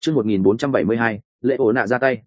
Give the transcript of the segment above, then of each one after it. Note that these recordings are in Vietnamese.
Chương 1472, lệ ổ nạ ra tay.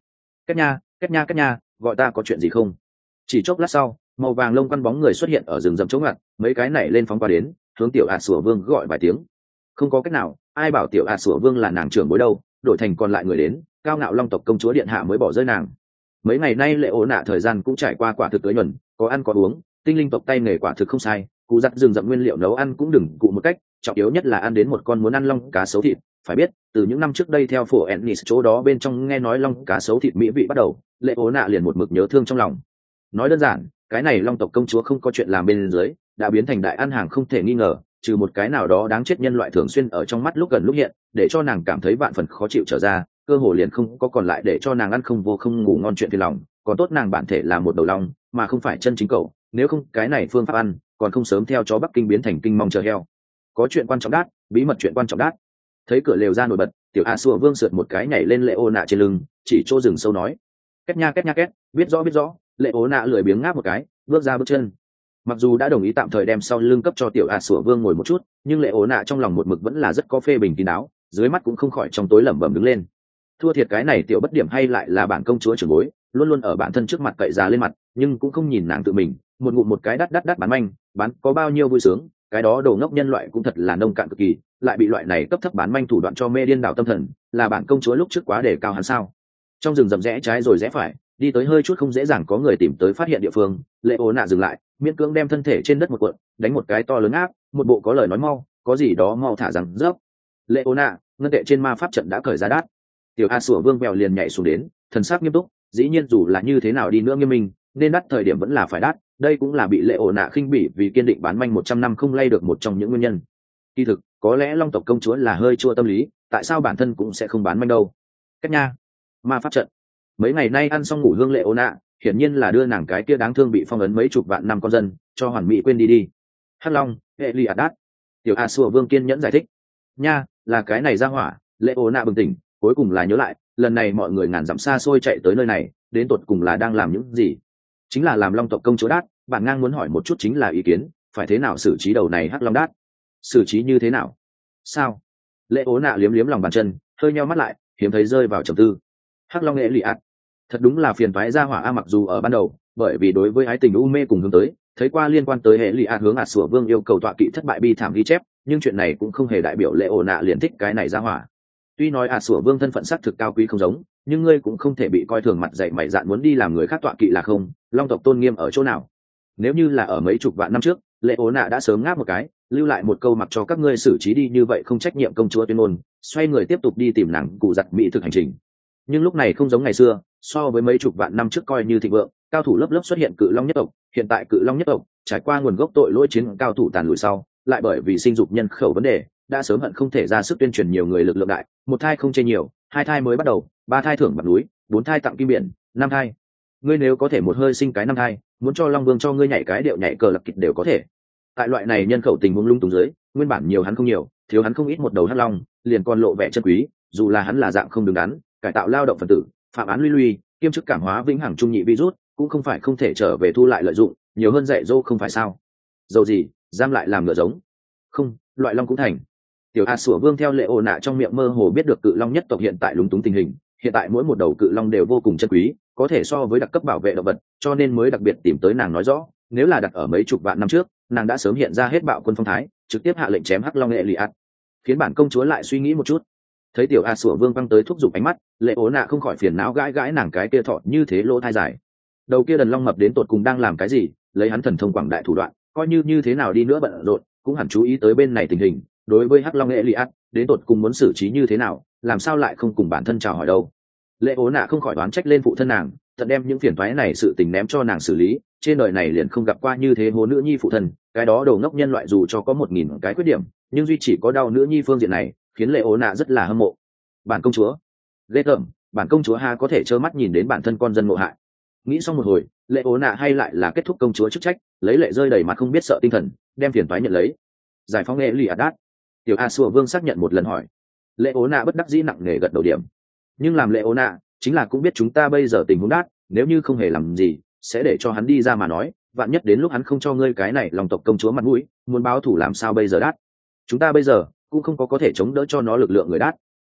Két nha, gọi ta có chuyện gì không? Chỉ chốc lát sau, màu vàng lông quăn bóng người xuất hiện ở rừng rậm chống ngặt, mấy cái này lên phóng qua đến, hướng tiểu sủa vương gọi vài tiếng. Không có cách nào, ai bảo tiểu sủa vương là nàng trưởng bối đâu, đổi thành còn lại người đến, cao ngạo long tộc công chúa điện hạ mới bỏ rơi nàng. Mấy ngày nay lệ ổ nạ thời gian cũng trải qua quả thực tới nhuần, có ăn có uống, tinh linh tộc tay nghề quả thực không sai, cụ giặt rừng rậm nguyên liệu nấu ăn cũng đừng cụ một cách, trọng yếu nhất là ăn đến một con muốn ăn long cá sấu thịt. Phải biết, từ những năm trước đây theo phổ Ennis chỗ đó bên trong nghe nói long cá sấu thịt mỹ vị bắt đầu, lệ ố nạ liền một mực nhớ thương trong lòng. Nói đơn giản, cái này long tộc công chúa không có chuyện làm bên dưới, đã biến thành đại ăn hàng không thể nghi ngờ, trừ một cái nào đó đáng chết nhân loại thường xuyên ở trong mắt lúc gần lúc hiện, để cho nàng cảm thấy vạn phần khó chịu trở ra, cơ hồ liền không có còn lại để cho nàng ăn không vô không ngủ ngon chuyện phiền lòng. Còn tốt nàng bản thể là một đầu long, mà không phải chân chính cậu, nếu không cái này phương pháp ăn, còn không sớm theo chó Bắc Kinh biến thành kinh mong chờ heo. Có chuyện quan trọng đát, bí mật chuyện quan trọng đát. Thấy cửa lều ra nổi bật, tiểu sủa vương sượt một cái nhảy lên lệ ô nạ trên lưng, chỉ chỗ rừng sâu nói: két nha, biết rõ. Lệ ố nạ lười biếng ngáp một cái, bước ra bước chân. Mặc dù đã đồng ý tạm thời đem sau lưng cấp cho tiểu sủa vương ngồi một chút, nhưng lệ ố nạ trong lòng một mực vẫn là rất có phê bình kín đáo, dưới mắt cũng không khỏi trong tối lẩm bẩm đứng lên. Thua thiệt cái này tiểu bất điểm hay lại là bản công chúa trưởng bối, luôn luôn ở bản thân trước mặt cậy già lên mặt, nhưng cũng không nhìn nàng tự mình, một ngụm một cái đắt bán manh, bán có bao nhiêu vui sướng, cái đó đồ ngốc nhân loại cũng thật là nông cạn cực kỳ, lại bị loại này cấp thấp bán manh thủ đoạn cho mê điên đảo tâm thần, là bản công chúa lúc trước quá đề cao hắn sao? Trong rừng rậm rẽ trái rồi rẽ phải, đi tới hơi chút không dễ dàng có người tìm tới phát hiện địa phương, lệ ố nạ dừng lại, miễn cưỡng đem thân thể trên đất một cuộn, đánh một cái to lớn áp, một bộ có lời nói mau, có gì đó mau thả rằng rớp. Lệ ố nạ, ngân tệ trên ma pháp trận đã cởi ra đát. Tiểu sủa vương vèo liền nhảy xuống đến, thần sắc nghiêm túc, dĩ nhiên dù là như thế nào đi nữa nghiêm minh, nên đắt thời điểm vẫn là phải đắt, đây cũng là bị lệ ổ nạ khinh bỉ vì kiên định bán manh 100 năm không lay được một trong những nguyên nhân. Kỳ thực, có lẽ long tộc công chúa là hơi chua tâm lý, tại sao bản thân cũng sẽ không bán manh đâu. Cách nha, ma pháp trận. Mấy ngày nay ăn xong ngủ hương lệ ổ nạ, hiển nhiên là đưa nàng cái kia đáng thương bị phong ấn mấy chục vạn năm con dân, cho hoàn mỹ quên đi. Hắc Long, Eliadat. Tiểu sủa vương kiên nhẫn giải thích. Nha, là cái này ra hỏa, lệ ổ nạ bừng tỉnh, cuối cùng là nhớ lại, lần này mọi người ngàn dặm xa xôi chạy tới nơi này, đến tột cùng là đang làm những gì? Chính là làm long tộc công chúa đát, bạn ngang muốn hỏi một chút chính là ý kiến, phải thế nào xử trí đầu này hắc long đát? Xử trí như thế nào? Sao? Lệ ố nạ liếm liếm lòng bàn chân, hơi nheo mắt lại, hiếm thấy rơi vào trầm tư. Hắc long nghệ lì ạt, thật đúng là phiền toái ra hỏa a, mặc dù ở ban đầu, bởi vì đối với ái tình u mê cùng hướng tới, thấy qua liên quan tới hệ lì ạt hướng sủa vương yêu cầu tọa kỵ thất bại bi thảm ghi chép, nhưng chuyện này cũng không hề đại biểu lệ ố nạ liền thích cái này ra hỏa. Tuy nói sủa vương thân phận sắc thực cao quý không giống, nhưng ngươi cũng không thể bị coi thường mặt dạy mày dạn muốn đi làm người khác tọa kỵ là không, long tộc tôn nghiêm ở chỗ nào? Nếu như là ở mấy chục vạn năm trước, lệ ố nạ đã sớm ngáp một cái, lưu lại một câu mặc cho các ngươi xử trí đi như vậy không trách nhiệm công chúa tuyên ngôn, xoay người tiếp tục đi tìm nàng cụ giặt mỹ thực hành trình. Nhưng lúc này không giống ngày xưa, so với mấy chục vạn năm trước coi như thịnh vượng, cao thủ lớp lớp xuất hiện cự long nhất tộc, hiện tại cự long nhất tộc trải qua nguồn gốc tội lỗi chiến cao thủ tàn lùi sau, lại bởi vì sinh dục nhân khẩu vấn đề, đã sớm hận không thể ra sức tuyên truyền nhiều người lực lượng đại, một thai không chê nhiều, hai thai mới bắt đầu, ba thai thưởng bạc núi, bốn thai tặng kim biển, năm thai. Ngươi nếu có thể một hơi sinh cái năm thai, muốn cho long vương cho ngươi nhảy cái điệu nhảy cờ lập kịch đều có thể. Tại loại này nhân khẩu tình huống lung tung dưới, nguyên bản nhiều hắn không nhiều, thiếu hắn không ít một đầu hắc long, liền còn lộ vẻ chân quý, dù là hắn là dạng không đứng đắn, cải tạo lao động phần tử, phạm án luy kiêm chức cảm hóa vĩnh hằng trung nhị virus, cũng không phải không thể trở về thu lại lợi dụng, nhiều hơn dạy dỗ không phải sao? Dầu gì, giam lại làm ngựa giống. Không, loại long cũng thành. Tiểu sủa vương theo lệ ổ nạ trong miệng mơ hồ biết được cự long nhất tộc hiện tại lúng túng tình hình, hiện tại mỗi một đầu cự long đều vô cùng chân quý, có thể so với đặc cấp bảo vệ động vật, cho nên mới đặc biệt tìm tới nàng nói rõ, nếu là đặt ở mấy chục vạn năm trước, nàng đã sớm hiện ra hết bạo quân phong thái, trực tiếp hạ lệnh chém hắc long Eliat. Khiến bản công chúa lại suy nghĩ một chút. Thấy tiểu sủa vương văng tới thúc giục ánh mắt, lệ ố nạ không khỏi phiền não gãi nàng cái kia thọ như thế lỗ thai dài. Đầu kia đần long mập đến tột cùng đang làm cái gì, lấy hắn thần thông quảng đại thủ đoạn, coi như thế nào đi nữa bận rộn, cũng hẳn chú ý tới bên này tình hình. Đối với hắc long Eliat, đến tột cùng muốn xử trí như thế nào, làm sao lại không cùng bản thân chào hỏi đâu. Lệ ố nạ không khỏi đoán trách lên phụ thân nàng, tận đem những phiền toái này sự tình ném cho nàng xử lý, trên đời này liền không gặp qua như thế hố nữ nhi phụ thân, cái đó đầu ngốc nhân loại dù cho có 1000 cái khuyết điểm, nhưng duy chỉ có đau nữ nhi phương diện này, khiến lệ ố nạ rất là hâm mộ. Bản công chúa, ghê tởm, bản công chúa ha có thể trơ mắt nhìn đến bản thân con dân ngộ hại. Nghĩ xong một hồi, lệ ố nạ hay lại là kết thúc công chúa chức trách, lấy lệ rơi đầy mặt không biết sợ tinh thần, đem phiền toái nhận lấy. Giải phóng Eliadat. Tiểu sủa vương xác nhận một lần hỏi. Lệ ố nạ bất đắc dĩ nặng nề gật đầu điểm. Nhưng làm lệ ố nạ chính là cũng biết chúng ta bây giờ tình huống đát, nếu như không hề làm gì, sẽ để cho hắn đi ra mà nói, vạn nhất đến lúc hắn không cho ngươi cái này lòng tộc công chúa mặt mũi, muốn báo thủ làm sao bây giờ đát. Chúng ta bây giờ cũng không có thể chống đỡ cho nó lực lượng người đát.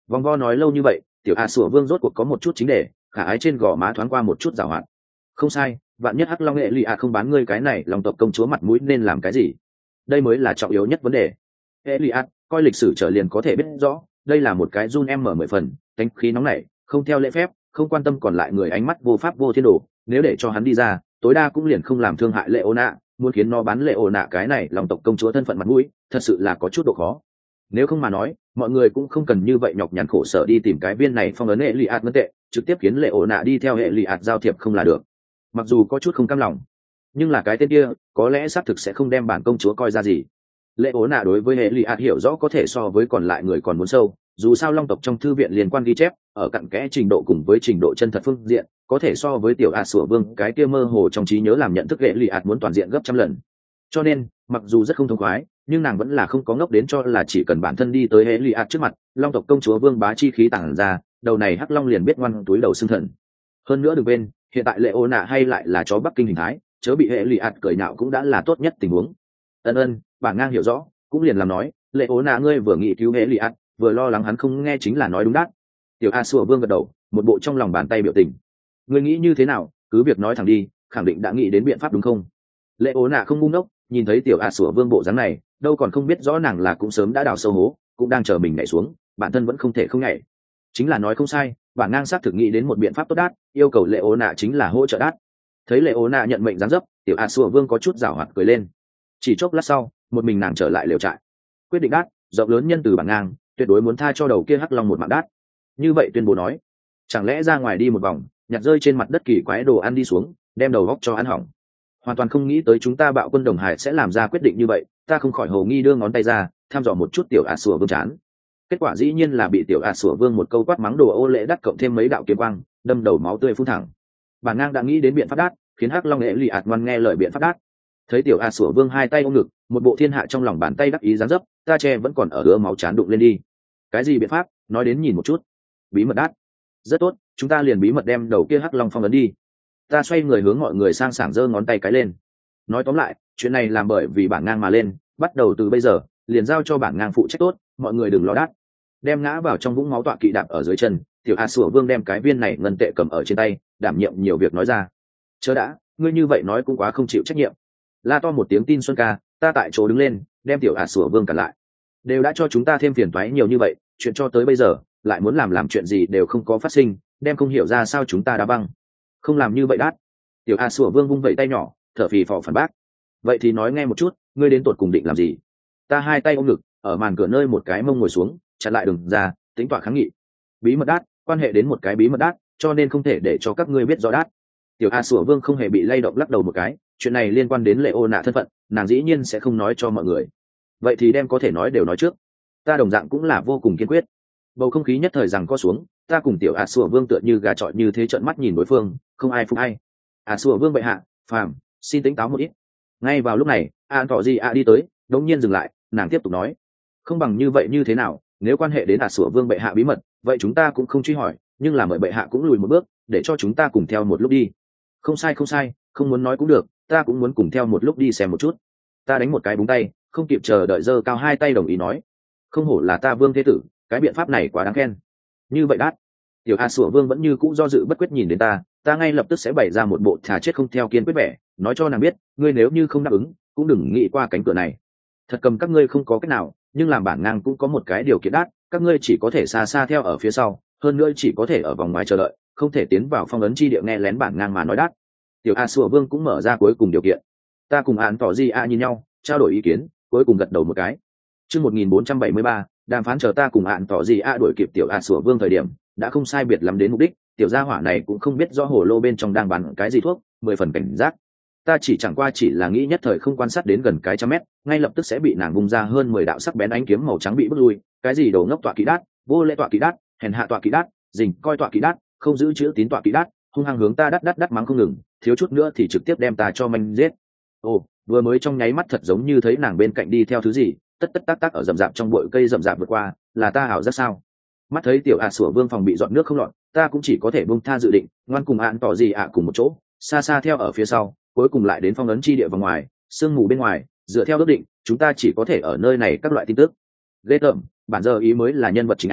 Vòng vo nói lâu như vậy, tiểu a sủa vương rốt cuộc có một chút chính đề, khả ái trên gò má thoáng qua một chút giảo hoạt. Không sai, vạn nhất hắc long hệ lụy a không bán ngươi cái này lòng tộc công chúa mặt mũi nên làm cái gì? Đây mới là trọng yếu nhất vấn đề. Hệ lụy a coi lịch sử trở liền có thể biết rõ, đây là một cái run em mở 10 phần, đánh khí nóng nảy, không theo lễ phép, không quan tâm còn lại người, ánh mắt vô pháp vô thiên đồ. Nếu để cho hắn đi ra, tối đa cũng liền không làm thương hại lệ ô nạ, muốn khiến nó bán lệ ô nạ cái này lòng tộc công chúa thân phận mặt mũi, thật sự là có chút độ khó. Nếu không mà nói, mọi người cũng không cần như vậy nhọc nhằn khổ sở đi tìm cái viên này phong ấn hệ lụy ạt ngân tệ, trực tiếp khiến lệ ổ nạ đi theo hệ lụy ạt giao thiệp không là được. Mặc dù có chút không cam lòng, nhưng là cái tên kia có lẽ xác thực sẽ không đem bản công chúa coi ra gì. Lệ ổ nạ đối với hệ lụy ạt hiểu rõ có thể so với còn lại người còn muốn sâu, dù sao long tộc trong thư viện liên quan ghi chép ở cặn kẽ trình độ cùng với trình độ chân thật phương diện có thể so với tiểu ạt sủa vương cái kia mơ hồ trong trí nhớ làm nhận thức hệ lụy ạt muốn toàn diện gấp trăm lần. Cho nên mặc dù rất không thông khoái, nhưng nàng vẫn là không có ngốc đến cho là chỉ cần bản thân đi tới hệ lụy ạt trước mặt, long tộc công chúa vương bá chi khí tàng ra, đầu này hắc long liền biết ngoan túi đầu xương thần. Hơn nữa đừng quên, hiện tại lệ ô nạ hay lại là chó Bắc Kinh hình thái, chớ bị hệ lụy ạt cười nhạo cũng đã là tốt nhất tình huống. Ân, bản ngang hiểu rõ, cũng liền làm nói, lệ ô nạ ngươi vừa nghĩ cứu hệ lụy ạt, vừa lo lắng hắn không nghe chính là nói đúng đát. Tiểu a sủa vương gật đầu, một bộ trong lòng bàn tay biểu tình. Ngươi nghĩ như thế nào, cứ việc nói thẳng đi, khẳng định đã nghĩ đến biện pháp đúng không? Lệ ố nạ không ngu ngốc, nhìn thấy tiểu a sủa vương bộ dáng này, đâu còn không biết rõ nàng là cũng sớm đã đào sâu hố, cũng đang chờ mình nhảy xuống, bản thân vẫn không thể không nhảy. Chính là nói không sai, bản ngang xác thực nghĩ đến một biện pháp tốt đát, yêu cầu lệ ố nạ chính là hỗ trợ đát. Thấy lệ ố nạ nhận mệnh dáng dấp, tiểu a sủa vương có chút giảo hoạt cười lên. Chỉ chốc lát sau, một mình nàng trở lại lều trại, quyết định đát, rộng lớn nhân từ bản ngang, tuyệt đối muốn tha cho đầu kia hắc long một mạng đát. Như vậy tuyên bố nói, chẳng lẽ ra ngoài đi một vòng, nhặt rơi trên mặt đất kỳ quái đồ ăn đi xuống, đem đầu góc cho ăn hỏng. Hoàn toàn không nghĩ tới chúng ta bạo quân đồng hải sẽ làm ra quyết định như vậy, ta không khỏi hồ nghi đưa ngón tay ra thăm dò một chút tiểu a sủa vương chán. Kết quả dĩ nhiên là bị tiểu a sủa vương một câu quát mắng đồ ô lễ đắt cộng thêm mấy đạo kiếm quang, đâm đầu máu tươi phun thẳng. Bản ngang đã nghĩ đến biện pháp đát, khiến hắc long nghệ lì ạt ngoan nghe lời biện pháp đát. Thấy tiểu a sủa vương hai tay ôm ngực, một bộ thiên hạ trong lòng bàn tay đắc ý dáng dấp, ta che vẫn còn ở ứa máu chán đụng lên đi. Cái gì biện pháp, nói đến nhìn một chút. Bí mật đát. Rất tốt, chúng ta liền bí mật đem đầu kia hắc long phong ấn đi. Ta xoay người hướng mọi người sang sảng giơ ngón tay cái lên. Nói tóm lại, chuyện này làm bởi vì bản ngang mà lên, bắt đầu từ bây giờ liền giao cho bản ngang phụ trách tốt, mọi người đừng lo đát. Đem ngã vào trong vũng máu tọa kỵ đạp ở dưới chân, tiểu a sủa vương đem cái viên này ngân tệ cầm ở trên tay, đảm nhiệm nhiều việc nói ra. Chớ đã, ngươi như vậy nói cũng quá không chịu trách nhiệm. La to một tiếng tin Xuân ca, ta tại chỗ đứng lên, đem tiểu a sủa vương cản lại. Đều đã cho chúng ta thêm phiền toái nhiều như vậy, chuyện cho tới bây giờ lại muốn làm chuyện gì đều không có phát sinh, đem không hiểu ra sao chúng ta đã băng. Không làm như vậy đát. Tiểu a sủa vương vung vẩy tay nhỏ, thở phì phò phản bác. Vậy thì nói nghe một chút, ngươi đến tột cùng định làm gì? Ta hai tay ôm ngực, ở màn cửa nơi một cái mông ngồi xuống, chặn lại đường ra, tính tọa kháng nghị. Bí mật đát, quan hệ đến một cái bí mật đát, cho nên không thể để cho các ngươi biết rõ đát. Tiểu a sủa vương không hề bị lay động, lắc đầu một cái, chuyện này liên quan đến lệ ô nạ thân phận, nàng dĩ nhiên sẽ không nói cho mọi người. Vậy thì đem có thể nói đều nói trước. Ta đồng dạng cũng là vô cùng kiên quyết. Bầu không khí nhất thời rằng co xuống, ta cùng tiểu a sủa vương tựa như gà trọi như thế, trợn mắt nhìn đối phương, không ai phục ai. A sủa vương bệ hạ, phàm, xin tính táo một ít. Ngay vào lúc này, an tỏ gì đi tới, đống nhiên dừng lại, nàng tiếp tục nói, không bằng như vậy như thế nào, nếu quan hệ đến a sủa vương bệ hạ bí mật, vậy chúng ta cũng không truy hỏi, nhưng là mời bệ hạ cũng lùi một bước, để cho chúng ta cùng theo một lúc đi. Không sai, không muốn nói cũng được, ta cũng muốn cùng theo một lúc đi xem một chút. Ta đánh một cái búng tay, không kịp chờ đợi giơ cao hai tay đồng ý nói, không hổ là ta vương thế tử, cái biện pháp này quá đáng khen. Như vậy đát. Tiểu a sủa vương vẫn như cũ do dự bất quyết nhìn đến ta ngay lập tức sẽ bày ra một bộ thà chết không theo kiên quyết vẻ, nói cho nàng biết, ngươi nếu như không đáp ứng, cũng đừng nghĩ qua cánh cửa này. Thật cầm các ngươi không có cách nào, nhưng làm bản ngang cũng có một cái điều kiện đát, các ngươi chỉ có thể xa xa theo ở phía sau, hơn nữa chỉ có thể ở vòng ngoài chờ đợi, không thể tiến vào phong ấn chi địa nghe lén bản ngang mà nói đát. Tiểu a sủa vương cũng mở ra cuối cùng điều kiện. Ta cùng án tỏ gì nhìn nhau, trao đổi ý kiến, cuối cùng gật đầu một cái. Chương 1473, đàm phán chờ ta cùng án tỏ gì đuổi kịp tiểu a sủa vương thời điểm, đã không sai biệt lắm đến mục đích. Tiểu gia hỏa này cũng không biết rõ hồ lô bên trong đang bán cái gì thuốc, 10 phần cảnh giác. Ta chẳng qua chỉ là nghĩ nhất thời không quan sát đến gần cái trăm mét, ngay lập tức sẽ bị nàng bung ra hơn 10 đạo sắc bén ánh kiếm màu trắng bị bước lui. Cái gì đồ ngốc tọa kỵ đát, vô lễ tọa kỵ đát, hèn hạ tọa kỵ đát, dình coi tọa kỵ đát, không giữ chữ tín tọa kỵ đát, hung hăng hướng ta đát mắng không ngừng, thiếu chút nữa thì trực tiếp đem ta cho manh giết. Ồ, vừa mới trong nháy mắt thật giống như thấy nàng bên cạnh đi theo thứ gì, tất tác ở rậm rạp trong bụi cây rậm rạp vượt qua, là ta ảo giác sao? Mắt thấy tiểu sủa vương phòng bị dọn nước không lọt, ta cũng chỉ có thể buông tha dự định, ngoan cùng án tỏ gì cùng một chỗ, xa xa theo ở phía sau, cuối cùng lại đến phong ấn chi địa vào ngoài, sương mù bên ngoài, dựa theo ước định, chúng ta chỉ có thể ở nơi này các loại tin tức. Ghê tởm, bản giờ ý mới là nhân vật chính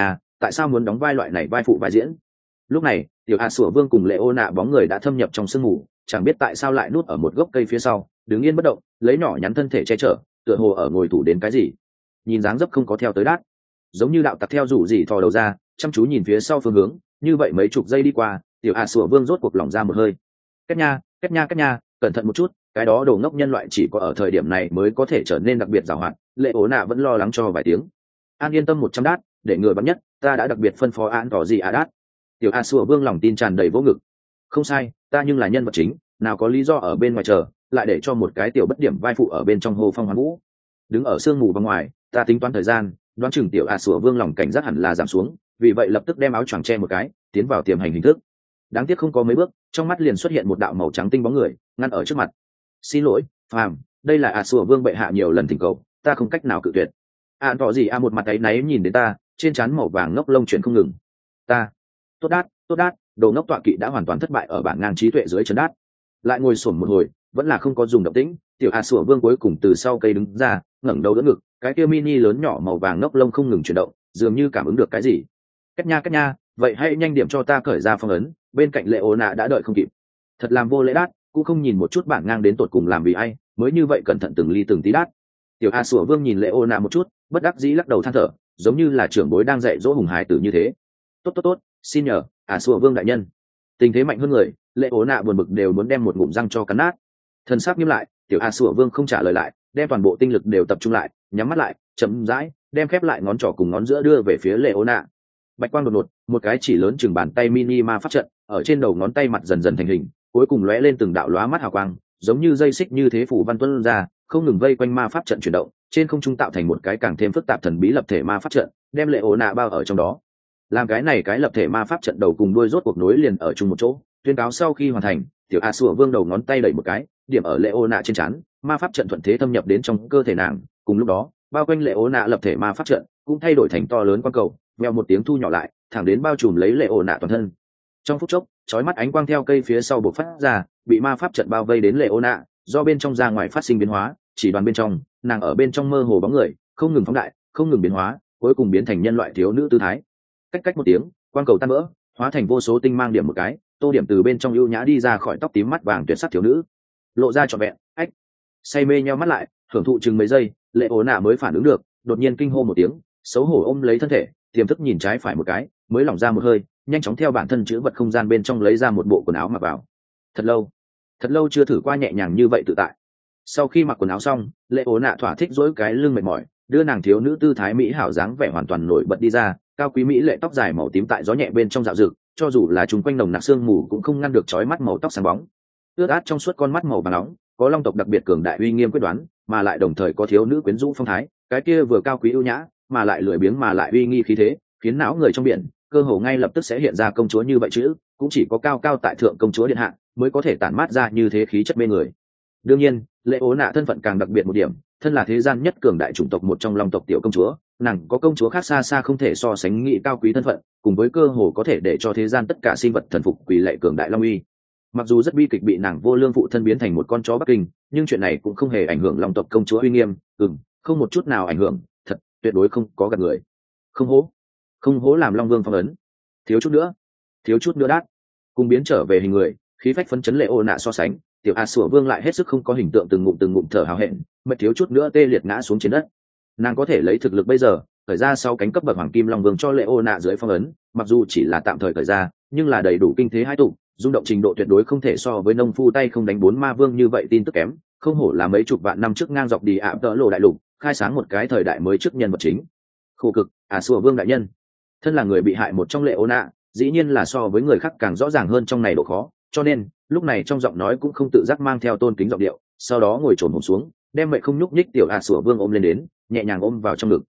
tại sao muốn đóng vai loại này vai phụ vai diễn? Lúc này tiểu a sủa vương cùng lệ ô nạ bóng người đã thâm nhập trong sương mù, chẳng biết tại sao lại núp ở một gốc cây phía sau, đứng yên bất động, lấy nhỏ nhắn thân thể che chở, tựa hồ ở ngồi thủ đến cái gì. Nhìn dáng dấp không có theo tới đát, giống như đạo tặc theo rủ gì thò đầu ra, chăm chú nhìn phía sau phương hướng. Như vậy mấy chục giây đi qua, tiểu a sủa vương rốt cuộc lỏng ra một hơi. Cách nha, cách nha, cách nha, cẩn thận một chút, cái đó đồ ngốc nhân loại chỉ có ở thời điểm này mới có thể trở nên đặc biệt giàu hoạt. Lệ ố nạ vẫn lo lắng cho vài tiếng. An yên tâm 100 đát, để người bắn nhất, ta đã đặc biệt phân phó án tỏ gì à đát. Tiểu a sủa vương lòng tin tràn đầy vỗ ngực. Không sai, ta nhưng là nhân vật chính, nào có lý do ở bên ngoài chờ, lại để cho một cái tiểu bất điểm vai phụ ở bên trong hô phong hoán vũ. Đứng ở sương mù bên ngoài, ta tính toán thời gian, đoán chừng tiểu a sủa vương lòng cảnh giác hẳn là giảm xuống, vì vậy lập tức đem áo choàng che một cái, tiến vào tiềm hành hình thức. Đáng tiếc không có mấy bước, trong mắt liền xuất hiện một đạo màu trắng tinh bóng người ngăn ở trước mặt. Xin lỗi, phàm, đây là a sủa vương bệ hạ nhiều lần thỉnh cầu, ta không cách nào cự tuyệt. An tỏ gì a một mặt áy náy nhìn đến ta, trên trán màu vàng ngốc lông chuyển không ngừng. Ta, tốt đát, đồ ngốc tọa kỵ đã hoàn toàn thất bại ở bản ngang trí tuệ dưới chân đát. Lại ngồi xổm một hồi, vẫn là không có dùng động tĩnh. Tiểu a sủa vương cuối cùng từ sau cây đứng ra, ngẩng đầu đỡ ngực, cái kia mini lớn nhỏ màu vàng ngốc lông không ngừng chuyển động, dường như cảm ứng được cái gì. Cách nha, vậy hãy nhanh điểm cho ta cởi ra phong ấn. Bên cạnh lệ ô nạ đã đợi không kịp, thật làm vô lễ đát, cũng không nhìn một chút bản ngang đến tột cùng làm vì ai, mới như vậy cẩn thận từng ly từng tí đát. Tiểu a sủa vương nhìn lệ ô nạ một chút, bất đắc dĩ lắc đầu than thở, giống như là trưởng bối đang dạy dỗ hùng hài tử như thế. Tốt, xin nhờ a sủa vương đại nhân. Tình thế mạnh hơn người, lệ ố nạ buồn bực đều muốn đem một ngụm răng cho cắn nát. Thần sắc nghiêm lại, tiểu a sủa vương không trả lời lại, đem toàn bộ tinh lực đều tập trung lại, nhắm mắt lại, chậm rãi đem khép lại ngón trỏ cùng ngón giữa đưa về phía lệ ố nạ. Bạch quang đột ngột, một cái chỉ lớn chừng bàn tay mini ma pháp trận ở trên đầu ngón tay mặt dần dần thành hình, cuối cùng lóe lên từng đạo lóa mắt hào quang, giống như dây xích như thế phủ văn tuôn ra, không ngừng vây quanh ma pháp trận chuyển động, trên không trung tạo thành một cái càng thêm phức tạp thần bí lập thể ma pháp trận, đem lệ ố nạ bao ở trong đó. Làm cái này cái lập thể ma pháp trận đầu cùng đuôi rốt cuộc nối liền ở chung một chỗ, tuyên cáo sau khi hoàn thành, tiểu a sủa vương đầu ngón tay đẩy một cái, điểm ở lệ ố nạ trên trán, ma pháp trận thuận thế thâm nhập đến trong cơ thể nàng. Cùng lúc đó, bao quanh lệ ố nạ lập thể ma pháp trận cũng thay đổi thành to lớn quang cầu, vèo một tiếng thu nhỏ lại, thẳng đến bao trùm lấy lệ ố nạ toàn thân. Trong phút chốc, chói mắt ánh quang theo cây phía sau bộc phát ra, bị ma pháp trận bao vây đến lệ ố nạ, do bên trong ra ngoài phát sinh biến hóa, chỉ đoàn bên trong, nàng ở bên trong mơ hồ bóng người, không ngừng phóng đại, không ngừng biến hóa, cuối cùng biến thành nhân loại thiếu nữ tư thái. Cách một tiếng, quang cầu tan vỡ, hóa thành vô số tinh mang điểm một cái, tô điểm từ bên trong ưu nhã đi ra khỏi tóc tím mắt vàng tuyệt sắc thiếu nữ, lộ ra trọn vẹn. Ách, say mê nheo mắt lại, hưởng thụ chừng mấy giây, lệ ố nạ mới phản ứng được, đột nhiên kinh hô một tiếng, xấu hổ ôm lấy thân thể, tiềm thức nhìn trái phải một cái, mới lỏng ra một hơi, nhanh chóng theo bản thân chữ vật không gian bên trong lấy ra một bộ quần áo mặc vào. Thật lâu chưa thử qua nhẹ nhàng như vậy tự tại. Sau khi mặc quần áo xong, lệ ố nạ thỏa thích dỗi cái lưng mệt mỏi, đưa nàng thiếu nữ tư thái mỹ hảo dáng vẻ hoàn toàn nổi bật đi ra, cao quý mỹ lệ tóc dài màu tím tại gió nhẹ bên trong dạo rực, cho dù là chúng quanh nồng nặc sương mù cũng không ngăn được chói mắt màu tóc sáng bóng. Ướt át trong suốt con mắt màu vàng nóng, có long tộc đặc biệt cường đại uy nghiêm quyết đoán, mà lại đồng thời có thiếu nữ quyến rũ phong thái, cái kia vừa cao quý ưu nhã, mà lại lười biếng mà lại uy nghi khí thế, khiến não người trong biển cơ hồ ngay lập tức sẽ hiện ra công chúa như vậy chứ, cũng chỉ có cao cao tại thượng công chúa điện hạ mới có thể tản mát ra như thế khí chất mê người. Đương nhiên, lệ ố nạ thân phận càng đặc biệt một điểm, thân là thế gian nhất cường đại chủng tộc một trong long tộc tiểu công chúa, nàng có công chúa khác xa xa không thể so sánh nghị cao quý thân phận, cùng với cơ hồ có thể để cho thế gian tất cả sinh vật thần phục quỳ lệ cường đại long uy. Mặc dù rất bi kịch bị nàng vô lương phụ thân biến thành một con chó Bắc Kinh, nhưng chuyện này cũng không hề ảnh hưởng long tộc công chúa uy nghiêm, không một chút nào ảnh hưởng, thật, tuyệt đối không có gạt người. Không hố làm long vương phong ấn. Thiếu chút nữa đát. Cùng biến trở về hình người, khí phách phấn chấn lệ ô nạ so sánh, tiểu a sủa vương lại hết sức không có hình tượng, từng ngụm thở hào hẹn, mệt thiếu chút nữa tê liệt ngã xuống trên đất. Nàng có thể lấy thực lực bây giờ khởi ra sau cánh cấp bậc hoàng kim long vương cho lệ ô nạ dưới phong ấn, mặc dù chỉ là tạm thời khởi ra, nhưng là đầy đủ kinh thế hai tụ, rung động trình độ tuyệt đối không thể so với nông phu tay không đánh bốn ma vương như vậy tin tức kém. Không hổ là mấy chục vạn năm trước ngang dọc đi ạm tỡ lộ đại lục, khai sáng một cái thời đại mới trước nhân vật chính. Khổ cực, a sủa vương đại nhân. Thân là người bị hại một trong lệ ô nạ, dĩ nhiên là so với người khác càng rõ ràng hơn trong này độ khó, cho nên lúc này trong giọng nói cũng không tự giác mang theo tôn kính giọng điệu, sau đó ngồi trồn hổm xuống, đem mẹ không nhúc nhích tiểu a sủa vương ôm lên đến, nhẹ nhàng ôm vào trong ngực.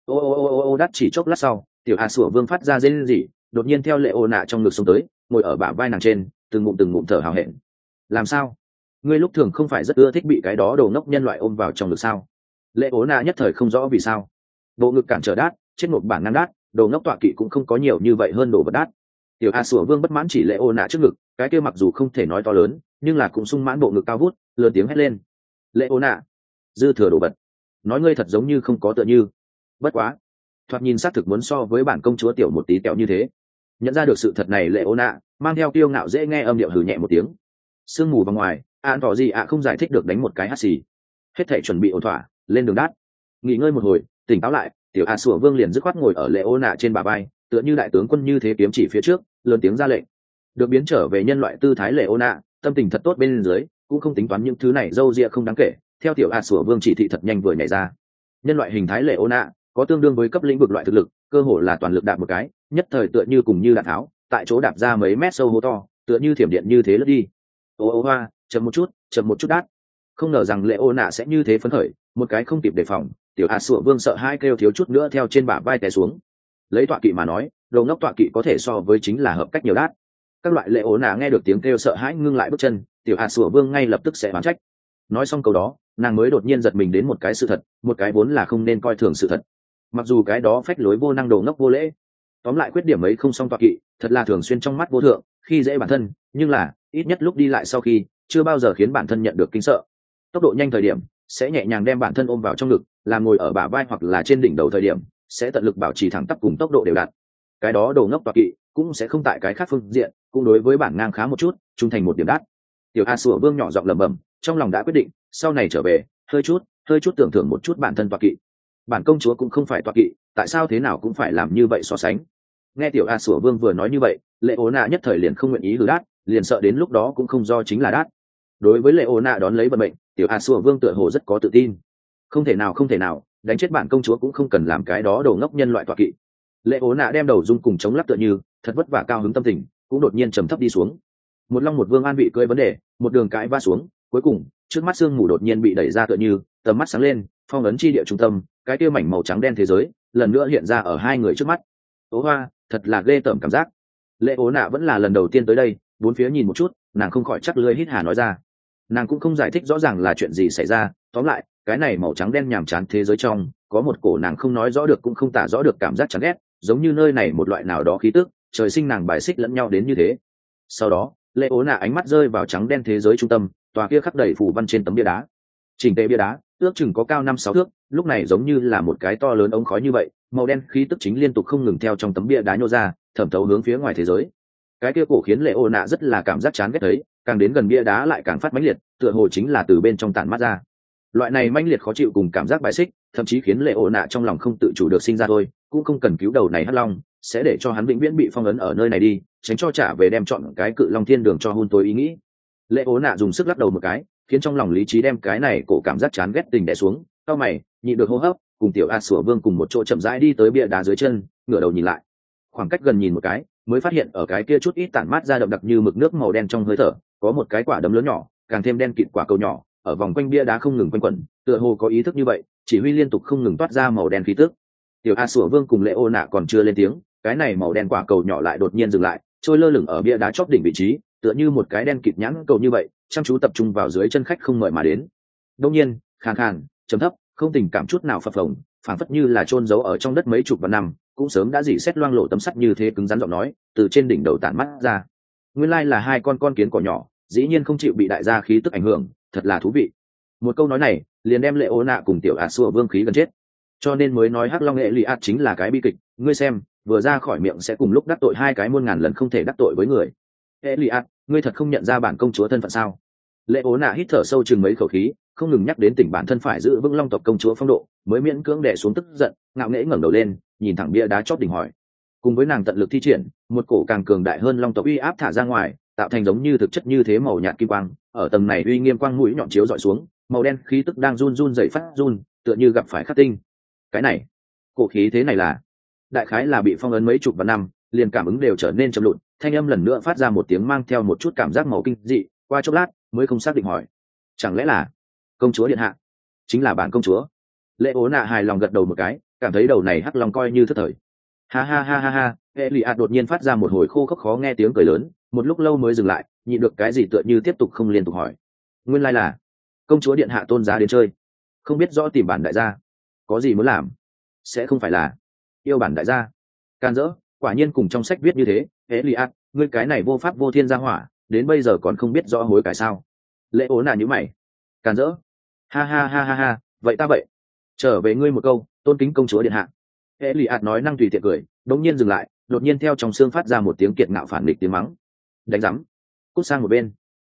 Ô đắt chỉ chốc lát sau, tiểu a sủa vương phát ra rên rỉ, đột nhiên theo lệ ô nạ trong ngực xông tới, ngồi ở bả vai nàng trên, từng ngụm thở hào hẹn. Làm sao? Ngươi lúc thường không phải rất ưa thích bị cái đó đồ ngốc nhân loại ôm vào trong ngực sao? Lệ ô nạ nhất thời không rõ vì sao. Bộ ngực cản trở đát, chết một bản năng đát, đồ ngốc tọa kỵ cũng không có nhiều như vậy hơn đồ vật đát. Tiểu a sủa vương bất mãn chỉ lệ ô nạ trước ngực, cái kia mặc dù không thể nói to lớn, nhưng là cũng sung mãn bộ ngực cao vút, lớn tiếng hét lên. Lệ ô nạ, dư thừa đồ vật, nói ngươi thật giống như không có tựa như. Bất quá, thoạt nhìn xác thực muốn so với bản công chúa tiểu một tí kẹo như thế. Nhận ra được sự thật này lệ ố nạ mang theo kiêu ngạo dễ nghe âm điệu hừ nhẹ một tiếng. Sương mù vào ngoài, an tỏ gì ạ không giải thích được đánh một cái hắt xì. Hết thể chuẩn bị ổn thỏa, lên đường đát. Nghỉ ngơi một hồi, tỉnh táo lại, tiểu a sủa vương liền dứt khoát ngồi ở lệ ố nạ trên bả vai, tựa như đại tướng quân như thế kiếm chỉ phía trước, lớn tiếng ra lệnh. Được biến trở về nhân loại tư thái lệ ố nạ, tâm tình thật tốt bên dưới, cũng không tính toán những thứ này dâu dịa không đáng kể. Theo tiểu a sủa vương chỉ thị thật nhanh vừa nhảy ra. Nhân loại hình thái lệ ố nạ có tương đương với cấp lĩnh vực loại thực lực, cơ hồ là toàn lực đạp một cái, nhất thời tựa như cùng như đạn tháo, tại chỗ đạp ra mấy mét sâu hố to, tựa như thiểm điện như thế lướt đi. Ô hoa, chậm một chút đát. Không ngờ rằng lệ ô nạ sẽ như thế phấn khởi, một cái không kịp đề phòng, tiểu a sủa vương sợ hai kêu thiếu chút nữa theo trên bả vai té xuống. Lấy tọa kỵ mà nói, đầu ngốc tọa kỵ có thể so với chính là hợp cách nhiều đát. Các loại lệ ố nạ nghe được tiếng kêu sợ hãi ngưng lại bước chân, tiểu a sủa vương ngay lập tức sẽ oán trách. Nói xong câu đó, nàng mới đột nhiên giật mình đến một cái sự thật, một cái vốn là không nên coi thường sự thật. Mặc dù cái đó phách lối vô năng đồ ngốc vô lễ, tóm lại khuyết điểm ấy không song tọa kỵ, thật là thường xuyên trong mắt vô thượng, khi dễ bản thân, nhưng là ít nhất lúc đi lại sau khi, chưa bao giờ khiến bản thân nhận được kinh sợ. Tốc độ nhanh thời điểm sẽ nhẹ nhàng đem bản thân ôm vào trong ngực, làm ngồi ở bả vai hoặc là trên đỉnh đầu thời điểm sẽ tận lực bảo trì thẳng tắp cùng tốc độ đều đặn. Cái đó đồ ngốc tọa kỵ cũng sẽ không tại cái khác phương diện, cũng đối với bản ngang khá một chút, trung thành một điểm đắt. Tiểu a sủa vương nhỏ giọng lẩm bẩm, trong lòng đã quyết định, sau này trở về, hơi chút tưởng thưởng một chút bản thân tọa kỵ. Bản công chúa cũng không phải tọa kỵ, tại sao thế nào cũng phải làm như vậy so sánh. Nghe tiểu a sủa vương vừa nói như vậy, lệ ố nạ nhất thời liền không nguyện ý hừ đát, liền sợ đến lúc đó cũng không do chính là đát. Đối với lệ ố nạ đón lấy vận mệnh, tiểu a sủa vương tựa hồ rất có tự tin. Không thể nào, đánh chết bản công chúa cũng không cần làm cái đó đồ ngốc nhân loại tọa kỵ. Lệ ố nạ đem đầu dung cùng chống lắc tựa như thật vất vả cao hứng tâm tình cũng đột nhiên trầm thấp đi xuống. Một long một vương an vị cưỡi vấn đề, một đường cãi va xuống, cuối cùng trước mắt sương mù đột nhiên bị đẩy ra tựa như tầm mắt sáng lên, phong ấn chi địa trung tâm, cái kia mảnh màu trắng đen thế giới lần nữa hiện ra ở hai người trước mắt. Ố hoa, thật là ghê tởm cảm giác. Lệ ố nạ vẫn là lần đầu tiên tới đây, bốn phía nhìn một chút, nàng không khỏi chắc lưỡi hít hà nói ra. Nàng cũng không giải thích rõ ràng là chuyện gì xảy ra, tóm lại cái này màu trắng đen nhàm chán thế giới trong có một cổ nàng không nói rõ được cũng không tả rõ được cảm giác chán ghét, giống như nơi này một loại nào đó khí tức trời sinh nàng bài xích lẫn nhau đến như thế. Sau đó lệ ố nạ ánh mắt rơi vào trắng đen thế giới trung tâm, tòa kia khắc đầy phủ văn trên tấm bia đá. Chỉnh tề bia đá ước chừng có cao 5-6 thước, lúc này giống như là một cái to lớn ống khói như vậy, màu đen khí tức chính liên tục không ngừng theo trong tấm bia đá nhô ra, thẩm thấu hướng phía ngoài thế giới. Cái kia cổ khiến lệ ố nạ rất là cảm giác chán ghét thấy, càng đến gần bia đá lại càng phát mãnh liệt, tựa hồ chính là từ bên trong tản mát ra. Loại này mãnh liệt khó chịu cùng cảm giác bài xích, thậm chí khiến lệ ố nạ trong lòng không tự chủ được sinh ra thôi, cũng không cần cứu đầu này hắc long, sẽ để cho hắn vĩnh viễn bị phong ấn ở nơi này đi, tránh cho trả về đem chọn cái cự long thiên đường cho hun tối ý nghĩ. Lệ ố nạ dùng sức lắc đầu một cái, khiến trong lòng lý trí đem cái này cổ cảm giác chán ghét tình đè xuống, cao mày nhịn được hô hấp, cùng tiểu a sủa vương cùng một chỗ chậm rãi đi tới bia đá dưới chân, ngửa đầu nhìn lại. Khoảng cách gần nhìn một cái, mới phát hiện ở cái kia chút ít tản mát ra đậm đặc như mực nước màu đen trong hơi thở, có một cái quả đấm lớn nhỏ, càng thêm đen kịt quả cầu nhỏ, ở vòng quanh bia đá không ngừng quanh quẩn, tựa hồ có ý thức như vậy, chỉ huy liên tục không ngừng toát ra màu đen khí tức. Tiểu a sủa vương cùng lệ ô nạ còn chưa lên tiếng, cái này màu đen quả cầu nhỏ lại đột nhiên dừng lại, trôi lơ lửng ở bia đá chóp đỉnh vị trí, tựa như một cái đen kịt nhãn cầu như vậy, chăm chú tập trung vào dưới chân khách không mời mà đến. Đương nhiên, khàn khàn, trầm thấp, không tình cảm chút nào phập phồng, phảng phất như là chôn giấu ở trong đất mấy chục vạn năm, cũng sớm đã dỉ xét loang lổ tấm sắt như thế cứng rắn giọng nói, từ trên đỉnh đầu tản mắt ra. Nguyên lai là hai con kiến cỏ nhỏ, dĩ nhiên không chịu bị đại gia khí tức ảnh hưởng, thật là thú vị. Một câu nói này, liền đem lệ ô nạ cùng tiểu ạt xua vương khí gần chết. Cho nên mới nói hắc long nghệ lì ạt chính là cái bi kịch, ngươi xem, vừa ra khỏi miệng sẽ cùng lúc đắc tội hai cái muôn ngàn lần không thể đắc tội với người. Nghệ lì ạt, ngươi thật không nhận ra bản công chúa thân phận sao? Lệ ố nạ hít thở sâu chừng mấy khẩu khí, không ngừng nhắc đến tình bản thân phải giữ vững long tộc công chúa phong độ, mới miễn cưỡng đè xuống tức giận, ngạo nghễ ngẩng đầu lên, nhìn thẳng bia đá chóp đỉnh hỏi. Cùng với nàng tận lực thi triển, một cổ càng cường đại hơn long tộc uy áp thả ra ngoài, tạo thành giống như thực chất như thế màu nhạt kim quang, ở tầng này uy nghiêm quang mũi nhọn chiếu dọi xuống, màu đen khí tức đang run run dậy phát run, tựa như gặp phải khắc tinh. Cái này, cổ khí thế này là, đại khái là bị phong ấn mấy chục vạn năm, liền cảm ứng đều trở nên chậm lụn, thanh âm lần nữa phát ra một tiếng mang theo một chút cảm giác màu kinh dị, qua chốc lát mới không xác định hỏi, chẳng lẽ là công chúa điện hạ? Chính là bản công chúa. Lệ ố nạ hài lòng gật đầu một cái, cảm thấy đầu này hắc long coi như thất thời. Ha ha ha ha ha, Eliad đột nhiên phát ra một hồi khô khốc khó nghe tiếng cười lớn, một lúc lâu mới dừng lại, nhịn được cái gì tựa như tiếp tục không liên tục hỏi. Nguyên lai là công chúa điện hạ tôn giá đến chơi, không biết rõ tìm bản đại gia có gì muốn làm, sẽ không phải là yêu bản đại gia? Can dỡ, quả nhiên cùng trong sách viết như thế. Eliad, ngươi cái này vô pháp vô thiên gia hỏa, đến bây giờ còn không biết rõ hối cải sao? Lệ ố nạ nhíu mày. Can dỡ, ha ha ha ha ha, vậy ta vậy trở về ngươi một câu, tôn kính công chúa điện hạ. Elias nói năng tùy tiện cười, đột nhiên dừng lại, đột nhiên theo trong xương phát ra một tiếng kiệt ngạo phản nghịch tiếng mắng. Đánh rắm, cút sang một bên.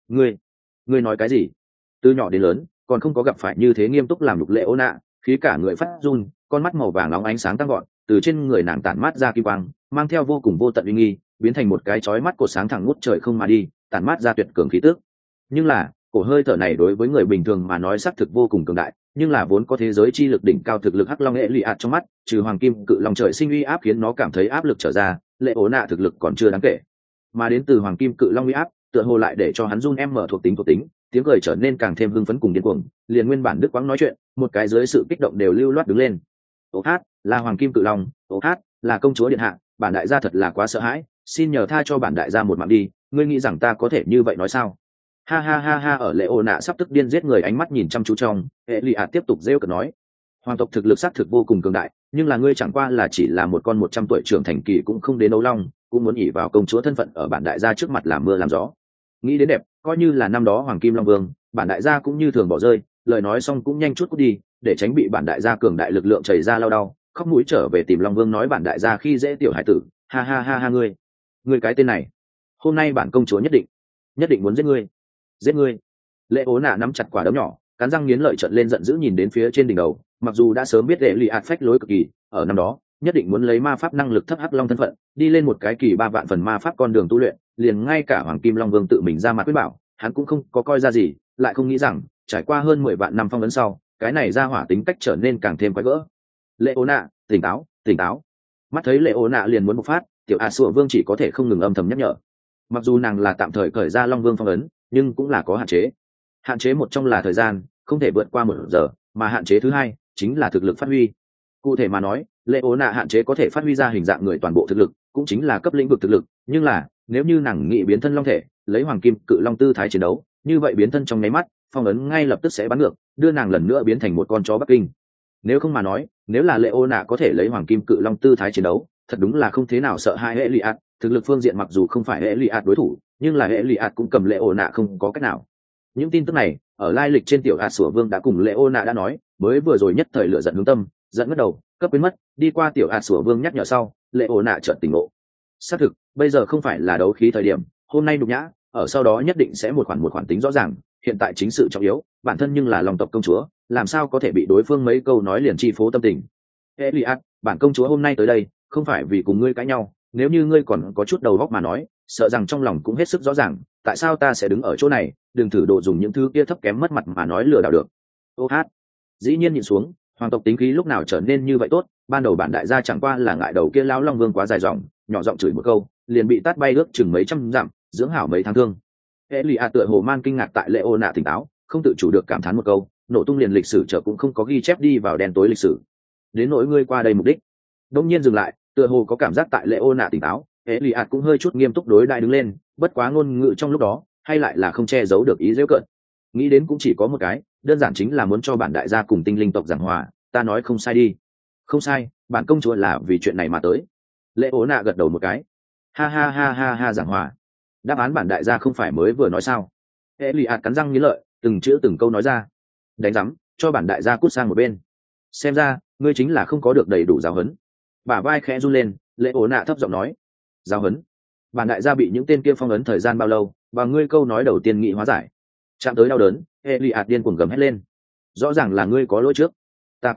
Ngươi nói cái gì? Từ nhỏ đến lớn, còn không có gặp phải như thế nghiêm túc làm nhục lệ ố nạ, khí cả người phát run, con mắt màu vàng nóng ánh sáng tăng gọn, từ trên người nàng tản mát ra kim quang, mang theo vô cùng vô tận uy nghi, biến thành một cái chói mắt cột sáng thẳng ngút trời không mà đi, tản mát ra tuyệt cường khí tức. Nhưng là, cổ hơi thở này đối với người bình thường mà nói xác thực vô cùng cường đại, nhưng là vốn có thế giới chi lực đỉnh cao thực lực hắc long Elias trong mắt, trừ hoàng kim cự long trời sinh uy áp khiến nó cảm thấy áp lực trở ra, lệ ố nạ thực lực còn chưa đáng kể, mà đến từ hoàng kim cự long uy áp, tựa hồ lại để cho hắn run em mở thuộc tính, tiếng cười trở nên càng thêm hưng phấn cùng điên cuồng, liền nguyên bản đức quãng nói chuyện, một cái dưới sự kích động đều lưu loát đứng lên. Ô hát, là hoàng kim cự long, ô hát, là công chúa điện hạ, bản đại gia thật là quá sợ hãi, xin nhờ tha cho bản đại gia một mạng đi, ngươi nghĩ rằng ta có thể như vậy nói sao? Ha ha ha ha, ở lệ ồ nạ sắp tức điên giết người ánh mắt nhìn chăm chú trong, Elias tiếp tục rêu cợt nói, hoàng tộc thực lực xác thực vô cùng cường đại, nhưng là ngươi chẳng qua là chỉ là một con 100 tuổi trưởng thành kỳ cũng không đến đấu long, cũng muốn ỷ vào công chúa thân phận ở bản đại gia trước mặt làm mưa làm gió. Nghĩ đến đẹp, coi như là năm đó hoàng kim long vương, bản đại gia cũng như thường bỏ rơi, lời nói xong cũng nhanh chút cút đi, để tránh bị bản đại gia cường đại lực lượng chảy ra lao đau, khóc mũi trở về tìm long vương nói bản đại gia khi dễ tiểu hải tử. Ha ha ha ha, ngươi cái tên này, hôm nay bản công chúa nhất định muốn giết ngươi. Lệ ố nạ nắm chặt quả đấm nhỏ, cắn răng nghiến lợi trợn lên giận dữ nhìn đến phía trên đỉnh đầu, mặc dù đã sớm biết Elias phách lối cực kỳ, ở năm đó nhất định muốn lấy ma pháp năng lực thấp hắc long thân phận đi lên một cái kỳ 3 vạn phần ma pháp con đường tu luyện, liền ngay cả hoàng kim long vương tự mình ra mặt quyết bảo, hắn cũng không có coi ra gì, lại không nghĩ rằng trải qua hơn 10 vạn năm phong ấn sau, cái này ra hỏa tính cách trở nên càng thêm quái gở. Lệ ố nạ, tỉnh táo. Mắt thấy lệ ố nạ liền muốn bộc phát, tiểu a sủa vương chỉ có thể không ngừng âm thầm nhắc nhở. Mặc dù nàng là tạm thời cởi ra long vương phong ấn, nhưng cũng là có hạn chế một trong là thời gian không thể vượt qua 1 giờ, mà hạn chế thứ hai chính là thực lực phát huy. Cụ thể mà nói, lệ ố nạ hạn chế có thể phát huy ra hình dạng người toàn bộ thực lực, cũng chính là cấp lĩnh vực thực lực, nhưng là nếu như nàng nghị biến thân long thể, lấy hoàng kim cự long tư thái chiến đấu, như vậy biến thân trong nháy mắt, phong ấn ngay lập tức sẽ bắn ngược, đưa nàng lần nữa biến thành một con chó Bắc Kinh. Nếu không mà nói, nếu là lệ ố nạ có thể lấy hoàng kim cự long tư thái chiến đấu, thật đúng là không thế nào sợ hai Elias, thực lực phương diện mặc dù không phải Elias đối thủ, nhưng là Elias cũng cầm lệ ố nạ không có cách nào. Những tin tức này ở lai lịch trên tiểu a sủa vương đã cùng lệ ố nạ đã nói, mới vừa rồi nhất thời lửa giận hướng tâm, giận ngất đầu, cấp biến mất, đi qua tiểu a sủa vương nhắc nhở sau, lệ ố nạ chợt tỉnh ngộ. Xác thực, bây giờ không phải là đấu khí thời điểm, hôm nay nhục nhã, ở sau đó nhất định sẽ một khoản tính rõ ràng, hiện tại chính sự trọng yếu, bản thân nhưng là lòng tộc công chúa, làm sao có thể bị đối phương mấy câu nói liền chi phối tâm tình. Elias, bản công chúa hôm nay tới đây, không phải vì cùng ngươi cãi nhau, nếu như ngươi còn có chút đầu óc mà nói, sợ rằng trong lòng cũng hết sức rõ ràng, tại sao ta sẽ đứng ở chỗ này, đừng thử độ dùng những thứ kia thấp kém mất mặt mà nói lừa đảo được. Ô hát, dĩ nhiên nhịn xuống, hoàng tộc tính khí lúc nào trở nên như vậy tốt, ban đầu bản đại gia chẳng qua là ngại đầu kia lão long vương quá dài dòng, nhỏ giọng chửi một câu, liền bị tát bay ước chừng mấy trăm dặm, dưỡng hảo mấy tháng thương. Elias tựa hồ man kinh ngạc tại lệ ô nạ tỉnh táo, không tự chủ được cảm thán một câu, nổ tung liền lịch sử trở cũng không có ghi chép đi vào đen tối lịch sử. Đến nỗi ngươi qua đây mục đích. Đông nhiên dừng lại, tựa hồ có cảm giác tại lệ ô nạ tỉnh táo, Elias cũng hơi chút nghiêm túc đối đại đứng lên, bất quá ngôn ngữ trong lúc đó, hay lại là không che giấu được ý giễu cợt. Nghĩ đến cũng chỉ có một cái, đơn giản chính là muốn cho bản đại gia cùng tinh linh tộc giảng hòa, ta nói không sai đi. Không sai, bản công chúa là vì chuyện này mà tới. Lệ ố nạ gật đầu một cái. Ha ha ha ha ha, giảng hòa. Đáp án bản đại gia không phải mới vừa nói sao? Elias cắn răng nghiến lợi, từng chữ từng câu nói ra. Đánh rắm, cho bản đại gia cút sang một bên. Xem ra, ngươi chính là không có được đầy đủ giáo huấn. Bả vai khẽ run lên, lệ ố nạ thấp giọng nói. Giáo huấn? Bản đại gia bị những tên kia phong ấn thời gian bao lâu, và ngươi câu nói đầu tiên nghị hóa giải. Chạm tới đau đớn, Elias điên cuồng gầm hét lên. Rõ ràng là ngươi có lỗi trước. Ta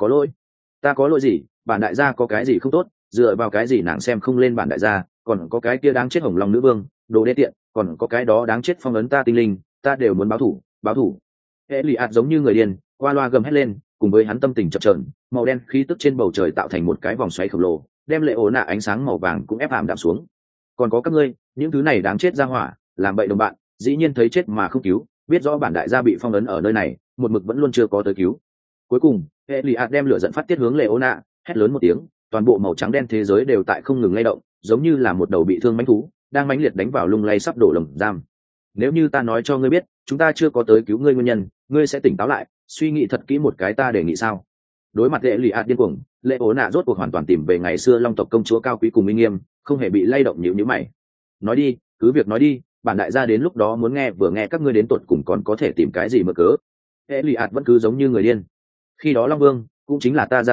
có lỗi gì? Bản đại gia có cái gì không tốt, dựa vào cái gì nàng xem không lên bản đại gia, còn có cái kia đáng chết hồng long nữ vương, đồ đê tiện, còn có cái đó đáng chết phong ấn ta tinh linh, ta đều muốn báo thủ. Elias giống như người điên, qua loa gầm hét lên, cùng với hắn tâm tình chập chờn, màu đen khí tức trên bầu trời tạo thành một cái vòng xoáy khổng lồ, đem lệ ố nạ ánh sáng màu vàng cũng ép ảm đạm xuống. Còn có các ngươi, những thứ này đáng chết ra hỏa, làm bậy đồng bạn, dĩ nhiên thấy chết mà không cứu, biết rõ bản đại gia bị phong ấn ở nơi này, một mực vẫn luôn chưa có tới cứu. Cuối cùng, Elias đem lửa giận phát tiết hướng lệ ố nạ, hét lớn một tiếng, toàn bộ màu trắng đen thế giới đều tại không ngừng lay động, giống như là một đầu bị thương mãnh thú đang mãnh liệt đánh vào lung lay sắp đổ lồng giam. Nếu như ta nói cho ngươi biết chúng ta chưa có tới cứu ngươi nguyên nhân, ngươi sẽ tỉnh táo lại, suy nghĩ thật kỹ một cái ta đề nghị sao? Đối mặt Elias điên cuồng, lệ ố nạ rốt cuộc hoàn toàn tìm về ngày xưa long tộc công chúa cao quý cùng uy nghiêm, không hề bị lay động nhíu mày. Nói đi, cứ việc nói đi, bản đại gia đến lúc đó muốn nghe vừa nghe các ngươi đến tột cùng còn có thể tìm cái gì mà cớ. Elias vẫn cứ giống như người điên. Khi đó long vương cũng chính là ta ra,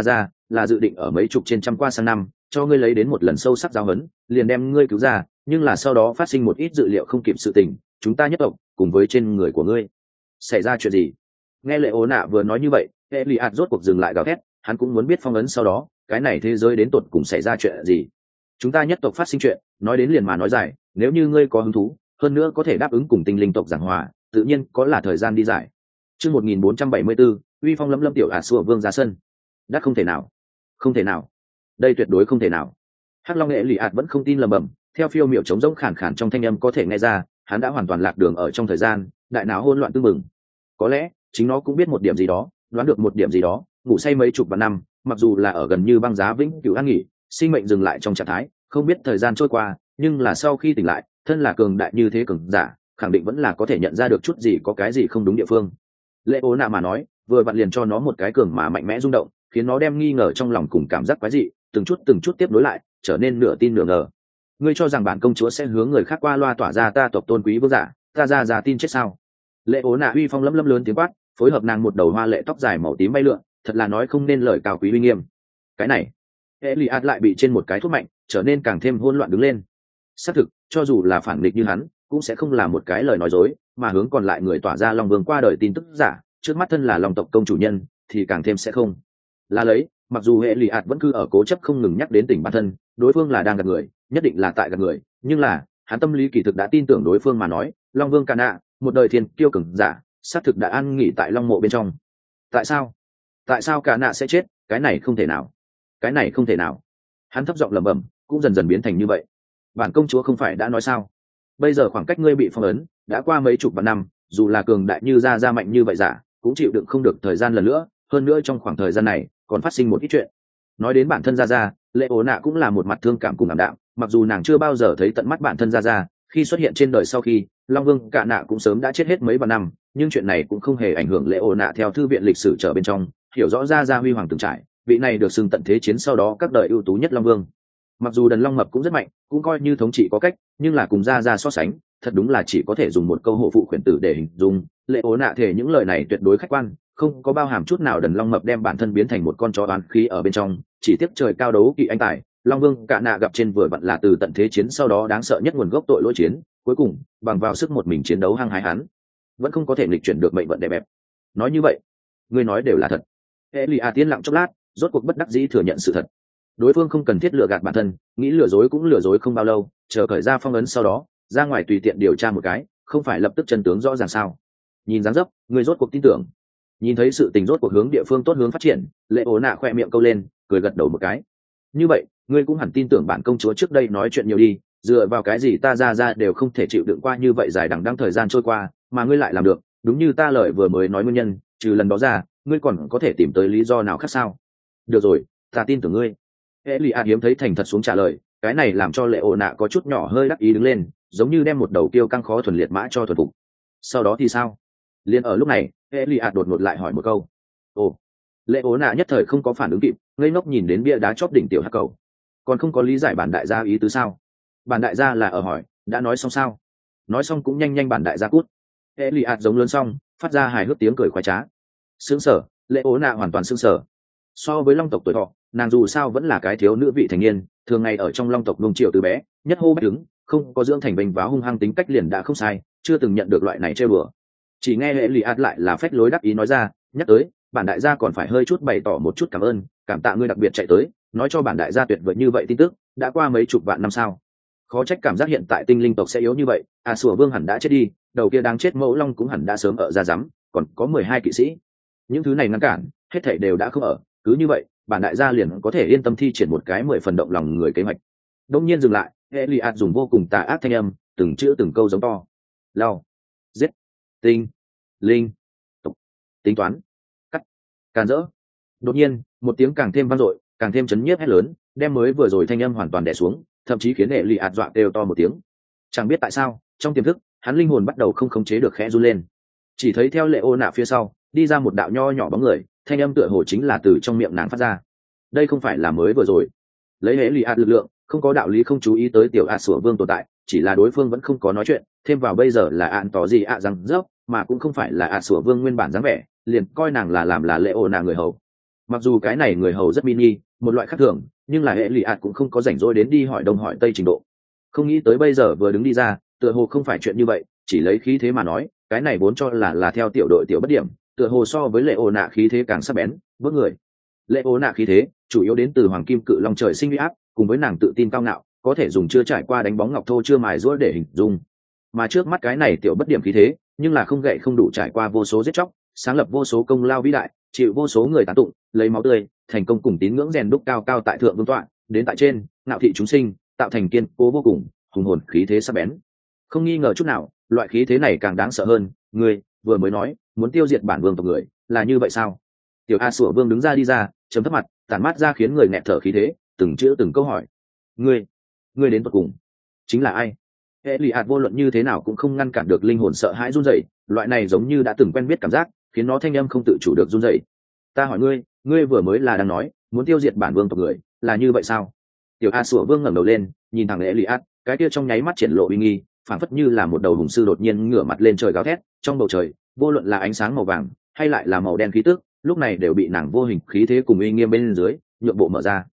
là dự định ở mấy chục trên trăm qua sang năm cho ngươi lấy đến một lần sâu sắc giáo huấn, liền đem ngươi cứu ra, nhưng là sau đó phát sinh một ít dự liệu không kịp sự tình, chúng ta nhất tộc cùng với trên người của ngươi xảy ra chuyện gì? Nghe lệ ố nạ vừa nói như vậy, Eliad rốt cuộc dừng lại gào thét, hắn cũng muốn biết phong ấn sau đó cái này thế giới đến tột cùng xảy ra chuyện gì. Chúng ta nhất tộc phát sinh chuyện, nói đến liền mà nói dài, nếu như ngươi có hứng thú hơn nữa có thể đáp ứng cùng tinh linh tộc giảng hòa, tự nhiên có là thời gian đi giải. Chương 1474, uy phong lẫm lẫm tiểu sủa vương ra sân. Đắt không thể nào, không thể nào, đây tuyệt đối không thể nào. Hắc Long nghệ lì ạt vẫn không tin lầm bầm, theo phiêu miểu trống rỗng khàn khàn trong thanh âm có thể nghe ra, hắn đã hoàn toàn lạc đường ở trong thời gian, đại não hỗn loạn tương mừng. Có lẽ chính nó cũng biết một điểm gì đó, đoán được một điểm gì đó, ngủ say mấy chục vạn năm, mặc dù là ở gần như băng giá vĩnh cửu an nghỉ, sinh mệnh dừng lại trong trạng thái, không biết thời gian trôi qua, nhưng là sau khi tỉnh lại, thân là cường đại như thế cường giả, khẳng định vẫn là có thể nhận ra được chút gì có cái gì không đúng địa phương. Lệ ố nạ mà nói, vừa vặn liền cho nó một cái cường mà mạnh mẽ rung động, khiến nó đem nghi ngờ trong lòng cùng cảm giác quái dị từng chút tiếp nối lại, trở nên nửa tin nửa ngờ. Ngươi cho rằng bản công chúa sẽ hướng người khác qua loa tỏa ra ta tộc tôn quý vương giả, ta ra tin chết sao? Lệ ố nạ uy phong lấm lấm lớn tiếng quát, phối hợp nàng một đầu hoa lệ tóc dài màu tím bay lượn, thật là nói không nên lời cao quý uy nghiêm. Cái này, Eliad lại bị trên một cái thuốc mạnh, trở nên càng thêm hỗn loạn đứng lên. Xác thực, cho dù là phản nghịch như hắn, cũng sẽ không là một cái lời nói dối, mà hướng còn lại người tỏa ra Long Vương qua đời tin tức giả, trước mắt thân là Long tộc công chủ nhân, thì càng thêm sẽ không. Là lấy, mặc dù Eliad vẫn cứ ở cố chấp không ngừng nhắc đến tình bản thân, đối phương là đang gạt người, nhất định là tại gạt người, nhưng là, hắn tâm lý kỳ thực đã tin tưởng đối phương mà nói, Long Vương Cana, một đời thiên kiêu cường giả, xác thực đã an nghỉ tại Long mộ bên trong. Tại sao? Tại sao Cana sẽ chết? Cái này không thể nào. Cái này không thể nào. Hắn thấp giọng lẩm bẩm, cũng dần dần biến thành như vậy. Bản công chúa không phải đã nói sao? Bây giờ khoảng cách ngươi bị phong ấn đã qua mấy chục vạn năm, dù là cường đại như ra mạnh như vậy giả, cũng chịu đựng không được thời gian lần nữa, hơn nữa trong khoảng thời gian này còn phát sinh một ít chuyện. Nói đến bản thân ra, Lệ ố nạ cũng là một mặt thương cảm cùng ảm đạm, mặc dù nàng chưa bao giờ thấy tận mắt bản thân ra, khi xuất hiện trên đời sau khi Long Vương Cạ Nạ cũng sớm đã chết hết mấy vạn năm, nhưng chuyện này cũng không hề ảnh hưởng Lệ ố nạ theo thư viện lịch sử trở bên trong hiểu rõ ra huy hoàng từng trải, vị này được xưng tận thế chiến sau đó các đời ưu tú nhất Long Vương. Mặc dù Đần Long Mập cũng rất mạnh, cũng coi như thống trị có cách, nhưng là cùng ra so sánh, thật đúng là chỉ có thể dùng một câu hộ phụ khuyển tử để hình dung. Lệ ố nạ thể những lời này tuyệt đối khách quan, không có bao hàm chút nào Đần Long Mập đem bản thân biến thành một con chó oán khí ở bên trong, chỉ tiếc trời cao đấu kỵ anh tài, Long Vương Cạ Nạ gặp trên vừa vặn là từ tận thế chiến sau đó đáng sợ nhất nguồn gốc tội lỗi chiến, cuối cùng bằng vào sức một mình chiến đấu hăng hái hắn, vẫn không có thể nghịch chuyển được mệnh vận đẹp bẹp. Nói như vậy, ngươi nói đều là thật. Elia tiến lặng chốc lát, rốt cuộc bất đắc dĩ thừa nhận sự thật. Đối phương không cần thiết lừa gạt bản thân, nghĩ lừa dối cũng lừa dối không bao lâu, chờ khởi ra phong ấn sau đó, ra ngoài tùy tiện điều tra một cái, không phải lập tức chân tướng rõ ràng sao? Nhìn dáng dấp, ngươi rốt cuộc tin tưởng. Nhìn thấy sự tình rốt cuộc hướng địa phương tốt hướng phát triển, Lệ ố nạ khoe miệng câu lên, cười gật đầu một cái. Như vậy, ngươi cũng hẳn tin tưởng bản công chúa trước đây nói chuyện nhiều đi, dựa vào cái gì ta ra đều không thể chịu đựng qua như vậy dài đằng đẵng thời gian trôi qua, mà ngươi lại làm được, đúng như ta lời vừa mới nói nguyên nhân, trừ lần đó ra, ngươi còn có thể tìm tới lý do nào khác sao? Được rồi, ta tin tưởng ngươi. Elia hiếm thấy thành thật xuống trả lời, cái này làm cho Lệ ố nạ có chút nhỏ hơi đắc ý đứng lên, giống như đem một đầu tiêu căng khó thuần liệt mã cho thuần phục. Sau đó thì sao? Liên ở lúc này, Elia đột ngột lại hỏi một câu. Ồ, Lệ ố nạ nhất thời không có phản ứng kịp, ngây ngốc nhìn đến bia đá chóp đỉnh tiểu hắc cầu, còn không có lý giải bản đại gia ý tứ sao? Bản đại gia là ở hỏi, đã nói xong sao? Nói xong cũng nhanh bản đại gia cút. Elia giống lớn xong, phát ra hài hước tiếng cười khoái trá. Sướng sở, Lệ ố nạ hoàn toàn sướng sở. So với Long tộc tuổi thọ, nàng dù sao vẫn là cái thiếu nữ vị thành niên, thường ngày ở trong Long tộc nung chiều từ bé, nhất hô bách đứng, không có dưỡng thành bình váo hung hăng tính cách liền đã không sai, chưa từng nhận được loại này chơi bừa. Chỉ nghe Eliad lại là phách lối đắc ý nói ra, nhắc tới, bản đại gia còn phải hơi chút bày tỏ một chút cảm ơn, cảm tạ ngươi đặc biệt chạy tới, nói cho bản đại gia tuyệt vời như vậy tin tức, đã qua mấy chục vạn năm sao? Khó trách cảm giác hiện tại tinh linh tộc sẽ yếu như vậy, sủa vương hẳn đã chết đi, đầu kia đang chết mẫu long cũng hẳn đã sớm ở ra rắm, còn có 12 kỵ sĩ. Những thứ này ngăn cản, hết thảy đều đã không ở, cứ như vậy, bản đại gia liền có thể yên tâm thi triển một cái 10 phần động lòng người kế hoạch. Đông nhiên dừng lại, Eliad dùng vô cùng tà ác thanh âm, từng chữ từng câu giống to. Lao, giết, tinh, linh, tộc, tính toán, cắt, càn rỡ. Đột nhiên, một tiếng càng thêm vang dội, càng thêm chấn nhiếp hét lớn, đem mới vừa rồi thanh âm hoàn toàn đè xuống, thậm chí khiến Eliad dọa kêu to một tiếng. Chẳng biết tại sao, trong tiềm thức, hắn linh hồn bắt đầu không khống chế được khẽ run lên. Chỉ thấy theo Lệ ố nạ phía sau, đi ra một đạo nho nhỏ bóng người, thanh âm tựa hồ chính là từ trong miệng nàng phát ra. Đây không phải là mới vừa rồi. Lấy Eliad lực lượng, không có đạo lý không chú ý tới tiểu sủa vương tồn tại, chỉ là đối phương vẫn không có nói chuyện, thêm vào bây giờ là ạn tỏ gì rằng dốc, mà cũng không phải là sủa vương nguyên bản dáng vẻ, liền coi nàng là làm là Lệ ố nạ người hầu. Mặc dù cái này người hầu rất mini, một loại khác thường, nhưng là hệ lụy ạt cũng không có rảnh rỗi đến đi hỏi đông hỏi tây trình độ. Không nghĩ tới bây giờ vừa đứng đi ra, tựa hồ không phải chuyện như vậy, chỉ lấy khí thế mà nói, cái này vốn cho là theo tiểu đội tiểu bất điểm, tựa hồ so với lệ ổ nạ khí thế càng sắc bén, vỡ người. Lệ ổ nạ khí thế chủ yếu đến từ hoàng kim cự long trời sinh uy áp, cùng với nàng tự tin cao ngạo, có thể dùng chưa trải qua đánh bóng ngọc thô chưa mài rũa để hình dung. Mà trước mắt cái này tiểu bất điểm khí thế, nhưng là không gậy không đủ trải qua vô số giết chóc, sáng lập vô số công lao vĩ đại, chịu vô số người tán tụng, lấy máu tươi, thành công cùng tín ngưỡng rèn đúc cao cao tại thượng vương tọa, đến tại trên, ngạo thị chúng sinh, tạo thành kiên cố vô cùng, hùng hồn khí thế sắc bén. Không nghi ngờ chút nào, loại khí thế này càng đáng sợ hơn, ngươi vừa mới nói, muốn tiêu diệt bản vương tộc người, là như vậy sao? Tiểu A Sủa Vương đứng ra đi ra, chấm thấp mặt, tản mát ra khiến người nghẹt thở khí thế, từng chữ từng câu hỏi. Ngươi đến tận cùng, chính là ai? Hệ lụy ạt vô luận như thế nào cũng không ngăn cản được linh hồn sợ hãi run rẩy, loại này giống như đã từng quen biết cảm giác, khiến nó thanh âm không tự chủ được run rẩy. Ta hỏi ngươi vừa mới là đang nói, muốn tiêu diệt bản vương tộc người, là như vậy sao? Tiểu A Sủa Vương ngẩng đầu lên, nhìn thẳng hệ lụy ạt, cái kia trong nháy mắt triển lộ uy nghi, phảng phất như là một đầu hùng sư đột nhiên ngửa mặt lên trời gào thét, trong bầu trời, vô luận là ánh sáng màu vàng hay lại là màu đen khí tức, lúc này đều bị nàng vô hình khí thế cùng uy nghiêm bên dưới nhượng bộ mở ra.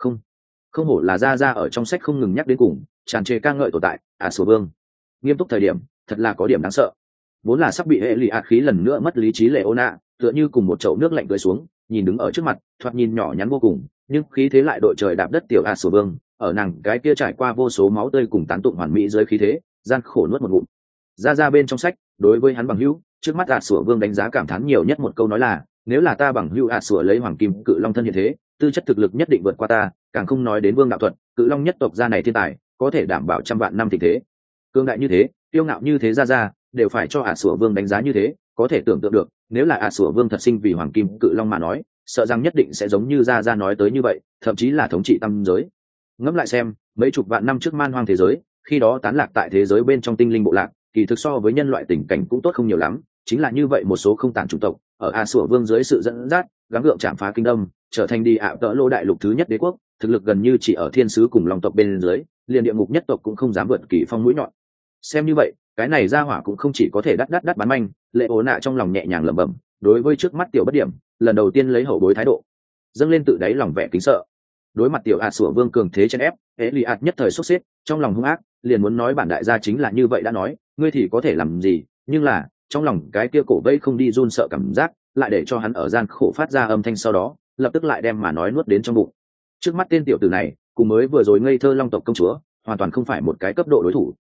Không hổ là ra ở trong sách không ngừng nhắc đến cùng, tràn trề ca ngợi tồn tại. Sủa Vương nghiêm túc thời điểm, thật là có điểm đáng sợ. Vốn là sắp bị hệ lụy ạt khí lần nữa mất lý trí lệ ô nạ, tựa như cùng một chậu nước lạnh tưới xuống, nhìn đứng ở trước mặt, thoạt nhìn nhỏ nhắn vô cùng, nhưng khí thế lại đội trời đạp đất tiểu Sủa Vương, ở nàng cái kia trải qua vô số máu tươi cùng tán tụng hoàn mỹ dưới khí thế, gian khổ nuốt một ngụm. Ra bên trong sách, đối với hắn bằng hữu, trước mắt Sủa Vương đánh giá cảm thán nhiều nhất một câu nói là, nếu là ta bằng hữu Sủa lấy hoàng kim cự long thân hiện thế, tư chất thực lực nhất định vượt qua ta, càng không nói đến vương đạo thuật, cự long nhất tộc gia này thiên tài, có thể đảm bảo trăm vạn năm tình thế. Cương đại như thế, kiêu ngạo như thế ra đều phải cho Sủa Vương đánh giá như thế, có thể tưởng tượng được, nếu là Sủa Vương thật sinh vì hoàng kim cự long mà nói, sợ rằng nhất định sẽ giống như ra nói tới như vậy, thậm chí là thống trị tam giới. Ngẫm lại xem, mấy chục vạn năm trước man hoang thế giới, khi đó tán lạc tại thế giới bên trong tinh linh bộ lạc, kỳ thực so với nhân loại tình cảnh cũng tốt không nhiều lắm, chính là như vậy một số không tàn chủng tộc, ở Sủa Vương dưới sự dẫn dắt, gắng gượng chạm phá kinh đông, trở thành đi tỡ lô đại lục thứ nhất đế quốc, thực lực gần như chỉ ở thiên sứ cùng long tộc bên dưới, liền địa ngục nhất tộc cũng không dám vượt kỳ phong mũi nhọn. Xem như vậy, cái này ra hỏa cũng không chỉ có thể đắt bán manh, lệ ố nạ trong lòng nhẹ nhàng lẩm bẩm, đối với trước mắt tiểu bất điểm, lần đầu tiên lấy hậu bối thái độ, dâng lên tự đáy lòng vẻ kính sợ. Đối mặt tiểu Sủa Vương cường thế chen ép, Eliat nhất thời sốt xếp, trong lòng hung ác, liền muốn nói bản đại gia chính là như vậy đã nói, ngươi thì có thể làm gì, nhưng là, trong lòng cái kia cổ vây không đi run sợ cảm giác, lại để cho hắn ở gian khổ phát ra âm thanh, sau đó, lập tức lại đem mà nói nuốt đến trong bụng. Trước mắt tên tiểu tử này, cùng mới vừa rồi ngây thơ long tộc công chúa, hoàn toàn không phải một cái cấp độ đối thủ.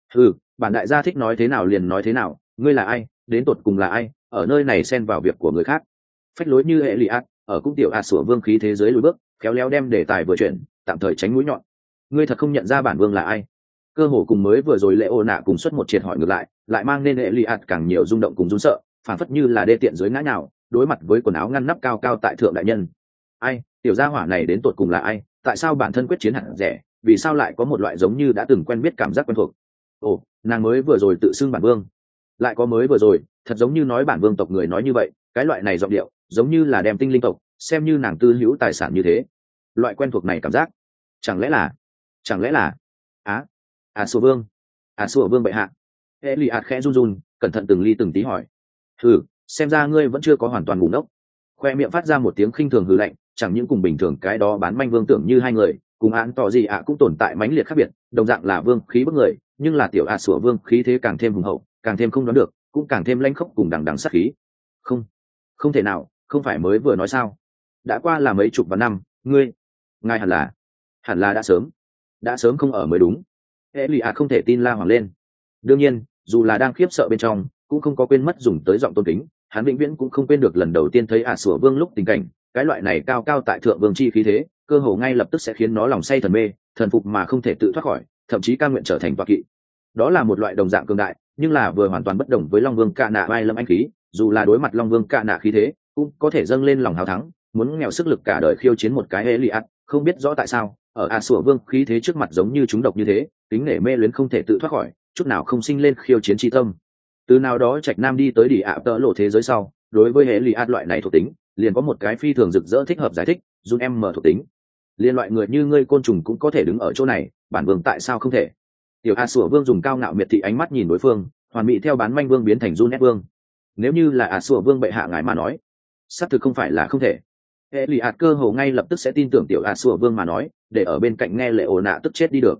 Bản đại gia thích nói thế nào liền nói thế nào, ngươi là ai, đến tột cùng là ai, ở nơi này xen vào việc của người khác. Phách lối như Eliat, ở cung tiểu Sủa Vương khí thế giới lùi bước, khéo léo đem đề tài vừa chuyển, tạm thời tránh mũi nhọn. Ngươi thật không nhận ra bản vương là ai? Cơ hồ cùng mới vừa rồi lệ ô nạ cùng xuất một triệt hỏi ngược lại mang nên Eliat càng nhiều rung động cùng run sợ, phản phất như là đê tiện dưới ngã nào, đối mặt với quần áo ngăn nắp cao cao tại thượng đại nhân. Ai, tiểu gia hỏa này đến tột cùng là ai? Tại sao bản thân quyết chiến hẳn rẻ, vì sao lại có một loại giống như đã từng quen biết cảm giác quen thuộc? Ồ, nàng mới vừa rồi tự xưng bản vương, lại có mới vừa rồi, thật giống như nói bản vương tộc người nói như vậy, cái loại này giọng điệu, giống như là đem tinh linh tộc xem như nàng tư hữu tài sản như thế. Loại quen thuộc này cảm giác, chẳng lẽ là Sủa Vương bệ hạ. Eliat khẽ run cẩn thận từng ly từng tí hỏi. Xem ra ngươi vẫn chưa có hoàn toàn ngủ ngốc. Khoe miệng phát ra một tiếng khinh thường hừ lạnh, chẳng những cùng bình thường cái đó bán manh vương tưởng như hai người, cùng án tỏ gì cũng tồn tại mãnh liệt khác biệt, đồng dạng là vương khí bức người, nhưng là tiểu Sủa Vương khí thế càng thêm hùng hậu, càng thêm không đoán được, cũng càng thêm lãnh khốc cùng đằng đằng sát khí. Không thể nào, không phải mới vừa nói sao? Đã qua là mấy chục vạn năm, ngài hẳn là đã sớm không ở mới đúng. Eliat không thể tin la hoàng lên. Đương nhiên, dù là đang khiếp sợ bên trong, cũng không có quên mất dùng tới giọng tôn kính, hắn vĩnh viễn cũng không quên được lần đầu tiên thấy Sủa Vương lúc tình cảnh, cái loại này cao cao tại thượng vương chi khí thế, cơ hồ ngay lập tức sẽ khiến nó lòng say thần mê, thần phục mà không thể tự thoát khỏi, thậm chí cam nguyện trở thành tọa kỵ. Đó là một loại đồng dạng cường đại, nhưng là vừa hoàn toàn bất đồng với Long Vương Cạ Nạ vai lâm anh khí, dù là đối mặt Long Vương Cạ Nạ khí thế, cũng có thể dâng lên lòng hào thắng, muốn nghèo sức lực cả đời khiêu chiến một cái Eliat, không biết rõ tại sao, ở Sủa Vương khí thế trước mặt giống như chúng độc như thế, tính nể mê luyến không thể tự thoát khỏi, chút nào không sinh lên khiêu chiến chi tâm. Từ nào đó Trạch Nam đi tới tỡ lộ thế giới sau, đối với Eliat loại này thuộc tính, liền có một cái phi thường rực rỡ thích hợp giải thích, Jun M thuộc tính. Liên loại người như ngươi côn trùng cũng có thể đứng ở chỗ này, bản vương tại sao không thể? Tiểu Sủa Vương dùng cao ngạo miệt thị ánh mắt nhìn đối phương, hoàn mỹ theo bán manh vương biến thành Jun S Vương. Nếu như là Sủa Vương bệ hạ ngài mà nói, xác thực không phải là không thể. hệ lụy ạt cơ hồ ngay lập tức sẽ tin tưởng tiểu ạt sủa vương mà nói, để ở bên cạnh nghe lệ ổ nạ tức chết đi được.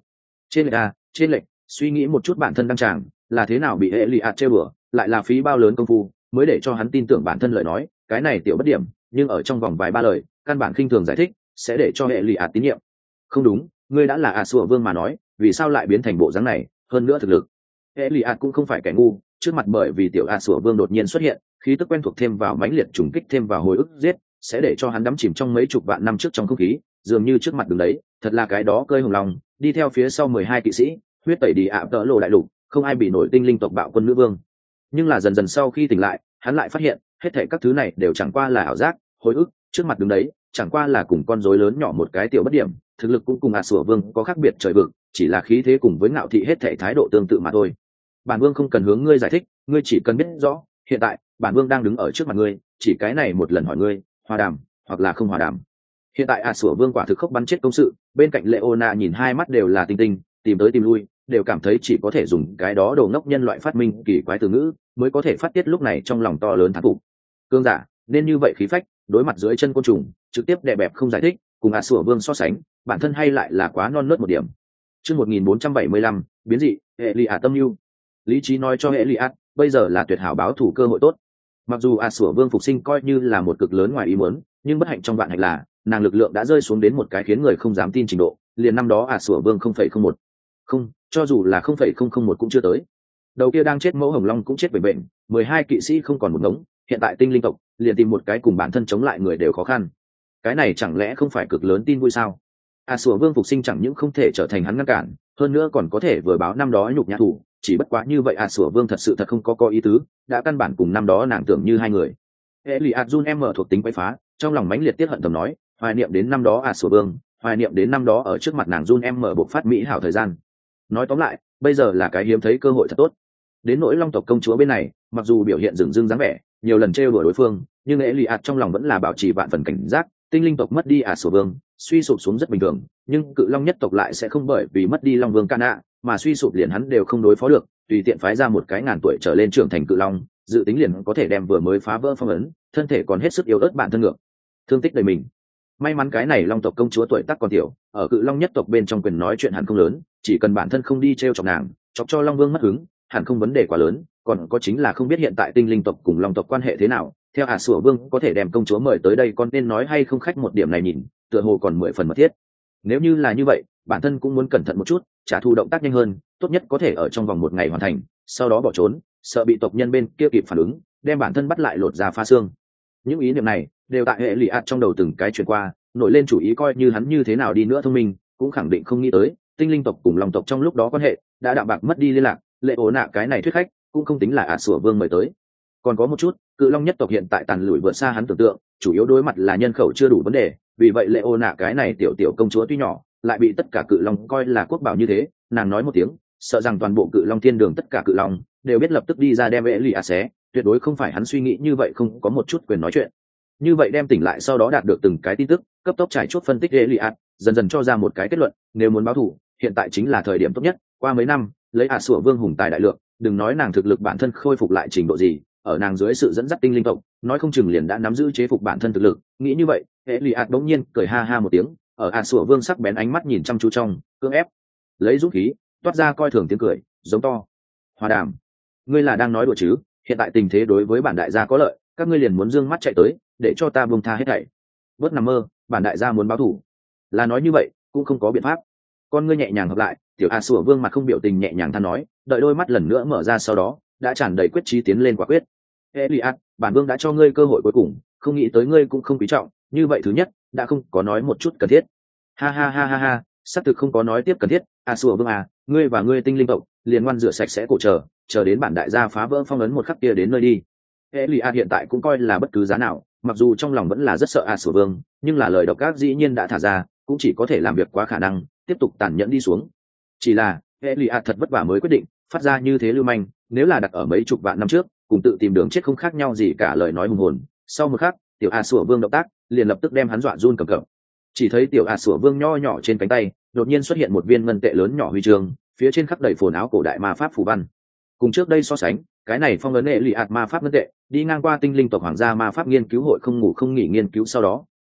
Trên lệch suy nghĩ một chút bản thân đăng tràng là thế nào bị hệ lụy ạt chơi bừa, lại là phí bao lớn công phu mới để cho hắn tin tưởng bản thân lời nói, cái này tiểu bất điểm nhưng ở trong vòng vài ba lời căn bản khinh thường giải thích sẽ để cho hệ lụy ạt tín nhiệm. Không đúng, ngươi đã là ạt sủa vương mà nói, vì sao lại biến thành bộ dáng này, hơn nữa thực lực. Hệ lụy ạt cũng không phải kẻ ngu, trước mặt bởi vì tiểu ạt sủa vương đột nhiên xuất hiện, khí tức quen thuộc thêm vào mãnh liệt trùng kích thêm vào hồi ức giết, sẽ để cho hắn đắm chìm trong mấy chục vạn năm trước trong không khí, dường như trước mặt đường đấy thật là cái đó cơi hồng lòng đi theo phía sau 12 kỵ sĩ huyết tẩy đi ạ tợ lộ đại lục, không ai bị nổi tinh linh tộc bạo quân nữ vương. Nhưng là dần dần sau khi tỉnh lại, hắn lại phát hiện hết thảy các thứ này đều chẳng qua là ảo giác, hồi ức, trước mặt đứng đấy chẳng qua là cùng con rối lớn nhỏ một cái tiểu bất điểm, thực lực cũng cùng ạt sủa vương có khác biệt trời vực, chỉ là khí thế cùng với ngạo thị hết thảy thái độ tương tự mà thôi. Bản vương không cần hướng ngươi giải thích, ngươi chỉ cần biết rõ hiện tại bản vương đang đứng ở trước mặt ngươi, chỉ cái này một lần hỏi ngươi, hòa đàm hoặc là không hòa đàm. Hiện tại ạt sủa vương quả thực khốc bắn chết công sự, bên cạnh Leona nhìn hai mắt đều là tinh tinh, tìm tới tìm lui đều cảm thấy chỉ có thể dùng cái đó đồ ngốc nhân loại phát minh kỳ quái từ ngữ mới có thể phát tiết lúc này trong lòng to lớn thán phục. Cương giả nên như vậy khí phách, đối mặt dưới chân côn trùng trực tiếp đè bẹp không giải thích, cùng ạt sủa vương so sánh bản thân hay lại là quá non nớt một điểm. Chương 1475, biến dị, hệ lụy tâm lưu. Lý trí nói cho hệ lụy bây giờ là tuyệt hảo báo thủ cơ hội tốt. Mặc dù ạt sủa vương phục sinh coi như là một cực lớn ngoài ý muốn, nhưng bất hạnh trong vạn hạnh là nàng lực lượng đã rơi xuống đến một cái khiến người không dám tin trình độ, liền năm đó ạt sủa vương 0,01. Không, cho dù là 0,001 cũng chưa tới. Đầu kia đang chết mẫu hồng long cũng chết bởi bệnh, 12 kỵ sĩ không còn một ngống, hiện tại tinh linh tộc liền tìm một cái cùng bản thân chống lại người đều khó khăn. Cái này chẳng lẽ không phải cực lớn tin vui sao? ạt sủa vương phục sinh chẳng những không thể trở thành hắn ngăn cản, hơn nữa còn có thể vừa báo năm đó nhục nhã thủ, chỉ bất quá như vậy ạt sủa vương thật sự thật không có ý tứ, đã căn bản cùng năm đó nàng tưởng như hai người. Eliad Jun em mở thuộc tính quấy phá, trong lòng mãnh liệt tiết hận thầm nói, hoài niệm đến năm đó ạt sủa vương, hoài niệm đến năm đó ở trước mặt nàng Jun em mở bộc phát mỹ hảo thời gian. Nói tóm lại, bây giờ là cái hiếm thấy cơ hội thật tốt. Đến nỗi long tộc công chúa bên này, mặc dù biểu hiện dửng dưng dáng vẻ, nhiều lần trêu đùa đối phương, nhưng Eliad trong lòng vẫn là bảo trì vạn phần cảnh giác. Tinh linh tộc mất đi ạt sủa vương, suy sụp xuống rất bình thường, nhưng cự long nhất tộc lại sẽ không bởi vì mất đi long vương Cana mà suy sụp, liền hắn đều không đối phó được, tùy tiện phái ra một cái ngàn tuổi trở lên trưởng thành cự long, dự tính liền có thể đem vừa mới phá vỡ phong ấn, thân thể còn hết sức yếu ớt bản thân ngược, thương tích đầy mình. May mắn cái này long tộc công chúa tuổi tác còn tiểu, ở cự long nhất tộc bên trong quyền nói chuyện hẳn không lớn, chỉ cần bản thân không đi trêu chọc nàng, chọc cho long vương mất hứng, hẳn không vấn đề quá lớn. Còn có chính là không biết hiện tại tinh linh tộc cùng long tộc quan hệ thế nào, theo ạt sủa vương có thể đem công chúa mời tới đây, con nên nói hay không khách một điểm này nhìn tựa hồ còn 10 phần mật thiết. Nếu như là như vậy, bản thân cũng muốn cẩn thận một chút, trả thù động tác nhanh hơn, tốt nhất có thể ở trong vòng 1 ngày hoàn thành, sau đó bỏ trốn, sợ bị tộc nhân bên kia kịp phản ứng, đem bản thân bắt lại lột ra pha xương. Những ý niệm này đều tại hệ lụy trong đầu từng cái chuyển qua, nổi lên chủ ý coi như hắn như thế nào đi nữa thông minh, cũng khẳng định không nghĩ tới tinh linh tộc cùng long tộc trong lúc đó quan hệ đã đạm bạc mất đi liên lạc. Lệ ố nạ cái này thuyết khách cũng không tính là ạt sủa vương mời tới. Còn có một chút, cự long nhất tộc hiện tại tàn lùi vượt xa hắn tưởng tượng, chủ yếu đối mặt là nhân khẩu chưa đủ vấn đề, vì vậy lệ ô nạ cái này tiểu tiểu công chúa tuy nhỏ, lại bị tất cả cự long coi là quốc bảo như thế. Nàng nói một tiếng, sợ rằng toàn bộ cự long thiên đường tất cả cự long đều biết lập tức đi ra đem vệ lì xé, tuyệt đối không phải hắn suy nghĩ như vậy, không có một chút quyền nói chuyện. Như vậy đem tỉnh lại sau đó đạt được từng cái tin tức, cấp tốc trải chuốt phân tích vệ lì dần dần cho ra một cái kết luận, nếu muốn báo thù, hiện tại chính là thời điểm tốt nhất. Qua mấy năm, lấy sủa vương hùng tài đại lượng, đừng nói nàng thực lực bản thân khôi phục lại trình độ gì, ở nàng dưới sự dẫn dắt tinh linh tộc, nói không chừng liền đã nắm giữ chế phục bản thân thực lực. Nghĩ như vậy, Eliad bỗng nhiên cười ha ha một tiếng, ở sủa vương sắc bén ánh mắt nhìn chăm chú trong, cưỡng ép lấy dũng khí toát ra coi thường tiếng cười, giống to: hòa đàm, ngươi là đang nói đùa chứ? Hiện tại tình thế đối với bản đại gia có lợi, các ngươi liền muốn dương mắt chạy tới, để cho ta buông tha hết thảy? Bớt nằm mơ, bản đại gia muốn báo thù, là nói như vậy cũng không có biện pháp. Con ngươi nhẹ nhàng hợp lại, tiểu sủa vương mặt không biểu tình nhẹ nhàng than nói, đợi đôi mắt lần nữa mở ra sau đó đã tràn đầy quyết chí tiến lên quả quyết. Eliad, bản vương đã cho ngươi cơ hội cuối cùng, không nghĩ tới ngươi cũng không quý trọng như vậy. Thứ nhất, đã không có nói một chút cần thiết. Ha ha ha ha ha, xác thực không có nói tiếp cần thiết. Sủa vương à, ngươi và ngươi tinh linh tộc liền ngoan rửa sạch sẽ cổ chờ đến bản đại gia phá vỡ phong ấn một khắc kia đến nơi đi. Eliad hiện tại cũng coi là bất cứ giá nào, mặc dù trong lòng vẫn là rất sợ sủa vương, nhưng là lời độc ác dĩ nhiên đã thả ra, cũng chỉ có thể làm việc quá khả năng, tiếp tục tàn nhẫn đi xuống. Chỉ là Eliad thật vất vả mới quyết định phát ra như thế lưu manh, nếu là đặt ở mấy chục vạn năm trước, cùng tự tìm đường chết không khác nhau gì cả. Lời nói hùng hồn, sau một khắc, tiểu sủa vương động tác liền lập tức đem hắn dọa run cầm cập. Chỉ thấy tiểu sủa vương nho nhỏ trên cánh tay đột nhiên xuất hiện một viên ngân tệ lớn nhỏ huy chương, phía trên khắc đầy phồn áo cổ đại ma pháp phù văn. Cùng trước đây so sánh, cái này phong ấn Eliad ma pháp ngân tệ đi ngang qua tinh linh tộc hoàng gia ma pháp nghiên cứu hội không ngủ không nghỉ nghiên cứu sau đó,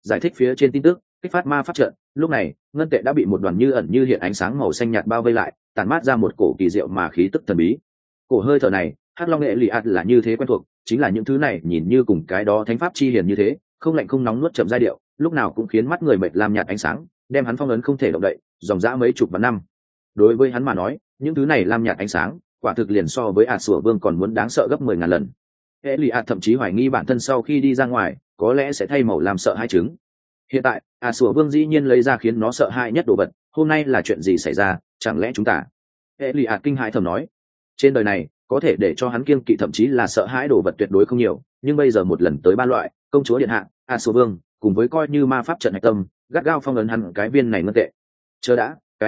giải thích phía trên tin tức kích phát ma pháp trận. Lúc này ngân tệ đã bị một đoàn như ẩn như hiện ánh sáng màu xanh nhạt bao vây lại, tản mát ra một cổ kỳ diệu mà khí tức thần bí. Cổ hơi thở này hắc long nghệ lì ạt là như thế quen thuộc, chính là những thứ này nhìn như cùng cái đó thánh pháp chi hiền như thế, không lạnh không nóng nuốt chậm giai điệu, lúc nào cũng khiến mắt người mệt làm nhạt ánh sáng, đem hắn phong ấn không thể động đậy dòng dã mấy chục vạn năm. Đối với hắn mà nói, những thứ này lam nhạt ánh sáng quả thực liền so với sủa vương còn muốn đáng sợ gấp 10.000 lần. Eliad thậm chí hoài nghi bản thân sau khi đi ra ngoài có lẽ sẽ thay màu làm sợ hai trứng. Hiện tại sủa vương dĩ nhiên lấy ra khiến nó sợ hãi nhất đồ vật, hôm nay là chuyện gì xảy ra, chẳng lẽ chúng ta? Eliad kinh hãi thầm nói, trên đời này có thể để cho hắn kiêng kỵ thậm chí là sợ hãi đồ vật tuyệt đối không nhiều, nhưng bây giờ một lần tới ba loại, công chúa điện hạ, sủa vương cùng với coi như ma pháp trận hạch tâm gắt gao phong ấn hắn cái viên này ngân tệ. Chờ đã, cái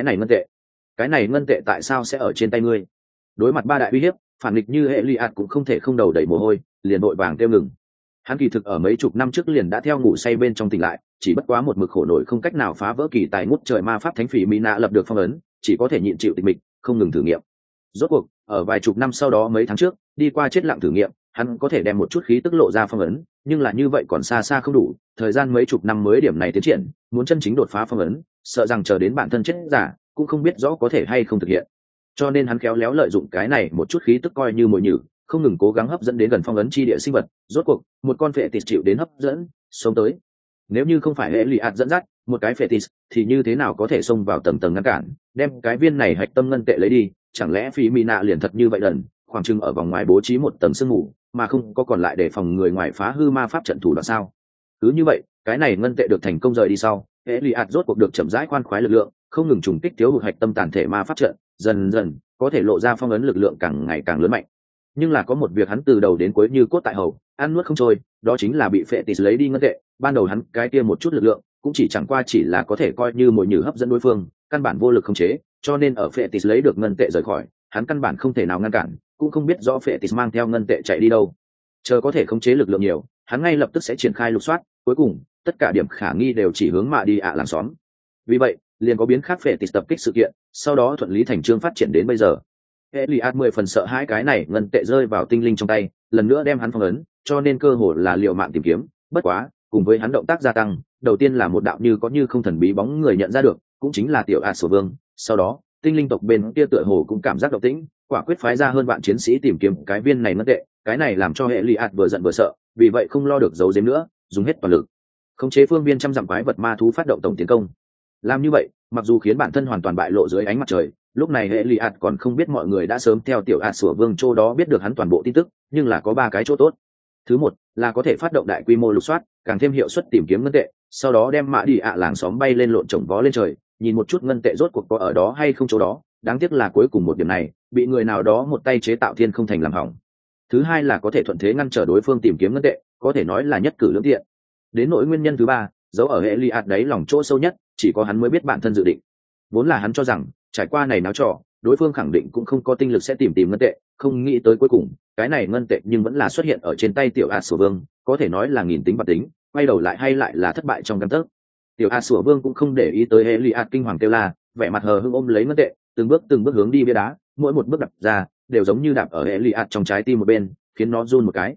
này ngân tệ tại sao sẽ ở trên tay ngươi? Đối mặt ba đại uy hiếp, phản nghịch như Eliad cũng không thể không đầu đẩy mồ hôi, liền vội vàng kêu ngừng. Hắn kỳ thực ở mấy chục năm trước liền đã theo ngủ say bên trong tỉnh lại, chỉ bất quá một mực khổ nổi không cách nào phá vỡ kỳ tài ngút trời ma pháp thánh phỉ Mina lập được phong ấn, chỉ có thể nhịn chịu tịch mịch, không ngừng thử nghiệm. Rốt cuộc, ở vài chục năm sau đó mấy tháng trước, đi qua chết lặng thử nghiệm, hắn có thể đem một chút khí tức lộ ra phong ấn, nhưng là như vậy còn xa xa không đủ, thời gian mấy chục năm mới điểm này tiến triển, muốn chân chính đột phá phong ấn, sợ rằng chờ đến bản thân chết giả, cũng không biết rõ có thể hay không thực hiện. Cho nên hắn khéo léo lợi dụng cái này một chút khí tức coi như mồi nhử, không ngừng cố gắng hấp dẫn đến gần phong ấn chi địa sinh vật. Rốt cuộc một con phệ tịt chịu đến hấp dẫn xông tới. Nếu như không phải Eliad dẫn dắt một cái phệ tịt thì như thế nào có thể xông vào tầng tầng ngăn cản, đem cái viên này hạch tâm ngân tệ lấy đi? Chẳng lẽ phi Mina liền thật như vậy lần khoảng chừng ở vòng ngoài bố trí một tầng sương mù mà không có còn lại để phòng người ngoài phá hư ma pháp trận thủ đoạn sao? Cứ như vậy cái này ngân tệ được thành công rời đi sau, Eliad rốt cuộc được chậm rãi khoan khoái lực lượng, không ngừng trùng kích thiếu hụt hạch tâm tàn thể ma pháp trận, dần dần có thể lộ ra phong ấn lực lượng càng ngày càng lớn mạnh. Nhưng là có một việc hắn từ đầu đến cuối như cốt tại hầu, ăn nuốt không trôi, đó chính là bị phệ tịt lấy đi ngân tệ. Ban đầu hắn cái kia một chút lực lượng cũng chẳng qua chỉ là có thể coi như mồi nhử hấp dẫn đối phương, căn bản vô lực khống chế, cho nên ở phệ tịt lấy được ngân tệ rời khỏi, hắn căn bản không thể nào ngăn cản, cũng không biết rõ phệ tịt mang theo ngân tệ chạy đi đâu. Chờ có thể khống chế lực lượng nhiều, hắn ngay lập tức sẽ triển khai lục soát, cuối cùng tất cả điểm khả nghi đều chỉ hướng mà đi làng xóm. Vì vậy liền có biến khác phệ tịt tập kích sự kiện, sau đó thuận lý thành chương phát triển đến bây giờ. Eliad 10 phần sợ hãi cái này ngân tệ rơi vào tinh linh trong tay, lần nữa đem hắn phong ấn, cho nên cơ hội là liều mạng tìm kiếm. Bất quá, cùng với hắn động tác gia tăng, đầu tiên là một đạo như có như không thần bí bóng người nhận ra được, cũng chính là tiểu sủa vương. Sau đó, tinh linh tộc bên kia tựa hồ cũng cảm giác động tĩnh, quả quyết phái ra hơn vạn chiến sĩ tìm kiếm cái viên này ngân tệ. Cái này làm cho Eliad vừa giận vừa sợ, vì vậy không lo được giấu giếm nữa, dùng hết toàn lực khống chế phương viên trăm dặm quái vật ma thú phát động tổng tiến công. Làm như vậy, mặc dù khiến bản thân hoàn toàn bại lộ dưới ánh mặt trời, lúc này Eliad còn không biết mọi người đã sớm theo tiểu sủa vương chỗ đó biết được hắn toàn bộ tin tức, nhưng là có ba cái chỗ tốt. Thứ một là có thể phát động đại quy mô lục soát, càng thêm hiệu suất tìm kiếm ngân tệ, sau đó đem mã đi làng xóm bay lên lộn trồng vó lên trời, nhìn một chút ngân tệ rốt cuộc có ở đó hay không chỗ đó. Đáng tiếc là cuối cùng một điểm này bị người nào đó một tay chế tạo thiên không thành làm hỏng. Thứ hai là có thể thuận thế ngăn trở đối phương tìm kiếm ngân tệ, có thể nói là nhất cử lưỡng tiện. Đến nỗi nguyên nhân thứ ba, giấu ở Eliad đấy lòng chỗ sâu nhất, chỉ có hắn mới biết bản thân dự định. Vốn là hắn cho rằng trải qua này náo trò, đối phương khẳng định cũng không có tinh lực sẽ tìm ngân tệ, không nghĩ tới cuối cùng cái này ngân tệ nhưng vẫn là xuất hiện ở trên tay tiểu sủa vương, có thể nói là nghìn tính bạc tính, quay đầu lại hay lại là thất bại trong căn tấc. Tiểu sủa vương cũng không để ý tới Eliad kinh hoàng kêu la, vẻ mặt hờ hững ôm lấy ngân tệ, từng bước hướng đi bia đá, mỗi một bước đạp ra đều giống như đạp ở Eliad trong trái tim một bên, khiến nó run một cái.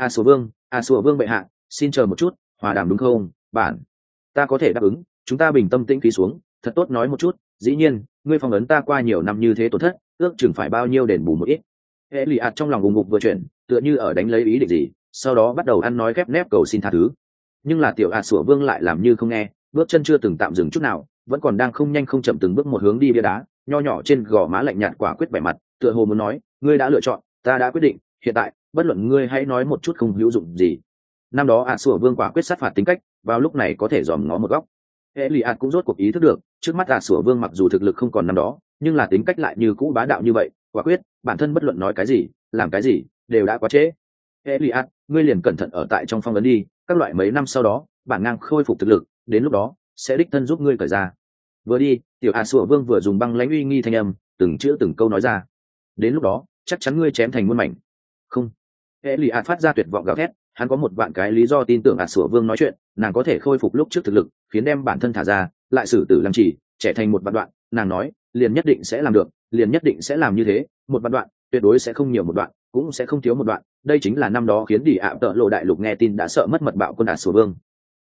Sủa vương bệ hạ, xin chờ một chút, hòa đàm đúng không? Bản ta có thể đáp ứng, chúng ta bình tâm tĩnh khí xuống, thật tốt nói một chút. Dĩ nhiên, ngươi phong ấn ta qua nhiều năm như thế tổn thất, ước chừng phải bao nhiêu đền bù một ít. Eliad trong lòng ùng ục vừa chuyển, tựa như ở đánh lấy ý định gì, sau đó bắt đầu ăn nói khép nép cầu xin tha thứ. Nhưng là tiểu sủa vương lại làm như không nghe, bước chân chưa từng tạm dừng chút nào, vẫn còn đang không nhanh không chậm từng bước một hướng đi bia đá, nho nhỏ trên gò má lạnh nhạt quả quyết vẻ mặt, tựa hồ muốn nói, ngươi đã lựa chọn, ta đã quyết định, hiện tại bất luận ngươi hãy nói một chút không hữu dụng gì. Năm đó sủa vương quả quyết sát phạt tính cách, vào lúc này có thể dòm ngó một góc. Eliad cũng rốt cuộc ý thức được, trước mắt sủa vương mặc dù thực lực không còn năm đó, nhưng là tính cách lại như cũ bá đạo như vậy, quả quyết, bản thân bất luận nói cái gì, làm cái gì, đều đã quá trễ. Eliad, ngươi liền cẩn thận ở tại trong phong ấn đi, các loại mấy năm sau đó, bản ngang khôi phục thực lực, đến lúc đó sẽ đích thân giúp ngươi cởi ra. Vừa đi, tiểu sủa vương vừa dùng băng lãnh uy nghi thanh âm, từng chữ từng câu nói ra. Đến lúc đó, chắc chắn ngươi chém thành muôn mảnh. Không. Eliad phát ra tuyệt vọng gào thét, hắn có một vạn cái lý do tin tưởng sủa vương nói chuyện, nàng có thể khôi phục lúc trước thực lực, khiến đem bản thân thả ra, lại xử tử lăng trì, trẻ thành một vạn đoạn, nàng nói, liền nhất định sẽ làm được, liền nhất định sẽ làm như thế, một vạn đoạn, tuyệt đối sẽ không nhiều một đoạn, cũng sẽ không thiếu một đoạn. Đây chính là năm đó khiến đi tợ lộ đại lục nghe tin đã sợ mất mật bạo quân sủa vương.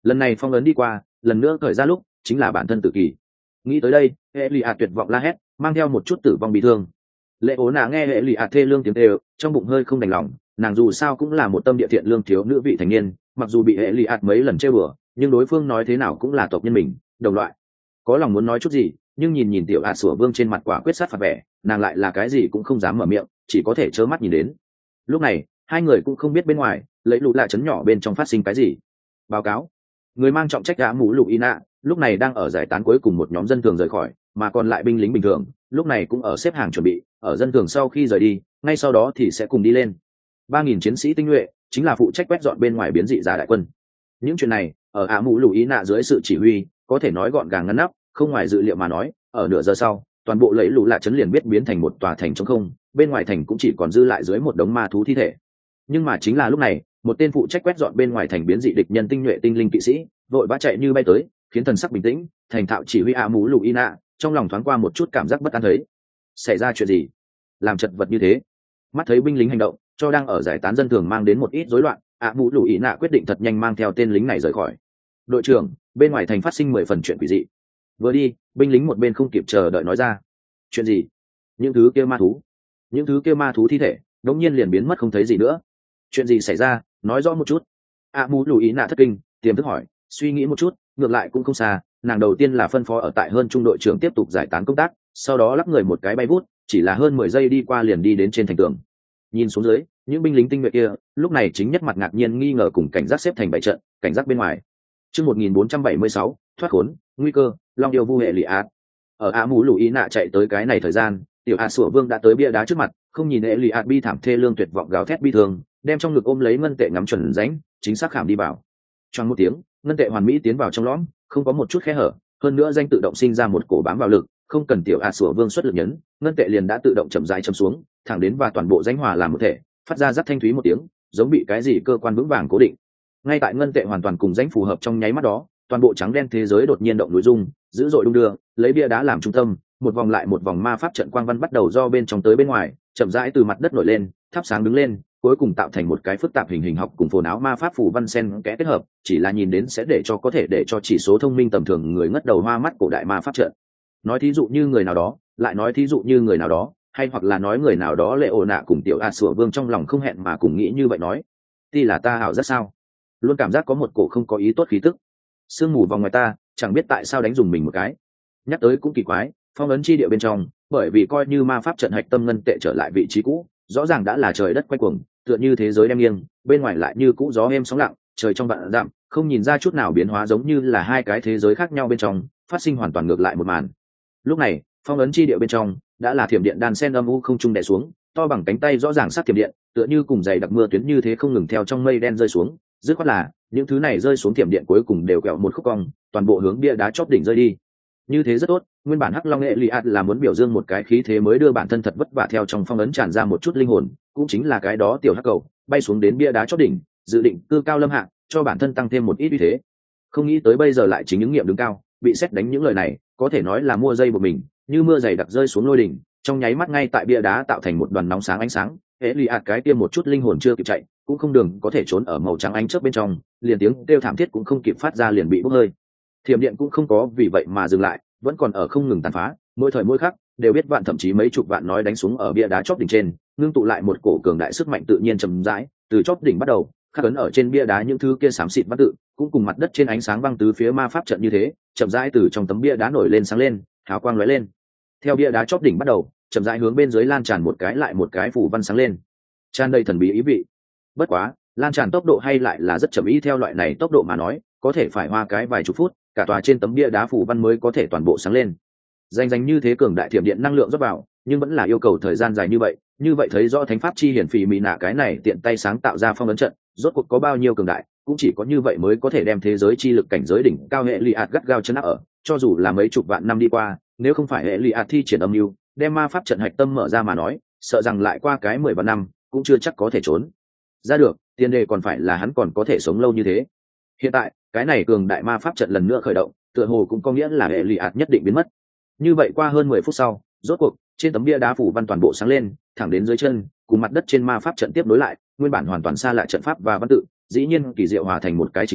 lần này phong ấn đi qua, lần nữa khởi ra lúc chính là bản thân tự kỷ. Nghĩ tới đây, hệ lụy tuyệt vọng la hét, mang theo một chút tử vong bị thương. Lệ ố nạ nghe hệ lụy thê lương tiếng kêu, trong bụng hơi không đành lòng, nàng dù sao cũng là một tâm địa thiện lương thiếu nữ vị thành niên, mặc dù bị hệ lụy mấy lần trêu đùa, nhưng đối phương nói thế nào cũng là tộc nhân mình, đồng loại. Có lòng muốn nói chút gì, nhưng nhìn tiểu sủa vương trên mặt quả quyết sát phạt vẻ, nàng lại là cái gì cũng không dám mở miệng, chỉ có thể trơ mắt nhìn đến. Lúc này hai người cũng không biết bên ngoài lấy lụ lạ chấn nhỏ bên trong phát sinh cái gì. Báo cáo, người mang trọng trách đã mũ lụ ina lúc này đang ở giải tán cuối cùng một nhóm dân thường rời khỏi, mà còn lại binh lính bình thường lúc này cũng ở xếp hàng chuẩn bị, ở dân thường sau khi rời đi ngay sau đó thì sẽ cùng đi lên. 3.000 chiến sĩ tinh nhuệ chính là phụ trách quét dọn bên ngoài biến dị giả đại quân. Những chuyện này ở ả mũ lụ ina dưới sự chỉ huy có thể nói gọn gàng ngăn nắp, không ngoài dự liệu mà nói, ở nửa giờ sau toàn bộ lấy lũ lạ chấn liền biết biến thành một tòa thành trống không, bên ngoài thành cũng chỉ còn dư lại dưới một đống ma thú thi thể. Nhưng mà chính là lúc này, một tên phụ trách quét dọn bên ngoài thành biến dị địch nhân tinh nhuệ tinh linh kỵ sĩ vội vã chạy như bay tới, khiến thần sắc bình tĩnh thành thạo chỉ huy mũ lù ina trong lòng thoáng qua một chút cảm giác bất an. Thấy xảy ra chuyện gì làm chật vật như thế? Mắt thấy binh lính hành động cho đang ở giải tán dân thường mang đến một ít rối loạn, mũ lù ina quyết định thật nhanh mang theo tên lính này rời khỏi. Đội trưởng, bên ngoài thành phát sinh 10 phần chuyện quỷ dị. Vừa đi, binh lính một bên không kịp chờ đợi nói ra. Chuyện gì? Những thứ kia ma thú thi thể đống nhiên liền biến mất không thấy gì nữa. Chuyện gì xảy ra, nói rõ một chút. Mũ lù ý nạ thất kinh, tiềm thức hỏi, suy nghĩ một chút, ngược lại cũng không xa, nàng đầu tiên là phân phó ở tại hơn trung đội trưởng tiếp tục giải tán công tác, sau đó lắp người một cái bay vút, chỉ là hơn 10 giây đi qua liền đi đến trên thành tường. Nhìn xuống dưới, những binh lính tinh nhuệ kia lúc này chính nhất mặt ngạc nhiên nghi ngờ cùng cảnh giác xếp thành bảy trận, cảnh giác bên ngoài. Chương 1476, thoát khốn, nguy cơ, long điều vu hệ lụy ạt. Ở mũ lù ý nạ chạy tới cái này thời gian, tiểu sủa vương đã tới bia đá trước mặt, không nhìn hệ lụy ạt bi thảm thê lương tuyệt vọng gào thét bi thương, đem trong ngực ôm lấy ngân tệ ngắm chuẩn rãnh, chính xác khảm đi vào. Trong một tiếng, ngân tệ hoàn mỹ tiến vào trong lõm, không có một chút khe hở, hơn nữa danh tự động sinh ra một cổ bám vào lực, không cần tiểu sủa vương xuất lực nhấn, ngân tệ liền đã tự động chậm rãi châm xuống, thẳng đến và toàn bộ rãnh hòa làm một thể, phát ra rất thanh thúy một tiếng, giống bị cái gì cơ quan vững vàng cố định. Ngay tại ngân tệ hoàn toàn cùng rãnh phù hợp trong nháy mắt đó, toàn bộ trắng đen thế giới đột nhiên động núi rung, dữ dội đung đưa, lấy bia đá làm trung tâm, một vòng lại một vòng ma pháp trận quang văn bắt đầu do bên trong tới bên ngoài, chậm rãi từ mặt đất nổi lên, thắp sáng đứng lên, cuối cùng tạo thành một cái phức tạp hình học cùng phồn áo ma pháp phù văn sen kẽ kết hợp, chỉ là nhìn đến sẽ để cho có thể để cho chỉ số thông minh tầm thường người ngất đầu hoa mắt cổ đại ma pháp trận. Nói thí dụ như người nào đó, lại nói thí dụ như người nào đó, hay hoặc là nói người nào đó lệ ổ nạ cùng tiểu sủa vương trong lòng không hẹn mà cùng nghĩ như vậy nói, ti là ta ảo rất sao? Luôn cảm giác có một cổ không có ý tốt khí tức, sương mù vòng ngoài ta, chẳng biết tại sao đánh dùng mình một cái. Nhắc tới cũng kỳ quái, phong ấn chi địa bên trong, bởi vì coi như ma pháp trận hạch tâm ngân tệ trở lại vị trí cũ, rõ ràng đã là trời đất quay cuồng, tựa như thế giới đem nghiêng, bên ngoài lại như cũ gió êm sóng lặng, trời trong vạn dặm, không nhìn ra chút nào biến hóa, giống như là hai cái thế giới khác nhau bên trong phát sinh hoàn toàn ngược lại một màn. Lúc này, phong ấn chi địa bên trong đã là thiểm điện đan sen âm u không trung đè xuống, to bằng cánh tay rõ ràng sắc thiểm điện, tựa như cùng dày đặc mưa tuyến như thế không ngừng theo trong mây đen rơi xuống, dứt khoát là những thứ này rơi xuống thiểm điện cuối cùng đều quẹo một khúc cong, toàn bộ hướng bia đá chóp đỉnh rơi đi. Như thế rất tốt, nguyên bản hắc long hệ liệt là muốn biểu dương một cái khí thế mới đưa bản thân thật vất vả theo trong phong ấn tràn ra một chút linh hồn, cũng chính là cái đó tiểu hắc cầu bay xuống đến bia đá chóp đỉnh, dự định cư cao lâm hạ, cho bản thân tăng thêm một ít uy thế. Không nghĩ tới bây giờ lại chính những nghiệm đứng cao, bị xét đánh những lời này, có thể nói là mua dây của mình, như mưa dày đặc rơi xuống lôi đỉnh, trong nháy mắt ngay tại bia đá tạo thành một đoàn nóng sáng ánh sáng, hệ liệt cái tiêm một chút linh hồn chưa kịp chạy, cũng không đường có thể trốn ở màu trắng ánh chớp bên trong, liền tiếng kêu thảm thiết cũng không kịp phát ra liền bị bốc hơi. Thiểm điện cũng không có vì vậy mà dừng lại, vẫn còn ở không ngừng tàn phá, mỗi thời mỗi khắc đều biết vạn thậm chí mấy chục vạn nói đánh xuống ở bia đá chóp đỉnh trên, ngưng tụ lại một cổ cường đại sức mạnh tự nhiên chậm rãi từ chóp đỉnh bắt đầu khắc ấn ở trên bia đá những thứ kia xám xịt văn tự, cũng cùng mặt đất trên ánh sáng văng tứ phía ma pháp trận như thế, chậm rãi từ trong tấm bia đá nổi lên sáng lên, hào quang lóe lên. Theo bia đá chóp đỉnh bắt đầu, chậm rãi hướng bên dưới lan tràn một cái lại một cái phủ văn sáng lên, tràn đầy thần bí ý vị. Bất quá, lan tràn tốc độ hay lại là rất chậm ý, theo loại này tốc độ mà nói, có thể phải hoa cái vài chục phút, cả tòa trên tấm bia đá phủ văn mới có thể toàn bộ sáng lên. Danh như thế cường đại thiểm điện năng lượng rót vào, nhưng vẫn là yêu cầu thời gian dài như vậy thấy rõ thánh pháp chi hiển phì mị nạ cái này tiện tay sáng tạo ra phong ấn trận, rốt cuộc có bao nhiêu cường đại, cũng chỉ có như vậy mới có thể đem thế giới chi lực cảnh giới đỉnh cao hệ liệt gắt gao chân áp ở, cho dù là mấy chục vạn năm đi qua, nếu không phải hệ liệt thi triển âm mưu, đem ma pháp trận hạch tâm mở ra mà nói, sợ rằng lại qua cái 10 vạn năm cũng chưa chắc có thể trốn ra được, tiền đề còn phải là hắn còn có thể sống lâu như thế. Hiện tại cái này cường đại ma pháp trận lần nữa khởi động, tựa hồ cũng có nghĩa là hệ liệt nhất định biến mất. Như vậy qua hơn 10 phút sau, rốt cuộc trên tấm bia đá phủ văn toàn bộ sáng lên, thẳng đến dưới chân, cùng mặt đất trên ma pháp trận tiếp nối lại, nguyên bản hoàn toàn xa lạ trận pháp và văn tự, dĩ nhiên kỳ diệu hòa thành một cái chính thể,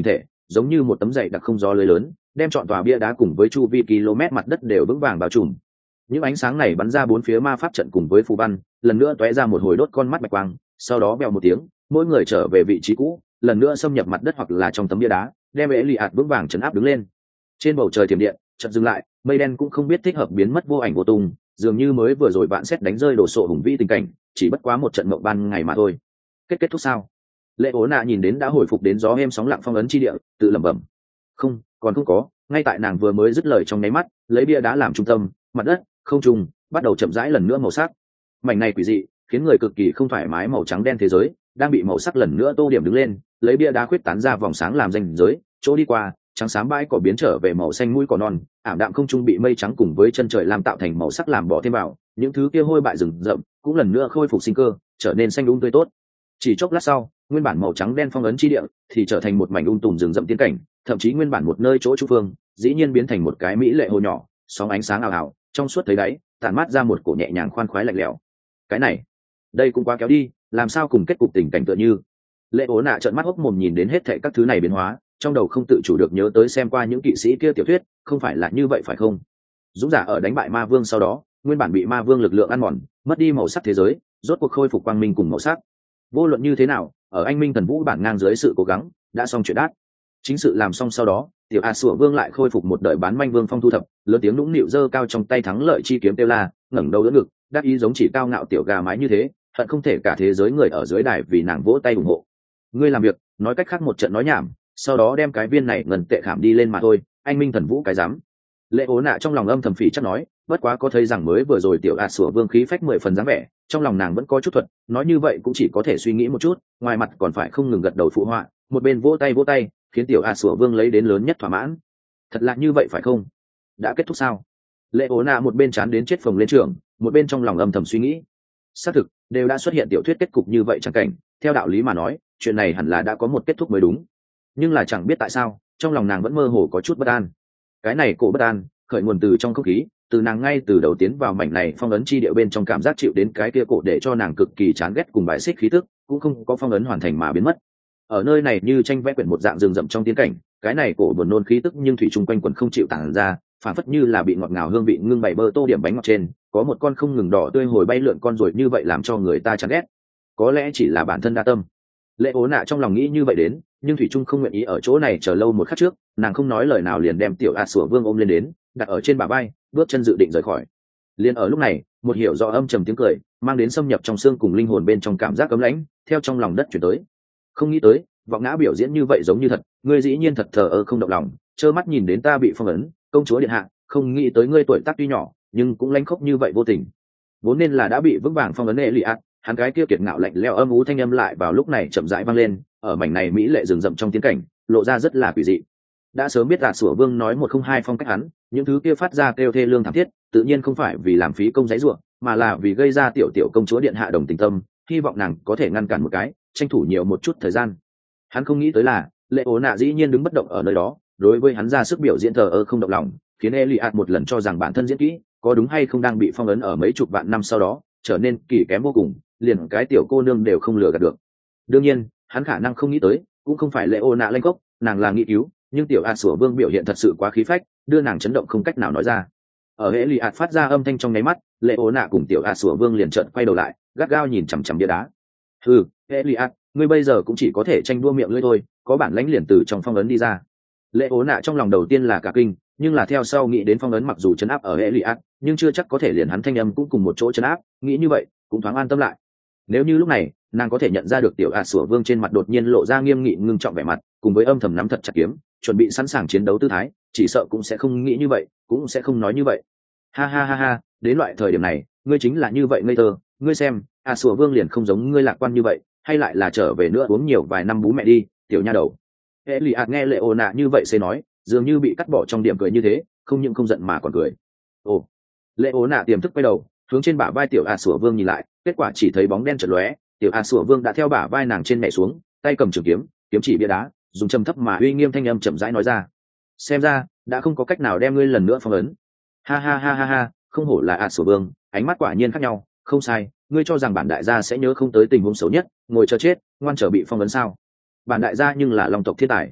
giống như một tấm dày đặc không gió lưới lớn, đem trọn tòa bia đá cùng với chu vi km mặt đất đều vững vàng bao trùm. Những ánh sáng này bắn ra bốn phía ma pháp trận cùng với phù văn, lần nữa tóe ra một hồi đốt con mắt bạch quang, sau đó bèo một tiếng, mỗi người trở về vị trí cũ, lần nữa xâm nhập mặt đất hoặc là trong tấm bia đá, đem Eliat vững vàng trấn áp đứng lên. Trên bầu trời thiểm điện chợt dừng lại, mây đen cũng không biết thích hợp biến mất vô ảnh vô tung, dường như mới vừa rồi bạn xét đánh rơi đổ sộ hùng vĩ tình cảnh, chỉ bất quá một trận mộng ban ngày mà thôi. Kết thúc sao? Lệ Ố Nạ nhìn đến đã hồi phục đến gió êm sóng lặng phong ấn chi địa, tự lẩm bẩm. Không, còn không có. Ngay tại nàng vừa mới dứt lời trong nháy mắt, lấy bia đá làm trung tâm, mặt đất, không trung bắt đầu chậm rãi lần nữa màu sắc. Mảnh này quỷ dị, khiến người cực kỳ không thoải mái màu trắng đen thế giới đang bị màu sắc lần nữa tô điểm đứng lên, lấy bia đá khuyết tán ra vòng sáng làm ranh giới, chỗ đi qua trắng xám bãi cỏ biến trở về màu xanh mũi cỏ non, ảm đạm không trung bị mây trắng cùng với chân trời làm tạo thành màu sắc làm bỏ thêm vào, những thứ kia hôi bại rừng rậm cũng lần nữa khôi phục sinh cơ, trở nên xanh tươi tốt. Chỉ chốc lát sau, nguyên bản màu trắng đen phong ấn chi địa thì trở thành một mảnh tùm rừng rậm tiên cảnh, thậm chí nguyên bản một nơi chỗ trung phương dĩ nhiên biến thành một cái mỹ lệ hồ nhỏ, sóng ánh sáng ảo ảo trong suốt thấy đáy, tản mát ra một cổ nhẹ nhàng khoan khoái lạnh lẽo. Cái này, đây cũng quá kéo đi, làm sao cùng kết cục tình cảnh tựa như. Lệ Ố Nạ trợn mắt hốc mồm nhìn đến hết thảy các thứ này biến hóa, trong đầu không tự chủ được nhớ tới xem qua những kỵ sĩ kia tiểu thuyết, không phải là như vậy phải không? Dũng giả ở đánh bại ma vương sau đó, nguyên bản bị ma vương lực lượng ăn mòn, mất đi màu sắc thế giới, rốt cuộc khôi phục quang minh cùng màu sắc. Vô luận như thế nào, ở anh minh thần vũ bản ngang dưới sự cố gắng, đã xong chuyện đát. Chính sự làm xong sau đó, tiểu A Sủa Vương lại khôi phục một đời bán manh vương phong thu thập, lớn tiếng nũng nịu giơ cao trong tay thắng lợi chi kiếm kêu la, ngẩng đầu đỡ ngực, đắc ý giống chỉ cao ngạo tiểu gà mái như thế, hận không thể cả thế giới người ở dưới đài vì nàng vỗ tay ủng hộ. Ngươi làm việc, nói cách khác một trận nói nhảm, sau đó đem cái viên này ngần tệ khảm đi lên mà thôi, anh minh thần vũ cái dám. Lệ Ố Nạ trong lòng âm thầm phỉ chắc nói, bất quá có thấy rằng mới vừa rồi tiểu A Sủa Vương khí phách 10 phần dáng vẻ, trong lòng nàng vẫn có chút thuật, nói như vậy cũng chỉ có thể suy nghĩ một chút, ngoài mặt còn phải không ngừng gật đầu phụ họa, một bên vỗ tay, khiến tiểu A Sủa Vương lấy đến lớn nhất thỏa mãn. Thật là như vậy phải không? Đã kết thúc sao? Lệ Ố Nạ một bên chán đến chết phồng lên trường, một bên trong lòng âm thầm suy nghĩ. Xác thực, đều đã xuất hiện tiểu thuyết kết cục như vậy chẳng cảnh, theo đạo lý mà nói, chuyện này hẳn là đã có một kết thúc mới đúng. Nhưng là chẳng biết tại sao, trong lòng nàng vẫn mơ hồ có chút bất an. Cái này cổ bất an, khởi nguồn từ trong không khí, từ nàng ngay từ đầu tiến vào mảnh này phong ấn chi địa bên trong cảm giác chịu đến cái kia cổ để cho nàng cực kỳ chán ghét cùng bài xích khí tức, cũng không có phong ấn hoàn thành mà biến mất. Ở nơi này như tranh vẽ quyển một dạng rừng rậm trong tiến cảnh, cái này cổ buồn nôn khí tức nhưng thủy chung quanh quần không chịu tản ra, phản phất như là bị ngọt ngào hương vị ngưng bày bơ tô điểm bánh ngọt trên, có một con không ngừng đỏ tươi hồi bay lượn con ruồi như vậy làm cho người ta chán ghét. Có lẽ chỉ là bản thân đa tâm. Lệ Ố Nạ trong lòng nghĩ như vậy đến, nhưng thủy trung không nguyện ý ở chỗ này chờ lâu một khắc trước, nàng không nói lời nào liền đem tiểu A Sủa Vương ôm lên đến, đặt ở trên bả vai, bước chân dự định rời khỏi. Liền ở lúc này, một hiểu rõ âm trầm tiếng cười, mang đến xâm nhập trong xương cùng linh hồn bên trong cảm giác cấm lãnh, theo trong lòng đất chuyển tới. Không nghĩ tới, vọng ngã biểu diễn như vậy giống như thật, ngươi dĩ nhiên thật thờ ơ không động lòng, trơ mắt nhìn đến ta bị phong ấn, công chúa điện hạ, không nghĩ tới ngươi tuổi tác tuy nhỏ, nhưng cũng lãnh khốc như vậy vô tình. Vốn nên là đã bị vững vàng phong ấn Eliat, hắn cái kia kiệt ngạo lạnh lẽo âm u thanh âm lại vào lúc này chậm rãi vang lên, ở mảnh này mỹ lệ rừng rậm trong tiến cảnh, lộ ra rất là quỷ dị. Đã sớm biết Sủa Vương nói một không hai phong cách hắn, những thứ kia phát ra kêu thê lương thảm thiết, tự nhiên không phải vì làm phí công giấy ruộng, mà là vì gây ra tiểu tiểu công chúa điện hạ đồng tình tâm, hy vọng nàng có thể ngăn cản một cái, tranh thủ nhiều một chút thời gian. Hắn không nghĩ tới là Lệ Ố Nạ dĩ nhiên đứng bất động ở nơi đó, đối với hắn ra sức biểu diễn thờ ơ không động lòng, khiến Eliat một lần cho rằng bản thân diễn kỹ có đúng hay không đang bị phong ấn ở mấy chục vạn năm sau đó trở nên kỳ kém vô cùng, liền cái tiểu cô nương đều không lừa gạt được. Đương nhiên, hắn khả năng không nghĩ tới, cũng không phải Lệ Ố Nạ lanh gốc, nàng là nghĩ cứu, nhưng tiểu A Sủa Vương biểu hiện thật sự quá khí phách, đưa nàng chấn động không cách nào nói ra. Ở Eliat phát ra âm thanh trong nháy mắt, Lệ Ố Nạ cùng tiểu A Sủa Vương liền trợn quay đầu lại, gắt gao nhìn chằm chằm bia đá. "Hừ, Eliat, ngươi bây giờ cũng chỉ có thể tranh đua miệng lưỡi thôi, có bản lãnh liền từ trong phong ấn đi ra." Lệ Ố Nạ trong lòng đầu tiên là cả kinh, nhưng là theo sau nghĩ đến phong ấn mặc dù chấn áp ở Eliat, nhưng chưa chắc có thể liền hắn thanh âm cũng cùng một chỗ chấn áp, nghĩ như vậy, cũng thoáng an tâm lại. Nếu như lúc này, nàng có thể nhận ra được tiểu A Sủa Vương trên mặt đột nhiên lộ ra nghiêm nghị ngưng trọng vẻ mặt, cùng với âm thầm nắm thật chặt kiếm, chuẩn bị sẵn sàng chiến đấu tư thái, chỉ sợ cũng sẽ không nghĩ như vậy, cũng sẽ không nói như vậy. Ha ha ha ha, đến loại thời điểm này, ngươi chính là như vậy ngây thơ, ngươi xem, A Sủa Vương liền không giống ngươi lạc quan như vậy, hay lại là trở về nữa uống nhiều vài năm bú mẹ đi, tiểu nha đầu. Eliat nghe Lệ Ố Nạ như vậy sẽ nói, dường như bị cắt bỏ trong điểm cười như thế, không những không giận mà còn cười. Ồ. Lệ Ố Nạ tiềm thức quay đầu, hướng trên bả vai tiểu A Sủa Vương nhìn lại, kết quả chỉ thấy bóng đen chợt lóe, tiểu A Sủa Vương đã theo bả vai nàng trên nhảy xuống, tay cầm trường kiếm, kiếm chỉ bia đá, dùng trầm thấp mà uy nghiêm thanh âm chậm rãi nói ra: "Xem ra, đã không có cách nào đem ngươi lần nữa phong ấn." Ha ha ha ha ha, không hổ là A Sủa Vương, ánh mắt quả nhiên khác nhau, không sai, ngươi cho rằng bản đại gia sẽ nhớ không tới tình huống xấu nhất, ngồi chờ chết, ngoan trở bị phong ấn sao? Bản đại gia nhưng là long tộc thiên tài.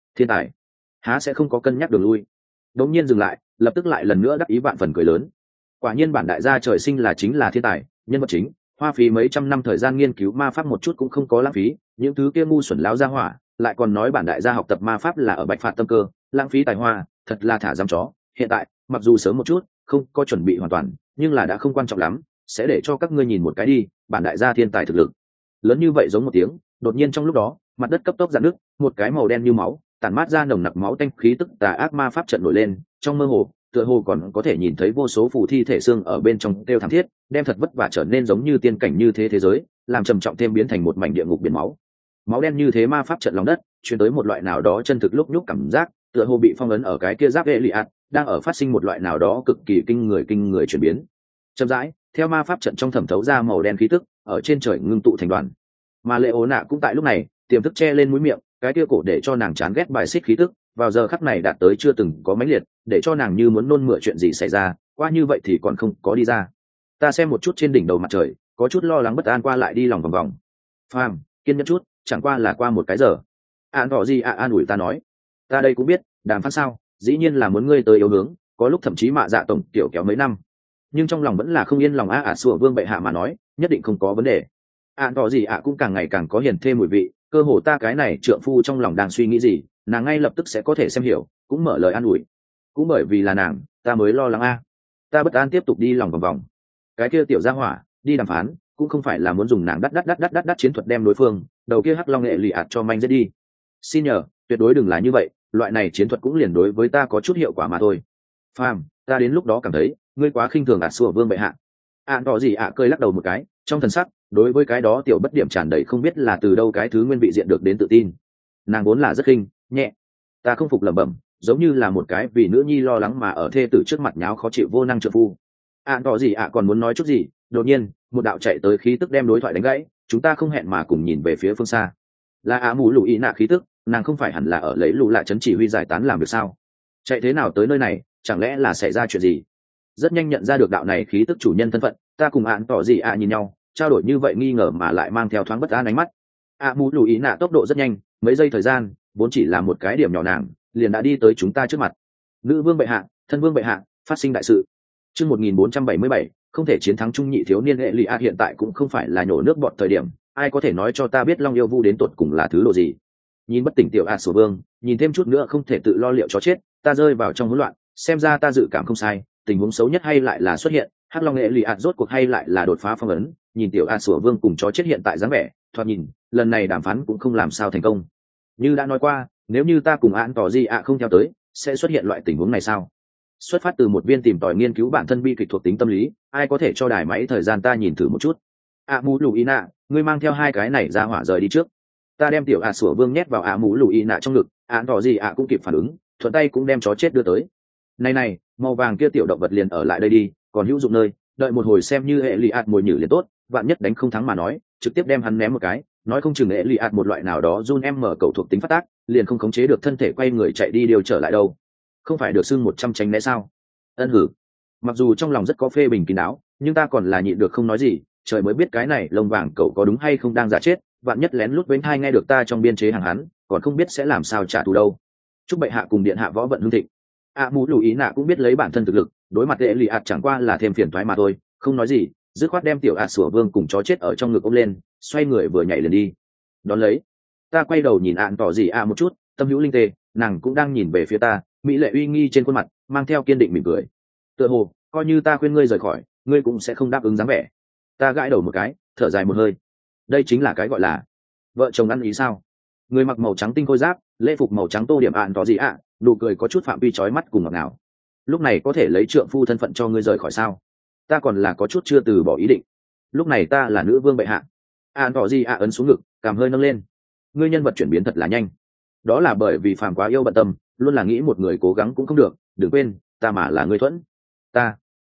thiên tài há sẽ không có cân nhắc đường lui. Đống nhiên dừng lại, lập tức lại lần nữa đắc ý vạn phần cười lớn. Quả nhiên bản đại gia trời sinh là chính là thiên tài, nhân vật chính, hoa phí mấy trăm năm thời gian nghiên cứu ma pháp một chút cũng không có lãng phí, những thứ kia ngu xuẩn láo ra hỏa, lại còn nói bản đại gia học tập ma pháp là ở bạch phạt tâm cơ, lãng phí tài hoa, thật là thả dám chó. Hiện tại, mặc dù sớm một chút, không có chuẩn bị hoàn toàn, nhưng là đã không quan trọng lắm, sẽ để cho các ngươi nhìn một cái đi, bản đại gia thiên tài thực lực. Lớn như vậy giống một tiếng, đột nhiên trong lúc đó, mặt đất cấp tốc rạn nước, một cái màu đen như máu, tản mát ra nồng nặc máu tanh khí tức tà ác ma pháp trận nổi lên, trong mơ hồ, tựa hồ còn có thể nhìn thấy vô số phù thi thể xương ở bên trong kêu thảm thiết, đem thật vất vả trở nên giống như tiên cảnh như thế thế giới, làm trầm trọng thêm biến thành một mảnh địa ngục biển máu. Máu đen như thế ma pháp trận lòng đất, truyền tới một loại nào đó chân thực lúc nhúc cảm giác, tựa hồ bị phong ấn ở cái kia giáp vệ lì ạt, đang ở phát sinh một loại nào đó cực kỳ kinh người chuyển biến. Chậm rãi, theo ma pháp trận trong thẩm thấu ra màu đen khí tức, ở trên trời ngưng tụ thành đoàn. Mà Lệ Ố Nạ cũng tại lúc này, tiềm thức che lên mũi miệng, cái kia cổ để cho nàng chán ghét bài xích khí tức, vào giờ khắc này đạt tới chưa từng có mãnh liệt, để cho nàng như muốn nôn mửa chuyện gì xảy ra, qua như vậy thì còn không có đi ra. Ta xem một chút trên đỉnh đầu mặt trời, có chút lo lắng bất an qua lại đi lòng vòng vòng. Phàm, kiên nhẫn chút, chẳng qua là qua một cái giờ. An tỏ gì an ủi ta nói, ta đây cũng biết, đàm phán sao, dĩ nhiên là muốn ngươi tới yếu hướng, có lúc thậm chí mạ dạ tổng tiểu kéo mấy năm, nhưng trong lòng vẫn là không yên lòng sủa vương bệ hạ mà nói, nhất định không có vấn đề. An tỏ gì cũng càng ngày càng có hiển thêm mùi vị, cơ hồ ta cái này trượng phu trong lòng đang suy nghĩ gì, nàng ngay lập tức sẽ có thể xem hiểu, cũng mở lời an ủi. Cũng bởi vì là nàng, ta mới lo lắng ta bất an tiếp tục đi lòng vòng vòng. Cái kia tiểu gia hỏa đi đàm phán cũng không phải là muốn dùng nàng đắt chiến thuật đem đối phương đầu kia hắc long nghệ lì ạt cho manh giết đi. Xin nhờ, tuyệt đối đừng là như vậy, loại này chiến thuật cũng liền đối với ta có chút hiệu quả mà thôi. Phàm, ta đến lúc đó cảm thấy ngươi quá khinh thường sủa vương bệ hạ. Tỏ gì cười lắc đầu một cái, trong thần sắc đối với cái đó tiểu bất điểm tràn đầy không biết là từ đâu cái thứ nguyên vị diện được đến tự tin. Nàng vốn là rất khinh nhẹ, ta không phục lẩm bẩm, giống như là một cái vì nữ nhi lo lắng mà ở thê tử trước mặt nháo khó chịu vô năng trợ phu. Tỏ gì còn muốn nói chút gì, đột nhiên một đạo chạy tới khí tức đem đối thoại đánh gãy, chúng ta không hẹn mà cùng nhìn về phía phương xa. Là mù lù ý nạ khí tức, nàng không phải hẳn là ở lấy lù lại trấn chỉ huy giải tán làm việc sao? Chạy thế nào tới nơi này, chẳng lẽ là xảy ra chuyện gì? Rất nhanh nhận ra được đạo này khí tức chủ nhân thân phận, ta cùng tỏ gì nhìn nhau, trao đổi như vậy nghi ngờ mà lại mang theo thoáng bất an ánh mắt. Mù lù ý nạ tốc độ rất nhanh, mấy giây thời gian, vốn chỉ là một cái điểm nhỏ nàng liền đã đi tới chúng ta trước mặt. Nữ vương bệ hạ, thân vương bệ hạ, phát sinh đại sự. Chương 1477, không thể chiến thắng trung nhị thiếu niên hệ lụy hiện tại cũng không phải là nhổ nước bọt thời điểm, ai có thể nói cho ta biết Long Yêu Vu đến tột cùng là thứ đồ gì? Nhìn bất tỉnh tiểu sổ vương, nhìn thêm chút nữa không thể tự lo liệu chó chết, ta rơi vào trong hỗn loạn, xem ra ta dự cảm không sai, tình huống xấu nhất hay lại là xuất hiện, hắc long hệ lụy rốt cuộc hay lại là đột phá phong ấn, nhìn tiểu sổ vương cùng chó chết hiện tại dáng vẻ, thoạt nhìn, lần này đàm phán cũng không làm sao thành công. Như đã nói qua, nếu như ta cùng tỏ gì không theo tới, sẽ xuất hiện loại tình huống này sao? Xuất phát từ một viên tìm tòi nghiên cứu bản thân bi kịch thuộc tính tâm lý, ai có thể cho đài máy thời gian ta nhìn thử một chút. Mù lù ý nạ, ngươi mang theo hai cái này ra hỏa rời đi trước. Ta đem tiểu sủa vương nhét vào mù lù ý nạ trong ngực, tỏ gì cũng kịp phản ứng, thuận tay cũng đem chó chết đưa tới. Này, màu vàng kia tiểu động vật liền ở lại đây đi, còn hữu dụng nơi, đợi một hồi xem như hệ lì mồi nhử liền tốt, vạn nhất đánh không thắng mà nói, trực tiếp đem hắn ném một cái, nói không chừng hệ lì một loại nào đó run em mở cầu thuộc tính phát tác, liền không khống chế được thân thể quay người chạy đi điều trở lại đâu. Không phải được xưng 100 tránh né sao? Ân hử. Mặc dù trong lòng rất có phê bình kín đáo, nhưng ta còn là nhịn được không nói gì, trời mới biết cái này lông vàng cậu có đúng hay không đang giả chết, vạn nhất lén lút bên thai nghe được ta trong biên chế hàng hắn, còn không biết sẽ làm sao trả thù đâu. Chúc bệ hạ cùng điện hạ võ vận hưng thịnh. Mù lù ý nạ cũng biết lấy bản thân thực lực, đối mặt hệ lì chẳng qua là thêm phiền toái mà thôi, không nói gì, dứt khoát đem tiểu sủa vương cùng chó chết ở trong ngực ôm lên, xoay người vừa nhảy liền đi. Đón lấy, ta quay đầu nhìn tỏ gì một chút, tâm hữu linh tê, nàng cũng đang nhìn về phía ta, mỹ lệ uy nghi trên khuôn mặt mang theo kiên định mỉm cười. Tựa hồ coi như ta khuyên ngươi rời khỏi, ngươi cũng sẽ không đáp ứng dáng vẻ. Ta gãi đầu một cái, thở dài một hơi. Đây chính là cái gọi là vợ chồng ăn ý sao? Người mặc màu trắng tinh khôi giáp, lễ phục màu trắng tô điểm tỏ gì nụ cười có chút phạm vi chói mắt cùng ngọt ngào. Lúc này có thể lấy trượng phu thân phận cho ngươi rời khỏi sao? Ta còn là có chút chưa từ bỏ ý định. Lúc này ta là nữ vương bệ hạ. Tỏ gì ấn xuống ngực, cảm hơi nâng lên. Ngươi nhân vật chuyển biến thật là nhanh. Đó là bởi vì phàm quá yêu bận tâm, luôn là nghĩ một người cố gắng cũng không được, đừng quên ta mà là người thuẫn. Ta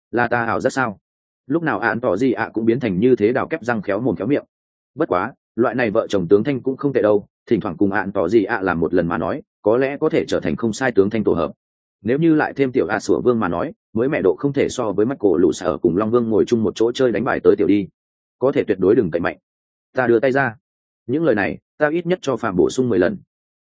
ảo rất sao? Lúc nào tỏ gì cũng biến thành như thế, đào kép răng khéo mồm khéo miệng. Bất quá loại này vợ chồng tướng thanh cũng không tệ đâu, thỉnh thoảng cùng tỏ gì làm một lần mà nói, có lẽ có thể trở thành không sai tướng thanh tổ hợp. Nếu như lại thêm tiểu sủa vương mà nói, mới mẹ độ không thể so với mắt cổ lũ sở cùng long vương ngồi chung một chỗ chơi đánh bài tới tiểu đi, có thể tuyệt đối đừng cậy mạnh. Ta đưa tay ra, những lời này ta ít nhất cho phàm bổ sung 10 lần.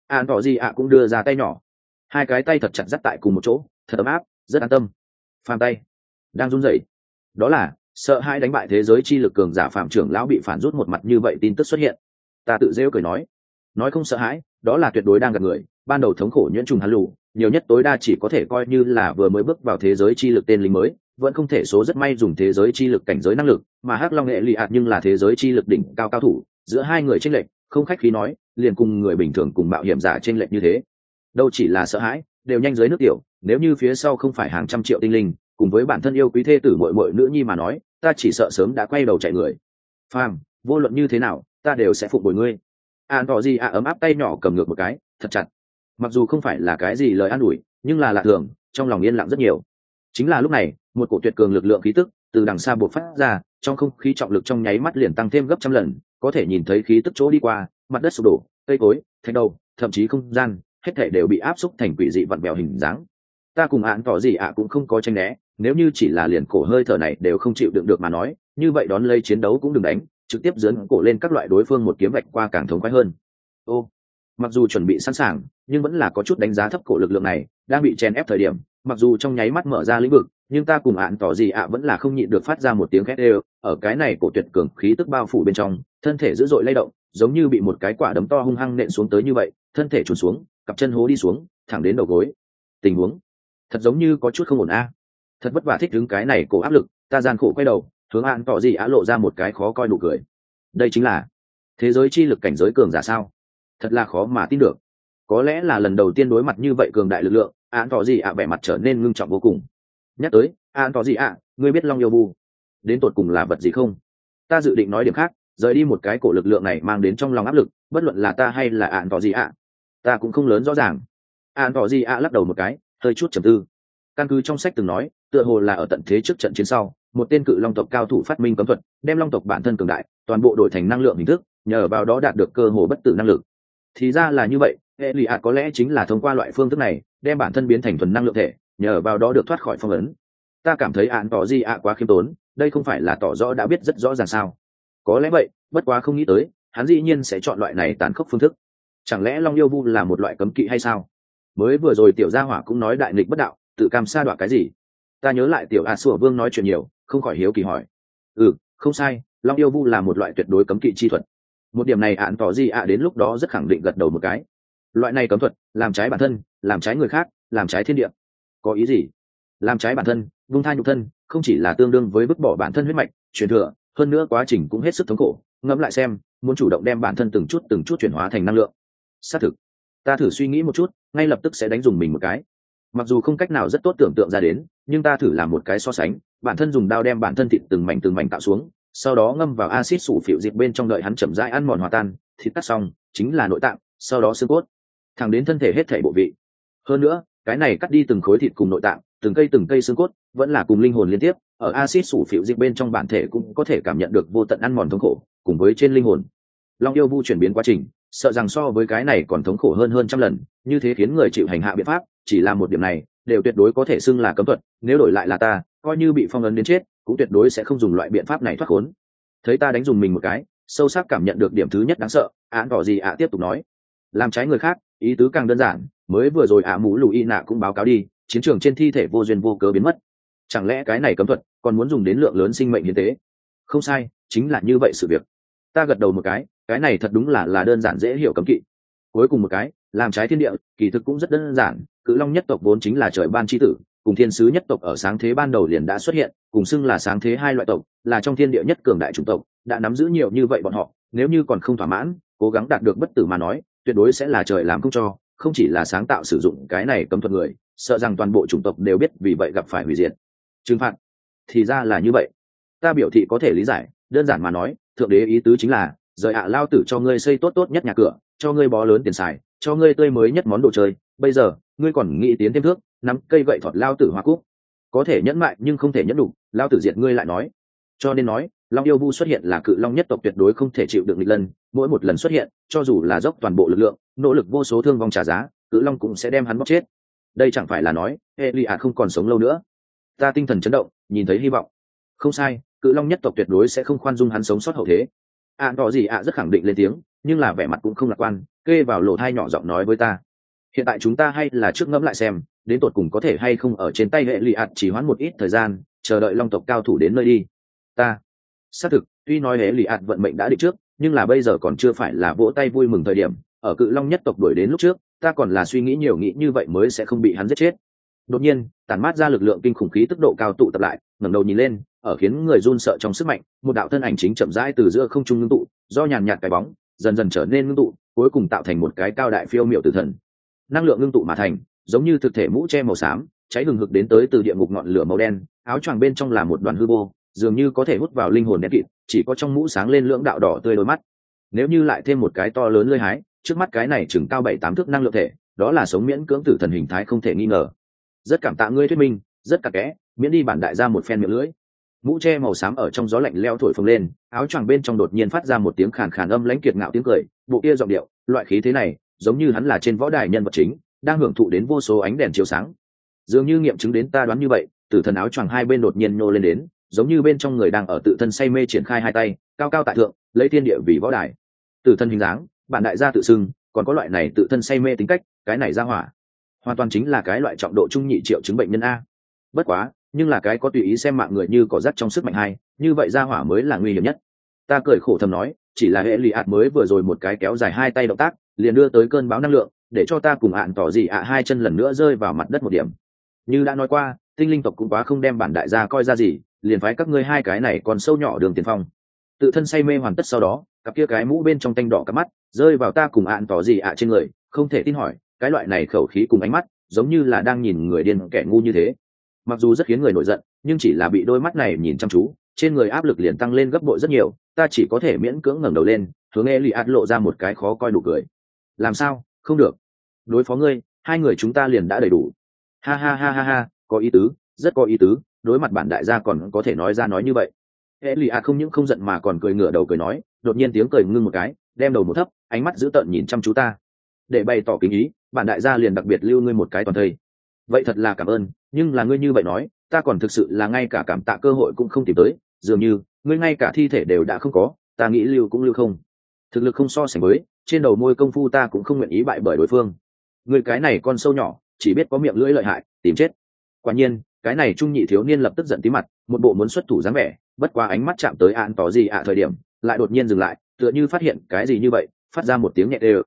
An tỏ gì ạ cũng đưa ra tay nhỏ, hai cái tay thật chặt dắt tại cùng một chỗ, thật ấm áp, rất an tâm. Phàm tay đang run rẩy, đó là sợ hai đánh bại thế giới chi lực cường giả phạm trưởng lão bị phản rút một mặt như vậy tin tức xuất hiện. Ta tự rêu cười nói không sợ hãi, đó là tuyệt đối đang gặp người. Ban đầu thống khổ nhuyễn trùng hắn lù, nhiều nhất tối đa chỉ có thể coi như là vừa mới bước vào thế giới chi lực tên lính mới, vẫn không thể số rất may dùng thế giới chi lực cảnh giới năng lực, mà hắc long nghệ lì ạt nhưng là thế giới chi lực đỉnh cao cao thủ, giữa hai người chênh lệch, không khách khí nói, liền cùng người bình thường cùng mạo hiểm giả chênh lệch như thế. Đâu chỉ là sợ hãi, đều nhanh dưới nước tiểu, nếu như phía sau không phải hàng trăm triệu tinh linh, cùng với bản thân yêu quý thê tử muội muội nữ nhi mà nói, ta chỉ sợ sớm đã quay đầu chạy người. Phàm, vô luận như thế nào, ta đều sẽ phục bồi ngươi. An tỏ gì ấm áp tay nhỏ cầm ngược một cái, thật chặt. Mặc dù không phải là cái gì lời an ủi, nhưng là lạ thường, trong lòng yên lặng rất nhiều. Chính là lúc này, một cổ tuyệt cường lực lượng khí tức từ đằng xa bộc phát ra, trong không khí trọng lực trong nháy mắt liền tăng thêm gấp trăm lần, có thể nhìn thấy khí tức chỗ đi qua, mặt đất sụp đổ, cây cối, thạch đầu, thậm chí không gian, hết thảy đều bị áp xúc thành quỷ dị vặn vẹo hình dáng. Ta cùng Án tỏ gì cũng không có tranh né, nếu như chỉ là liền cổ hơi thở này đều không chịu đựng được mà nói, như vậy đón lấy chiến đấu cũng đừng đánh, trực tiếp giương cổ lên các loại đối phương một kiếm vạch qua càng thống khoái hơn. Ô, mặc dù chuẩn bị sẵn sàng, nhưng vẫn là có chút đánh giá thấp cổ lực lượng này, đang bị chèn ép thời điểm, mặc dù trong nháy mắt mở ra lĩnh vực, nhưng ta cùng Án tỏ gì vẫn là không nhịn được phát ra một tiếng khét đều, ở cái này cổ tuyệt cường khí tức bao phủ bên trong, thân thể dữ dội lay động, giống như bị một cái quả đấm to hung hăng nện xuống tới như vậy, thân thể chùn xuống, cặp chân hố đi xuống, thẳng đến đầu gối. Tình huống thật giống như có chút không ổn a. Thật vất vả thích đứng cái này cổ áp lực, ta gian khổ quay đầu, hướng Án tỏ gì lộ ra một cái khó coi nụ cười. Đây chính là thế giới chi lực cảnh giới cường giả sao? Thật là khó mà tin được. Có lẽ là lần đầu tiên đối mặt như vậy cường đại lực lượng, Án tỏ gì vẻ mặt trở nên ngưng trọng vô cùng. Nhắc tới Án tỏ gì ngươi biết Long Yêu Vu đến tột cùng là vật gì không? Ta dự định nói điểm khác, rời đi một cái cổ lực lượng này mang đến trong lòng áp lực, bất luận là ta hay là Án tỏ gì ta cũng không lớn rõ ràng. Án tỏ gì lắc đầu một cái, hơi chút trầm tư. Căn cứ trong sách từng nói, tựa hồ là ở tận thế trước trận chiến sau, một tên cự long tộc cao thủ phát minh cấm thuật, đem long tộc bản thân cường đại toàn bộ đổi thành năng lượng hình thức, nhờ vào đó đạt được cơ hồ bất tử năng lực. Thì ra là như vậy, Eliat có lẽ chính là thông qua loại phương thức này, đem bản thân biến thành thuần năng lượng thể, nhờ vào đó được thoát khỏi phong ấn. Ta cảm thấy Án tỏ gì quá khiêm tốn, đây không phải là tỏ rõ đã biết rất rõ ràng sao? Có lẽ vậy, bất quá không nghĩ tới, hắn dĩ nhiên sẽ chọn loại này tàn khốc phương thức. Chẳng lẽ Long Yêu Vu là một loại cấm kỵ hay sao? Mới vừa rồi tiểu gia hỏa cũng nói đại nghịch bất đạo, tự cam sa đọa cái gì? Ta nhớ lại tiểu Sủa Vương nói chuyện nhiều, không khỏi hiếu kỳ hỏi. Không sai, Long Yêu Vu là một loại tuyệt đối cấm kỵ chi thuật. Một điểm này Án tỏ gì đến lúc đó rất khẳng định gật đầu một cái. Loại này cấm thuật, làm trái bản thân, làm trái người khác, làm trái thiên địa. Có ý gì? Làm trái bản thân, vung tha nhục thân, không chỉ là tương đương với vứt bỏ bản thân huyết mạch, truyền thừa, hơn nữa quá trình cũng hết sức thống khổ. Ngẫm lại xem, muốn chủ động đem bản thân từng chút chuyển hóa thành năng lượng. Xác thực. Ta thử suy nghĩ một chút, ngay lập tức sẽ đánh dùng mình một cái. Mặc dù không cách nào rất tốt tưởng tượng ra đến, nhưng ta thử làm một cái so sánh, bản thân dùng đao đem bản thân thịt từng mảnh tạo xuống, sau đó ngâm vào axit sủ phịu dịch bên trong đợi hắn chậm rãi ăn mòn hòa tan, thịt cắt xong, chính là nội tạng, sau đó xương cốt, thẳng đến thân thể hết thảy bộ vị. Hơn nữa, cái này cắt đi từng khối thịt cùng nội tạng, từng cây xương cốt, vẫn là cùng linh hồn liên tiếp, ở axit sủ phịu dịch bên trong bản thể cũng có thể cảm nhận được vô tận ăn mòn thống khổ, cùng với trên linh hồn. Long Yêu Vu chuyển biến quá trình, sợ rằng so với cái này còn thống khổ hơn trăm lần, như thế khiến người chịu hành hạ biện pháp, chỉ là một điểm này, đều tuyệt đối có thể xưng là cấm thuật, nếu đổi lại là ta, coi như bị phong ấn đến chết, cũng tuyệt đối sẽ không dùng loại biện pháp này thoát khốn. Thấy ta đánh dùng mình một cái, sâu sắc cảm nhận được điểm thứ nhất đáng sợ, Án tỏ gì tiếp tục nói. Làm trái người khác, ý tứ càng đơn giản, mới vừa rồi mũ lùi nạ cũng báo cáo đi, chiến trường trên thi thể vô duyên vô cớ biến mất. Chẳng lẽ cái này cấm thuật còn muốn dùng đến lượng lớn sinh mệnh hiến tế? Không sai, chính là như vậy sự việc. Ta gật đầu một cái này thật đúng là đơn giản dễ hiểu cấm kỵ. Cuối cùng một cái, làm trái thiên địa, kỳ thực cũng rất đơn giản, Cự Long nhất tộc vốn chính là trời ban chi tử, cùng thiên sứ nhất tộc ở sáng thế ban đầu liền đã xuất hiện, cùng xưng là sáng thế hai loại tộc, là trong thiên địa nhất cường đại chủng tộc, đã nắm giữ nhiều như vậy bọn họ, nếu như còn không thỏa mãn, cố gắng đạt được bất tử mà nói, tuyệt đối sẽ là trời làm không cho, không chỉ là sáng tạo sử dụng cái này cấm thuật người, sợ rằng toàn bộ chủng tộc đều biết vì vậy gặp phải hủy diệt. Trừng phạt. Thì ra là như vậy. Ta biểu thị có thể lý giải, đơn giản mà nói, thượng đế ý tứ chính là, rời lao tử cho ngươi xây tốt nhất nhà cửa, cho ngươi bó lớn tiền xài, cho ngươi tươi mới nhất món đồ chơi, bây giờ, ngươi còn nghĩ tiến thêm thước, nắm cây gậy thọt lao tử hoa cúc. Có thể nhẫn mại nhưng không thể nhẫn đủ, lao tử diệt ngươi lại nói. Cho nên nói, Long Yêu Vu xuất hiện là Cự Long nhất tộc tuyệt đối không thể chịu đựng nghịch lần, mỗi một lần xuất hiện, cho dù là dốc toàn bộ lực lượng, nỗ lực vô số thương vong trả giá, Cự Long cũng sẽ đem hắn bóc chết. Đây chẳng phải là nói, Eliat không còn sống lâu nữa. Ta tinh thần chấn động, nhìn thấy hy vọng. Không sai, Cự Long nhất tộc tuyệt đối sẽ không khoan dung hắn sống sót hậu thế. Án tỏ gì rất khẳng định lên tiếng, nhưng là vẻ mặt cũng không lạc quan, kê vào lỗ thai nhỏ giọng nói với ta, hiện tại chúng ta hay là trước ngẫm lại xem đến tột cùng có thể hay không ở trên tay hệ lụy ạt chỉ hoãn một ít thời gian, chờ đợi long tộc cao thủ đến nơi đi. Ta xác thực, tuy nói hệ lụy ạt vận mệnh đã định trước, nhưng là bây giờ còn chưa phải là vỗ tay vui mừng thời điểm. Ở cự long nhất tộc đuổi đến lúc trước, ta còn là suy nghĩ nhiều, nghĩ như vậy mới sẽ không bị hắn giết chết. Đột nhiên tản mát ra lực lượng kinh khủng khí tức độ cao tụ tập lại, ngẩng đầu nhìn lên, ở khiến người run sợ trong sức mạnh, một đạo thân ảnh chính chậm rãi từ giữa không trung ngưng tụ, do nhàn nhạt cái bóng dần dần trở nên ngưng tụ, cuối cùng tạo thành một cái cao đại phiêu miệu tử thần. Năng lượng ngưng tụ mà thành, giống như thực thể mũ che màu xám, cháy hừng hực đến tới từ địa ngục ngọn lửa màu đen, áo choàng bên trong là một đoàn hư vô, dường như có thể hút vào linh hồn đen kịt, chỉ có trong mũ sáng lên lưỡng đạo đỏ tươi đôi mắt. Nếu như lại thêm một cái to lớn lưỡi hái, trước mắt cái này chừng cao 7-8 thước năng lượng thể, đó là sống miễn cưỡng tử thần hình thái không thể nghi ngờ. Rất cảm tạ ngươi thuyết minh, rất cặn kẽ, miễn đi bản đại gia một phen miệng lưỡi. Mũ che màu xám ở trong gió lạnh leo thổi phồng lên, áo choàng bên trong đột nhiên phát ra một tiếng khàn khàn âm lãnh kiệt ngạo tiếng cười, bộ kia giọng điệu, loại khí thế này, giống như hắn là trên võ đài nhân vật chính, đang hưởng thụ đến vô số ánh đèn chiếu sáng. Dường như nghiệm chứng đến ta đoán như vậy, tử thần áo choàng hai bên đột nhiên nô lên đến, giống như bên trong người đang ở tự thân say mê triển khai hai tay, cao cao tại thượng, lấy thiên địa vì võ đài. Tử thân hình dáng, bản đại gia tự xưng, còn có loại này tự thân say mê tính cách, cái này ra hỏa, hoàn toàn chính là cái loại trọng độ trung nhị triệu chứng bệnh nhân a. Bất quá, nhưng là cái có tùy ý xem mạng người như cỏ rác trong sức mạnh hai, như vậy ra hỏa mới là nguy hiểm nhất. Ta cười khổ thầm nói, chỉ là hệ lì ạt mới vừa rồi một cái kéo dài hai tay động tác, liền đưa tới cơn bão năng lượng, để cho ta cùng ạn tỏ gì hai chân lần nữa rơi vào mặt đất một điểm. Như đã nói qua, tinh linh tộc cũng quá không đem bản đại gia coi ra gì, liền phái các ngươi hai cái này còn sâu nhỏ đường tiền phong. Tự thân say mê hoàn tất sau đó, cặp kia cái mũ bên trong tanh đỏ cặp mắt rơi vào ta cùng ạn tỏ gì trên người, không thể tin hỏi, cái loại này khẩu khí cùng ánh mắt, giống như là đang nhìn người điên kẻ ngu như thế. Mặc dù rất khiến người nổi giận, nhưng chỉ là bị đôi mắt này nhìn chăm chú, trên người áp lực liền tăng lên gấp bội rất nhiều, ta chỉ có thể miễn cưỡng ngẩng đầu lên, hướng Elias lộ ra một cái khó coi nụ cười. Làm sao, không được? Đối phó ngươi, hai người chúng ta liền đã đầy đủ. Ha ha ha ha ha, có ý tứ, rất có ý tứ, đối mặt bản đại gia còn có thể nói ra nói như vậy. Elias không những không giận mà còn cười ngửa đầu cười nói, đột nhiên tiếng cười ngưng một cái, đem đầu một thấp, ánh mắt dữ tợn nhìn chăm chú ta. Để bày tỏ kính ý, bản đại gia liền đặc biệt lưu ngươi một cái toàn thây. Vậy thật là cảm ơn, nhưng là ngươi như vậy nói, ta còn thực sự là ngay cả cảm tạ cơ hội cũng không tìm tới, dường như ngươi ngay cả thi thể đều đã không có, ta nghĩ lưu cũng lưu không. Thực lực không so sánh với, trên đầu môi công phu ta cũng không nguyện ý bại bởi đối phương. Ngươi cái này con sâu nhỏ, chỉ biết có miệng lưỡi lợi hại, tìm chết. Quả nhiên, cái này trung nhị thiếu niên lập tức giận tí mặt, một bộ muốn xuất thủ dáng vẻ, bất quá ánh mắt chạm tới án tỏ gì thời điểm, lại đột nhiên dừng lại, tựa như phát hiện cái gì như vậy, phát ra một tiếng nhẹ đều.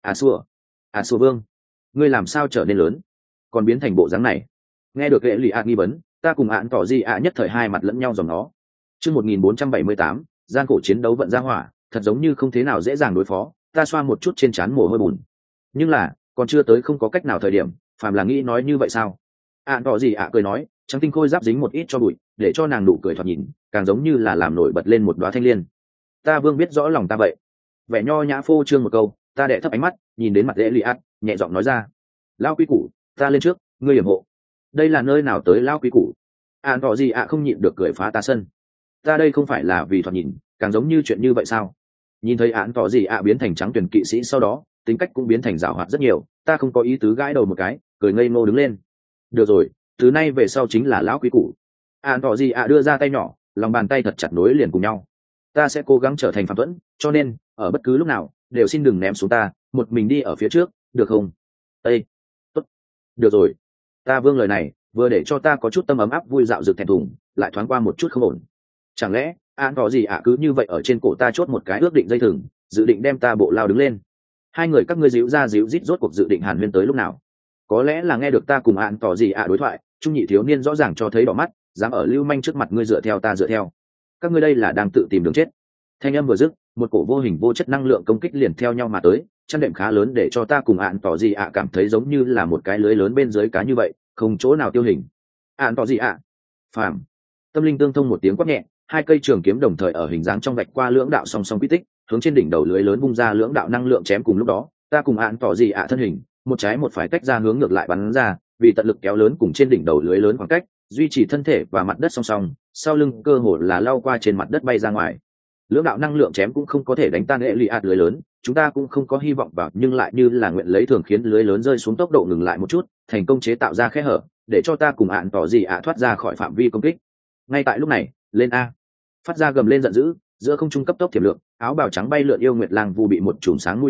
À xua vương, ngươi làm sao trở nên lớn, còn biến thành bộ dáng này? Nghe được hệ lụy nghi vấn, ta cùng án tỏ gì nhất thời hai mặt lẫn nhau dòng nó. Chương 1478, gian khổ chiến đấu vận ra hỏa, thật giống như không thế nào dễ dàng đối phó, ta xoa một chút trên trán mồ hôi bùn. Nhưng là, còn chưa tới không có cách nào thời điểm, phàm là nghĩ nói như vậy sao? Án tỏ gì cười nói, trắng tinh khôi giáp dính một ít cho bụi, để cho nàng nụ cười thoạt nhìn, càng giống như là làm nổi bật lên một đóa thanh liên. Ta vương biết rõ lòng ta vậy. Vẻ nho nhã phô trương một câu, ta đệ thấp ánh mắt, nhìn đến mặt dễ lì nhẹ giọng nói ra, lao quý củ, ta lên trước, ngươi yểm hộ. Đây là nơi nào tới lao quý củ? Án tỏ gì không nhịn được cười phá ta sân. Ta đây không phải là vì thoạt nhìn, càng giống như chuyện như vậy sao? Nhìn thấy án tỏ gì biến thành trắng tuyển kỵ sĩ sau đó, tính cách cũng biến thành giảo hoạt rất nhiều, ta không có ý tứ gãi đầu một cái, cười ngây ngô đứng lên. Được rồi, từ nay về sau chính là lão quý củ. Án tỏ gì đưa ra tay nhỏ, lòng bàn tay thật chặt nối liền cùng nhau. Ta sẽ cố gắng trở thành phạm tuẫn, cho nên ở bất cứ lúc nào đều xin đừng ném xuống ta, một mình đi ở phía trước, được không? Ê, tốt, được rồi. Ta vương lời này vừa để cho ta có chút tâm ấm áp vui dạo rực thẹn thùng, lại thoáng qua một chút không ổn. Chẳng lẽ án có gì cứ như vậy ở trên cổ ta chốt một cái ước định dây thừng, dự định đem ta bộ lao đứng lên? Hai người các ngươi díu ra díu rít rốt cuộc dự định hàn huyên tới lúc nào? Có lẽ là nghe được ta cùng án tỏ gì đối thoại, trung nhị thiếu niên rõ ràng cho thấy đỏ mắt, dám ở lưu manh trước mặt ngươi dựa theo ta dựa theo. Các ngươi đây là đang tự tìm đường chết. Thanh âm vừa dứt, một cổ vô hình vô chất năng lượng công kích liền theo nhau mà tới, chăn đệm khá lớn để cho ta cùng án tỏ gì cảm thấy giống như là một cái lưới lớn bên dưới cá như vậy, không chỗ nào tiêu hình. Án tỏ gì phàm. Tâm linh tương thông một tiếng quát nhẹ, hai cây trường kiếm đồng thời ở hình dáng trong vạch qua lưỡng đạo song song quy tích, hướng trên đỉnh đầu lưới lớn bung ra lưỡng đạo năng lượng chém cùng lúc đó, ta cùng án tỏ gì thân hình, một trái một phải tách ra hướng ngược lại bắn ra, vì tận lực kéo lớn cùng trên đỉnh đầu lưới lớn khoảng cách, duy trì thân thể và mặt đất song song, sau lưng cơ hồ là lao qua trên mặt đất bay ra ngoài. Lưỡng đạo năng lượng chém cũng không có thể đánh tan hệ lụy lưới lớn, chúng ta cũng không có hy vọng vào, nhưng lại như là nguyện lấy thường khiến lưới lớn rơi xuống tốc độ ngừng lại một chút, thành công chế tạo ra khe hở, để cho ta cùng án tỏ gì thoát ra khỏi phạm vi công kích. Ngay tại lúc này, lên a, phát ra gầm lên giận dữ, giữa không trung cấp tốc thiểm lượng, áo bào trắng bay lượn yêu nguyệt lang vu bị một chùm sáng mũi nhọn bọc,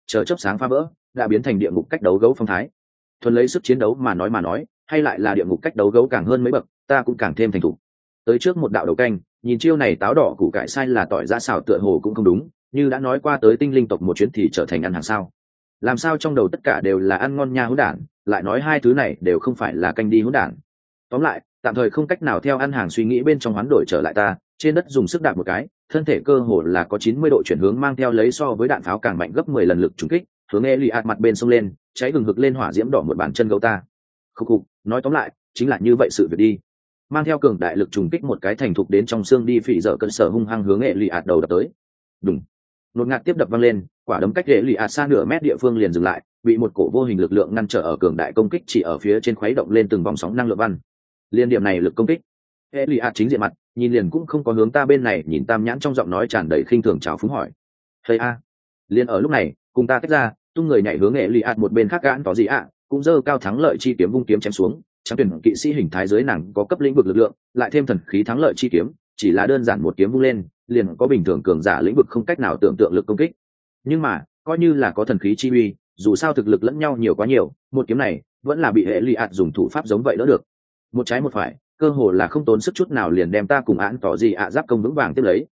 chờ chớp sáng phá vỡ đã biến thành địa ngục cách đấu gấu phong thái. Thuần lấy sức chiến đấu mà nói hay lại là địa ngục cách đấu gấu càng hơn mấy bậc, ta cũng càng thêm thành thục. Tới trước một đạo đầu canh, nhìn chiêu này táo đỏ củ cải sai là tỏi ra xào tựa hồ cũng không đúng, như đã nói qua tới tinh linh tộc một chuyến thì trở thành ăn hàng sao. Làm sao trong đầu tất cả đều là ăn ngon nha hỗn đản, lại nói hai thứ này đều không phải là canh đi hỗn đản. Tóm lại, tạm thời không cách nào theo ăn hàng suy nghĩ bên trong hoán đổi trở lại ta, trên đất dùng sức đạp một cái, thân thể cơ hồ là có 90 độ chuyển hướng mang theo lấy so với đạn pháo càng mạnh gấp 10 lần lực trúng kích, hướng Eliat mặt bên xông lên, cháy hừng hực lên hỏa diễm đỏ một bàn chân gấu ta. Khục khục, nói tóm lại, chính là như vậy sự việc đi. Mang theo cường đại lực trùng kích một cái thành thục đến trong xương đi phỉ dở cơn sở hung hăng hướng Eliat đầu đập tới. Đùng. Nột ngạt tiếp đập văng lên, quả đấm cách Eliat xa nửa mét địa phương liền dừng lại, bị một cổ vô hình lực lượng ngăn trở ở cường đại công kích chỉ ở phía trên khuấy động lên từng vòng sóng năng lượng văn. Liên điểm này lực công kích. Eliat chính diện mặt, nhìn liền cũng không có hướng ta bên này, nhìn tam nhãn trong giọng nói tràn đầy khinh thường chào phúng hỏi. "Thầy a." Liên ở lúc này, cùng ta tách ra, tung người nhảy hướng Eliat một bên khác gãn tỏ gì ạ, cũng giơ cao thắng lợi chi kiếm vung kiếm chém xuống, trắng tuyển kỵ sĩ hình thái dưới nàng có cấp lĩnh vực lực lượng, lại thêm thần khí thắng lợi chi kiếm, chỉ là đơn giản một kiếm vung lên, liền có bình thường cường giả lĩnh vực không cách nào tưởng tượng lực công kích. Nhưng mà, coi như là có thần khí chi uy, dù sao thực lực lẫn nhau nhiều quá nhiều, một kiếm này vẫn là bị Eliat dùng thủ pháp giống vậy đỡ được. Một trái một phải, cơ hồ là không tốn sức chút nào liền đem ta cùng án tỏ gì ạ giáp công vững vàng tiếp lấy.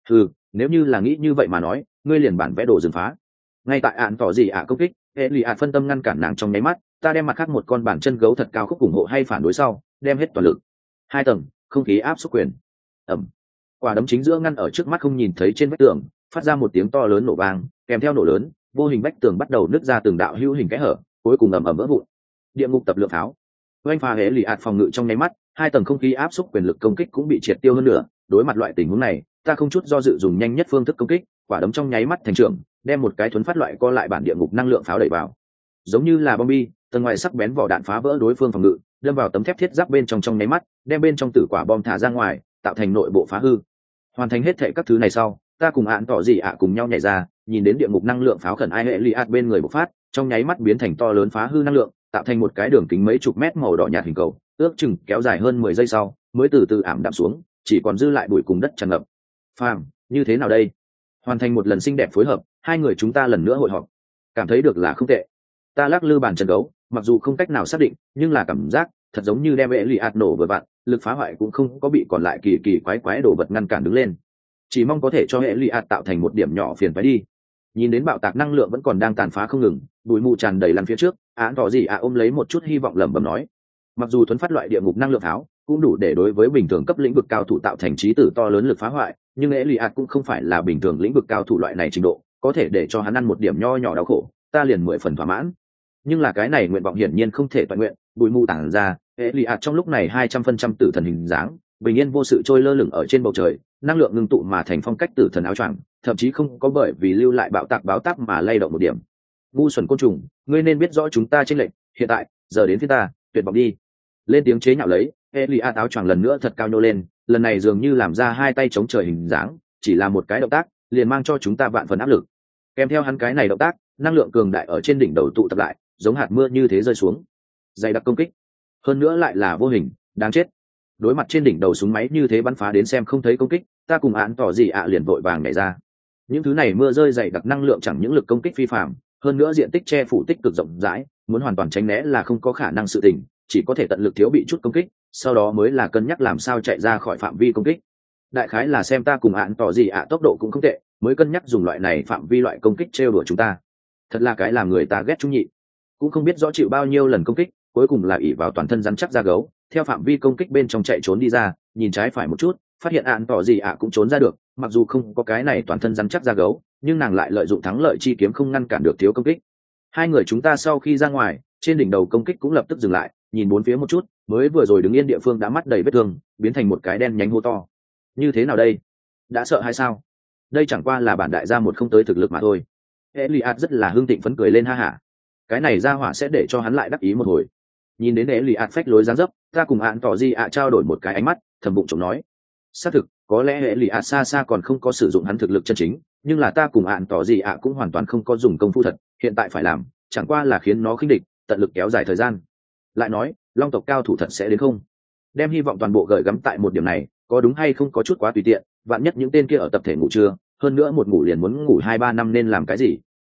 Nếu như là nghĩ như vậy mà nói, ngươi liền bản vẽ đồ dừng phá. Ngay tại án tỏ gì ạ công kích, Eliat phân tâm ngăn cản nàng trong nháy mắt, ta đem mặt khác một con bản chân gấu thật cao khúc ủng hộ hay phản đối sau, đem hết toàn lực. 2 tầng, không khí áp xúc quyền. Ầm. Quả đấm chính giữa ngăn ở trước mắt không nhìn thấy trên vách tường, phát ra một tiếng to lớn nổ vang, kèm theo nổ lớn, vô hình vách tường bắt đầu nứt ra từng đạo hữu hình kẽ hở, cuối cùng ầm ầm vỡ vụn. Địa ngục tập lượng pháo. Oanh pha Eliat phòng ngự trong nháy mắt, 2 tầng không khí áp xúc quyền lực công kích cũng bị triệt tiêu hơn nữa. Đối mặt loại tình huống này, ta không chút do dự dùng nhanh nhất phương thức công kích, quả đấm trong nháy mắt thành trưởng, đem một cái thuấn phát loại co lại bản địa ngục năng lượng pháo đẩy vào. Giống như là bom bi, tầng ngoài sắc bén vỏ đạn phá vỡ đối phương phòng ngự, đâm vào tấm thép thiết giáp bên trong nháy mắt, đem bên trong tử quả bom thả ra ngoài, tạo thành nội bộ phá hư. Hoàn thành hết thảy các thứ này sau, ta cùng án tỏ gì ạ cùng nhau nhảy ra, nhìn đến địa ngục năng lượng pháo khẩn ai Eliat bên người bộc phát, trong nháy mắt biến thành to lớn phá hư năng lượng, tạo thành một cái đường kính mấy chục mét màu đỏ nhạt hình cầu, ước chừng kéo dài hơn 10 giây sau, mới từ từ ảm đạm xuống, chỉ còn dư lại bụi cùng đất tràn ngập. Phàm, như thế nào đây? Hoàn thành một lần xinh đẹp phối hợp, hai người chúng ta lần nữa hội họp. Cảm thấy được là không tệ. Ta lắc lư bàn chân gấu, mặc dù không cách nào xác định, nhưng là cảm giác thật giống như đem Eliat nổ vừa vặn, lực phá hoại cũng không có bị còn lại kỳ kỳ quái quái đồ vật ngăn cản đứng lên. Chỉ mong có thể cho Eliat tạo thành một điểm nhỏ phiền phải đi. Nhìn đến bạo tạc năng lượng vẫn còn đang tàn phá không ngừng, bụi mù tràn đầy lăn phía trước, án tỏ gì ôm lấy một chút hy vọng lẩm bẩm nói. Mặc dù thuấn phát loại địa ngục năng lượng pháo cũng đủ để đối với bình thường cấp lĩnh vực cao thủ tạo thành chí tử to lớn lực phá hoại, nhưng Eliat cũng không phải là bình thường lĩnh vực cao thủ loại này trình độ, có thể để cho hắn ăn một điểm nho nhỏ đau khổ, ta liền 10 phần thỏa mãn. Nhưng là cái này nguyện vọng hiển nhiên không thể toàn nguyện, bụi mù tản ra, Eliat trong lúc này 200% tử thần hình dáng, bình yên vô sự trôi lơ lửng ở trên bầu trời, năng lượng ngưng tụ mà thành phong cách tử thần áo choàng, thậm chí không có bởi vì lưu lại bạo tạc báo táp mà lay động một điểm. Ngu xuẩn côn trùng, ngươi nên biết rõ chúng ta chênh lệch, hiện tại, giờ đến phía ta, tuyệt vọng đi. Lên tiếng chế nhạo lấy, Eliat áo choàng lần nữa thật cao nhô lên, lần này dường như làm ra hai tay chống trời hình dáng, chỉ là một cái động tác, liền mang cho chúng ta vạn phần áp lực. Kèm theo hắn cái này động tác, năng lượng cường đại ở trên đỉnh đầu tụ tập lại, giống hạt mưa như thế rơi xuống. Dày đặc công kích, hơn nữa lại là vô hình, đáng chết. Đối mặt trên đỉnh đầu súng máy như thế bắn phá đến xem không thấy công kích, ta cùng án tỏ gì ạ liền vội vàng nhảy ra. Những thứ này mưa rơi dày đặc năng lượng chẳng những lực công kích phi phàm, hơn nữa diện tích che phủ tích cực rộng rãi, muốn hoàn toàn tránh né là không có khả năng sự tình, chỉ có thể tận lực thiếu bị chút công kích, sau đó mới là cân nhắc làm sao chạy ra khỏi phạm vi công kích. Đại khái là xem ta cùng án tỏ gì ạ tốc độ cũng không tệ, mới cân nhắc dùng loại này phạm vi loại công kích trêu đùa chúng ta. Thật là cái làm người ta ghét trung nhị, cũng không biết rõ chịu bao nhiêu lần công kích, cuối cùng là ỷ vào toàn thân rắn chắc da gấu, theo phạm vi công kích bên trong chạy trốn đi ra, nhìn trái phải một chút, phát hiện án tỏ gì ạ cũng trốn ra được, mặc dù không có cái này toàn thân rắn chắc da gấu, nhưng nàng lại lợi dụng thắng lợi chi kiếm không ngăn cản được thiếu công kích. Hai người chúng ta sau khi ra ngoài, trên đỉnh đầu công kích cũng lập tức dừng lại, nhìn bốn phía một chút, mới vừa rồi đứng yên địa phương đã mắt đầy vết thương, biến thành một cái đen nhánh hô to. Như thế nào đây? Đã sợ hay sao? Đây chẳng qua là bản đại gia một không tới thực lực mà thôi. Eliat rất là hưng thịnh phấn cười lên ha hả. Cái này ra hỏa sẽ để cho hắn lại đắc ý một hồi. Nhìn đến Eliat phách lối dáng dấp, ta cùng án tỏ gì ạ trao đổi một cái ánh mắt, thầm bụng chồng nói. Xác thực, có lẽ Eliat xa xa còn không có sử dụng hắn thực lực chân chính, nhưng là ta cùng án tỏ gì ạ cũng hoàn toàn không có dùng công phu thật, hiện tại phải làm, chẳng qua là khiến nó khinh địch, tận lực kéo dài thời gian. Lại nói, long tộc cao thủ thật sẽ đến không? Đem hy vọng toàn bộ gửi gắm tại một điểm này, có đúng hay không có chút quá tùy tiện, vạn nhất những tên kia ở tập thể ngủ trưa, hơn nữa một ngủ liền muốn ngủ 2-3 năm nên làm cái gì?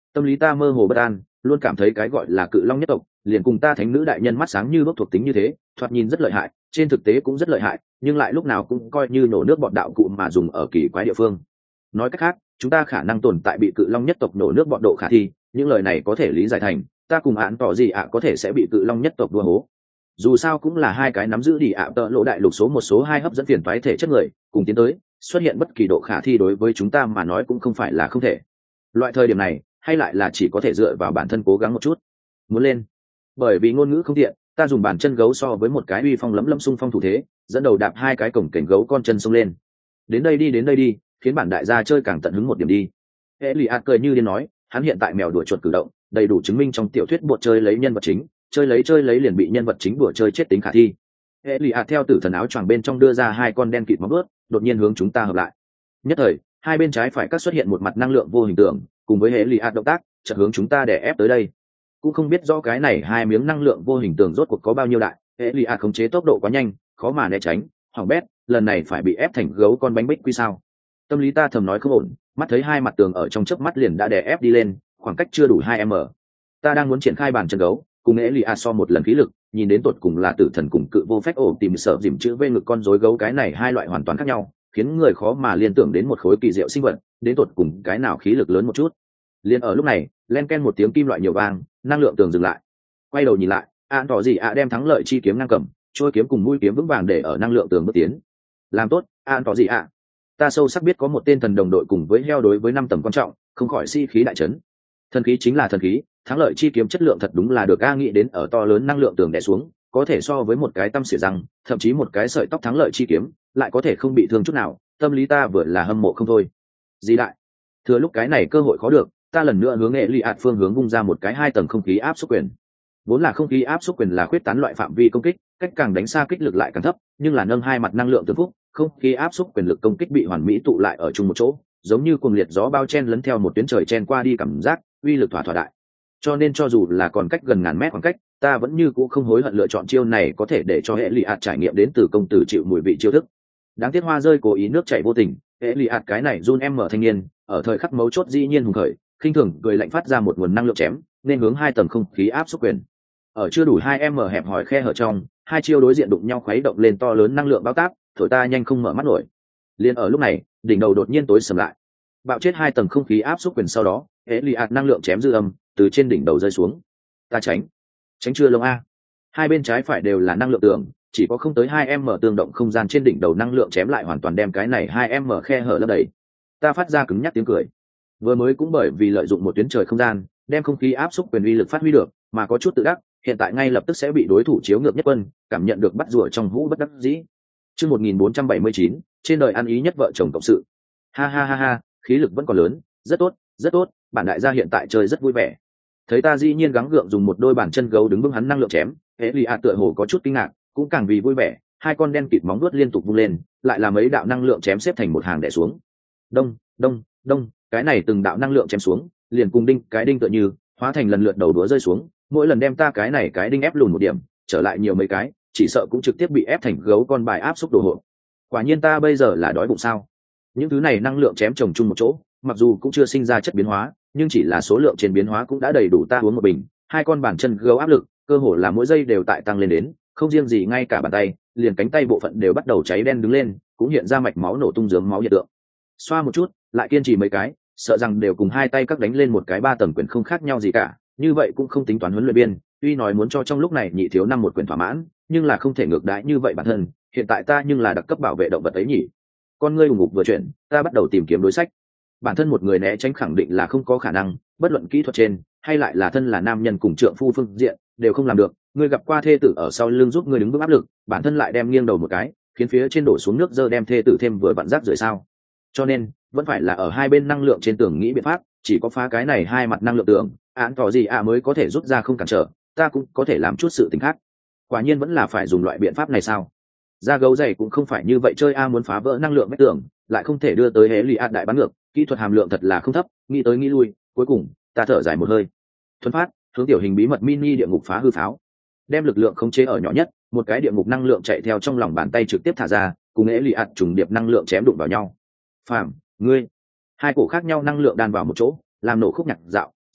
Tâm lý ta mơ hồ bất an, luôn cảm thấy cái gọi là cự long nhất tộc liền cùng ta thánh nữ đại nhân mắt sáng như đuốc thuộc tính như thế, thoạt nhìn rất lợi hại, trên thực tế cũng rất lợi hại, nhưng lại lúc nào cũng coi như nổ nước bọt đạo cụ mà dùng ở kỳ quái địa phương. Nói cách khác, chúng ta khả năng tồn tại bị cự long nhất tộc nổ nước bọt độ khả thi, những lời này có thể lý giải thành ta cùng án tỏ gì ạ có thể sẽ bị cự long nhất tộc đua hố. Dù sao cũng là hai cái nắm giữ đi ạ tợ lộ đại lục số một số hai hấp dẫn phiền toái thể chất người cùng tiến tới, xuất hiện bất kỳ độ khả thi đối với chúng ta mà nói cũng không phải là không thể. Loại thời điểm này hay lại là chỉ có thể dựa vào bản thân cố gắng một chút. Muốn lên, bởi vì ngôn ngữ không tiện, ta dùng bàn chân gấu so với một cái uy phong lấm lấm xung phong thủ thế, dẫn đầu đạp hai cái cổng cảnh gấu con chân xông lên. Đến đây đi, khiến bản đại gia chơi càng tận hứng một điểm đi. Elias cười như điên nói, hắn hiện tại mèo đuổi chuột cử động, đầy đủ chứng minh trong tiểu thuyết buộc chơi lấy nhân vật chính, chơi lấy liền bị nhân vật chính đùa chơi chết tính khả thi. Elias theo tử thần áo choàng bên trong đưa ra hai con đen kịt móng vuốt, đột nhiên hướng chúng ta hợp lại. Nhất thời, hai bên trái phải các xuất hiện một mặt năng lượng vô hình tượng, cùng với Elias động tác, chợt hướng chúng ta đè ép tới đây. Cũng không biết rõ cái này hai miếng năng lượng vô hình tượng rốt cuộc có bao nhiêu đại, Elias khống chế tốc độ quá nhanh, khó mà né tránh, hỏng bét, lần này phải bị ép thành gấu con bánh bích quy sao? Tâm lý ta thầm nói không ổn, mắt thấy hai mặt tường ở trong chớp mắt liền đã đè ép đi lên, khoảng cách chưa đủ 2 m. Ta đang muốn triển khai bàn chân gấu, cùng Elias so một lần khí lực, nhìn đến tột cùng là tử thần cùng cự vô phép ổ tìm sợ dìm chữ V ngực con rối gấu, cái này hai loại hoàn toàn khác nhau, khiến người khó mà liên tưởng đến một khối kỳ diệu sinh vật, đến tột cùng cái nào khí lực lớn một chút. Liên ở lúc này, len ken một tiếng kim loại nhiều vang, năng lượng tường dừng lại. Quay đầu nhìn lại, án tỏ gì ạ đem thắng lợi chi kiếm ngang cầm, trôi kiếm cùng mũi kiếm vững vàng để ở năng lượng tường bước tiến. Làm tốt, án tỏ gì ạ. Ta sâu sắc biết có một tên thần đồng đội cùng với heo đối với 5 tầm quan trọng, không khỏi khí đại chấn. Thần khí chính là thần khí, thắng lợi chi kiếm chất lượng thật đúng là được a nghĩ đến ở to lớn năng lượng tường đè xuống, có thể so với một cái tăm xỉa răng, thậm chí một cái sợi tóc thắng lợi chi kiếm, lại có thể không bị thương chút nào, tâm lý ta vừa là hâm mộ không thôi. Gì đại? Thừa lúc cái này cơ hội khó được, ta lần nữa hướng Elias phương hướng vung ra một cái 2 tầng không khí áp xúc quyền. Vốn là không khí áp xúc quyền là khuyết tán loại phạm vi công kích, cách càng đánh xa kích lực lại càng thấp, nhưng là nâng hai mặt năng lượng tương phúc, không khí áp xúc quyền lực công kích bị hoàn mỹ tụ lại ở chung một chỗ, giống như cuồng liệt gió bao chen lấn theo một tuyến trời chen qua đi cảm giác, uy lực thỏa đại. Cho nên cho dù là còn cách gần ngàn mét khoảng cách, ta vẫn như cũ không hối hận lựa chọn chiêu này, có thể để cho Elias trải nghiệm đến từ công tử chịu mùi vị chiêu thức. Đáng tiếc hoa rơi cố ý nước chảy vô tình, Elias cái này run em mở thanh niên, ở thời khắc mấu chốt dĩ nhiên hùng khởi, khinh thường cười lạnh phát ra một nguồn năng lượng chém, nên hướng 2 tầng không khí áp xúc quyền. Ở chưa đủ 2 m hẹp hỏi khe hở trong, hai chiêu đối diện đụng nhau khuấy động lên to lớn năng lượng bao táp, thổi ta nhanh không mở mắt nổi. Liên ở lúc này, đỉnh đầu đột nhiên tối sầm lại. Bạo chết 2 tầng không khí áp xúc quyền sau đó, Elias năng lượng chém dư âm từ trên đỉnh đầu rơi xuống. Ta tránh chưa lông a. Hai bên trái phải đều là năng lượng tường, chỉ có không tới 2 m tương động không gian trên đỉnh đầu năng lượng chém lại hoàn toàn đem cái này 2 m khe hở lấp đầy. Ta phát ra cứng nhắc tiếng cười. Vừa mới cũng bởi vì lợi dụng một tuyến trời không gian, đem không khí áp xúc quyền uy lực phát huy được, mà có chút tự đắc, hiện tại ngay lập tức sẽ bị đối thủ chiếu ngược nhất quân, cảm nhận được bắt rùa trong hũ bất đắc dĩ. Chương 1479, trên đời ăn ý nhất vợ chồng cộng sự. Ha ha ha ha, khí lực vẫn còn lớn, rất tốt, bản đại gia hiện tại chơi rất vui vẻ. Thấy ta dĩ nhiên gắng gượng dùng một đôi bàn chân gấu đứng vững hắn năng lượng chém, Elias tựa hồ có chút kinh ngạc, cũng càng vì vui vẻ, hai con đen kịt móng vuốt liên tục vung lên, lại là mấy đạo năng lượng chém xếp thành một hàng đè xuống. Đông, đông, đông, cái này từng đạo năng lượng chém xuống, liền cùng cái đinh tựa như, hóa thành lần lượt đầu đũa rơi xuống, mỗi lần đem ta cái này cái đinh ép lùn một điểm, trở lại nhiều mấy cái, chỉ sợ cũng trực tiếp bị ép thành gấu con bài áp xúc đồ hộ. Quả nhiên ta bây giờ là đói bụng sao? Những thứ này năng lượng chém chồng chung một chỗ, mặc dù cũng chưa sinh ra chất biến hóa, nhưng chỉ là số lượng trên biến hóa cũng đã đầy đủ ta uống một bình. Hai con bàn chân gấu áp lực, cơ hồ là mỗi giây đều tại tăng lên đến, không riêng gì ngay cả bàn tay, liền cánh tay bộ phận đều bắt đầu cháy đen đứng lên, cũng hiện ra mạch máu nổ tung dướng máu hiện tượng. Xoa một chút, lại kiên trì mấy cái, sợ rằng đều cùng hai tay các đánh lên một cái 3 tầng quyền không khác nhau gì cả. Như vậy cũng không tính toán huấn luyện biên, tuy nói muốn cho trong lúc này nhị thiếu năm một quyền thỏa mãn, nhưng là không thể ngược đãi như vậy bản thân. Hiện tại ta nhưng là đặc cấp bảo vệ động vật ấy nhỉ. Con ngươi ủng ngục vừa chuyển, ta bắt đầu tìm kiếm đối sách. Bản thân một người né tránh khẳng định là không có khả năng, bất luận kỹ thuật trên hay lại là thân là nam nhân cùng trượng phu phương diện đều không làm được. Ngươi gặp qua thê tử ở sau lưng giúp ngươi đứng vững áp lực, bản thân lại đem nghiêng đầu một cái, khiến phía trên đổ xuống nước dơ đem thê tử thêm vừa vặn rác rưởi sao? Cho nên vẫn phải là ở hai bên năng lượng trên tường nghĩ biện pháp, chỉ có phá cái này hai mặt năng lượng tường, án tỏ gì mới có thể rút ra không cản trở, ta cũng có thể làm chút sự tình khác. Quả nhiên vẫn là phải dùng loại biện pháp này sao? Da gấu dày cũng không phải như vậy chơi muốn phá vỡ năng lượng vách tường, lại không thể đưa tới Elias đại bắn ngược, kỹ thuật hàm lượng thật là không thấp, nghĩ tới nghĩ lui, cuối cùng ta thở dài một hơi. Thuần phát, hướng tiểu hình bí mật mini địa ngục phá hư pháo. Đem lực lượng khống chế ở nhỏ nhất, một cái địa ngục năng lượng chạy theo trong lòng bàn tay trực tiếp thả ra, cùng Elias trùng điệp năng lượng chém đụng vào nhau. Phàm, ngươi. Hai cổ khác nhau năng lượng đan vào một chỗ, làm nổ khúc nhạc dạo,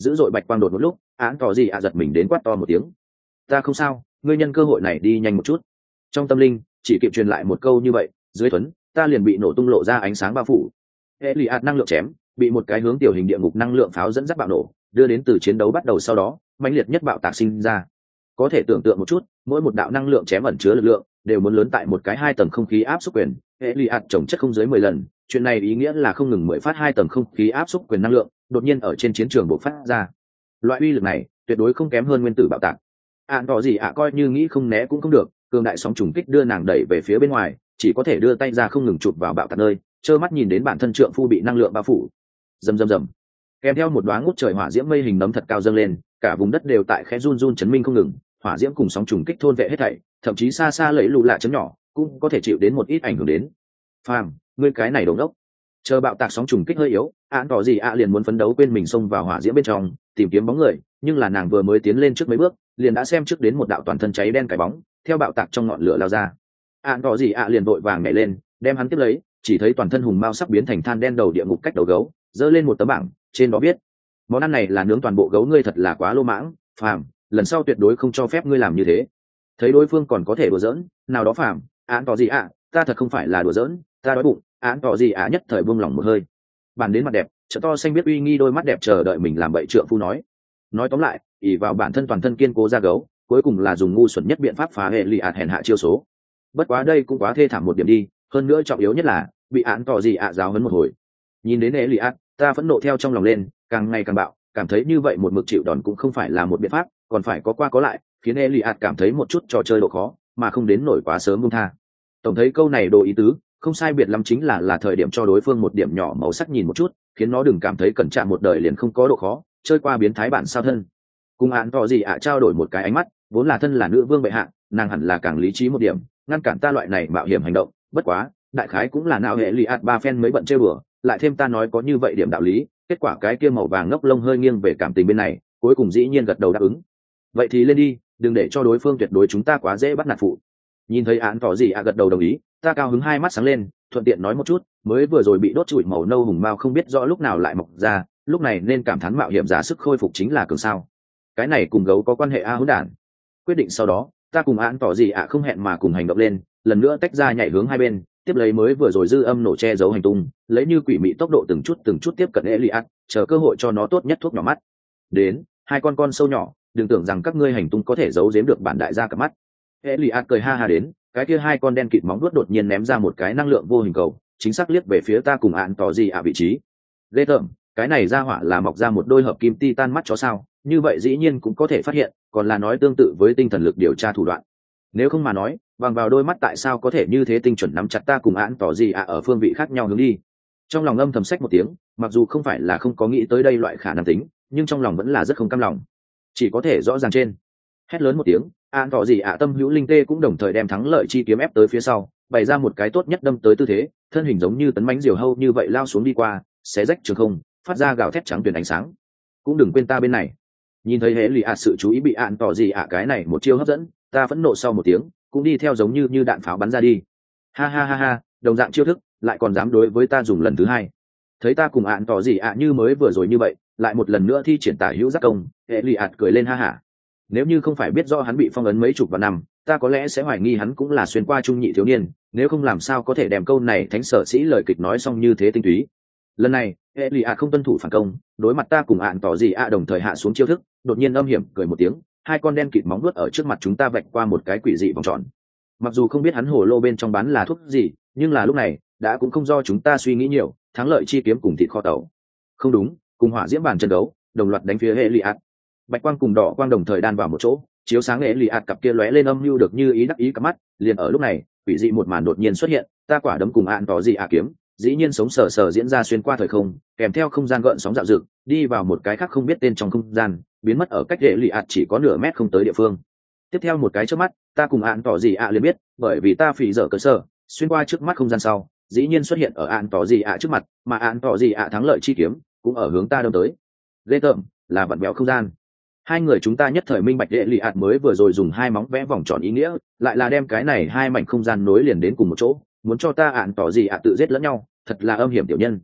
dữ dội bạch quang đột một lúc án tỏ gì ạ giật mình đến quát to một tiếng. Ta không sao, ngươi nhân cơ hội này đi nhanh một chút. Trong tâm linh chỉ kịp truyền lại một câu như vậy, dưới thuấn ta liền bị nổ tung lộ ra ánh sáng bao phủ. Hệ lụy ạt năng lượng chém bị một cái hướng tiểu hình địa ngục năng lượng pháo dẫn dắt bạo nổ, đưa đến từ chiến đấu bắt đầu sau đó mãnh liệt nhất bạo tạc sinh ra. Có thể tưởng tượng một chút, mỗi một đạo năng lượng chém ẩn chứa lực lượng đều muốn lớn tại một cái 2 tầng không khí áp xúc quyền. Hệ lụy ạt trồng chất không dưới 10 lần, chuyện này ý nghĩa là không ngừng 10 phát 2 tầng không khí áp xúc quyền năng lượng đột nhiên ở trên chiến trường bộc phát ra. Loại uy lực này tuyệt đối không kém hơn nguyên tử bạo tạc. Ạn tỏ gì ạ coi như nghĩ không né cũng không được, cường đại sóng trùng kích đưa nàng đẩy về phía bên ngoài, chỉ có thể đưa tay ra không ngừng chụp vào bạo tạc nơi, trơ mắt nhìn đến bản thân trượng phu bị năng lượng bao phủ. Rầm rầm rầm, kèm theo một đoá ngút trời hỏa diễm mây hình nấm thật cao dâng lên, cả vùng đất đều tại khẽ run run chấn minh không ngừng, hỏa diễm cùng sóng trùng kích thôn vệ hết thảy, thậm chí xa xa lẫy lù lạ chấn nhỏ cũng có thể chịu đến một ít ảnh hưởng đến. Phàm, ngươi cái này đồ ngốc. Chờ bạo tạc sóng trùng kích hơi yếu, Án tỏ gì ạ liền muốn phấn đấu quên mình xông vào hỏa diễm bên trong tìm kiếm bóng người, nhưng là nàng vừa mới tiến lên trước mấy bước liền đã xem trước đến một đạo toàn thân cháy đen cái bóng theo bạo tạc trong ngọn lửa lao ra. Án tỏ gì ạ liền vội vàng nhảy lên đem hắn tiếp lấy, chỉ thấy toàn thân hùng mao sắp biến thành than đen đầu địa ngục cách đầu gấu giơ lên một tấm bảng, trên đó viết: món ăn này là nướng toàn bộ gấu, ngươi thật là quá lô mãng, Phàm, lần sau tuyệt đối không cho phép ngươi làm như thế. Thấy đối phương còn có thể đùa giỡn, nào đó Phàm, Án tỏ gì ạ, ta thật không phải là đùa giỡn, ta đói bụng. Án tỏ gì ạ nhất thời buông lỏng một hơi, bàn đến mặt đẹp trợ to xanh biết uy nghi đôi mắt đẹp chờ đợi mình làm bậy trượng phu nói tóm lại, ỷ vào bản thân toàn thân kiên cố ra gấu cuối cùng là dùng ngu xuẩn nhất biện pháp phá hệ lụy ạt hèn hạ chiêu số. Bất quá đây cũng quá thê thảm một điểm đi, hơn nữa trọng yếu nhất là bị Án tỏ gì ạ giáo huấn một hồi. Nhìn đến hệ lụy ạt, ta phẫn nộ theo trong lòng lên, càng ngày càng bạo, cảm thấy như vậy một mực chịu đòn cũng không phải là một biện pháp, còn phải có qua có lại, khiến hệ lụy ạt cảm thấy một chút trò chơi độ khó mà không đến nổi quá sớm buông tha. Tổng thấy câu này đồ ý tứ không sai biệt lắm, chính là thời điểm cho đối phương một điểm nhỏ màu sắc nhìn một chút, khiến nó đừng cảm thấy cẩn trạng một đời liền không có độ khó, chơi qua biến thái bản sao thân. Cùng Án tỏ gì ạ trao đổi một cái ánh mắt, vốn là thân là nữ vương bệ hạ, nàng hẳn là càng lý trí một điểm, ngăn cản ta loại này mạo hiểm hành động. Bất quá đại khái cũng là não hệ lì ạt ba phen mới bận chơi bừa, lại thêm ta nói có như vậy điểm đạo lý, kết quả cái kia màu vàng ngốc lông hơi nghiêng về cảm tình bên này, cuối cùng dĩ nhiên gật đầu đáp ứng. Vậy thì lên đi, đừng để cho đối phương tuyệt đối chúng ta quá dễ bắt nạt phụ. Nhìn thấy Án tỏ gì ạ gật đầu đồng ý, ta cao hứng hai mắt sáng lên, thuận tiện nói một chút, mới vừa rồi bị đốt trụi màu nâu hùng mao không biết rõ lúc nào lại mọc ra, lúc này nên cảm thán mạo hiểm giá sức khôi phục chính là cường sao. Cái này cùng gấu có quan hệ a hỗn đản. Quyết định sau đó, ta cùng Án tỏ gì ạ không hẹn mà cùng hành động lên, lần nữa tách ra nhảy hướng hai bên, tiếp lấy mới vừa rồi dư âm nổ che giấu hành tung, lấy như quỷ mị tốc độ từng chút tiếp cận Elias, chờ cơ hội cho nó tốt nhất thuốc nhỏ mắt. Đến, hai con sâu nhỏ, đừng tưởng rằng các ngươi hành tung có thể giấu giếm được bản đại gia cả mắt. Elias cười ha ha đến, cái kia hai con đen kịt móng vuốt đột nhiên ném ra một cái năng lượng vô hình cầu, chính xác liếc về phía ta cùng Án tỏ gì ạ vị trí. Ghê tởm, cái này ra hỏa là mọc ra một đôi hợp kim titan mắt chó sao? Như vậy dĩ nhiên cũng có thể phát hiện, còn là nói tương tự với tinh thần lực điều tra thủ đoạn. Nếu không mà nói, bằng vào đôi mắt tại sao có thể như thế tinh chuẩn nắm chặt ta cùng Án tỏ gì ạ ở phương vị khác nhau hướng đi. Trong lòng âm thầm xách một tiếng, mặc dù không phải là không có nghĩ tới đây loại khả năng tính, nhưng trong lòng vẫn là rất không cam lòng. Chỉ có thể rõ ràng trên. Hét lớn một tiếng, Án tỏ gì ạ tâm hữu linh tê cũng đồng thời đem thắng lợi chi kiếm ép tới phía sau, bày ra một cái tốt nhất đâm tới tư thế, thân hình giống như tấn mãnh diều hâu như vậy lao xuống đi qua, xé rách trường không, phát ra gào thét trắng tuyền ánh sáng. Cũng đừng quên ta bên này. Nhìn thấy hệ lì ạ sự chú ý bị Án tỏ gì ạ cái này một chiêu hấp dẫn, ta phẫn nộ sau một tiếng, cũng đi theo giống như đạn pháo bắn ra đi. Ha ha ha ha, đồng dạng chiêu thức, lại còn dám đối với ta dùng lần thứ hai. Thấy ta cùng Án tỏ gì ạ như mới vừa rồi như vậy, lại một lần nữa thi triển tả hữu giác công, hệ lì ạ cười lên ha hả. Nếu như không phải biết do hắn bị phong ấn mấy chục vạn năm, ta có lẽ sẽ hoài nghi hắn cũng là xuyên qua trung nhị thiếu niên, nếu không làm sao có thể đem câu này thánh sở sĩ lời kịch nói xong như thế tinh túy. Lần này hệ lì ạ không tuân thủ phản công, đối mặt ta cùng Án tỏ gì ạ đồng thời hạ xuống chiêu thức, đột nhiên âm hiểm cười một tiếng, hai con đen kịt móng vuốt ở trước mặt chúng ta vạch qua một cái quỷ dị vòng tròn. Mặc dù không biết hắn hồ lô bên trong bán là thuốc gì, nhưng là lúc này đã cũng không do chúng ta suy nghĩ nhiều, thắng lợi chi kiếm cùng thịt kho tàu. Không đúng, cùng hỏa diễm bàn chân đấu, đồng loạt đánh phía hệ lì ạ. Bạch quang cùng đỏ quang đồng thời đan vào một chỗ, chiếu sáng hệ lì ạ cặp kia lóe lên âm mưu được như ý đắc ý cả mắt. Liền ở lúc này, quỷ dị một màn đột nhiên xuất hiện, ta quả đấm cùng Án tỏ gì ạ kiếm, dĩ nhiên sống sờ sờ diễn ra xuyên qua thời không, kèm theo không gian gợn sóng dạo dực, đi vào một cái khác không biết tên trong không gian, biến mất ở cách hệ lì ạt chỉ có nửa mét không tới địa phương. Tiếp theo một cái trước mắt, ta cùng Án tỏ gì ạ liền biết, bởi vì ta phỉ dở cơ sở, xuyên qua trước mắt không gian sau, dĩ nhiên xuất hiện ở Án tỏ gì ạ trước mặt, mà Án tỏ gì ạ thắng lợi chi kiếm cũng ở hướng ta đâm tới. Ghê tởm, là vặn vẹo không gian. Hai người chúng ta nhất thời minh bạch hệ lì ạt mới vừa rồi dùng hai móng vẽ vòng tròn ý nghĩa, lại là đem cái này hai mảnh không gian nối liền đến cùng một chỗ, muốn cho ta Án tỏ gì ạ tự giết lẫn nhau, thật là âm hiểm tiểu nhân.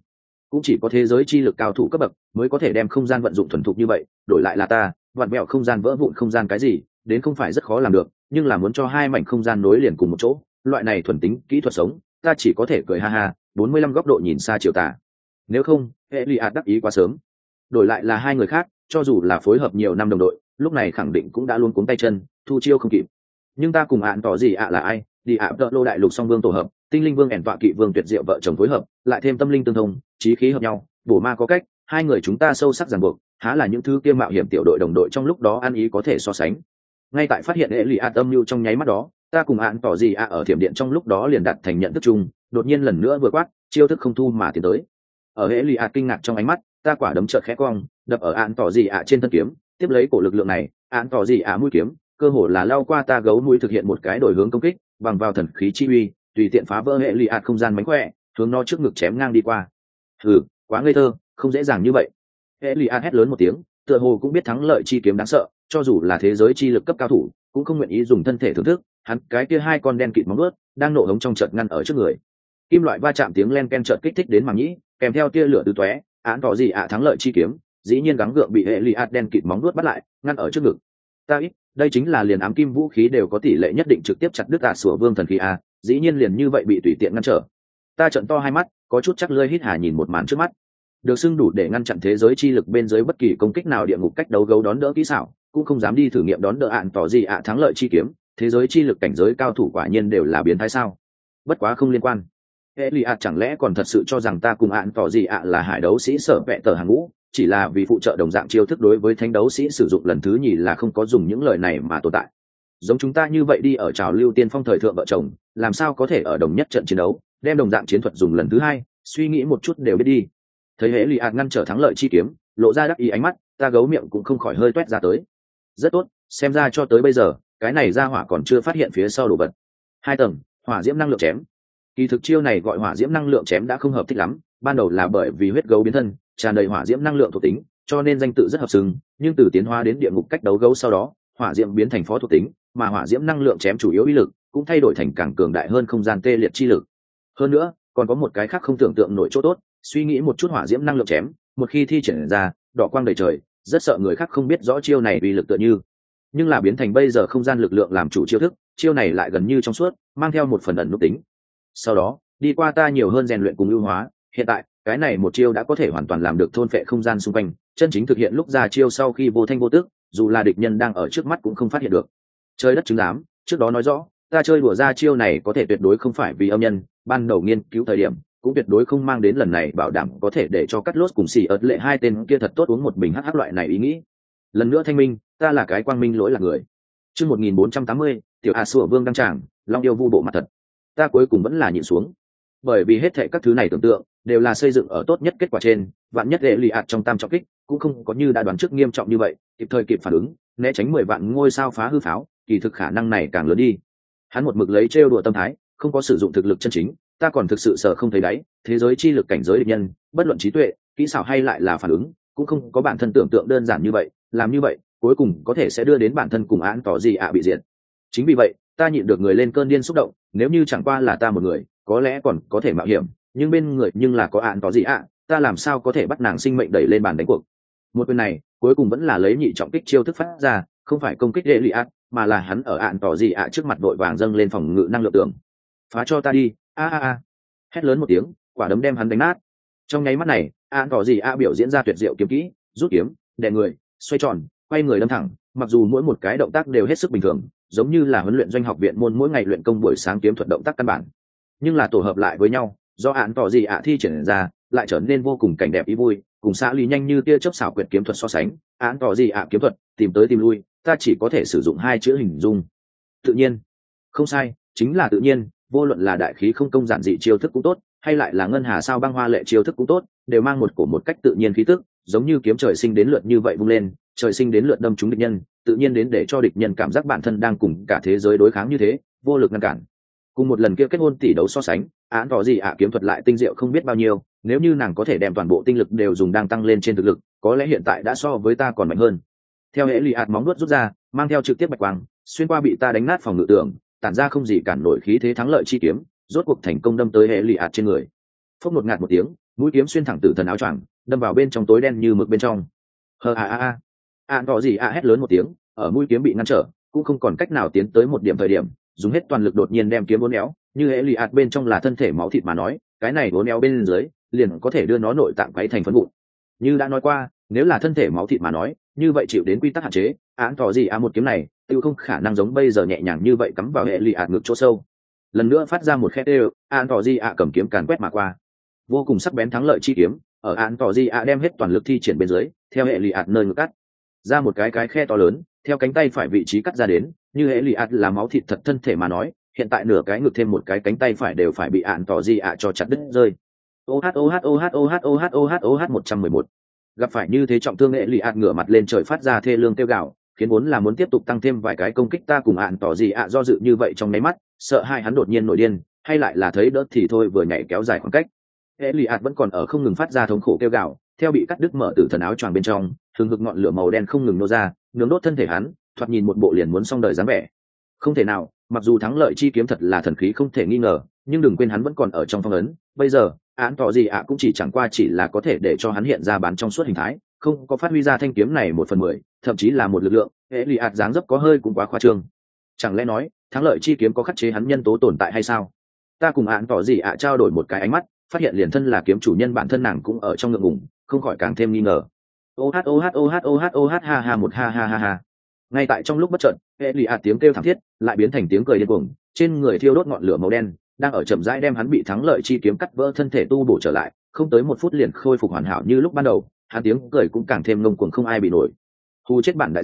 cũng chỉ có thế giới chi lực cao thủ cấp bậc mới có thể đem không gian vận dụng thuần thục như vậy, đổi lại là ta vặn vẹo không gian, vỡ vụn không gian cái gì đến không phải rất khó làm được, nhưng là muốn cho hai mảnh không gian nối liền cùng một chỗ, loại này thuần tính kỹ thuật sống, ta chỉ có thể cười ha ha 45 góc độ nhìn xa chiều tà. Nếu không Elias đắc ý quá sớm. Đổi lại là hai người khác, cho dù là phối hợp nhiều năm đồng đội, lúc này khẳng định cũng đã luôn cuống tay chân, thu chiêu không kịp. Nhưng ta cùng ạn tỏ gì là ai, đi đỡ lô đại lục song vương tổ hợp, tinh linh vương ẻn tọa kỵ vương tuyệt diệu vợ chồng phối hợp, lại thêm tâm linh tương thông, chí khí hợp nhau, bổ ma có cách, hai người chúng ta sâu sắc ràng buộc, há là những thứ kia mạo hiểm tiểu đội đồng đội trong lúc đó ăn ý có thể so sánh. Ngay tại phát hiện Elias âm mưu trong nháy mắt đó, ta cùng ạn tỏ gì ở thiểm điện trong lúc đó liền đặt thành nhận thức chung, đột nhiên lần nữa vừa quát, chiêu thức không thu mà tiến tới. Ở Elias kinh ngạc trong ánh mắt, ta quả đấm chợt khẽ cong, đập ở ạn tỏ gì trên thân kiếm, tiếp lấy cổ lực lượng này, ạn tỏ gì mũi kiếm, cơ hồ là lao qua ta gấu mũi thực hiện một cái đổi hướng công kích, bằng vào thần khí chi uy, tùy tiện phá vỡ Elias không gian mánh khỏe, hướng nó trước ngực chém ngang đi qua. Hừ, quá ngây thơ, không dễ dàng như vậy. Elias hét lớn một tiếng, tựa hồ cũng biết thắng lợi chi kiếm đáng sợ, cho dù là thế giới chi lực cấp cao thủ, cũng không nguyện ý dùng thân thể thưởng thức. Hắn cái kia hai con đen kịt móng vuốt đang nổ hống trong chợt ngăn ở trước người. Kim loại va chạm tiếng len ken chợt kích thích đến màng nhĩ, kèm theo tia lửa tứ tóe, án tỏ gì thắng lợi chi kiếm, dĩ nhiên gắng gượng bị Elias đen kịt móng vuốt bắt lại, ngăn ở trước ngực. Ta ít, đây chính là liền ám kim vũ khí đều có tỷ lệ nhất định trực tiếp chặt đứt sủa vương thần khí a, dĩ nhiên liền như vậy bị tùy tiện ngăn trở. Ta trợn to hai mắt, có chút chắc lưỡi hít hà nhìn một màn trước mắt. Được xưng đủ để ngăn chặn thế giới chi lực bên dưới bất kỳ công kích nào địa ngục cách đấu gấu đón đỡ kỹ xảo, cũng không dám đi thử nghiệm đón đỡ ạn tỏ gì thắng lợi chi kiếm, thế giới chi lực cảnh giới cao thủ quả nhiên đều là biến thái sao? Bất quá không liên quan. Elias chẳng lẽ còn thật sự cho rằng ta cùng ạn tỏ gì là hải đấu sĩ sở vẹ tờ hàng ngũ, chỉ là vì phụ trợ đồng dạng chiêu thức đối với thánh đấu sĩ sử dụng lần thứ nhì là không có dùng những lời này mà tồn tại. Giống chúng ta như vậy đi ở trào lưu tiên phong thời thượng vợ chồng, làm sao có thể ở đồng nhất trận chiến đấu, đem đồng dạng chiến thuật dùng lần thứ hai, suy nghĩ một chút đều biết đi. Thấy Elias ngăn trở thắng lợi chi kiếm, lộ ra đắc ý ánh mắt, ta gấu miệng cũng không khỏi hơi toét ra tới. Rất tốt, xem ra cho tới bây giờ, cái này ra hỏa còn chưa phát hiện phía sau đồ vật. 2 tầng, hỏa diễm năng lượng chém. Kỳ thực chiêu này gọi hỏa diễm năng lượng chém đã không hợp thích lắm, ban đầu là bởi vì huyết gấu biến thân, tràn đầy hỏa diễm năng lượng thuộc tính, cho nên danh tự rất hợp xứng, nhưng từ tiến hóa đến địa ngục cách đấu gấu sau đó, hỏa diễm biến thành phó thuộc tính, mà hỏa diễm năng lượng chém chủ yếu uy lực cũng thay đổi thành càng cường đại hơn không gian tê liệt chi lực. Hơn nữa, còn có một cái khác không tưởng tượng nổi chỗ tốt, suy nghĩ một chút hỏa diễm năng lượng chém, một khi thi triển ra, đỏ quang đầy trời, rất sợ người khác không biết rõ chiêu này uy lực tựa như. Nhưng là biến thành bây giờ không gian lực lượng làm chủ chiêu thức, chiêu này lại gần như trong suốt, mang theo một phần ẩn nút tính. Sau đó, đi qua ta nhiều hơn rèn luyện cùng ưu hóa, hiện tại, cái này một chiêu đã có thể hoàn toàn làm được thôn phệ không gian xung quanh, chân chính thực hiện lúc ra chiêu sau khi vô thanh vô tức, dù là địch nhân đang ở trước mắt cũng không phát hiện được. Chơi đất chứng giám, trước đó nói rõ, ta chơi đùa ra chiêu này có thể tuyệt đối không phải vì âm nhân, ban đầu nghiên cứu thời điểm, cũng tuyệt đối không mang đến lần này bảo đảm có thể để cho cắt lốt cùng xì ớt lệ hai tên kia thật tốt uống một bình hắc loại này ý nghĩ. Lần nữa thanh minh, ta là cái quang minh lỗi là người. Chương 1480, tiểu sủa vương đăng tràng, long yêu vu bộ mặt thật. Ta cuối cùng vẫn là nhịn xuống, bởi vì hết thệ các thứ này tưởng tượng đều là xây dựng ở tốt nhất kết quả trên, vạn nhất Elias trong tam trọng kích cũng không có như đã đoán trước nghiêm trọng như vậy, kịp thời kịp phản ứng, né tránh 10 vạn ngôi sao phá hư pháo, kỳ thực khả năng này càng lớn đi. Hắn một mực lấy trêu đùa tâm thái, không có sử dụng thực lực chân chính, ta còn thực sự sợ không thấy đáy, thế giới chi lực cảnh giới địch nhân, bất luận trí tuệ, kỹ xảo hay lại là phản ứng, cũng không có bản thân tưởng tượng đơn giản như vậy, làm như vậy, cuối cùng có thể sẽ đưa đến bản thân cùng án tỏ gì bị diệt. Chính vì vậy, ta nhịn được người lên cơn điên xúc động, nếu như chẳng qua là ta một người, có lẽ còn có thể mạo hiểm, nhưng bên người nhưng là có án tỏ gì ta làm sao có thể bắt nàng sinh mệnh đẩy lên bàn đánh cuộc. Một bên này, cuối cùng vẫn là lấy nhị trọng kích chiêu thức phát ra, không phải công kích Elias, mà là hắn ở án tỏ gì trước mặt đội vàng dâng lên phòng ngự năng lượng tưởng. Phá cho ta đi, hét lớn một tiếng, quả đấm đem hắn đánh nát. Trong nháy mắt này, án tỏ gì biểu diễn ra tuyệt diệu kiếm kỹ, rút kiếm, đè người, xoay tròn, quay người đâm thẳng, mặc dù mỗi một cái động tác đều hết sức bình thường, giống như là huấn luyện doanh học viện môn mỗi ngày luyện công buổi sáng kiếm thuật động tác căn bản, nhưng là tổ hợp lại với nhau, do án tỏ gì thi triển ra, lại trở nên vô cùng cảnh đẹp ý vui, cùng xã lý nhanh như tia chớp xảo quyệt kiếm thuật so sánh, án tỏ gì kiếm thuật, tìm tới tìm lui, ta chỉ có thể sử dụng 2 chữ hình dung: tự nhiên. Không sai, chính là tự nhiên, vô luận là đại khí không công giản dị chiêu thức cũng tốt, hay lại là ngân hà sao băng hoa lệ chiêu thức cũng tốt, đều mang một cổ một cách tự nhiên khí tức, giống như kiếm trời sinh đến lượt như vậy vung lên, trời sinh đến lượt đâm trúng địch nhân, tự nhiên đến để cho địch nhân cảm giác bản thân đang cùng cả thế giới đối kháng như thế, vô lực ngăn cản. Cùng một lần kia kết hôn tỷ đấu so sánh, án tỏ gì kiếm thuật lại tinh diệu không biết bao nhiêu, nếu như nàng có thể đem toàn bộ tinh lực đều dùng đang tăng lên trên thực lực, có lẽ hiện tại đã so với ta còn mạnh hơn. Theo Elias móng nuốt rút ra, mang theo trực tiếp bạch quang, xuyên qua bị ta đánh nát phòng ngự tường, tản ra không gì cản nổi khí thế thắng lợi chi kiếm, rốt cuộc thành công đâm tới Elias trên người. Phốc một ngạt một tiếng, mũi kiếm xuyên thẳng tử thần áo choàng, đâm vào bên trong tối đen như mực bên trong. Hờ ạn tỏ gì hét lớn một tiếng, ở mũi kiếm bị ngăn trở, cũng không còn cách nào tiến tới một điểm thời điểm, dùng hết toàn lực đột nhiên đem kiếm uốn éo, như hệ lì ạt bên trong là thân thể máu thịt mà nói, cái này uốn éo bên dưới liền có thể đưa nó nội tạng quấy thành phấn vụn. Như đã nói qua, nếu là thân thể máu thịt mà nói, như vậy chịu đến quy tắc hạn chế, án tỏ gì một kiếm này tiêu không khả năng giống bây giờ nhẹ nhàng như vậy cắm vào hệ lì ạt ngực chỗ sâu. Lần nữa phát ra một khét đều, án tỏ gì cầm kiếm càn quét mà qua, vô cùng sắc bén thắng lợi chi kiếm ở án tỏ gì đem hết toàn lực thi triển bên dưới, theo hệ lì ạt nơi ngực cắt ra một cái khe to lớn, theo cánh tay phải vị trí cắt ra đến, như hệ lì ạt là máu thịt thật thân thể mà nói, hiện tại nửa cái ngực thêm một cái cánh tay phải đều phải bị án tỏ gì cho chặt đứt rơi. Oh 111 gặp phải như thế trọng thương hệ lì ạt ngửa mặt lên trời phát ra thê lương kêu gào, khiến vốn là muốn tiếp tục tăng thêm vài cái công kích ta cùng án tỏ gì do dự như vậy trong nháy mắt, sợ hai hắn đột nhiên nổi điên, hay lại là thấy đỡ thì thôi vừa nhảy kéo dài khoảng cách. Hệ lì ạt vẫn còn ở không ngừng phát ra thống khổ kêu gào, theo bị cắt đứt mở tử thần áo choàng bên trong, thường hực ngọn lửa màu đen không ngừng nô ra, nướng đốt thân thể hắn, thoạt nhìn một bộ liền muốn xong đời dáng vẻ. Không thể nào, mặc dù thắng lợi chi kiếm thật là thần khí không thể nghi ngờ, nhưng đừng quên hắn vẫn còn ở trong phong ấn, bây giờ án tỏ gì cũng chỉ chẳng qua chỉ là có thể để cho hắn hiện ra bán trong suốt hình thái, không có phát huy ra thanh kiếm này 1/10, thậm chí là một lực lượng. Hệ lì ạt dáng dấp có hơi cũng quá khoa trương. Chẳng lẽ nói thắng lợi chi kiếm có khắc chế hắn nhân tố tồn tại hay sao? Ta cùng án tỏ gì trao đổi một cái ánh mắt, phát hiện liền thân là kiếm chủ nhân bản thân nàng cũng ở trong ngượng ngùng, không khỏi càng thêm nghi ngờ. Oh ha. Ngay tại trong lúc bất chợt, hệ lì ạt tiếng kêu thảm thiết lại biến thành tiếng cười điên cuồng, trên người thiêu đốt ngọn lửa màu đen đang ở chậm rãi đem hắn bị thắng lợi chi kiếm cắt vỡ thân thể tu bổ trở lại, không tới 1 phút liền khôi phục hoàn hảo như lúc ban đầu. Hắn tiếng cười cũng càng thêm ngông cuồng không ai bị nổi. Hù chết bản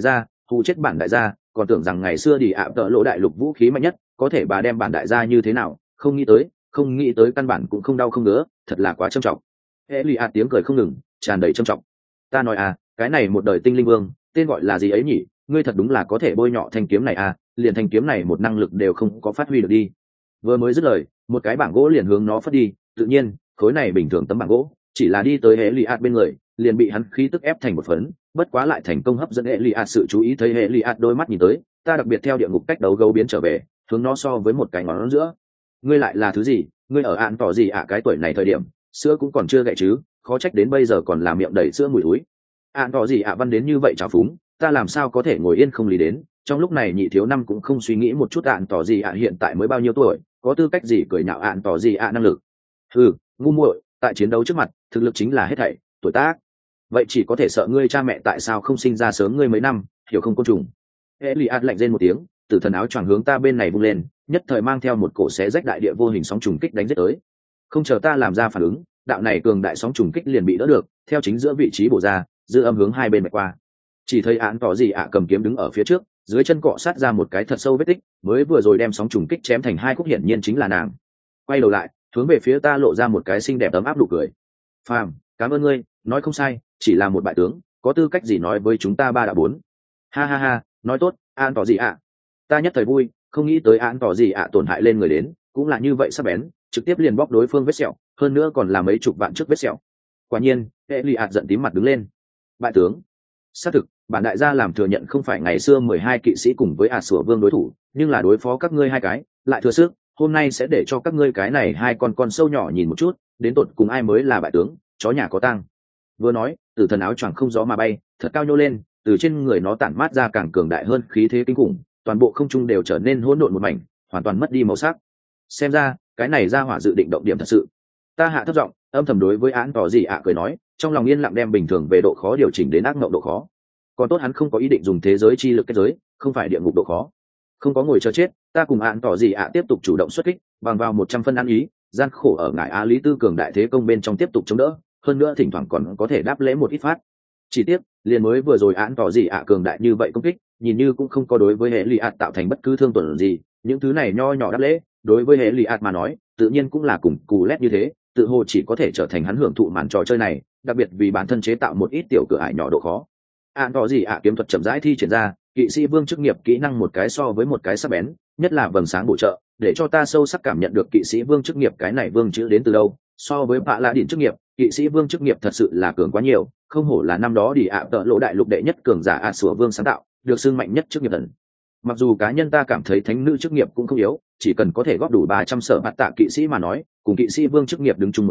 đại gia, còn tưởng rằng ngày xưa đi tợ lỗ đại lục vũ khí mạnh nhất, có thể bà đem bản đại gia như thế nào, không nghĩ tới căn bản cũng không đau không ngứa, thật là quá trầm trọng. Hệ lì ạt tiếng cười không ngừng, tràn đầy trầm trọng. Ta nói cái này một đời tinh linh vương, tên gọi là gì ấy nhỉ? Ngươi thật đúng là có thể bôi nhọ thanh kiếm này liền thanh kiếm này một năng lực đều không có phát huy được đi. Vừa mới dứt lời, một cái bảng gỗ liền hướng nó phất đi, tự nhiên khối này bình thường tấm bảng gỗ chỉ là đi tới hệ lì ạt bên người liền bị hắn khí tức ép thành một phấn, bất quá lại thành công hấp dẫn hệ lì ạt sự chú ý. Thấy hệ lì ạt đôi mắt nhìn tới, ta đặc biệt theo địa ngục cách đấu gấu biến trở về, hướng nó so với một cái ngón giữa. Ngươi lại là thứ gì? Ngươi ở án tỏ gì cái tuổi này thời điểm sữa cũng còn chưa gậy chứ, khó trách đến bây giờ còn làm miệng đầy sữa mùi túi. Án tỏ gì văn đến như vậy trào phúng, ta làm sao có thể ngồi yên không lý đến. Trong lúc này nhị thiếu năm cũng không suy nghĩ một chút án tỏ gì hiện tại mới bao nhiêu tuổi, có tư cách gì cười nhạo án tỏ gì năng lực. Ngu muội, tại chiến đấu trước mặt thực lực chính là hết thảy, tuổi tác vậy chỉ có thể sợ ngươi cha mẹ tại sao không sinh ra sớm ngươi mấy năm, hiểu không côn trùng. Eliad lạnh rên một tiếng, tử thần áo choàng hướng ta bên này vung lên, nhất thời mang theo một cổ xé rách đại địa vô hình sóng trùng kích đánh giết tới. Không chờ ta làm ra phản ứng, đạo này cường đại sóng trùng kích liền bị đỡ được, theo chính giữa vị trí bổ ra, dư âm hướng hai bên mạch qua. Chỉ thấy án tỏ gì cầm kiếm đứng ở phía trước, dưới chân cọ sát ra một cái thật sâu vết tích, mới vừa rồi đem sóng trùng kích chém thành hai khúc, hiển nhiên chính là nàng. Quay đầu lại, hướng về phía ta lộ ra một cái xinh đẹp ấm áp nụ cười. Phàm, cảm ơn ngươi, nói không sai, chỉ là một bại tướng, có tư cách gì nói với chúng ta ba đã bốn. Ha, nói tốt, án tỏ gì ta nhất thời vui, không nghĩ tới án tỏ gì tổn hại lên người đến cũng là như vậy sắc bén, trực tiếp liền bóc đối phương vết sẹo, hơn nữa còn là mấy chục vạn trước vết sẹo. Quả nhiên, Eliad giận tím mặt đứng lên. Bại tướng, xác thực, bản đại gia làm thừa nhận không phải ngày xưa 12 kỵ sĩ cùng với Sủa Vương đối thủ, nhưng là đối phó các ngươi hai cái lại thừa sức. Hôm nay sẽ để cho các ngươi cái này hai con sâu nhỏ nhìn một chút, đến tột cùng ai mới là bại tướng, chó nhà có tang. Vừa nói, tử thần áo choàng không gió mà bay, thật cao nhô lên, từ trên người nó tản mát ra càng cường đại hơn khí thế kinh khủng, toàn bộ không trung đều trở nên hỗn độn một mảnh, hoàn toàn mất đi màu sắc. Xem ra, cái này ra hỏa dự định động điểm thật sự. Ta hạ thấp giọng, âm thầm đối với án tỏ gì cười nói, trong lòng yên lặng đem bình thường về độ khó điều chỉnh đến ác ngộng độ khó. Còn tốt hắn không có ý định dùng thế giới chi lực kết giới, không phải địa ngục độ khó. Không có ngồi chờ chết, ta cùng án tỏ gì tiếp tục chủ động xuất kích, bằng vào 100 phân ăn ý, gian khổ ở ngải Á Lý Tư cường đại thế công bên trong tiếp tục chống đỡ, hơn nữa thỉnh thoảng còn có thể đáp lễ một ít phát. Chỉ tiếc, liền mới vừa rồi án tỏ gì cường đại như vậy công kích, nhìn như cũng không có đối với hệ Liệt tạo thành bất cứ thương tổn gì, những thứ này nho nhỏ đáp lễ, đối với hệ Liệt mà nói, tự nhiên cũng là cùng cù lét như thế, tự hồ chỉ có thể trở thành hắn hưởng thụ màn trò chơi này, đặc biệt vì bản thân chế tạo một ít tiểu cửa ải nhỏ độ khó. Án tỏ gì kiếm thuật chậm rãi thi triển ra, kỵ sĩ vương chức nghiệp kỹ năng một cái so với một cái sắc bén, nhất là vầng sáng bổ trợ, để cho ta sâu sắc cảm nhận được kỵ sĩ vương chức nghiệp cái này vương chữ đến từ đâu. So với bạ lạ điện chức nghiệp, kỵ sĩ vương chức nghiệp thật sự là cường quá nhiều, không hổ là năm đó đi tợ lỗ đại lục đệ nhất cường giả Sủa Vương sáng tạo, được xưng mạnh nhất chức nghiệp thần. Mặc dù cá nhân ta cảm thấy thánh nữ chức nghiệp cũng không yếu, chỉ cần có thể góp đủ 300 sở bạt tạ kỵ sĩ mà nói, cùng kỵ sĩ vương chức nghiệp đứng chung một chỗ,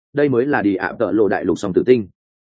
đây mới là đi ạ tợ lộ đại lục song tử tinh.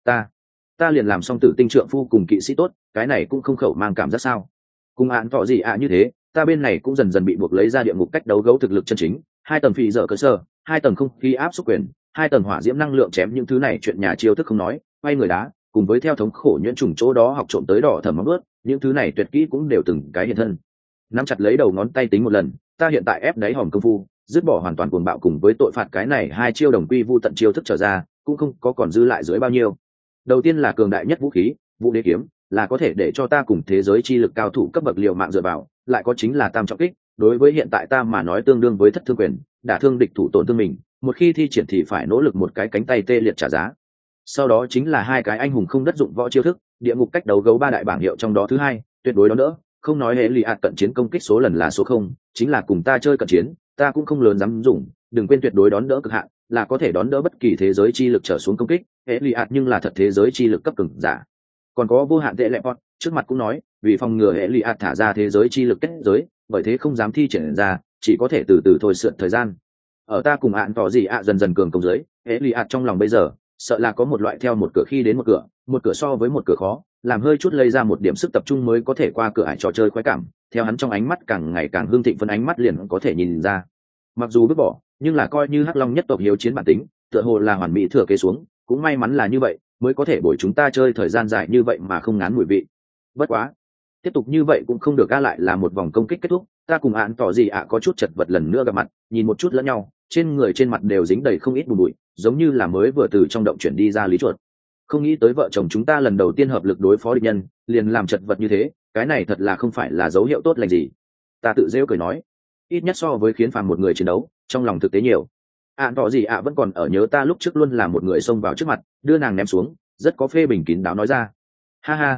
Ta liền làm song tử tinh trượng phu cùng kỵ sĩ tốt, cái này cũng không khẩu mang cảm giác sao? Cùng án tỏ gì ạ như thế, ta bên này cũng dần dần bị buộc lấy ra địa ngục cách đấu gấu thực lực chân chính, 2 tầng phi dở cơ sơ, 2 tầng không khí áp xúc quyền, 2 tầng hỏa diễm năng lượng chém những thứ này chuyện nhà chiêu thức không nói, quay người đá, cùng với theo thống khổ nhuyễn trùng chỗ đó học trộm tới đỏ thầm móng ướt, những thứ này tuyệt kỹ cũng đều từng cái hiện thân. Nắm chặt lấy đầu ngón tay tính một lần, ta hiện tại ép đáy hòm công phu, dứt bỏ hoàn toàn cuồng bạo cùng với tội phạt cái này 2 chiêu đồng quy vu tận chiêu thức trở ra, cũng không có còn dư lại dưới bao nhiêu. Đầu tiên là cường đại nhất vũ khí, vũ đế kiếm, là có thể để cho ta cùng thế giới chi lực cao thủ cấp bậc liều mạng dựa vào, lại có chính là tam trọng kích, đối với hiện tại ta mà nói tương đương với thất thương quyền, đả thương địch thủ tổn thương mình, một khi thi triển thì phải nỗ lực một cái cánh tay tê liệt trả giá. Sau đó chính là 2 cái anh hùng không đất dụng võ chiêu thức, địa ngục cách đấu gấu 3 đại bảng hiệu trong đó thứ 2, tuyệt đối đón đỡ, không nói hệ lì ạt cận chiến công kích số lần là số 0, chính là cùng ta chơi cận chiến, ta cũng không lớn dám dùng, đừng quên tuyệt đối đón đỡ cực hạn, là có thể đón đỡ bất kỳ thế giới chi lực trở xuống công kích, hệ lì ạt nhưng là thật thế giới chi lực cấp cường giả. Còn có vô hạn tệ lệ pot, trước mặt cũng nói, vì phòng ngừa hệ lì ạt thả ra thế giới chi lực kết giới, bởi thế không dám thi triển ra, chỉ có thể từ từ thôi sượt thời gian. Ở ta cùng ạn tỏ gì ạ dần dần cường công giới, hệ lì ạt trong lòng bây giờ sợ là có một loại theo một cửa khi đến một cửa so với một cửa khó, làm hơi chút lây ra một điểm sức tập trung mới có thể qua cửa ải trò chơi khoái cảm, theo hắn trong ánh mắt càng ngày càng hương thịnh phân ánh mắt liền có thể nhìn ra. Mặc dù vứt bỏ, nhưng là coi như hắc long nhất tộc hiếu chiến bản tính, tựa hồ là hoàn mỹ thừa kế xuống, cũng may mắn là như vậy, mới có thể bồi chúng ta chơi thời gian dài như vậy mà không ngán mùi vị. Bất quá, tiếp tục như vậy cũng không được, ga lại là một vòng công kích kết thúc, ta cùng ạn tỏ gì ạ có chút chật vật lần nữa gặp mặt, nhìn một chút lẫn nhau, trên người trên mặt đều dính đầy không ít bùn bụi, giống như là mới vừa từ trong động chuyển đi ra lý chuột. Không nghĩ tới vợ chồng chúng ta lần đầu tiên hợp lực đối phó địch nhân, liền làm chật vật như thế, cái này thật là không phải là dấu hiệu tốt lành gì. Ta tự rêu cười nói, ít nhất so với khiến phàm một người chiến đấu, trong lòng thực tế nhiều. Ạn tỏ gì ạ vẫn còn ở nhớ ta lúc trước luôn là một người xông vào trước mặt, đưa nàng ném xuống, rất có phê bình kín đáo nói ra. Ha ha,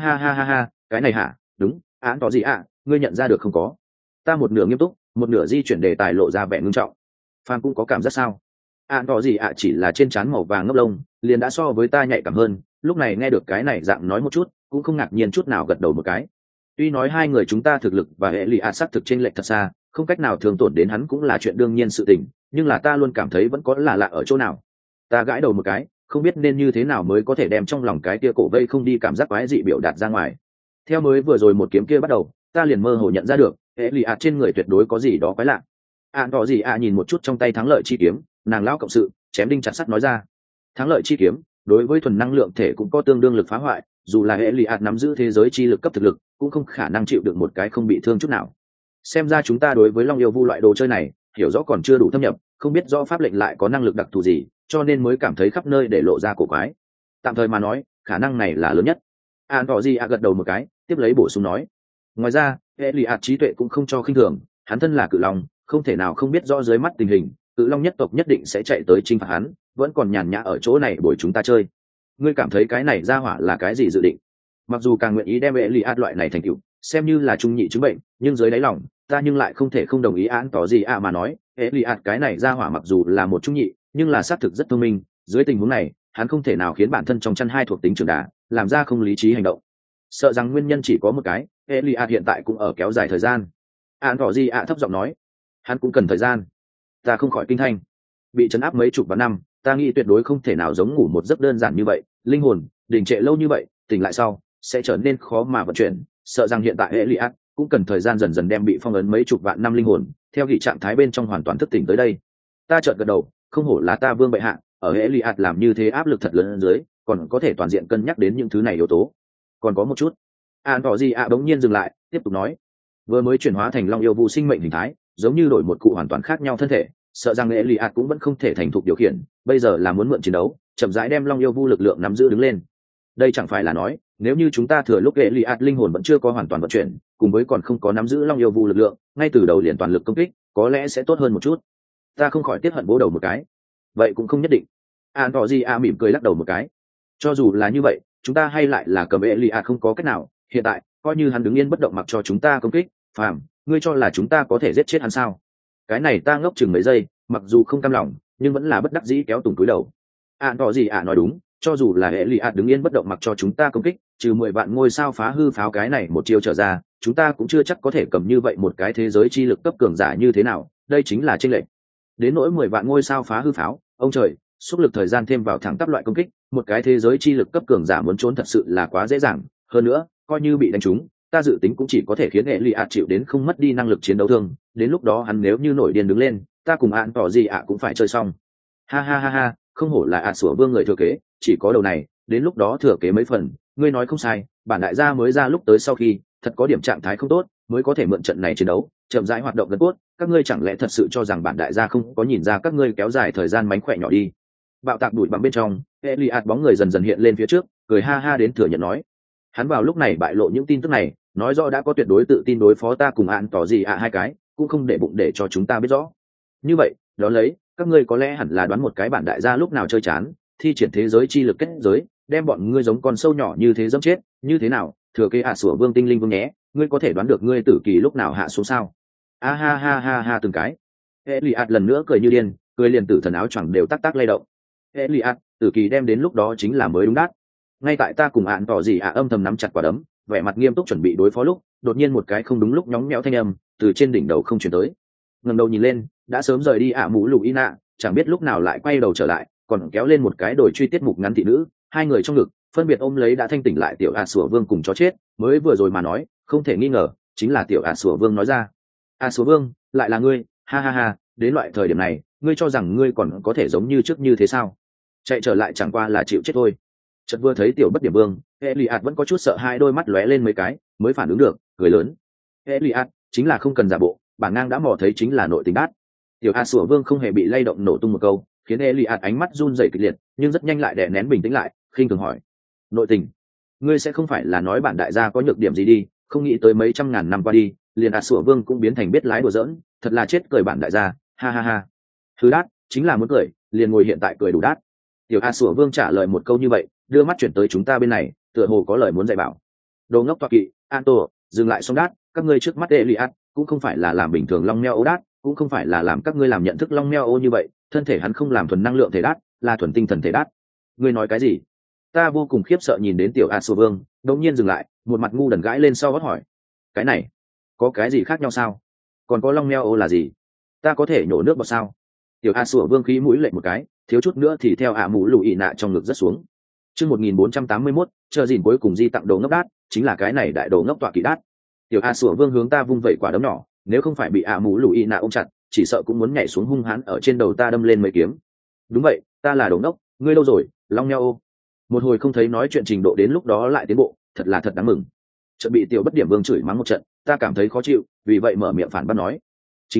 ha, cái này hả? Đúng, Ạn tỏ gì ạ, ngươi nhận ra được không có? Ta một nửa nghiêm túc, một nửa di chuyển đề tài lộ ra vẻ ngưng trọng. Phàm cũng có cảm giác sao? Ạn tỏ gì ạ chỉ là trên trán màu vàng ngấp lông, liền đã so với ta nhạy cảm hơn, lúc này nghe được cái này dạng nói một chút, cũng không ngạc nhiên chút nào, gật đầu một cái. Tuy nói hai người chúng ta thực lực và hệ lụy xác thực chênh lệch thật xa, không cách nào thường tổn đến hắn cũng là chuyện đương nhiên sự tình, nhưng là ta luôn cảm thấy vẫn có là lạ ở chỗ nào. Ta gãi đầu một cái, không biết nên như thế nào mới có thể đem trong lòng cái kia cổ vây không đi cảm giác quái dị biểu đạt ra ngoài. Theo mới vừa rồi một kiếm kia bắt đầu, ta liền mơ hồ nhận ra được, hệ lụy trên người tuyệt đối có gì đó quái lạ. Ạn tỏ gì ạ nhìn một chút trong tay thắng lợi chi kiếm, nàng lão cộng sự chém đinh chặt sắt nói ra, thắng lợi chi kiếm đối với thuần năng lượng thể cũng có tương đương lực phá hoại, dù là hệ lụy nắm giữ thế giới chi lực cấp thực lực cũng không khả năng chịu được một cái không bị thương chút nào. Xem ra chúng ta đối với long yêu vu loại đồ chơi này hiểu rõ còn chưa đủ thâm nhập, không biết rõ pháp lệnh lại có năng lực đặc thù gì, cho nên mới cảm thấy khắp nơi để lộ ra cổ quái. Tạm thời mà nói, khả năng này là lớn nhất. An tỏ gì gật đầu một cái, tiếp lấy bổ sung nói, ngoài ra hệ lụy trí tuệ cũng không cho khinh thường, hắn thân là cự long, không thể nào không biết rõ dưới mắt tình hình cự long nhất tộc nhất định sẽ chạy tới chinh phạt hắn, vẫn còn nhàn nhã ở chỗ này bồi chúng ta chơi. Ngươi cảm thấy cái này ra hỏa là cái gì dự định? Mặc dù càng nguyện ý đem hệ lụy loại này thành tựu xem như là trung nhị chứng bệnh, nhưng dưới đáy lòng ta nhưng lại không thể không đồng ý án tỏ gì mà nói hệ lụy cái này ra hỏa mặc dù là một trung nhị, nhưng là xác thực rất thông minh. Dưới tình huống này hắn không thể nào khiến bản thân trong chăn hai thuộc tính trường đà làm ra không lý trí hành động. Sợ rằng nguyên nhân chỉ có một cái, hệ lụy hiện tại cũng ở kéo dài thời gian. Án tỏ gì thấp giọng nói, hắn cũng cần thời gian. Ta không khỏi kinh thanh, bị trấn áp mấy chục vạn năm, ta nghĩ tuyệt đối không thể nào giống ngủ một giấc đơn giản như vậy, linh hồn đình trệ lâu như vậy, tỉnh lại sau sẽ trở nên khó mà vận chuyển. Sợ rằng hiện tại hệ lụy cũng cần thời gian dần dần đem bị phong ấn mấy chục vạn năm linh hồn theo ghi trạng thái bên trong hoàn toàn thức tỉnh tới đây. Ta chợt gật đầu, không hổ là ta vương bệ hạ, ở hệ lụy làm như thế áp lực thật lớn dưới còn có thể toàn diện cân nhắc đến những thứ này yếu tố. Còn có một chút. An tỏ gì bỗng nhiên dừng lại, tiếp tục nói, vừa mới chuyển hóa thành long yêu vu sinh mệnh hình thái, giống như đổi một cụ hoàn toàn khác nhau thân thể, sợ rằng hệ lụy cũng vẫn không thể thành thục điều khiển, bây giờ là muốn mượn chiến đấu chậm rãi đem long yêu vu lực lượng nắm giữ đứng lên. Đây chẳng phải là nói nếu như chúng ta thừa lúc hệ lụy linh hồn vẫn chưa có hoàn toàn vận chuyển, cùng với còn không có nắm giữ long yêu vu lực lượng, ngay từ đầu liền toàn lực công kích, có lẽ sẽ tốt hơn một chút. Ta không khỏi tiếc hận bố đầu một cái. Vậy cũng không nhất định. An tỏ gì mỉm cười lắc đầu một cái. Cho dù là như vậy, chúng ta hay lại là cầm hệ lụy không có cách nào. Hiện tại coi như hắn đứng yên bất động mặc cho chúng ta công kích, phàm ngươi cho là chúng ta có thể giết chết hắn sao? Cái này ta ngốc chừng mấy giây, mặc dù không cam lòng nhưng vẫn là bất đắc dĩ kéo tùng túi đầu. An tỏ gì nói đúng, cho dù là hệ lụy đứng yên bất động mặc cho chúng ta công kích, trừ 10 vạn ngôi sao phá hư pháo cái này một chiêu trở ra, chúng ta cũng chưa chắc có thể cầm như vậy một cái thế giới chi lực cấp cường giả như thế nào. Đây chính là chênh lệch. Đến nỗi 10 vạn ngôi sao phá hư pháo, ông trời, xúc lực thời gian thêm vào thẳng tắp loại công kích, một cái thế giới chi lực cấp cường giả muốn trốn thật sự là quá dễ dàng. Hơn nữa, coi như bị đánh trúng, ta dự tính cũng chỉ có thể khiến hệ lụy ạt chịu đến không mất đi năng lực chiến đấu thương. Đến lúc đó hắn nếu như nổi điên đứng lên, ta cùng ạn tỏ gì ạ cũng phải chơi xong. Ha ha ha ha, không hổ là ạt sủa vương người thừa kế, chỉ có đầu này, đến lúc đó thừa kế mấy phần. Ngươi nói không sai, bản đại gia mới ra lúc tới sau khi thật có điểm trạng thái không tốt, mới có thể mượn trận này chiến đấu chậm rãi hoạt động gần cốt. Các ngươi chẳng lẽ thật sự cho rằng bản đại gia không có nhìn ra các ngươi kéo dài thời gian mánh khỏe nhỏ đi? Bạo tạc đuổi bằng bên trong, Elias bóng người dần dần hiện lên phía trước, cười ha ha đến thừa nhận nói. Hắn vào lúc này bại lộ những tin tức này, nói rõ đã có tuyệt đối tự tin đối phó ta cùng ạn tỏ gì hai cái, cũng không để bụng để cho chúng ta biết rõ. Như vậy, đó lấy, các ngươi có lẽ hẳn là đoán một cái bản đại gia lúc nào chơi chán, thi triển thế giới chi lực kết giới, đem bọn ngươi giống con sâu nhỏ như thế dẫm chết, như thế nào? Thừa kế sủa vương tinh linh vương nhé, ngươi có thể đoán được ngươi tử kỳ lúc nào hạ xuống sao? A ha ha ha ha từng cái. Elias lần nữa cười như điên, cười liền tử thần áo choàng đều tắc tắc lay động. Elias, tử kỳ đem đến lúc đó chính là mới đúng đát. Ngay tại ta cùng ạn tỏ gì âm thầm nắm chặt quả đấm, vẻ mặt nghiêm túc chuẩn bị đối phó lúc, đột nhiên một cái không đúng lúc nhóng nhẽo thanh âm từ trên đỉnh đầu không truyền tới. Ngẩng đầu nhìn lên, đã sớm rời đi mũ lục y nạ, chẳng biết lúc nào lại quay đầu trở lại, còn kéo lên một cái đồi truy tiết mục ngắn thị nữ, hai người trong ngực phân biệt ôm lấy đã thanh tỉnh lại tiểu sủa vương cùng chó chết, mới vừa rồi mà nói, không thể nghi ngờ, chính là tiểu sủa vương nói ra. Sủa vương, lại là ngươi, ha ha ha, đến loại thời điểm này, ngươi cho rằng ngươi còn có thể giống như trước như thế sao? Chạy trở lại chẳng qua là chịu chết thôi. Chợt vừa thấy tiểu bất điểm vương, Elias vẫn có chút sợ hai, đôi mắt lóe lên mấy cái, mới phản ứng được, cười lớn. Elias, chính là không cần giả bộ, bản ngang đã mò thấy chính là nội tình đát. Tiểu sủa vương không hề bị lay động nổ tung một câu, khiến Elias ánh mắt run rẩy kịch liệt, nhưng rất nhanh lại đè nén bình tĩnh lại, khinh thường hỏi: nội tình? Ngươi sẽ không phải là nói bản đại gia có nhược điểm gì đi? Không nghĩ tới mấy trăm ngàn năm qua đi, liền sủa vương cũng biến thành biết lái đùa giỡn, thật là chết cười bản đại gia, ha ha ha. Thứ đát, chính là muốn cười, liền ngồi hiện tại cười đủ đát. Tiểu sủa vương trả lời một câu như vậy, đưa mắt chuyển tới chúng ta bên này, tựa hồ có lời muốn dạy bảo. Đồ ngốc toa kỵ, Anto, dừng lại xong đát, các ngươi trước mắt Elias cũng không phải là làm bình thường long meo ô đát, cũng không phải là làm các ngươi làm nhận thức long meo ô như vậy, thân thể hắn không làm thuần năng lượng thể đát, là thuần tinh thần thể đát. Ngươi nói cái gì? Ta vô cùng khiếp sợ nhìn đến tiểu sủa vương, đột nhiên dừng lại, một mặt ngu đần gãi lên sau gót hỏi: cái này có cái gì khác nhau sao? Còn có long meo ô là gì? Ta có thể nhổ nước vào sao? Tiểu sủa vương khí mũi lệ một cái, thiếu chút nữa thì theo mũ lù ị nạ trong ngực rất xuống. Chương 1481, chờ gìn cuối cùng di tặng đồ ngốc đát, chính là cái này đại đồ ngốc tọa kỵ đát. Tiểu sủa vương hướng ta vung vẩy quả đấm nhỏ, nếu không phải bị mũ lù ị nạ ôm chặt, chỉ sợ cũng muốn nhảy xuống hung hãn ở trên đầu ta đâm lên mấy kiếm. Đúng vậy, ta là đồ ngốc, ngươi đâu rồi, long nhau ô. Một hồi không thấy nói chuyện trình độ đến lúc đó lại tiến bộ, thật là thật đáng mừng. Chợt bị tiểu bất điểm vương chửi mắng một trận, ta cảm thấy khó chịu, vì vậy mở miệng phản bác nói: chính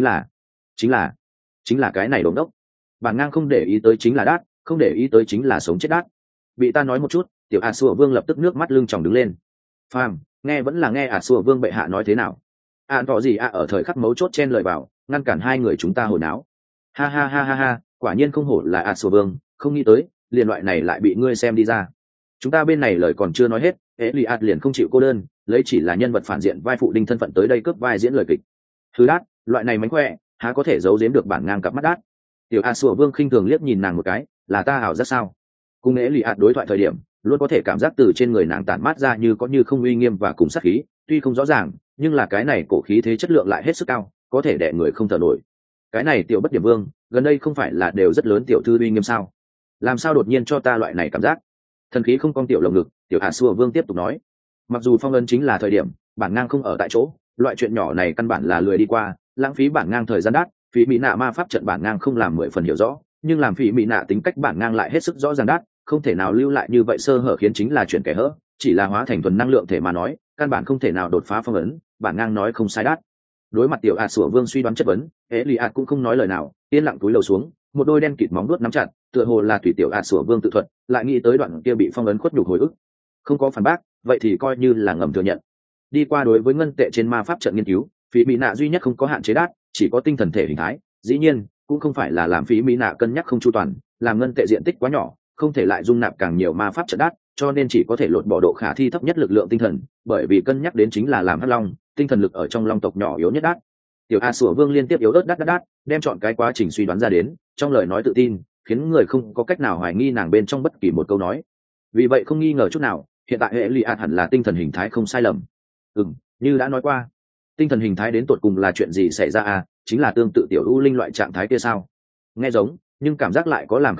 là cái này đồ ngốc. Bản ngang không để ý tới chính là đát, không để ý tới chính là sống chết đát. Bị ta nói một chút, tiểu sủa vương lập tức nước mắt lưng tròng đứng lên. Phàm, nghe vẫn là nghe sủa vương bệ hạ nói thế nào. Tỏ gì ở thời khắc mấu chốt chen lời vào, ngăn cản hai người chúng ta hồi náo. Ha ha ha ha ha, quả nhiên không hổ là sủa vương, không nghĩ tới, liền loại này lại bị ngươi xem đi ra. Chúng ta bên này lời còn chưa nói hết, Elias liền không chịu cô đơn, lấy chỉ là nhân vật phản diện vai phụ đinh thân phận tới đây cướp vai diễn lời kịch. Thứ đát, loại này mánh khỏe, há có thể giấu giếm được bản ngang cặp mắt đát. Tiểu sủa vương khinh thường liếc nhìn nàng một cái, là ta ảo giác sao? Cùng Elias đối thoại thời điểm, luôn có thể cảm giác từ trên người nàng tản mát ra như có như không uy nghiêm và cùng sát khí, tuy không rõ ràng, nhưng là cái này cổ khí thế chất lượng lại hết sức cao, có thể đè người không thở nổi. Cái này tiểu bất điểm vương, gần đây không phải là đều rất lớn tiểu thư uy nghiêm sao? Làm sao đột nhiên cho ta loại này cảm giác? Thần khí không cong tiểu lồng ngực, tiểu sủa vương tiếp tục nói: mặc dù phong ấn chính là thời điểm, bản ngang không ở tại chỗ, loại chuyện nhỏ này căn bản là lười đi qua, lãng phí bản ngang thời gian đắt. Phỉ mỹ nạ ma pháp trận bản ngang không làm 10 phần hiểu rõ, nhưng làm phỉ mỹ nạ tính cách bản ngang lại hết sức rõ ràng đắt, không thể nào lưu lại như vậy sơ hở khiến chính là chuyện kẻ hỡ, chỉ là hóa thành thuần năng lượng thể mà nói, căn bản không thể nào đột phá phong ấn, bản ngang nói không sai đắt. Đối mặt tiểu sủa vương suy đoán chất vấn, Elias cũng không nói lời nào, yên lặng túi lầu xuống, một đôi đen kịt móng vuốt nắm chặt, tựa hồ là tùy tiểu sủa vương tự thuật, lại nghĩ tới đoạn kia bị phong ấn khuất nhục hồi ức. Không có phản bác, vậy thì coi như là ngầm thừa nhận. Đi qua đối với ngân tệ trên ma pháp trận nghiên cứu, phỉ mỹ nạ duy nhất không có hạn chế đắt, chỉ có tinh thần thể hình thái, dĩ nhiên cũng không phải là làm phí mỹ nạ cân nhắc không chu toàn, làm ngân tệ diện tích quá nhỏ, không thể lại dung nạp càng nhiều ma pháp trận đắt, cho nên chỉ có thể lột bỏ độ khả thi thấp nhất lực lượng tinh thần, bởi vì cân nhắc đến chính là làm hắc long, tinh thần lực ở trong long tộc nhỏ yếu nhất đắt. Tiểu sủa vương liên tiếp yếu ớt đắt, đem chọn cái quá trình suy đoán ra đến, trong lời nói tự tin, khiến người không có cách nào hoài nghi nàng bên trong bất kỳ một câu nói. Vì vậy không nghi ngờ chút nào, hiện tại Elias hẳn là tinh thần hình thái không sai lầm. Như đã nói qua, tinh thần hình thái đến tột cùng là chuyện gì xảy ra chính là tương tự tiểu u linh loại trạng thái kia sao? Nghe giống, nhưng cảm giác lại có làm khác nhau,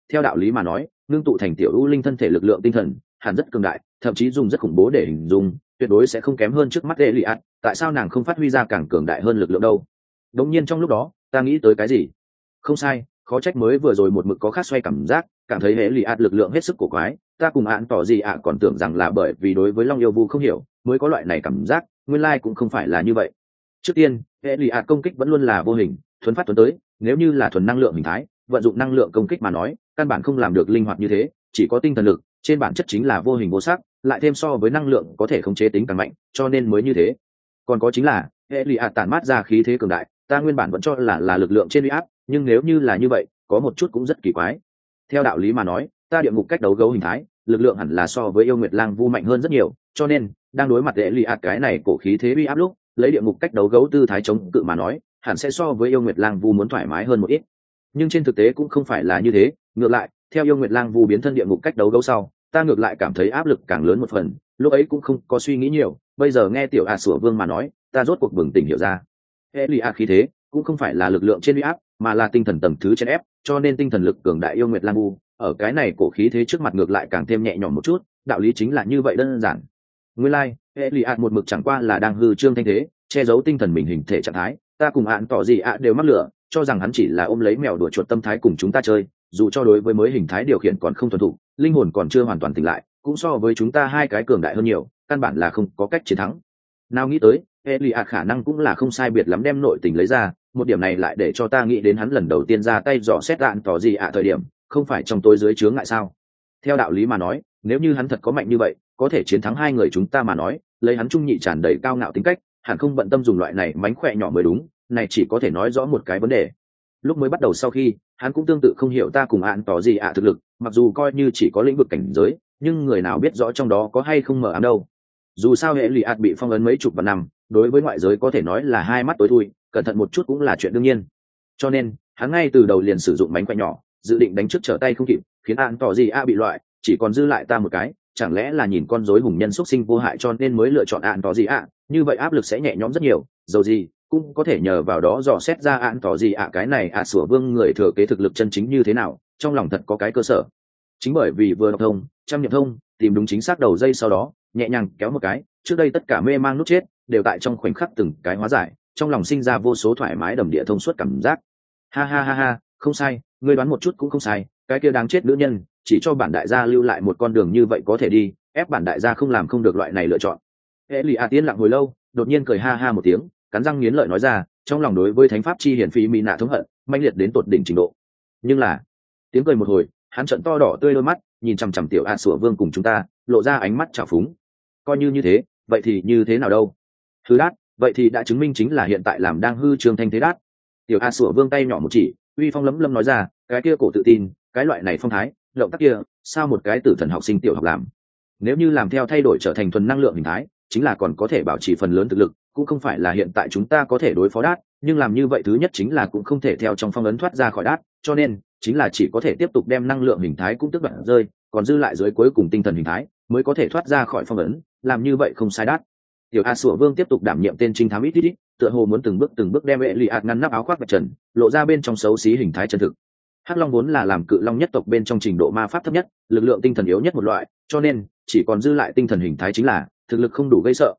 theo đạo lý mà nói ngưng tụ thành tiểu u linh thân thể lực lượng tinh thần hẳn rất cường đại, thậm chí dùng rất khủng bố để hình dung, tuyệt đối sẽ không kém hơn trước mắt Elias. Tại sao nàng không phát huy ra càng cường đại hơn lực lượng đâu? Đống nhiên trong lúc đó ta nghĩ tới cái gì. Không sai, khó trách mới vừa rồi một mực có khác xoay cảm giác, cảm thấy Elias lực lượng hết sức cổ quái. Ta cùng án tỏ gì còn tưởng rằng là bởi vì đối với Long Yêu Vu không hiểu mới có loại này cảm giác, nguyên lai cũng không phải là như vậy. Trước tiên Elias công kích vẫn luôn là vô hình, thuần phát tuấn tới, nếu như là thuần năng lượng hình thái, vận dụng năng lượng công kích mà nói căn bản không làm được linh hoạt như thế, chỉ có tinh thần lực, trên bản chất chính là vô hình vô sắc, lại thêm so với năng lượng có thể khống chế tính càng mạnh, cho nên mới như thế. Còn có chính là Elias tản mát ra khí thế cường đại, ta nguyên bản vẫn cho là lực lượng trên uy áp, nhưng nếu như là như vậy có một chút cũng rất kỳ quái. Theo đạo lý mà nói ta địa ngục cách đấu gấu hình thái lực lượng hẳn là so với yêu nguyệt lang vu mạnh hơn rất nhiều, cho nên đang đối mặt Elias cái này cổ khí thế uy áp lúc lấy địa ngục cách đấu gấu tư thái chống cự mà nói hẳn sẽ so với yêu nguyệt lang vu muốn thoải mái hơn một ít. Nhưng trên thực tế cũng không phải là như thế, ngược lại theo yêu nguyệt lang vu biến thân địa ngục cách đấu gấu sau ta ngược lại cảm thấy áp lực càng lớn một phần. Lúc ấy cũng không có suy nghĩ nhiều, bây giờ nghe tiểu sủa vương mà nói ta rốt cuộc bừng tỉnh hiểu ra. Elias khí thế cũng không phải là lực lượng trên uy áp mà là tinh thần tầng thứ trên ép, cho nên tinh thần lực cường đại yêu nguyệt lang vu ở cái này cổ khí thế trước mặt ngược lại càng thêm nhẹ nhõm một chút, đạo lý chính là như vậy đơn giản. Nguyên lai Elias một mực chẳng qua là đang hư trương thanh thế, che giấu tinh thần mình hình thể trạng thái, ta cùng án tỏ gì đều mắc lửa, cho rằng hắn chỉ là ôm lấy mèo đùa chuột tâm thái cùng chúng ta chơi, dù cho đối với mới hình thái điều khiển còn không thuần thục, linh hồn còn chưa hoàn toàn tỉnh lại, cũng so với chúng ta hai cái cường đại hơn nhiều, căn bản là không có cách chiến thắng. Nào nghĩ tới Elias khả năng cũng là không sai biệt lắm đem nội tình lấy ra, một điểm này lại để cho ta nghĩ đến hắn lần đầu tiên ra tay dò xét đạn tỏ gì thời điểm không phải trong tối dưới chướng ngại sao. Theo đạo lý mà nói nếu như hắn thật có mạnh như vậy có thể chiến thắng hai người chúng ta mà nói, lấy hắn trung nhị tràn đầy cao ngạo tính cách hẳn không bận tâm dùng loại này mánh khỏe nhỏ mới đúng, này chỉ có thể nói rõ một cái vấn đề. Lúc mới bắt đầu sau khi hắn cũng tương tự không hiểu ta cùng ạn tỏ gì thực lực, mặc dù coi như chỉ có lĩnh vực cảnh giới nhưng người nào biết rõ trong đó có hay không mở ám đâu. Dù sao Elias bị phong ấn mấy chục vạn năm, đối với ngoại giới có thể nói là hai mắt tối thui, cẩn thận một chút cũng là chuyện đương nhiên. Cho nên hắn ngay từ đầu liền sử dụng mánh khỏe nhỏ, dự định đánh trước trở tay không kịp, khiến ạn tỏ gì bị loại, chỉ còn dư lại ta một cái, chẳng lẽ là nhìn con rối hùng nhân xuất sinh vô hại cho nên mới lựa chọn ạn tỏ gì như vậy áp lực sẽ nhẹ nhõm rất nhiều, dầu gì cũng có thể nhờ vào đó dò xét ra ạn tỏ gì cái này sủa vương người thừa kế thực lực chân chính như thế nào, trong lòng thật có cái cơ sở. Chính bởi vì vừa đọc thông trăm niệm thông tìm đúng chính xác đầu dây, sau đó nhẹ nhàng kéo một cái, trước đây tất cả mê mang nút chết đều tại trong khoảnh khắc từng cái hóa giải, trong lòng sinh ra vô số thoải mái đầm địa thông suốt cảm giác. Ha ha ha ha, không sai, ngươi đoán một chút cũng không sai, cái kia đáng chết nữ nhân chỉ cho bản đại gia lưu lại một con đường như vậy có thể đi, ép bản đại gia không làm không được loại này lựa chọn. Elias tiến lặng hồi lâu đột nhiên cười ha ha một tiếng, cắn răng nghiến lợi nói ra, trong lòng đối với thánh pháp chi hiển phí mỹ nạ thống hận mãnh liệt đến tột đỉnh trình độ. Nhưng là tiếng cười một hồi hắn trợn to đỏ tươi đôi mắt nhìn chằm chằm tiểu sủa vương cùng chúng ta, lộ ra ánh mắt trào phúng. Coi như thế vậy thì như thế nào đâu? Hư đát, vậy thì đã chứng minh chính là hiện tại làm đang hư trương thanh thế đát. Tiểu sủa vương tay nhỏ một chỉ, uy phong lấm lâm nói ra, cái kia cổ tự tin, cái loại này phong thái động tác kia sao một cái tử thần học sinh tiểu học làm. Nếu như làm theo thay đổi trở thành thuần năng lượng hình thái chính là còn có thể bảo trì phần lớn thực lực, cũng không phải là hiện tại chúng ta có thể đối phó đát, nhưng làm như vậy thứ nhất chính là cũng không thể theo trong phong ấn thoát ra khỏi đát, cho nên chính là chỉ có thể tiếp tục đem năng lượng hình thái cũng tức đoạn rơi, còn dư lại dưới cuối cùng tinh thần hình thái mới có thể thoát ra khỏi phong ấn, làm như vậy không sai đát. Tiểu sủa vương tiếp tục đảm nhiệm tên trinh thám ít, tựa hồ muốn từng bước đem Elias ngăn nắp áo khoác vạch trần, lộ ra bên trong xấu xí hình thái chân thực. Hắc Long vốn là làm cự long nhất tộc bên trong trình độ ma pháp thấp nhất, lực lượng tinh thần yếu nhất một loại, cho nên chỉ còn dư lại tinh thần hình thái chính là thực lực không đủ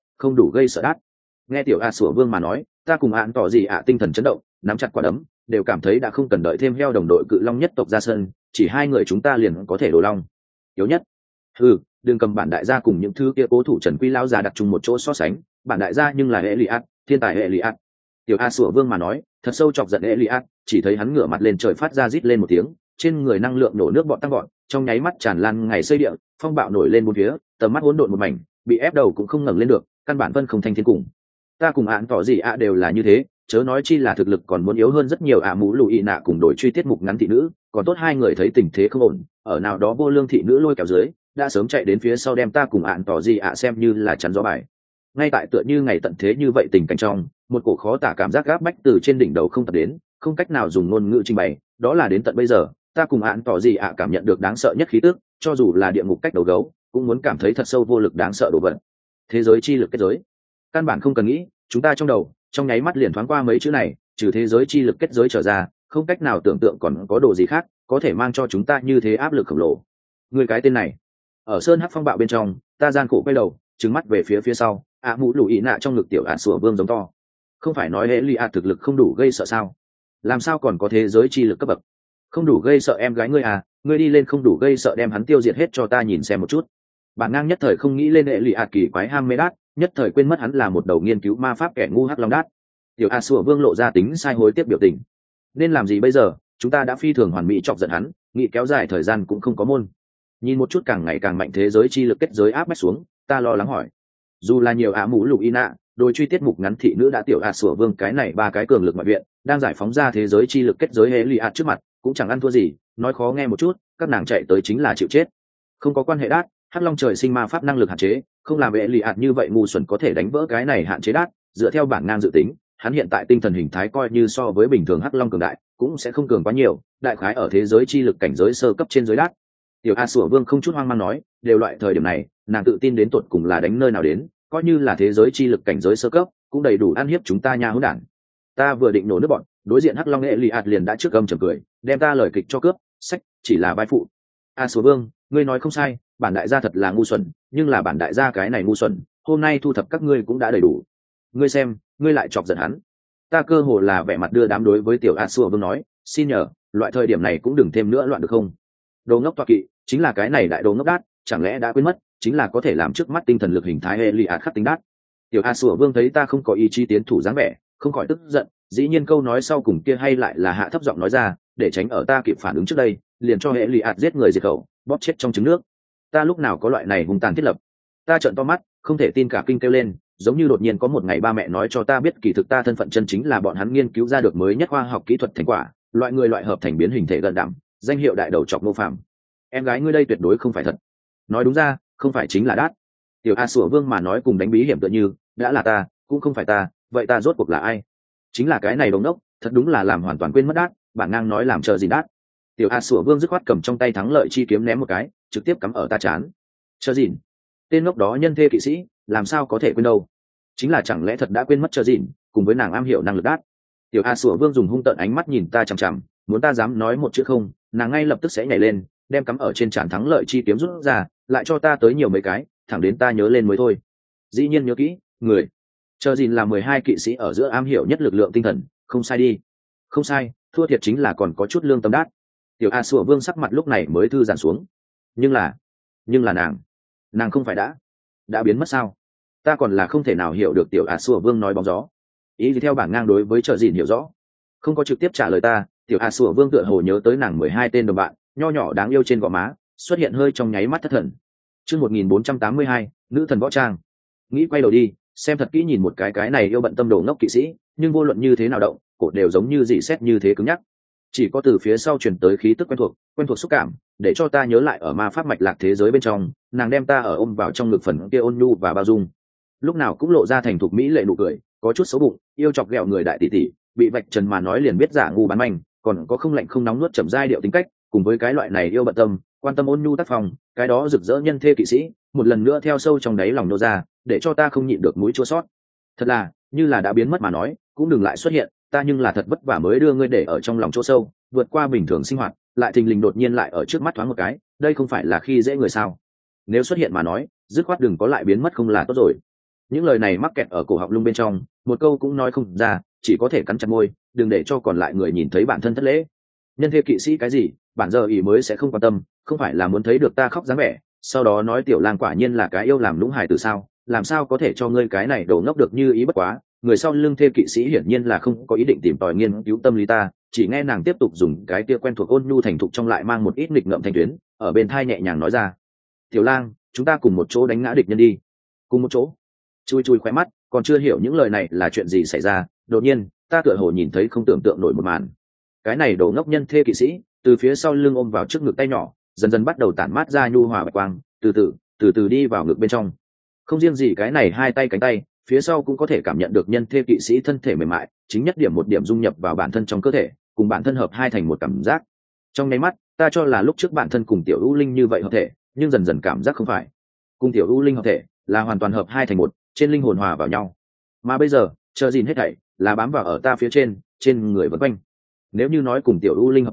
gây sợ đát. Nghe tiểu sủa vương mà nói ta cùng ạn tỏ gì tinh thần chấn động, nắm chặt quả đấm, đều cảm thấy đã không cần đợi thêm heo đồng đội cự long nhất tộc ra sân, chỉ hai người chúng ta liền có thể đồ long yếu nhất. Đừng cầm bản đại gia cùng những thứ kia cố thủ Trần Quy lão già đặt chung một chỗ so sánh, bản đại gia nhưng là Elias, thiên tài Elias. Tiểu sủa vương mà nói thật sâu chọc giận Elias, chỉ thấy hắn ngửa mặt lên trời phát ra rít lên một tiếng, trên người năng lượng nổ nước bọt tăng gọn, trong nháy mắt tràn lan ngày xây địa, phong bạo nổi lên bốn phía, tầm mắt hỗn độn một mảnh, bị ép đầu cũng không ngẩng lên được, căn bản vân không thanh thiên cùng. Ta cùng ạn tỏ gì đều là như thế, chớ nói chi là thực lực còn muốn yếu hơn rất nhiều mũ lùi nạ cùng đổi truy tiết mục ngắn thị nữ, còn tốt hai người thấy tình thế không ổn, ở nào đó vô lương thị nữ lôi kéo dưới đã sớm chạy đến phía sau đem ta cùng ạn tỏ gì xem như là chắn gió bài. Ngay tại tựa như ngày tận thế như vậy tình cảnh trong, một cổ khó tả cảm giác gáp bách từ trên đỉnh đầu không tập đến, không cách nào dùng ngôn ngữ trình bày, đó là đến tận bây giờ ta cùng ạn tỏ gì cảm nhận được đáng sợ nhất khí tức, cho dù là địa ngục cách đầu gấu cũng muốn cảm thấy thật sâu vô lực đáng sợ đổ vật. Thế giới chi lực kết giới, căn bản không cần nghĩ, chúng ta trong đầu trong nháy mắt liền thoáng qua mấy chữ này, trừ thế giới chi lực kết giới trở ra không cách nào tưởng tượng còn có đồ gì khác, có thể mang cho chúng ta như thế áp lực khổng lồ. Người cái tên này ở sơn hắc phong bạo bên trong, ta gian khổ quay đầu trừng mắt về phía sau, mũ lù ý nạ trong ngực tiểu sủa vương giống to. Không phải nói hệ lì thực lực không đủ gây sợ sao? Làm sao còn có thế giới chi lực cấp bậc? Không đủ gây sợ em gái ngươi à? Ngươi đi lên không đủ gây sợ đem hắn tiêu diệt hết cho ta nhìn xem một chút. Bản ngang nhất thời không nghĩ lên hệ lì kỳ quái ham mê đát, nhất thời quên mất hắn là một đầu nghiên cứu ma pháp kẻ ngu hắc long đát. Tiểu sủa vương lộ ra tính sai hối tiếc biểu tình. Nên làm gì bây giờ? Chúng ta đã phi thường hoàn mỹ chọc giận hắn, nghĩ kéo dài thời gian cũng không có môn. Nhìn một chút càng ngày càng mạnh thế giới chi lực kết giới áp bách xuống, ta lo lắng hỏi. Dù là nhiều mũ lục y nạ, đôi truy tiết mục ngắn thị nữ đã tiểu sủa vương cái này ba cái cường lực ngoại viện đang giải phóng ra thế giới chi lực kết giới hệ lì trước mặt cũng chẳng ăn thua gì. Nói khó nghe một chút, các nàng chạy tới chính là chịu chết. Không có quan hệ đát, hắc long trời sinh ma pháp năng lực hạn chế, không làm hệ lì như vậy ngu xuẩn có thể đánh vỡ cái này hạn chế đát. Dựa theo bản ngang dự tính, hắn hiện tại tinh thần hình thái coi như so với bình thường hắc long cường đại cũng sẽ không cường quá nhiều, đại khái ở thế giới chi lực cảnh giới sơ cấp trên giới đát. Tiểu sủa vương không chút hoang mang nói, đều loại thời điểm này nàng tự tin đến tột cùng là đánh nơi nào đến, coi như là thế giới chi lực cảnh giới sơ cấp cũng đầy đủ ăn hiếp chúng ta nha hỗn đản. Ta vừa định nổ nước bọn, đối diện hắc long hệ lì liền đã trước gầm chầm cười, đem ta lời kịch cho cướp, sách chỉ là vai phụ. Sủa vương, ngươi nói không sai, bản đại gia thật là ngu xuẩn, nhưng là bản đại gia cái này ngu xuẩn, hôm nay thu thập các ngươi cũng đã đầy đủ. Ngươi xem, ngươi lại chọc giận hắn. Ta cơ hồ là vẻ mặt đưa đám đối với tiểu sủa vương nói, xin nhờ, loại thời điểm này cũng đừng thêm nữa loạn được không? Đồ ngốc toa kỵ, chính là cái này đại đồ ngốc đát, chẳng lẽ đã quên mất, chính là có thể làm trước mắt tinh thần lực hình thái hệ lì khắc tính đát. Tiểu sủa vương thấy ta không có ý chí tiến thủ dáng vẻ, không khỏi tức giận, dĩ nhiên câu nói sau cùng kia hay lại là hạ thấp giọng nói ra, để tránh ở ta kịp phản ứng trước đây, liền cho hệ lì giết người diệt khẩu, bóp chết trong trứng nước. Ta lúc nào có loại này hung tàn thiết lập? Ta trợn to mắt, không thể tin cả kinh kêu lên, giống như đột nhiên có một ngày ba mẹ nói cho ta biết kỳ thực ta thân phận chân chính là bọn hắn nghiên cứu ra được mới nhất khoa học kỹ thuật thành quả, loại người loại hợp thành biến hình thể gần đảm, danh hiệu đại đầu chọc Ngô Phàm. Em gái ngươi đây tuyệt đối không phải thật. Nói đúng ra, không phải chính là đát. Tiểu sủa vương mà nói cùng đánh bí hiểm tựa như, đã là ta, cũng không phải ta, vậy ta rốt cuộc là ai? Chính là cái này đồng đốc, thật đúng là làm hoàn toàn quên mất đát, bản ngang nói làm chờ gì đát. Tiểu sủa vương dứt khoát cầm trong tay thắng lợi chi kiếm ném một cái, trực tiếp cắm ở ta chán. Chờ gìn, tên ngốc đó nhân thê kỵ sĩ, làm sao có thể quên đâu? Chính là chẳng lẽ thật đã quên mất chờ gìn, cùng với nàng am hiểu năng lực đát. Tiểu sủa vương dùng hung tợn ánh mắt nhìn ta chằm chằm, muốn ta dám nói một chữ không, nàng ngay lập tức sẽ nhảy lên, đem cắm ở trên trán thắng lợi chi kiếm rút ra, lại cho ta tới nhiều mấy cái, thẳng đến ta nhớ lên mới thôi. Dĩ nhiên nhớ kỹ, người chờ gìn là 12 kỵ sĩ ở giữa am hiểu nhất lực lượng tinh thần, không sai đi. Không sai, thua thiệt chính là còn có chút lương tâm đát. Tiểu sủa vương sắc mặt lúc này mới thư giãn xuống. Nhưng là nàng không phải đã biến mất sao? Ta còn là không thể nào hiểu được tiểu sủa vương nói bóng gió. Ý thì theo bản ngang đối với trợ dìn hiểu rõ, không có trực tiếp trả lời ta. Tiểu sủa vương tựa hồ nhớ tới nàng 12 tên đồng bạn nho nhỏ đáng yêu trên gò má, xuất hiện hơi trong nháy mắt thất thần. Chương 1482, nữ thần võ trang. Nghĩ quay đầu đi, xem thật kỹ nhìn một cái này yêu bận tâm đồ ngốc kỵ sĩ, nhưng vô luận như thế nào động, cổ đều giống như dị xét như thế cứng nhắc. Chỉ có từ phía sau truyền tới khí tức quen thuộc xúc cảm, để cho ta nhớ lại ở ma pháp mạch lạc thế giới bên trong, nàng đem ta ở ôm vào trong ngực phần kia ôn nhu và bao dung, lúc nào cũng lộ ra thành thục mỹ lệ nụ cười, có chút xấu bụng, yêu chọc ghẹo người đại tỷ tỷ, bị vạch trần mà nói liền biết giả ngu bán manh, còn có không lạnh không nóng nuốt chậm giai điệu tính cách, cùng với cái loại này yêu bận tâm, quan tâm ôn nhu tác phong, cái đó rực rỡ nhân thê kỵ sĩ, một lần nữa theo sâu trong đáy lòng nô ra, để cho ta không nhịn được mũi chua xót. Thật là, như là đã biến mất mà nói, cũng đừng lại xuất hiện, ta nhưng là thật vất vả mới đưa ngươi để ở trong lòng chỗ sâu, vượt qua bình thường sinh hoạt, lại thình lình đột nhiên lại ở trước mắt thoáng một cái, đây không phải là khi dễ người sao? Nếu xuất hiện mà nói, dứt khoát đừng có lại biến mất không là tốt rồi. Những lời này mắc kẹt ở cổ họng lung bên trong, một câu cũng nói không ra, chỉ có thể cắn chặt môi, đừng để cho còn lại người nhìn thấy bản thân thất lễ. Nhân thê kỵ sĩ cái gì, bản giờ ý mới sẽ không quan tâm, không phải là muốn thấy được ta khóc dáng vẻ, sau đó nói tiểu lang quả nhiên là cái yêu làm lũng hài từ sao, làm sao có thể cho ngươi cái này đổ ngốc được như ý bất quá. Người sau lưng thê kỵ sĩ hiển nhiên là không có ý định tìm tòi nghiên cứu tâm lý ta, chỉ nghe nàng tiếp tục dùng cái tia quen thuộc ôn nhu thành thục trong lại mang một ít nghịch ngợm thanh tuyến, ở bên thai nhẹ nhàng nói ra: tiểu lang, chúng ta cùng một chỗ đánh ngã địch nhân đi. Cùng một chỗ? Chui chui khóe mắt, còn chưa hiểu những lời này là chuyện gì xảy ra, đột nhiên ta tựa hồ nhìn thấy không tưởng tượng nổi một màn. Cái này đổ ngốc nhân thê kỵ sĩ từ phía sau lưng ôm vào trước ngực tay nhỏ, dần dần bắt đầu tản mát ra nhu hòa bạch quang, từ từ đi vào ngực bên trong. Không riêng gì cái này hai tay cánh tay, phía sau cũng có thể cảm nhận được nhân thê kỵ sĩ thân thể mềm mại, chính nhất điểm một điểm dung nhập vào bản thân trong cơ thể, cùng bản thân hợp hai thành một cảm giác. Trong nháy mắt, ta cho là lúc trước bản thân cùng tiểu u linh như vậy hợp thể, nhưng dần dần cảm giác không phải. Cùng tiểu u linh hợp thể là hoàn toàn hợp hai thành một, trên linh hồn hòa vào nhau. Mà bây giờ, chờ gìn hết thảy là bám vào ở ta phía trên người vần quanh. Nếu như nói cùng tiểu u linh hợp thể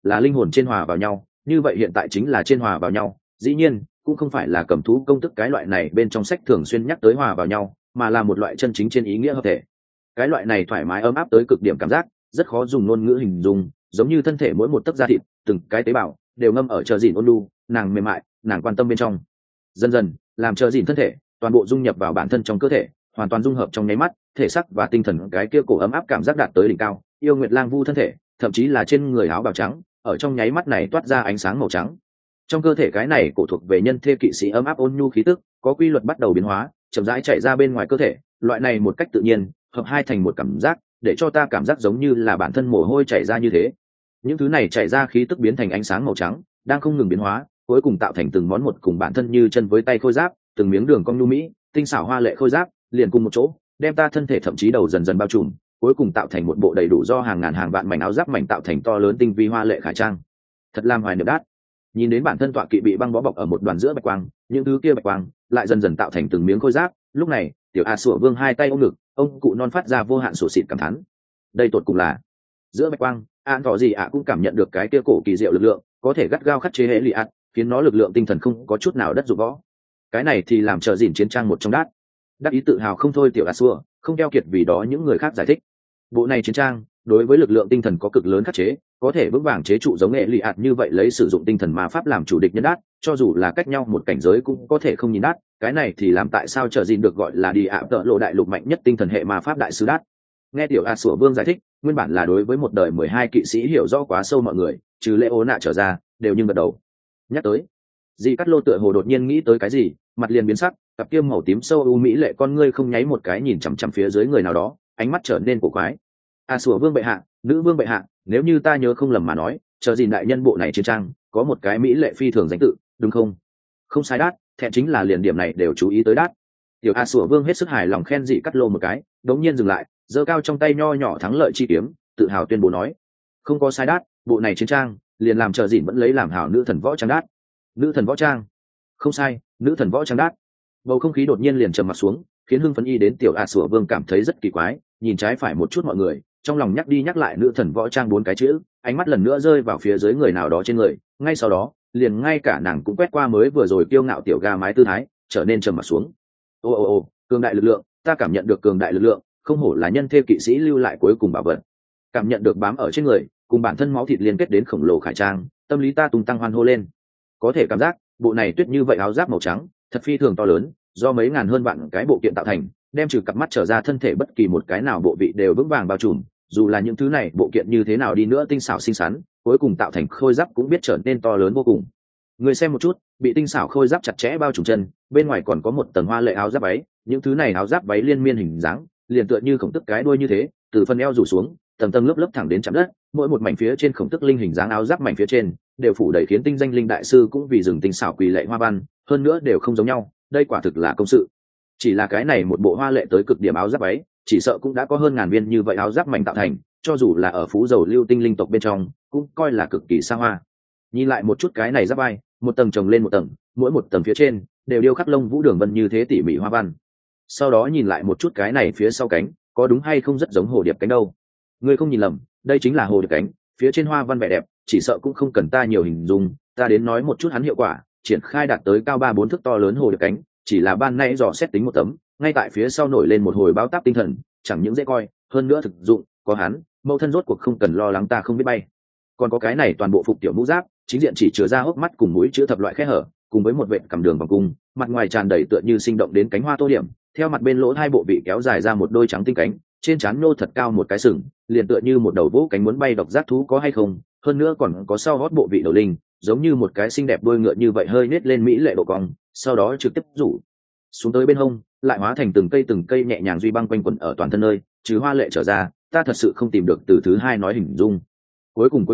là linh hồn trên hòa vào nhau, như vậy hiện tại chính là trên hòa vào nhau, dĩ nhiên cũng không phải là cầm thú công tức cái loại này bên trong sách thường xuyên nhắc tới hòa vào nhau, mà là một loại chân chính trên ý nghĩa hợp thể. Cái loại này thoải mái ấm áp tới cực điểm cảm giác rất khó dùng ngôn ngữ hình dung, giống như thân thể mỗi một tấc da thịt, từng cái tế bào đều ngâm ở chờ dìn ôn lu, nàng mềm mại, nàng quan tâm bên trong. Dần dần làm chờ dìn thân thể toàn bộ dung nhập vào bản thân trong cơ thể, hoàn toàn dung hợp trong nháy mắt, thể xác và tinh thần cái kia cổ ấm áp cảm giác đạt tới đỉnh cao. Yêu Nguyệt Lang Vu thân thể, thậm chí là trên người áo bào trắng, ở trong nháy mắt này toát ra ánh sáng màu trắng. Trong cơ thể cái này cổ thuộc về nhân thê kỵ sĩ ấm áp ôn nhu khí tức, có quy luật bắt đầu biến hóa, chậm rãi chạy ra bên ngoài cơ thể, loại này một cách tự nhiên, hợp hai thành một cảm giác, để cho ta cảm giác giống như là bản thân mồ hôi chảy ra như thế. Những thứ này chảy ra khí tức biến thành ánh sáng màu trắng, đang không ngừng biến hóa, cuối cùng tạo thành từng món một cùng bản thân như chân với tay khôi giáp, từng miếng đường cong nhu mỹ, tinh xảo hoa lệ khôi giáp, liền cùng một chỗ, đem ta thân thể thậm chí đầu dần dần bao trùm, cuối cùng tạo thành một bộ đầy đủ do hàng ngàn hàng vạn mảnh áo giáp mảnh tạo thành to lớn tinh vi hoa lệ khải trang. Thật làm hoài niệm đát. Nhìn đến bản thân tọa kỵ bị băng bó bọc ở một đoàn giữa bạch quang, những thứ kia bạch quang lại dần dần tạo thành từng miếng khôi giáp. Lúc này tiểu a sủa vương hai tay ôm ngực, ông cụ non phát ra vô hạn sổ xịt cảm thán. Đây tột cùng là giữa bạch quang, an tỏ gì ạ cũng cảm nhận được cái kia cổ kỳ diệu lực lượng, có thể gắt gao khắc chế hệ lụy ạt, khiến nó lực lượng tinh thần không có chút nào đất dụng võ. Cái này thì làm trợ dìn chiến trang một trong đát. Đắc ý tự hào không thôi tiểu a sủa, không keo kiệt vì đó những người khác giải thích. Bộ này chiến trang đối với lực lượng tinh thần có cực lớn khắc chế, có thể vững vàng chế trụ giống nghệ lụy ạt như vậy, lấy sử dụng tinh thần ma pháp làm chủ địch nhân đát, cho dù là cách nhau một cảnh giới cũng có thể không nhìn đát. Cái này thì làm tại sao trợ dìn được gọi là đi ạ tợ lộ đại lục mạnh nhất tinh thần hệ ma pháp đại sứ đát. Nghe tiểu a sủa vương giải thích, nguyên bản là đối với một đời 12 kỵ sĩ hiểu rõ quá sâu mọi người, trừ lễ ố nạ trở ra đều nhưng gật đầu. Nhắc tới dì cắt lô tựa hồ đột nhiên nghĩ tới cái gì, mặt liền biến sắc, cặp kiêm màu tím sâu u mỹ lệ con ngươi không nháy một cái nhìn chằm chằm phía dưới người nào đó, ánh mắt trở nên cổ quái. A sủa vương bệ hạ, nữ vương bệ hạ, nếu như ta nhớ không lầm mà nói, chờ gì đại nhân bộ này chiến trang có một cái mỹ lệ phi thường danh tự, đúng không? Không sai đát, thẹn chính là liền điểm này đều chú ý tới đát. Tiểu A sủa vương hết sức hài lòng khen dị cắt lô một cái, đống nhiên dừng lại, giơ cao trong tay nho nhỏ thắng lợi chi kiếm, tự hào tuyên bố nói: không có sai đát, bộ này chiến trang liền làm chờ dịn vẫn lấy làm hảo nữ thần võ trang đát. Nữ thần võ trang? Không sai, nữ thần võ trang đát. Bầu không khí đột nhiên liền trầm mặt xuống, khiến hưng phấn y đến tiểu A sủa vương cảm thấy rất kỳ quái, nhìn trái phải một chút mọi người, trong lòng nhắc đi nhắc lại nữ thần võ trang 4 cái chữ, ánh mắt lần nữa rơi vào phía dưới người nào đó trên người, ngay sau đó liền ngay cả nàng cũng quét qua mới vừa rồi kiêu ngạo tiểu ga mái tư thái, trở nên trầm mặt xuống. Ô, cường đại lực lượng, ta cảm nhận được cường đại lực lượng, không hổ là nhân thê kỵ sĩ lưu lại cuối cùng bảo vật. Cảm nhận được bám ở trên người, cùng bản thân máu thịt liên kết đến khổng lồ khải trang, tâm lý ta tung tăng hoan hô lên. Có thể cảm giác, bộ này tuyết như vậy áo giáp màu trắng, thật phi thường to lớn, do mấy ngàn hơn vạn cái bộ kiện tạo thành, đem trừ cặp mắt trở ra thân thể bất kỳ một cái nào bộ vị đều vững vàng bao trùm, dù là những thứ này bộ kiện như thế nào đi nữa tinh xảo xinh xắn, cuối cùng tạo thành khôi giáp cũng biết trở nên to lớn vô cùng. Người xem một chút, bị tinh xảo khôi giáp chặt chẽ bao trùm chân, bên ngoài còn có một tầng hoa lệ áo giáp váy, những thứ này áo giáp váy liên miên hình dáng, liền tựa như khổng tức cái đuôi như thế, từ phần eo rủ xuống, tầng tầng lớp lớp thẳng đến chạm đất, mỗi một mảnh phía trên khổng tức linh hình dáng áo giáp mảnh phía trên đều phủ đầy khiến tinh danh linh đại sư cũng vì rừng tinh xảo quỳ lệ hoa văn, hơn nữa đều không giống nhau, đây quả thực là công sự. Chỉ là cái này một bộ hoa lệ tới cực điểm áo giáp váy, chỉ sợ cũng đã có hơn ngàn viên như vậy áo giáp mảnh tạo thành, cho dù là ở phú dầu lưu tinh linh tộc bên trong cũng coi là cực kỳ xa hoa. Nhìn lại một chút cái này giáp vai, một tầng chồng lên một tầng, mỗi một tầng phía trên đều điêu khắc lông vũ đường vân như thế tỉ mỉ hoa văn. Sau đó nhìn lại một chút cái này phía sau cánh, có đúng hay không rất giống hồ điệp cánh đâu. Ngươi không nhìn lầm, đây chính là hồ điệp cánh, phía trên hoa văn vẻ đẹp, chỉ sợ cũng không cần ta nhiều hình dung, ta đến nói một chút hắn hiệu quả, triển khai đạt tới cao 3-4 thước to lớn hồ điệp cánh, chỉ là ban nay dò xét tính một tấm, ngay tại phía sau nổi lên một hồi báo táp tinh thần, chẳng những dễ coi, hơn nữa thực dụng, có hắn, mẫu thân rốt cuộc không cần lo lắng ta không biết bay. Còn có cái này toàn bộ phục tiểu mũ giáp, chính diện chỉ chứa ra hốc mắt cùng mũi chứa thập loại khe hở, cùng với một vệt cầm đường vòng cung, mặt ngoài tràn đầy tựa như sinh động đến cánh hoa tô điểm, theo mặt bên lỗ hai bộ vị kéo dài ra một đôi trắng tinh cánh, trên trán nô thật cao một cái sừng, liền tựa như một đầu vỗ cánh muốn bay độc giác thú có hay không, hơn nữa còn có sau hót bộ vị đầu linh, giống như một cái xinh đẹp đuôi ngựa như vậy hơi nết lên mỹ lệ độ cong, sau đó trực tiếp rủ xuống tới bên hông, lại hóa thành từng cây nhẹ nhàng duy băng quanh quẩn ở toàn thân nơi, trừ hoa lệ trở ra, ta thật sự không tìm được từ thứ hai nói hình dung. Cuối cùng,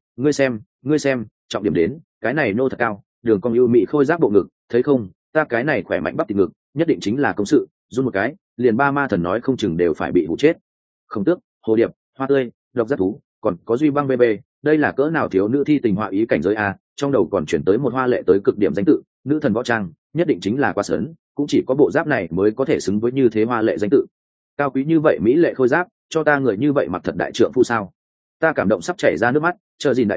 ngươi xem, trọng điểm đến, cái này nô thật cao, đường cong ưu mỹ khôi giáp bộ ngực, thấy không, ta cái này khỏe mạnh bắp thịt ngực, nhất định chính là công sự, run một cái, liền ba ma thần nói không chừng đều phải bị hụ chết. Không tước, hồ điệp, hoa tươi, độc giác thú, còn có duy băng bê, đây là cỡ nào thiếu nữ thi tình họa ý cảnh giới a, trong đầu còn chuyển tới một hoa lệ tới cực điểm danh tự, nữ thần võ trang, nhất định chính là quá sớn, cũng chỉ có bộ giáp này mới có thể xứng với như thế hoa lệ danh tự. Cao quý như vậy mỹ lệ khôi giáp, cho ta người như vậy mặc thật đại trượng phu sao? Ta cảm động sắp chảy ra nước mắt, chờ gìn đại nhân,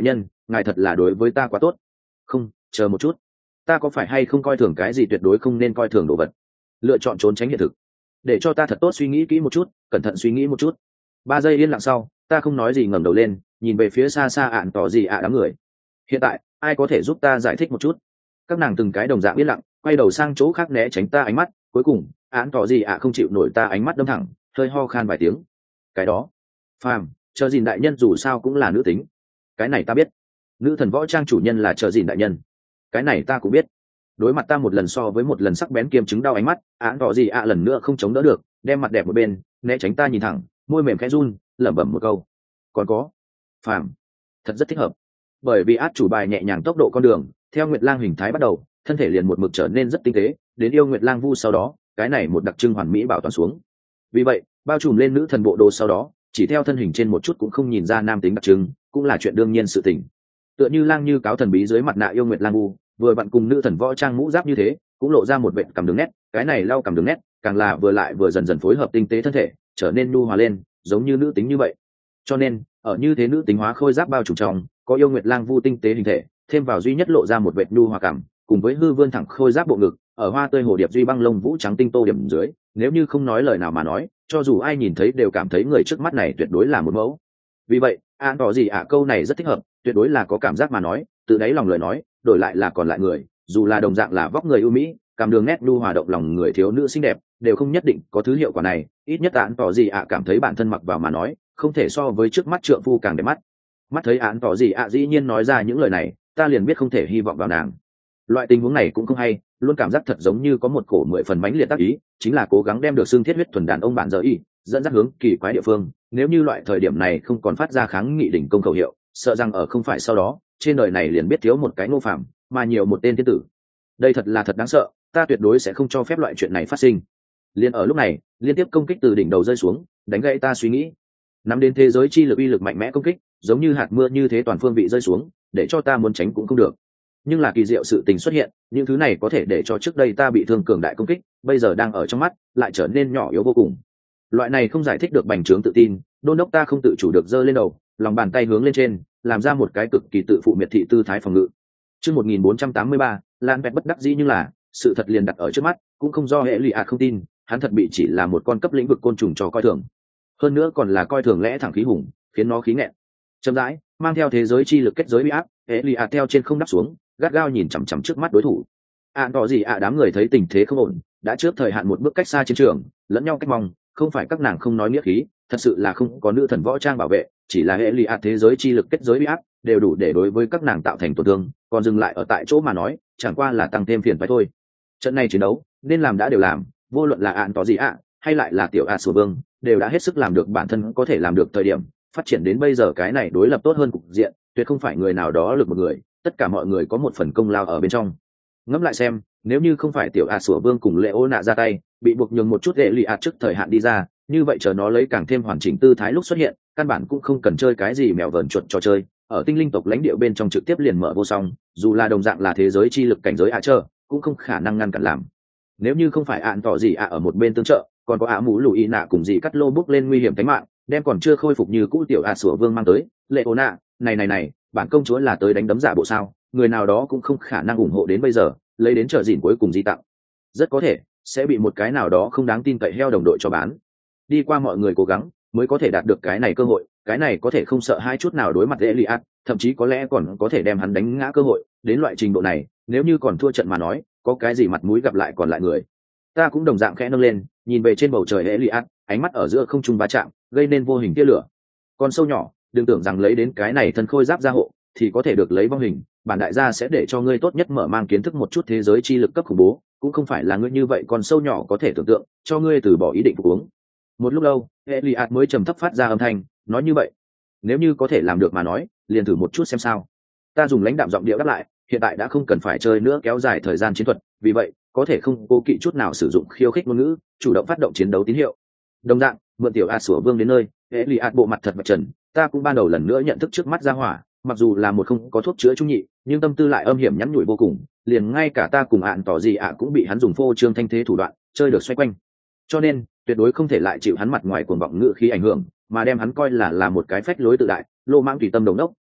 ngài thật là đối với ta quá tốt. Không, chờ một chút, ta có phải hay không coi thường cái gì tuyệt đối không nên coi thường đồ vật, lựa chọn trốn tránh hiện thực. Để cho ta thật tốt suy nghĩ kỹ một chút, cẩn thận suy nghĩ một chút. 3 giây yên lặng sau, ta không nói gì ngẩng đầu lên, nhìn về phía xa xa ạn tỏ gì đám người. Hiện tại ai có thể giúp ta giải thích một chút? Các nàng từng cái đồng dạng yên lặng, quay đầu sang chỗ khác né tránh ta ánh mắt. Cuối cùng ạn tỏ gì không chịu nổi ta ánh mắt đâm thẳng, hơi ho khan vài tiếng. Cái đó phàm, chờ gìn đại nhân dù sao cũng là nữ tính. Cái này ta biết. Nữ thần võ trang chủ nhân là chờ gìn đại nhân. Cái này ta cũng biết. Đối mặt ta một lần so với một lần sắc bén kiềm chứng đau ánh mắt, ạn tỏ gì lần nữa không chống đỡ được, đem mặt đẹp một bên, né tránh ta nhìn thẳng, môi mềm khẽ run, lẩm bẩm một câu. Còn có phàm, thật rất thích hợp. Bởi vì át chủ bài nhẹ nhàng tốc độ con đường, theo Nguyệt Lang hình thái bắt đầu, thân thể liền một mực trở nên rất tinh tế, đến yêu Nguyệt Lang vu sau đó, cái này một đặc trưng hoàn mỹ bảo toàn xuống. Vì vậy, bao trùm lên nữ thần bộ đồ sau đó, chỉ theo thân hình trên một chút cũng không nhìn ra nam tính đặc trưng, cũng là chuyện đương nhiên sự tình. Tựa như lang như cáo thần bí dưới mặt nạ yêu Nguyệt Lang vu, vừa vặn cùng nữ thần võ trang mũ giáp như thế, cũng lộ ra một vệt cằm đường nét, cái này lau cằm đường nét, càng là vừa lại vừa dần dần phối hợp tinh tế thân thể, trở nên nhu hòa lên, giống như nữ tính như vậy. Cho nên, ở như thế nữ tính hóa khôi giáp bao trùm trong, có yêu Nguyệt Lang vu tinh tế hình thể, thêm vào duy nhất lộ ra một vệt nhu hòa cảm, cùng với hư vươn thẳng khôi giáp bộ ngực, ở hoa tươi hồ điệp duy băng lông vũ trắng tinh tô điểm dưới, nếu như không nói lời nào mà nói, cho dù ai nhìn thấy đều cảm thấy người trước mắt này tuyệt đối là một mẫu. Vì vậy, an tỏ gì câu này rất thích hợp, tuyệt đối là có cảm giác mà nói, từ đáy lòng lời nói, đổi lại là còn lại người, dù là đồng dạng là vóc người ưu mỹ, cảm đường nét nhu hòa động lòng người thiếu nữ xinh đẹp, đều không nhất định có thứ hiệu quả này, ít nhất an tỏ gì cảm thấy bản thân mặc vào mà nói, không thể so với trước mắt trượng phu càng đẹp mắt. Mắt thấy án tỏ gì dĩ nhiên nói ra những lời này, ta liền biết không thể hy vọng vào nàng. Loại tình huống này cũng không hay, luôn cảm giác thật giống như có một cổ 10 phần mãnh liệt tác ý, chính là cố gắng đem được xương thiết huyết thuần đàn ông bản giờ y dẫn dắt hướng kỳ quái địa phương. Nếu như loại thời điểm này không còn phát ra kháng nghị đỉnh công khẩu hiệu, sợ rằng ở không phải sau đó trên đời này liền biết thiếu một cái Ngô Phàm, mà nhiều một tên thiên tử. Đây thật là thật đáng sợ, ta tuyệt đối sẽ không cho phép loại chuyện này phát sinh. Liên ở lúc này, liên tiếp công kích từ đỉnh đầu rơi xuống, đánh gãy ta suy nghĩ. Nắm đến thế giới chi lực uy lực mạnh mẽ công kích, giống như hạt mưa như thế toàn phương vị rơi xuống, để cho ta muốn tránh cũng không được. Nhưng là kỳ diệu sự tình xuất hiện, những thứ này có thể để cho trước đây ta bị thương cường đại công kích, bây giờ đang ở trong mắt, lại trở nên nhỏ yếu vô cùng. Loại này không giải thích được bành trướng tự tin, đôn đốc ta không tự chủ được giơ lên đầu, lòng bàn tay hướng lên trên, làm ra một cái cực kỳ tự phụ miệt thị tư thái phòng ngự. Chương 1483, Lan Pet bất đắc dĩ nhưng là, sự thật liền đặt ở trước mắt, cũng không do hệ lụy không tin, hắn thật bị chỉ là một con cấp lĩnh vực côn trùng cho coi thường. Hơn nữa còn là coi thường lẽ thẳng khí hùng, khiến nó khí nghẹn. Chậm rãi, mang theo thế giới chi lực kết giới uy áp, hệ lụy theo trên không đáp xuống, gắt gao nhìn chằm chằm trước mắt đối thủ. Tỏ gì đám người thấy tình thế không ổn, đã trước thời hạn một bước cách xa chiến trường, lẫn nhau cách mong, không phải các nàng không nói nghĩa khí, thật sự là không có nữ thần võ trang bảo vệ, chỉ là hệ lụy thế giới chi lực kết giới uy áp, đều đủ để đối với các nàng tạo thành tổn thương, còn dừng lại ở tại chỗ mà nói, chẳng qua là tăng thêm phiền phải thôi. Trận này chiến đấu, nên làm đã đều làm, vô luận là tỏ gì hay lại là tiểu sủa vương, đều đã hết sức làm được bản thân có thể làm được thời điểm, phát triển đến bây giờ cái này đối lập tốt hơn cục diện, tuyệt không phải người nào đó lực một người, tất cả mọi người có một phần công lao ở bên trong. Ngẫm lại xem, nếu như không phải tiểu sủa vương cùng lệ ô nạ ra tay, bị buộc nhường một chút hệ lụy trước thời hạn đi ra, như vậy chờ nó lấy càng thêm hoàn chỉnh tư thái lúc xuất hiện, căn bản cũng không cần chơi cái gì mèo vờn chuột trò chơi, ở tinh linh tộc lãnh địa bên trong trực tiếp liền mở vô song, dù là đồng dạng là thế giới chi lực cảnh giới chơ, cũng không khả năng ngăn cản làm. Nếu như không phải tỏ gì ở một bên tương trợ, còn có mũ lùi nạ cùng gì cắt lô bước lên nguy hiểm tính mạng, đem còn chưa khôi phục như cũ tiểu sủa vương mang tới, lệ ô nạ, này, bản công chúa là tới đánh đấm giả bộ sao, người nào đó cũng không khả năng ủng hộ đến bây giờ, lấy đến trở dịn cuối cùng di tặng, rất có thể sẽ bị một cái nào đó không đáng tin cậy heo đồng đội cho bán. Đi qua mọi người cố gắng mới có thể đạt được cái này cơ hội, cái này có thể không sợ hai chút nào đối mặt Elias, thậm chí có lẽ còn có thể đem hắn đánh ngã cơ hội, đến loại trình độ này, nếu như còn thua trận mà nói, có cái gì mặt mũi gặp lại còn lại người. Ta cũng đồng dạng khẽ nâng lên, nhìn về trên bầu trời Elias, ánh mắt ở giữa không trung va chạm, gây nên vô hình tia lửa. Con sâu nhỏ, đừng tưởng rằng lấy đến cái này thân khôi giáp gia hộ thì có thể được lấy vong hình, bản đại gia sẽ để cho ngươi tốt nhất mở mang kiến thức một chút thế giới chi lực cấp khủng bố, cũng không phải là ngươi như vậy con sâu nhỏ có thể tưởng tượng, cho ngươi từ bỏ ý định phục uống. Một lúc lâu, Elias mới trầm thấp phát ra âm thanh, nói như vậy, nếu như có thể làm được mà nói, liền thử một chút xem sao. Ta dùng lãnh đạm giọng điệu đáp lại, hiện tại đã không cần phải chơi nữa kéo dài thời gian chiến thuật, vì vậy có thể không cố kỵ chút nào sử dụng khiêu khích ngôn ngữ, chủ động phát động chiến đấu tín hiệu. Đồng dạng, mượn tiểu sủa vương đến nơi, Elias bộ mặt thật vạch trần, ta cũng ban đầu lần nữa nhận thức trước mắt ra hỏa, mặc dù là một không có thuốc chữa trung nhị, nhưng tâm tư lại âm hiểm nhắn nhủi vô cùng, liền ngay cả ta cùng tỏ gì cũng bị hắn dùng phô trương thanh thế thủ đoạn chơi được xoay quanh. Cho nên tuyệt đối không thể lại chịu hắn mặt ngoài cuồng vọng ngữ khí ảnh hưởng, mà đem hắn coi là một cái phách lối tự đại, lô mãng tùy tâm đồng đốc,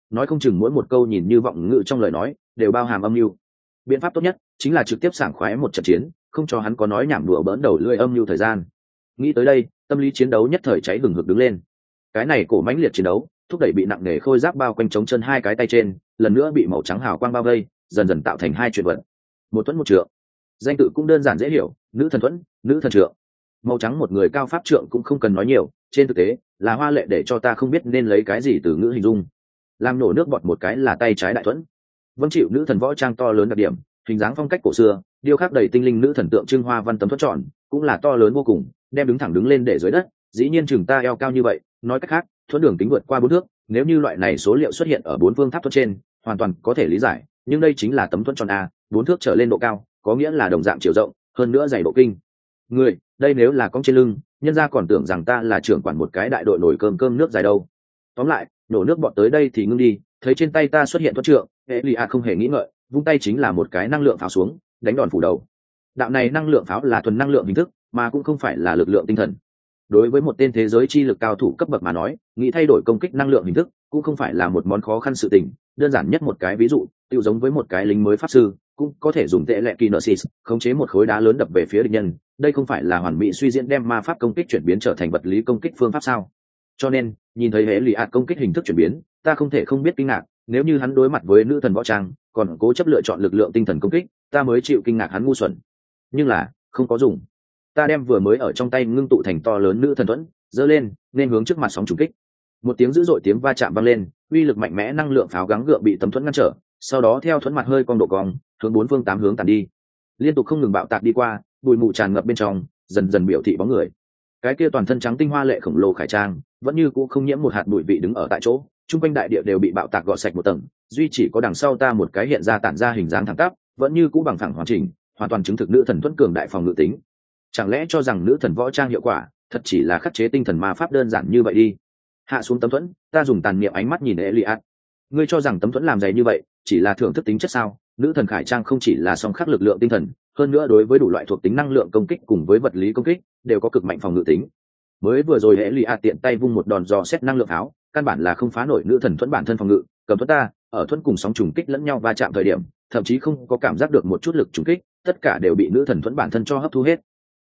nói không chừng mỗi một câu nhìn như vọng ngữ trong lời nói đều bao hàm âm mưu. Biện pháp tốt nhất chính là trực tiếp sảng khoái một trận chiến, không cho hắn có nói nhảm đùa bỡn đầu lưỡi âm mưu thời gian. Nghĩ tới đây, tâm lý chiến đấu nhất thời cháy hừng hực đứng lên. Cái này cổ mãnh liệt chiến đấu thúc đẩy bị nặng nề khôi giáp bao quanh chống chân hai cái tay trên, lần nữa bị màu trắng hào quang bao vây, dần dần tạo thành hai chuyển vận. Một thuẫn một trượng, danh tự cũng đơn giản dễ hiểu, nữ thần thuẫn, nữ thần trượng. Màu trắng một người cao pháp trượng cũng không cần nói nhiều, trên thực tế là hoa lệ để cho ta không biết nên lấy cái gì từ ngữ hình dung. Làm nổ nước bọt một cái là tay trái đại thuẫn, vâng chịu nữ thần võ trang to lớn đặc điểm, hình dáng phong cách cổ xưa, điêu khắc đầy tinh linh nữ thần tượng trưng hoa văn tấm thuẫn tròn, cũng là to lớn vô cùng, đem đứng thẳng đứng lên để dưới đất, dĩ nhiên chừng ta eo cao như vậy, nói cách khác, thuẫn đường kính vượt qua 4 thước, nếu như loại này số liệu xuất hiện ở 4 phương tháp thuẫn trên, hoàn toàn có thể lý giải, nhưng đây chính là tấm thuẫn tròn a, 4 thước trở lên độ cao, có nghĩa là đồng dạng chiều rộng, hơn nữa dày độ kinh. Người, đây nếu là cong trên lưng, nhân gia còn tưởng rằng ta là trưởng quản một cái đại đội nổi cơm nước dài đâu. Tóm lại, nổ nước bọt tới đây thì ngưng đi, thấy trên tay ta xuất hiện thuẫn trượng, Elia không hề nghĩ ngợi, vung tay chính là một cái năng lượng pháo xuống, đánh đòn phủ đầu. Đạo này năng lượng pháo là thuần năng lượng hình thức, mà cũng không phải là lực lượng tinh thần. Đối với một tên thế giới chi lực cao thủ cấp bậc mà nói, nghĩ thay đổi công kích năng lượng hình thức cũng không phải là một món khó khăn sự tình. Đơn giản nhất một cái ví dụ, tiêu giống với một cái lính mới pháp sư, cũng có thể dùng tệ lệ kinesis khống chế một khối đá lớn đập về phía địch nhân. Đây không phải là hoàn mỹ suy diễn đem ma pháp công kích chuyển biến trở thành vật lý công kích phương pháp sao? Cho nên, nhìn thấy hệ lụy ạt công kích hình thức chuyển biến, ta không thể không biết kinh ngạc. Nếu như hắn đối mặt với nữ thần võ trang, còn cố chấp lựa chọn lực lượng tinh thần công kích, ta mới chịu kinh ngạc hắn ngu xuẩn. Nhưng là không có dùng. Ta đem vừa mới ở trong tay ngưng tụ thành to lớn nữ thần thuẫn giơ lên, nên hướng trước mặt sóng trùng kích. Một tiếng dữ dội tiếng va chạm vang lên, uy lực mạnh mẽ năng lượng pháo gắng gượng bị tấm thuẫn ngăn trở, sau đó theo thuẫn mặt hơi cong độ cong, hướng 4 phương 8 hướng tàn đi. Liên tục không ngừng bạo tạc đi qua, bụi mù tràn ngập bên trong, dần dần biểu thị bóng người. Cái kia toàn thân trắng tinh hoa lệ khổng lồ khải trang, vẫn như cũ không nhiễm một hạt bụi vị đứng ở tại chỗ, trung quanh đại địa đều bị bạo tạc gọt sạch một tầng, duy chỉ có đằng sau ta một cái hiện ra tản ra hình dáng thẳng tắp, vẫn như cũ bằng phẳng hoàn chỉnh, hoàn toàn chứng thực nữ thần thuẫn cường đại phòng ngự tính. Chẳng lẽ cho rằng nữ thần võ trang hiệu quả thật chỉ là khắc chế tinh thần ma pháp đơn giản như vậy đi? Hạ xuống tấm thuẫn, ta dùng tàn niệm ánh mắt nhìn Elias. Ngươi cho rằng tấm thuẫn làm dày như vậy chỉ là thưởng thức tính chất sao? Nữ thần khải trang không chỉ là song khắc lực lượng tinh thần, hơn nữa đối với đủ loại thuộc tính năng lượng công kích cùng với vật lý công kích đều có cực mạnh phòng ngự tính. Mới vừa rồi Elias tiện tay vung một đòn dò xét năng lượng pháo, căn bản là không phá nổi nữ thần thuẫn bản thân phòng ngự. Cầm thuẫn ta ở thuẫn cùng sóng trùng kích lẫn nhau va chạm thời điểm, thậm chí không có cảm giác được một chút lực trùng kích, tất cả đều bị nữ thần thuẫn bản thân cho hấp thu hết.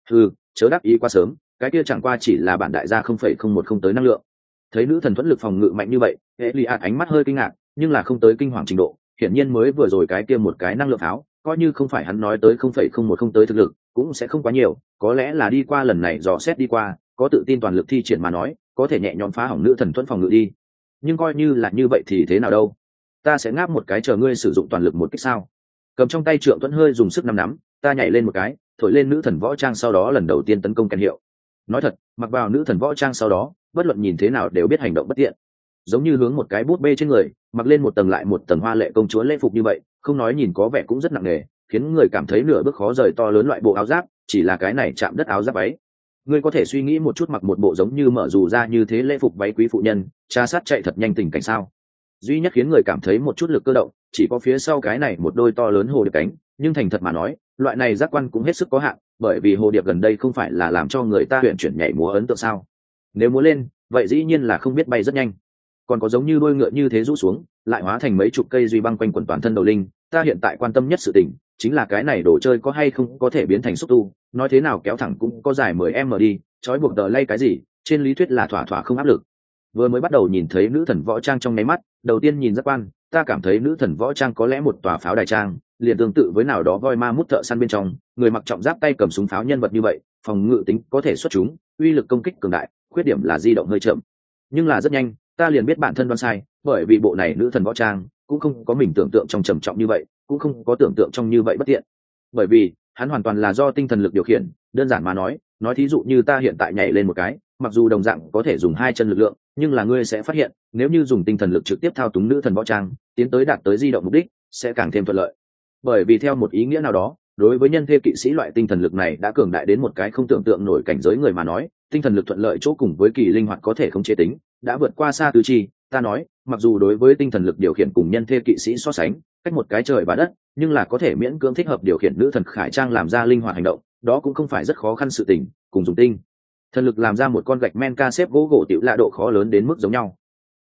Chớ đáp ý quá sớm, cái kia chẳng qua chỉ là bản đại gia 0,010 tới năng lượng. Thấy nữ thần thuẫn lực phòng ngự mạnh như vậy, Elias ánh mắt hơi kinh ngạc, nhưng là không tới kinh hoàng trình độ. Hiển nhiên mới vừa rồi cái kia một cái năng lượng pháo, coi như không phải hắn nói tới 0,010 tới thực lực, cũng sẽ không quá nhiều, có lẽ là đi qua lần này dò xét đi qua, có tự tin toàn lực thi triển mà nói, có thể nhẹ nhõm phá hỏng nữ thần thuẫn phòng ngự đi. Nhưng coi như là như vậy thì thế nào đâu? Ta sẽ ngáp một cái chờ ngươi sử dụng toàn lực một kích sao? Cầm trong tay trượng thuẫn hơi dùng sức nắm, ta nhảy lên một cái, thổi lên nữ thần võ trang, sau đó lần đầu tiên tấn công kèn hiệu. Nói thật, mặc vào nữ thần võ trang sau đó, bất luận nhìn thế nào đều biết hành động bất tiện, giống như hướng một cái bút bê trên người mặc lên một tầng lại một tầng hoa lệ công chúa lễ phục như vậy, không nói nhìn có vẻ cũng rất nặng nề, khiến người cảm thấy nửa bước khó rời to lớn loại bộ áo giáp, chỉ là cái này chạm đất áo giáp váy. Ngươi có thể suy nghĩ một chút mặc một bộ giống như mở dù ra như thế lễ phục váy quý phụ nhân, tra sát chạy thật nhanh tình cảnh sao? Duy nhất khiến người cảm thấy một chút lực cơ động, chỉ có phía sau cái này một đôi to lớn hồ điệp cánh, nhưng thành thật mà nói, loại này giác quan cũng hết sức có hạn, bởi vì hồ điệp gần đây không phải là làm cho người ta huyền chuyển nhảy múa ấn tượng sao? Nếu múa lên, vậy dĩ nhiên là không biết bay rất nhanh. Còn có giống như đuôi ngựa như thế rũ xuống, lại hóa thành mấy chục cây duy băng quanh quần toàn thân đầu linh. Ta hiện tại quan tâm nhất sự tình chính là cái này đồ chơi có hay không có thể biến thành xúc tu, nói thế nào kéo thẳng cũng có dài 10m đi, trói buộc tờ lay cái gì, trên lý thuyết là thỏa thỏa không áp lực. Vừa mới bắt đầu nhìn thấy nữ thần võ trang trong nháy mắt, đầu tiên nhìn giác quan, ta cảm thấy nữ thần võ trang có lẽ một tòa pháo đài trang, liền tương tự với nào đó voi ma mút thợ săn bên trong, người mặc trọng giáp tay cầm súng pháo nhân vật như vậy, phòng ngự tính có thể xuất chúng, uy lực công kích cường đại, khuyết điểm là di động hơi chậm. Nhưng là rất nhanh, ta liền biết bản thân đoán sai, bởi vì bộ này nữ thần võ trang cũng không có mình tưởng tượng trong trầm trọng như vậy, cũng không có tưởng tượng trong như vậy bất tiện. Bởi vì hắn hoàn toàn là do tinh thần lực điều khiển, đơn giản mà nói thí dụ như ta hiện tại nhảy lên một cái, mặc dù đồng dạng có thể dùng hai chân lực lượng, nhưng là ngươi sẽ phát hiện, nếu như dùng tinh thần lực trực tiếp thao túng nữ thần võ trang, tiến tới đạt tới di động mục đích, sẽ càng thêm thuận lợi. Bởi vì theo một ý nghĩa nào đó, đối với nhân thê kỵ sĩ loại tinh thần lực này đã cường đại đến một cái không tưởng tượng nổi cảnh giới người mà nói, tinh thần lực thuận lợi chỗ cùng với kỳ linh hoạt có thể không chế tính, đã vượt qua xa tứ chi. Ta nói, mặc dù đối với tinh thần lực điều khiển cùng nhân thê kỵ sĩ so sánh, cách một cái trời và đất, nhưng là có thể miễn cưỡng thích hợp điều khiển nữ thần khải trang làm ra linh hoạt hành động, đó cũng không phải rất khó khăn sự tình, cùng dùng tinh thần lực làm ra một con gạch men ca xếp gỗ tiểu lạ độ khó lớn đến mức giống nhau.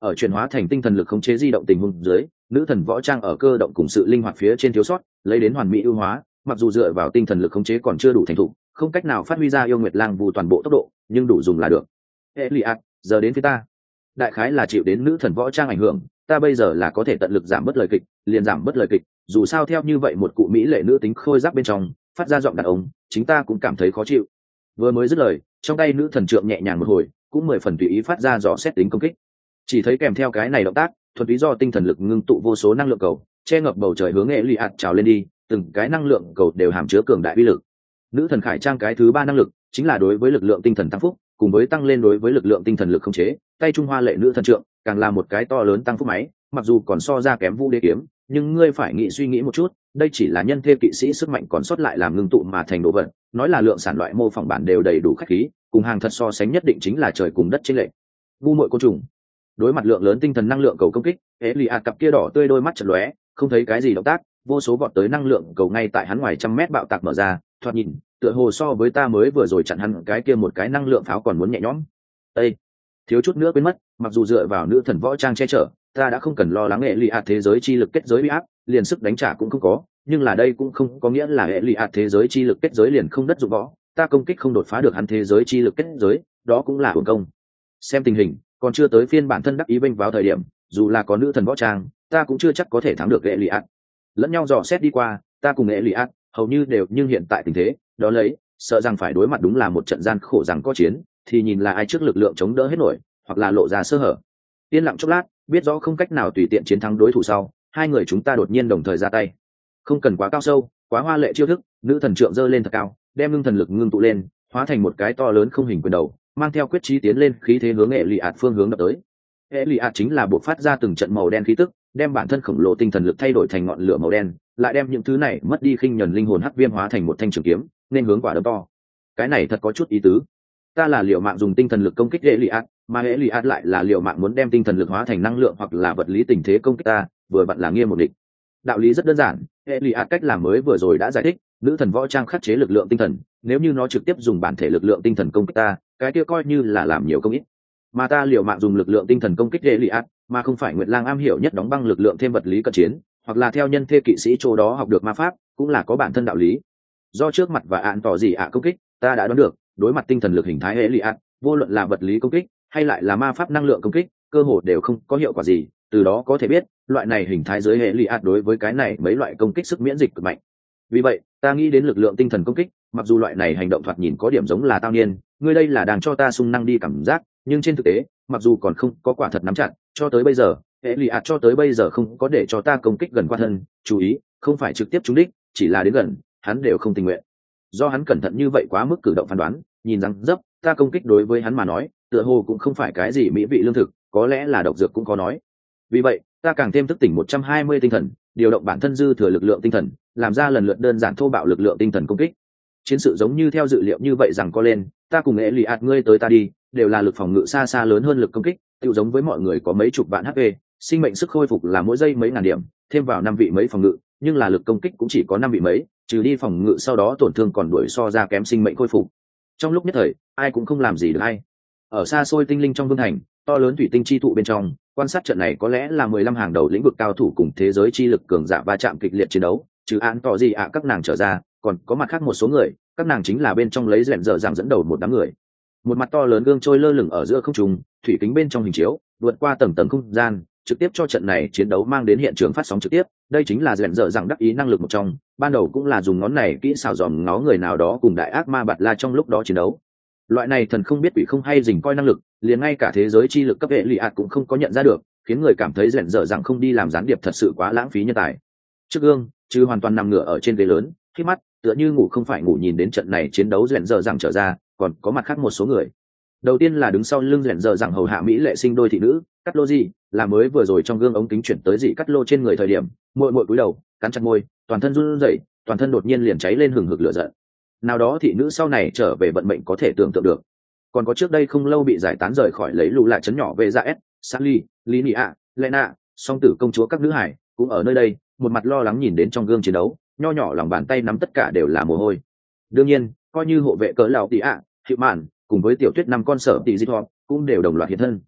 ở chuyển hóa thành tinh thần lực khống chế di động tình huống dưới, nữ thần võ trang ở cơ động cùng sự linh hoạt phía trên thiếu sót, lấy đến hoàn mỹ ưu hóa, mặc dù dựa vào tinh thần lực khống chế còn chưa đủ thành thục, không cách nào phát huy ra yêu nguyệt lang vu toàn bộ tốc độ, nhưng đủ dùng là được. Eliat, giờ đến phía ta. Đại khái là chịu đến nữ thần võ trang ảnh hưởng, ta bây giờ là có thể tận lực giảm bớt lời kịch, liền giảm bớt lời kịch, dù sao theo như vậy một cụ mỹ lệ nữ tính khôi giáp bên trong, phát ra giọng đàn ông, chính ta cũng cảm thấy khó chịu. Vừa mới dứt lời, trong tay nữ thần trượng nhẹ nhàng một hồi, cũng 10 phần tùy ý phát ra dò xét tính công kích. Chỉ thấy kèm theo cái này động tác, thuần túy do tinh thần lực ngưng tụ vô số năng lượng cầu, che ngập bầu trời hướng Eliat trào lên đi, từng cái năng lượng cầu đều hàm chứa cường đại uy lực. Nữ thần khải trang cái thứ ba năng lực, chính là đối với lực lượng tinh thần tăng phúc, cùng với tăng lên đối với lực lượng tinh thần lực khống chế, tay trung hoa lệ nữ thần trượng, càng là một cái to lớn tăng phúc máy, mặc dù còn so ra kém Vũ Đế kiếm, nhưng ngươi phải suy nghĩ một chút, đây chỉ là nhân thê kỵ sĩ sức mạnh còn sót lại làm ngưng tụ mà thành đồ vật, nói là lượng sản loại mô phỏng bản đều đầy đủ khách khí, cùng hàng thật so sánh nhất định chính là trời cùng đất chênh lệch. Vu muội côn trùng. Đối mặt lượng lớn tinh thần năng lượng cầu công kích, Eliat cặp kia đỏ tươi đôi mắt chợt lóe, không thấy cái gì động tác, vô số vọt tới năng lượng cầu ngay tại hắn ngoài trăm mét bạo tạc mở ra, thoạt nhìn, tựa hồ so với ta mới vừa rồi chặn hắn cái kia một cái năng lượng pháo còn muốn nhẹ nhõm. Ê, thiếu chút nữa quên mất, mặc dù dựa vào nữ thần võ trang che chở, ta đã không cần lo lắng Eliat thế giới chi lực kết giới uy áp, liền sức đánh trả cũng không có, nhưng là đây cũng không có nghĩa là Eliat thế giới chi lực kết giới liền không đất dụng võ, ta công kích không đột phá được hắn thế giới chi lực kết giới, đó cũng là uổng công. Xem tình hình, còn chưa tới phiên bản thân đắc ý bênh vào thời điểm, dù là có nữ thần võ trang, ta cũng chưa chắc có thể thắng được Eliat. Lẫn nhau dò xét đi qua, ta cùng Eliat hầu như đều, nhưng hiện tại tình thế, đó lấy, sợ rằng phải đối mặt đúng là một trận gian khổ rằng có chiến, thì nhìn là ai trước lực lượng chống đỡ hết nổi, hoặc là lộ ra sơ hở. Yên lặng chốc lát, biết rõ không cách nào tùy tiện chiến thắng đối thủ sau, hai người chúng ta đột nhiên đồng thời ra tay. Không cần quá cao sâu, quá hoa lệ chiêu thức, nữ thần trượng giơ lên thật cao, đem ngưng thần lực ngưng tụ lên, hóa thành một cái to lớn không hình quyền đầu, mang theo quyết chí tiến lên, khí thế hướng Eliat phương hướng đập tới. Eliat chính là buộc phát ra từng trận màu đen khí tức, đem bản thân khổng lồ tinh thần lực thay đổi thành ngọn lửa màu đen, lại đem những thứ này mất đi khinh nhẫn linh hồn hắc viêm hóa thành một thanh trường kiếm, nên hướng quả đấm to. Cái này thật có chút ý tứ. Ta là liều mạng dùng tinh thần lực công kích Eliat, mà Eliat lại là liều mạng muốn đem tinh thần lực hóa thành năng lượng hoặc là vật lý tình thế công kích ta, vừa vặn là nghiêm một địch. Đạo lý rất đơn giản, Eliat cách làm mới vừa rồi đã giải thích, nữ thần võ trang khắc chế lực lượng tinh thần, nếu như nó trực tiếp dùng bản thể lực lượng tinh thần công kích ta, cái kia coi như là làm nhiều công ít. Mà ta liều mạng dùng lực lượng tinh thần công kích Eliat, mà không phải Nguyệt Lang am hiểu nhất đóng băng lực lượng thêm vật lý cận chiến, hoặc là theo nhân thê kỵ sĩ chỗ đó học được ma pháp, cũng là có bản thân đạo lý. Do trước mặt và án tỏ gì công kích, ta đã đoán được, đối mặt tinh thần lực hình thái Eliat, vô luận là vật lý công kích hay lại là ma pháp năng lượng công kích, cơ hồ đều không có hiệu quả gì, từ đó có thể biết, loại này hình thái dưới Eliat đối với cái này mấy loại công kích sức miễn dịch cực mạnh. Vì vậy, ta nghĩ đến lực lượng tinh thần công kích, mặc dù loại này hành động thoạt nhìn có điểm giống là tao niên, ngươi đây là đang cho ta sung năng đi cảm giác, nhưng trên thực tế, mặc dù còn không có quả thật nắm chặt, cho tới bây giờ, Eliat cho tới bây giờ không có để cho ta công kích gần qua thân, chú ý, không phải trực tiếp trúng đích, chỉ là đến gần, hắn đều không tình nguyện. Do hắn cẩn thận như vậy quá mức cử động phán đoán, nhìn rằng dấp, ta công kích đối với hắn mà nói, tựa hồ cũng không phải cái gì mỹ vị lương thực, có lẽ là độc dược cũng có nói. Vì vậy, ta càng thêm thức tỉnh 120 tinh thần, điều động bản thân dư thừa lực lượng tinh thần, làm ra lần lượt đơn giản thô bạo lực lượng tinh thần công kích. Chiến sự giống như theo dự liệu như vậy rằng có lên, ta cùng Eliat ngươi tới ta đi, đều là lực phòng ngự xa xa lớn hơn lực công kích, tiêu giống với mọi người có mấy chục vạn HP, sinh mệnh sức khôi phục là mỗi giây mấy ngàn điểm, thêm vào 5 vị mấy phòng ngự, nhưng là lực công kích cũng chỉ có 5 vị mấy, trừ đi phòng ngự sau đó tổn thương còn đuổi so ra kém sinh mệnh khôi phục. Trong lúc nhất thời, ai cũng không làm gì được ai. Ở xa xôi tinh linh trong vương thành, to lớn thủy tinh chi tụ bên trong, quan sát trận này có lẽ là 15 hàng đầu lĩnh vực cao thủ cùng thế giới chi lực cường giả va chạm kịch liệt chiến đấu, trừ án tỏ gì các nàng trở ra, còn có mặt khác một số người, các nàng chính là bên trong lấy rèn dở dàng dẫn đầu một đám người. Một mặt to lớn gương trôi lơ lửng ở giữa không trung, thủy kính bên trong hình chiếu, vượt qua tầng tầng không gian, trực tiếp cho trận này chiến đấu mang đến hiện trường phát sóng trực tiếp. Đây chính là rèn dở dàng đắc ý năng lực một trong, ban đầu cũng là dùng ngón này kỹ xảo dòm ngó người nào đó cùng đại ác ma Bạt La trong lúc đó chiến đấu. Loại này thần không biết quỷ không hay dình coi năng lực, liền ngay cả thế giới chi lực cấp hệ Eliat cũng không có nhận ra được, khiến người cảm thấy rèn dở dàng không đi làm gián điệp thật sự quá lãng phí nhân tài. Trước gương, chứ hoàn toàn nằm ngửa ở trên ghế lớn, khi mắt tựa như ngủ không phải ngủ nhìn đến trận này chiến đấu rèn dở dàng trở ra, còn có mặt khác một số người. Đầu tiên là đứng sau lưng rèn dở dàng hầu hạ mỹ lệ sinh đôi thị nữ Cắt Lô Dị, là mới vừa rồi trong gương ống kính chuyển tới Dị Cắt Lô trên người thời điểm, mội cúi đầu, cắn chặt môi, toàn thân run rẩy, toàn thân đột nhiên liền cháy lên hừng hực lửa giận. Nào đó thị nữ sau này trở về vận mệnh có thể tưởng tượng được. Còn có trước đây không lâu bị giải tán rời khỏi lấy lù lại chấn nhỏ về ra s Sally, Linia, Lena, song tử công chúa các nữ hải cũng ở nơi đây, một mặt lo lắng nhìn đến trong gương chiến đấu, nho nhỏ lòng bàn tay nắm tất cả đều là mồ hôi. Đương nhiên, coi như hộ vệ cỡ lão tỷ hiệu mạn cùng với tiểu tuyết 5 con sở tỷ di thọ cũng đều đồng loạt hiện thân.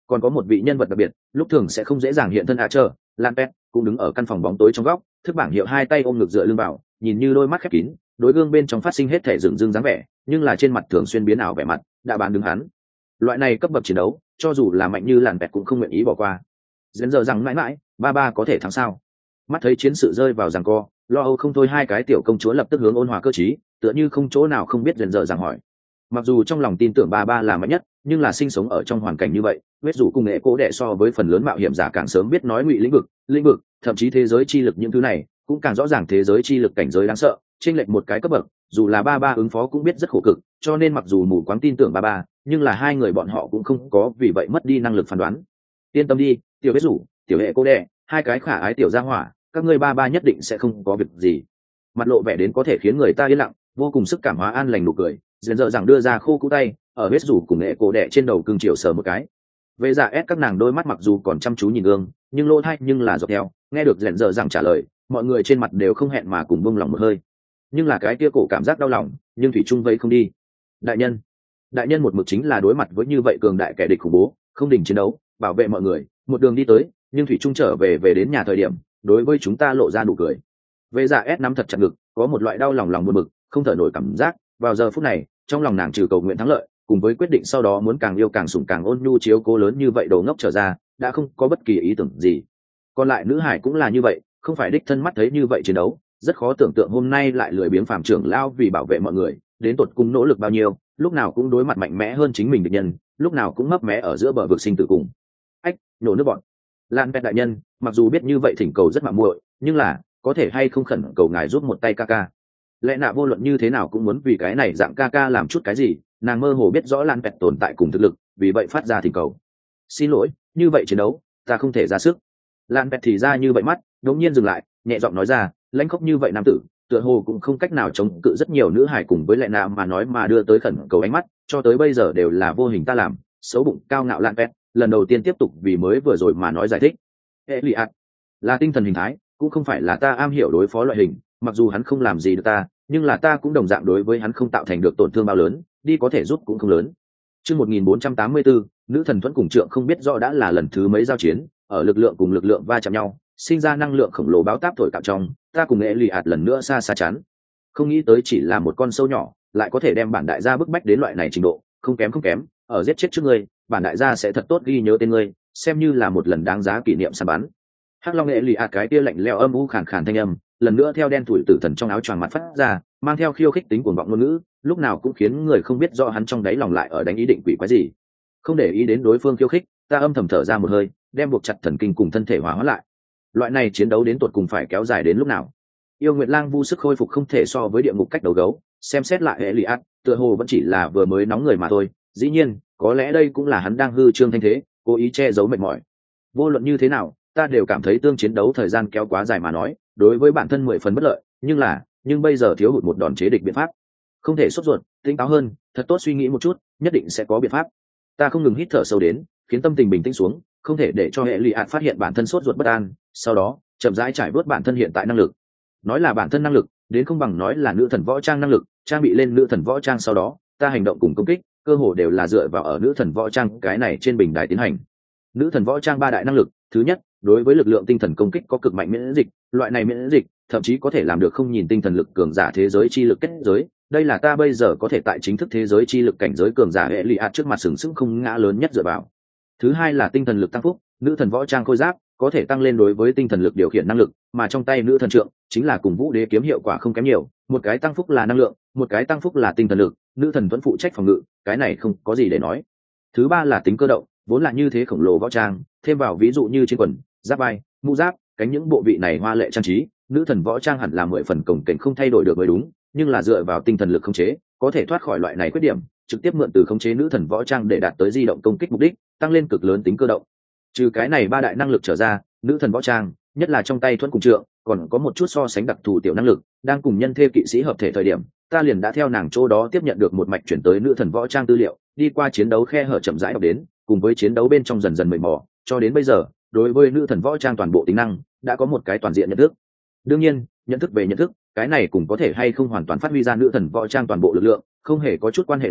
Còn có một vị nhân vật đặc biệt lúc thường sẽ không dễ dàng hiện thân chờ lan pet cũng đứng ở căn phòng bóng tối trong góc, thức bảng hiệu hai tay ôm ngực dựa lưng vào, nhìn như đôi mắt khép kín, đối gương bên trong phát sinh hết thể rừng rưng dáng vẻ, nhưng là trên mặt thường xuyên biến ảo vẻ mặt đã bán đứng hắn. Loại này cấp bậc chiến đấu cho dù là mạnh như làn pet cũng không nguyện ý bỏ qua. Dần giờ rằng mãi mãi ba ba có thể thắng sao? Mắt thấy chiến sự rơi vào giằng co, lo âu không thôi hai cái tiểu công chúa lập tức hướng ôn hòa cơ trí, tựa như không chỗ nào không biết dần giờ rằng hỏi. Mặc dù trong lòng tin tưởng ba ba là mạnh nhất, nhưng là sinh sống ở trong hoàn cảnh như vậy, huyết dù cùng nghệ cố đệ so với phần lớn mạo hiểm giả càng sớm biết nói ngụy lĩnh vực, thậm chí thế giới chi lực những thứ này cũng càng rõ ràng thế giới chi lực cảnh giới đáng sợ, chênh lệch một cái cấp bậc, dù là ba ba ứng phó cũng biết rất khổ cực, cho nên mặc dù mù quáng tin tưởng ba ba, nhưng là hai người bọn họ cũng không có vì vậy mất đi năng lực phán đoán. Yên tâm đi, tiểu huyết rủ, tiểu hệ cô đệ, hai cái khả ái tiểu gia hỏa, các ngươi ba ba nhất định sẽ không có việc gì. Mặt lộ vẻ đến có thể khiến người ta yên lặng, vô cùng sức cảm hóa an lành nụ cười, dần dợ rằng đưa ra khô cũ tay ở huyết rủ cùng nghệ cổ đệ trên đầu cưng chiều sờ một cái. Về dạ ép các nàng đôi mắt mặc dù còn chăm chú nhìn gương, nhưng lỗ thay nhưng là dọc theo, nghe được dần dợ rằng trả lời, mọi người trên mặt đều không hẹn mà cùng buông lòng một hơi. Nhưng là cái kia cổ cảm giác đau lòng, nhưng thủy chung vây không đi. Đại nhân một mực chính là đối mặt với như vậy cường đại kẻ địch khủng bố, không đình chiến đấu, bảo vệ mọi người, một đường đi tới, nhưng thủy trung trở về đến nhà thời điểm, đối với chúng ta lộ ra nụ cười. Về dạ ép nắm thật chặt ngực, có một loại đau lòng buồn bực, không thở nổi cảm giác. Vào giờ phút này, trong lòng nàng trừ cầu nguyện thắng lợi, cùng với quyết định sau đó muốn càng yêu càng sủng càng ôn nhu chiếu cố lớn như vậy đồ ngốc trở ra, đã không có bất kỳ ý tưởng gì. Còn lại nữ hải cũng là như vậy, không phải đích thân mắt thấy như vậy chiến đấu, rất khó tưởng tượng hôm nay lại lười biếng phàm trưởng lao vì bảo vệ mọi người, đến tột cùng nỗ lực bao nhiêu, lúc nào cũng đối mặt mạnh mẽ hơn chính mình địch nhân, lúc nào cũng mấp mé ở giữa bờ vực sinh tử cùng. Ách, nổ nước bọn. Lan Pet đại nhân, mặc dù biết như vậy thỉnh cầu rất mạo muội, nhưng là có thể hay không khẩn cầu ngài giúp một tay ca ca. Lẽ nạ vô luận như thế nào cũng muốn vì cái này dạng ca ca làm chút cái gì, nàng mơ hồ biết rõ Lan Pet tồn tại cùng thực lực, vì vậy phát ra thỉnh cầu. Xin lỗi, như vậy chiến đấu, ta không thể ra sức. Lan Pet thì ra như vậy mắt, đống nhiên dừng lại, nhẹ giọng nói ra, lãnh khốc như vậy nam tử, tựa hồ cũng không cách nào chống cự rất nhiều nữ hài cùng với lẽ nạ mà nói mà đưa tới khẩn cầu ánh mắt, cho tới bây giờ đều là vô hình ta làm, xấu bụng cao ngạo Lan Pet, lần đầu tiên tiếp tục vì mới vừa rồi mà nói giải thích. Eliad là tinh thần hình thái, cũng không phải là ta am hiểu đối phó loại hình, mặc dù hắn không làm gì được ta, nhưng là ta cũng đồng dạng đối với hắn không tạo thành được tổn thương bao lớn, đi có thể giúp cũng không lớn. Chương 1484, nữ thần thuẫn cùng trượng không biết rõ đã là lần thứ mấy giao chiến, ở lực lượng cùng lực lượng va chạm nhau, sinh ra năng lượng khổng lồ báo táp thổi cạo trong, ta cùng Eliad lần nữa xa xa chắn. Không nghĩ tới chỉ là một con sâu nhỏ, lại có thể đem bản đại gia bức bách đến loại này trình độ, không kém, ở giết chết trước ngươi, bản đại gia sẽ thật tốt ghi nhớ tên ngươi, xem như là một lần đáng giá kỷ niệm săn bắn. Hắc Long Eliad cái kia lạnh lẽo âm u khàn khàn thanh âm, lần nữa theo đen thủi tử thần trong áo choàng mặt phát ra, mang theo khiêu khích tính cuồng vọng ngôn ngữ, lúc nào cũng khiến người không biết rõ hắn trong đáy lòng lại ở đánh ý định quỷ quái gì. Không để ý đến đối phương khiêu khích, ta âm thầm thở ra một hơi, đem buộc chặt thần kinh cùng thân thể hòa hóa lại. Loại này chiến đấu đến tột cùng phải kéo dài đến lúc nào? Yêu Nguyệt Lang Vu sức khôi phục không thể so với địa ngục cách đầu gấu, xem xét lại Eliad, tựa hồ vẫn chỉ là vừa mới nóng người mà thôi. Dĩ nhiên, có lẽ đây cũng là hắn đang hư trương thanh thế, cố ý che giấu mệt mỏi. Vô luận như thế nào, ta đều cảm thấy tương chiến đấu thời gian kéo quá dài mà nói, đối với bản thân 10 phần bất lợi, nhưng bây giờ thiếu hụt một đòn chế địch biện pháp. Không thể sốt ruột, tỉnh táo hơn, thật tốt suy nghĩ một chút, nhất định sẽ có biện pháp. Ta không ngừng hít thở sâu đến, khiến tâm tình bình tĩnh xuống, không thể để cho Eliad phát hiện bản thân sốt ruột bất an, sau đó, chậm rãi trải bớt bản thân hiện tại năng lực. Nói là bản thân năng lực, đến không bằng nói là nữ thần võ trang năng lực, trang bị lên nữ thần võ trang sau đó, ta hành động cùng công kích, cơ hồ đều là dựa vào ở nữ thần võ trang cái này trên bình đài tiến hành. Nữ thần võ trang ba đại năng lực, thứ nhất, đối với lực lượng tinh thần công kích có cực mạnh miễn dịch, loại này miễn dịch thậm chí có thể làm được không nhìn tinh thần lực cường giả thế giới chi lực kết giới, đây là ta bây giờ có thể tại chính thức thế giới chi lực cảnh giới cường giả Eliad trước mặt sừng sững không ngã lớn nhất dựa vào. Thứ hai là tinh thần lực tăng phúc, nữ thần võ trang khôi giáp có thể tăng lên đối với tinh thần lực điều khiển năng lực, mà trong tay nữ thần trượng chính là cùng vũ đế kiếm hiệu quả không kém nhiều, một cái tăng phúc là năng lượng, một cái tăng phúc là tinh thần lực, nữ thần vẫn phụ trách phòng ngự, cái này không có gì để nói. Thứ ba là tính cơ động, vốn là như thế khổng lồ võ trang, thêm vào ví dụ như chiến quần, giáp vai, mũ giáp, cánh những bộ vị này hoa lệ trang trí, nữ thần võ trang hẳn là 10 phần cồng kềnh không thay đổi được mới đúng, nhưng là dựa vào tinh thần lực khống chế, có thể thoát khỏi loại này khuyết điểm, trực tiếp mượn từ khống chế nữ thần võ trang để đạt tới di động công kích mục đích, tăng lên cực lớn tính cơ động. Trừ cái này ba đại năng lực trở ra, nữ thần võ trang, nhất là trong tay thuẫn cùng trượng, còn có một chút so sánh đặc thù tiểu năng lực, đang cùng nhân thê kỵ sĩ hợp thể thời điểm, ta liền đã theo nàng chỗ đó tiếp nhận được một mạch chuyển tới nữ thần võ trang tư liệu, đi qua chiến đấu khe hở chậm rãi đọc đến, cùng với chiến đấu bên trong dần dần mệt mỏi, cho đến bây giờ, đối với nữ thần võ trang toàn bộ tính năng, đã có một cái toàn diện nhận thức. Đương nhiên, nhận thức về nhận thức, cái này cũng có thể hay không hoàn toàn phát huy ra nữ thần võ trang toàn bộ lực lượng, không hề có chút quan hệ nào,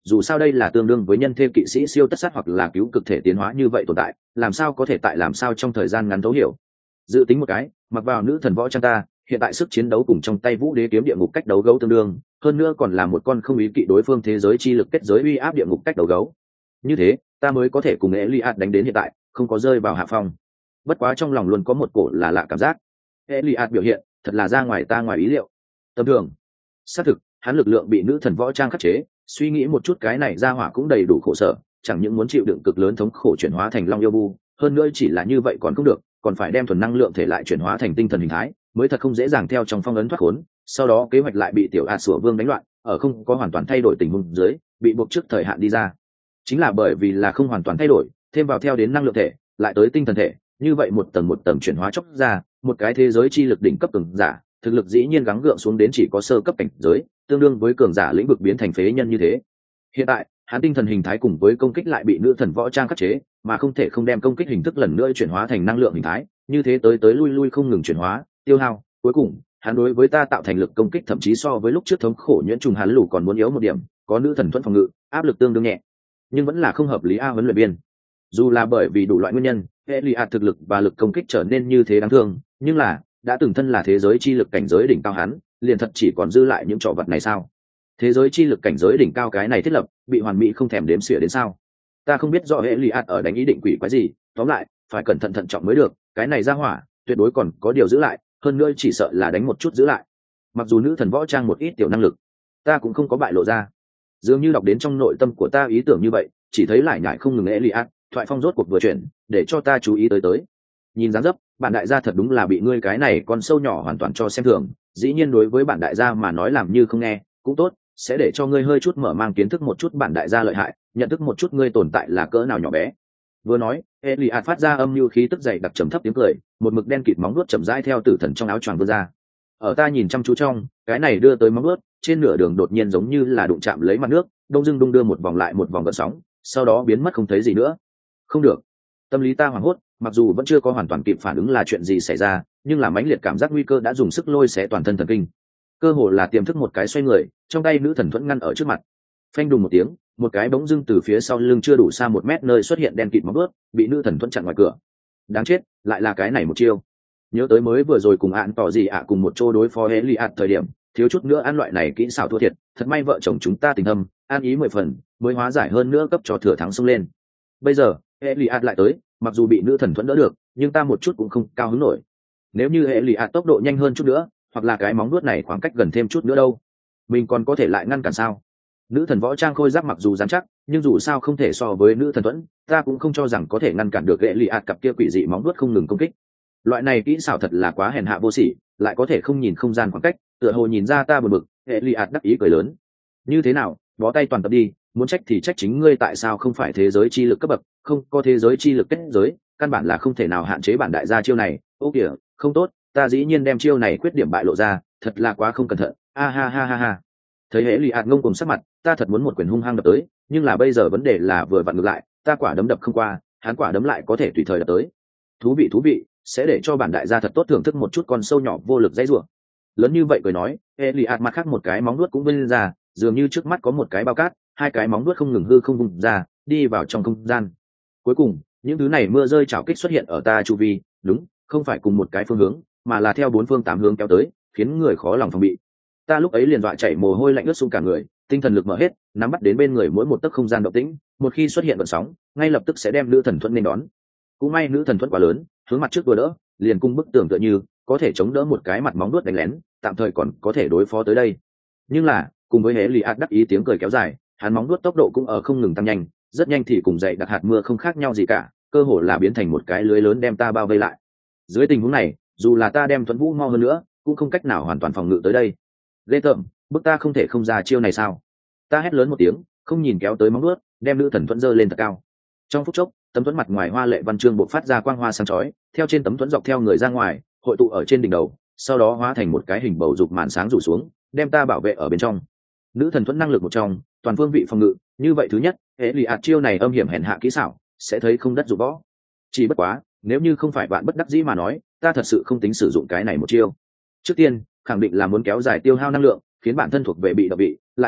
dù sao đây là tương đương với nhân thêm kỵ sĩ siêu tất sát hoặc là cứu cực thể tiến hóa như vậy tồn tại, làm sao có thể tại làm sao trong thời gian ngắn thấu hiểu. Dự tính một cái, mặc vào nữ thần võ trang ta hiện tại sức chiến đấu cùng trong tay vũ đế kiếm địa ngục cách đấu gấu tương đương, hơn nữa còn là một con không ý kỵ đối phương thế giới chi lực kết giới uy áp địa ngục cách đấu gấu. Như thế ta mới có thể cùng Eliad đánh đến hiện tại không có rơi vào hạ phong. Bất quá trong lòng luôn có một cổ là lạ cảm giác. Eliad biểu hiện thật là ra ngoài ta ngoài ý liệu. Tầm thường xác thực hắn lực lượng bị nữ thần võ trang khắc chế, suy nghĩ một chút cái này ra hỏa cũng đầy đủ khổ sở, chẳng những muốn chịu đựng cực lớn thống khổ chuyển hóa thành long yêu vu, hơn nữa chỉ là như vậy còn không được, còn phải đem thuần năng lượng thể lại chuyển hóa thành tinh thần hình thái, mới thật không dễ dàng theo trong phong ấn thoát khốn. Sau đó kế hoạch lại bị tiểu a sủa vương đánh loạn, ở không có hoàn toàn thay đổi tình huống dưới bị buộc trước thời hạn đi ra. Chính là bởi vì là không hoàn toàn thay đổi, thêm vào theo đến năng lượng thể lại tới tinh thần thể, như vậy một tầng chuyển hóa chốc ra một cái thế giới chi lực đỉnh cấp cường giả, thực lực dĩ nhiên gắng gượng xuống đến chỉ có sơ cấp cảnh giới, tương đương với cường giả lĩnh vực biến thành phế nhân như thế. Hiện tại hắn tinh thần hình thái cùng với công kích lại bị nữ thần võ trang khắc chế, mà không thể không đem công kích hình thức lần nữa chuyển hóa thành năng lượng hình thái, như thế tới lui không ngừng chuyển hóa tiêu hao, cuối cùng hắn đối với ta tạo thành lực công kích thậm chí so với lúc trước thống khổ nhuyễn trùng hắn lù còn muốn yếu một điểm, có nữ thần thuẫn phòng ngự, áp lực tương đương nhẹ, nhưng vẫn là không hợp lý a huấn luyện viên. Dù là bởi vì đủ loại nguyên nhân, Eliad thực lực và lực công kích trở nên như thế đáng thương, nhưng là đã từng thân là thế giới chi lực cảnh giới đỉnh cao hắn, liền thật chỉ còn dư lại những trò vật này sao? Thế giới chi lực cảnh giới đỉnh cao cái này thiết lập bị hoàn mỹ không thèm đếm xỉa đến sao? Ta không biết rõ Eliad ở đánh ý định quỷ quái gì, tóm lại phải cẩn thận thận trọng mới được, cái này ra hỏa tuyệt đối còn có điều giữ lại, hơn nữa chỉ sợ là đánh một chút giữ lại. Mặc dù nữ thần võ trang một ít tiểu năng lực, ta cũng không có bại lộ ra. Dường như đọc đến trong nội tâm của ta ý tưởng như vậy, chỉ thấy lại nhại không ngừng Eliad, thoại phong rốt cuộc vừa chuyển, để cho ta chú ý tới. Nhìn dáng dấp, bản đại gia thật đúng là bị ngươi cái này con sâu nhỏ hoàn toàn cho xem thường, dĩ nhiên đối với bản đại gia mà nói làm như không nghe, cũng tốt, sẽ để cho ngươi hơi chút mở mang kiến thức một chút bản đại gia lợi hại, nhận thức một chút ngươi tồn tại là cỡ nào nhỏ bé. Vừa nói, Eliad phát ra âm nhu khí tức dày đặc trầm thấp tiếng cười, một mực đen kịt móng vuốt chậm rãi theo tử thần trong áo choàng vươn ra. Ở ta nhìn chăm chú trong, cái này đưa tới móng vuốt, trên nửa đường đột nhiên giống như là đụng chạm lấy mặt nước, đông dưng đung đưa một vòng lại một vòng gợn sóng, sau đó biến mất không thấy gì nữa. Không được. Tâm lý ta hoảng hốt, mặc dù vẫn chưa có hoàn toàn kịp phản ứng là chuyện gì xảy ra, nhưng là mãnh liệt cảm giác nguy cơ đã dùng sức lôi xé toàn thân thần kinh. Cơ hồ là tiềm thức một cái xoay người, trong tay nữ thần thuẫn ngăn ở trước mặt. Phanh đùng một tiếng, một cái bóng dưng từ phía sau lưng chưa đủ xa 1 mét nơi xuất hiện đen kịt móng vuốt, bị nữ thần thuẫn chặn ngoài cửa. Đáng chết, lại là cái này một chiêu. Nhớ tới mới vừa rồi cùng án tỏ gì ạ cùng một chỗ đối phó Eliad thời điểm, thiếu chút nữa ăn loại này kỹ xảo thua thiệt, thật may vợ chồng chúng ta tình thâm, an ý 10 phần, mới hóa giải hơn nữa cấp cho thừa thắng xông lên. Bây giờ, Eliad lại tới, mặc dù bị nữ thần thuẫn đỡ được, nhưng ta một chút cũng không cao hứng nổi. Nếu như Eliad tốc độ nhanh hơn chút nữa, hoặc là cái móng vuốt này khoảng cách gần thêm chút nữa đâu, mình còn có thể lại ngăn cản sao? Nữ thần võ trang khôi giáp mặc dù dám chắc, nhưng dù sao không thể so với nữ thần thuẫn, ta cũng không cho rằng có thể ngăn cản được Eliad cặp kia quỷ dị móng vuốt không ngừng công kích. Loại này kỹ xảo thật là quá hèn hạ vô sỉ, lại có thể không nhìn không gian khoảng cách, tựa hồ nhìn ra ta buồn bực. Eliad đắc ý cười lớn. Như thế nào, bó tay toàn tập đi, muốn trách thì trách chính ngươi, tại sao không phải thế giới chi lực cấp bậc, không có thế giới chi lực kết giới, căn bản là không thể nào hạn chế bản đại gia chiêu này. Ô kìa, không tốt, ta dĩ nhiên đem chiêu này khuyết điểm bại lộ ra, thật là quá không cẩn thận. A ha ha ha ha. Thấy Eliad ngông cùng sắc mặt, ta thật muốn một quyền hung hăng đập tới, nhưng là bây giờ vấn đề là vừa vặn ngược lại, ta quả đấm đập không qua, hắn quả đấm lại có thể tùy thời đập tới. Thú vị, sẽ để cho bản đại gia thật tốt thưởng thức một chút con sâu nhỏ vô lực dãy rủa. Lớn như vậy cười nói, Eliad mặt khác một cái móng vuốt cũng vươn ra, dường như trước mắt có một cái bao cát, hai cái móng vuốt không ngừng hư không vùng ra, đi vào trong không gian. Cuối cùng, những thứ này mưa rơi chảo kích xuất hiện ở ta chu vi, đúng, không phải cùng một cái phương hướng, mà là theo 4 phương 8 hướng kéo tới, khiến người khó lòng phòng bị. Ta lúc ấy liền dọa chảy mồ hôi lạnh ướt sũng cả người, tinh thần lực mở hết, nắm bắt đến bên người mỗi một tấc không gian động tĩnh, một khi xuất hiện gợn sóng, ngay lập tức sẽ đem nữ thần thuẫn nên đón. Cũng may nữ thần thuẫn quá lớn, hướng mặt trước vừa đỡ, liền cung bức tường tựa như có thể chống đỡ một cái mặt móng đuốt đánh lén, tạm thời còn có thể đối phó tới đây. Nhưng là, cùng với Eliad đắc ý tiếng cười kéo dài, hắn móng đuốt tốc độ cũng ở không ngừng tăng nhanh, rất nhanh thì cùng dậy đặc hạt mưa không khác nhau gì cả, cơ hồ là biến thành một cái lưới lớn đem ta bao vây lại. Dưới tình huống này, dù là ta đem thuẫn vũ mau hơn nữa, cũng không cách nào hoàn toàn phòng ngự tới đây. Ghê tởm, bức ta không thể không ra chiêu này sao? Ta hét lớn một tiếng, không nhìn kéo tới móng đuốt, đem nữ thần thuẫn giơ lên thật cao. Trong phút chốc, tấm thuẫn mặt ngoài hoa lệ văn chương bộc phát ra quang hoa sáng chói, theo trên tấm thuẫn dọc theo người ra ngoài, hội tụ ở trên đỉnh đầu, sau đó hóa thành một cái hình bầu dục màn sáng rủ xuống, đem ta bảo vệ ở bên trong. Nữ thần thuẫn năng lực một trong, toàn phương vị phòng ngự, như vậy thứ nhất, Eliad chiêu này âm hiểm hèn hạ kỹ xảo, sẽ thấy không đất dụng võ. Chỉ bất quá, nếu như không phải bạn bất đắc dĩ mà nói, ta thật sự không tính sử dụng cái này một chiêu. Trước tiên, khẳng định là muốn kéo dài tiêu hao năng lượng, khiến bản thân thuộc về bị động vị, lại có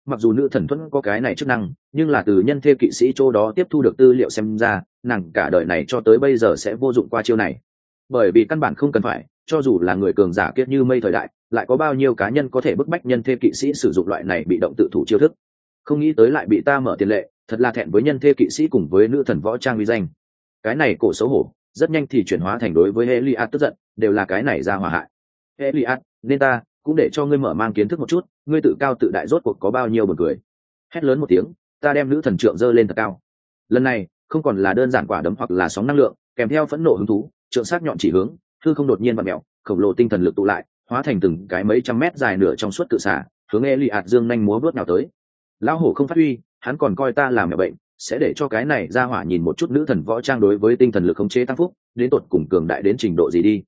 mặc dù nữ thần thuẫn có cái này chức năng, nhưng là từ nhân thê kỵ sĩ chỗ đó tiếp thu được tư liệu xem ra, nàng cả đời này cho tới bây giờ sẽ vô dụng qua chiêu này. Bởi vì căn bản không cần phải, cho dù là người cường giả kiết như mây thời đại, lại có bao nhiêu cá nhân có thể bức bách nhân thê kỵ sĩ sử dụng loại này bị động tự thủ chiêu thức. Không nghĩ tới lại bị ta mở tiền lệ, thật là thẹn với nhân thê kỵ sĩ cùng với nữ thần võ trang uy danh. Cái này cổ xấu hổ, rất nhanh thì chuyển hóa thành đối với Elias tức giận, đều là cái này ra hỏa hại. Elias, nên ta cũng để cho ngươi mở mang kiến thức một chút, ngươi tự cao tự đại rốt cuộc có bao nhiêu buồn cười. Hét lớn một tiếng, ta đem nữ thần trượng giơ lên thật cao. Lần này không còn là đơn giản quả đấm hoặc là sóng năng lượng, kèm theo phẫn nộ hứng thú, trượng sắc nhọn chỉ hướng, hư không đột nhiên vặn mèo, khổng lồ tinh thần lực tụ lại, hóa thành từng cái mấy trăm mét dài nửa trong suốt cự xả, hướng Elias dương nhanh múa bước nào tới. Lão hổ không phát huy, hắn còn coi ta làm mẹ bệnh, sẽ để cho cái này ra hỏa nhìn một chút nữ thần võ trang đối với tinh thần lực khống chế tăng phúc, đến tột cùng cường đại đến trình độ gì đi.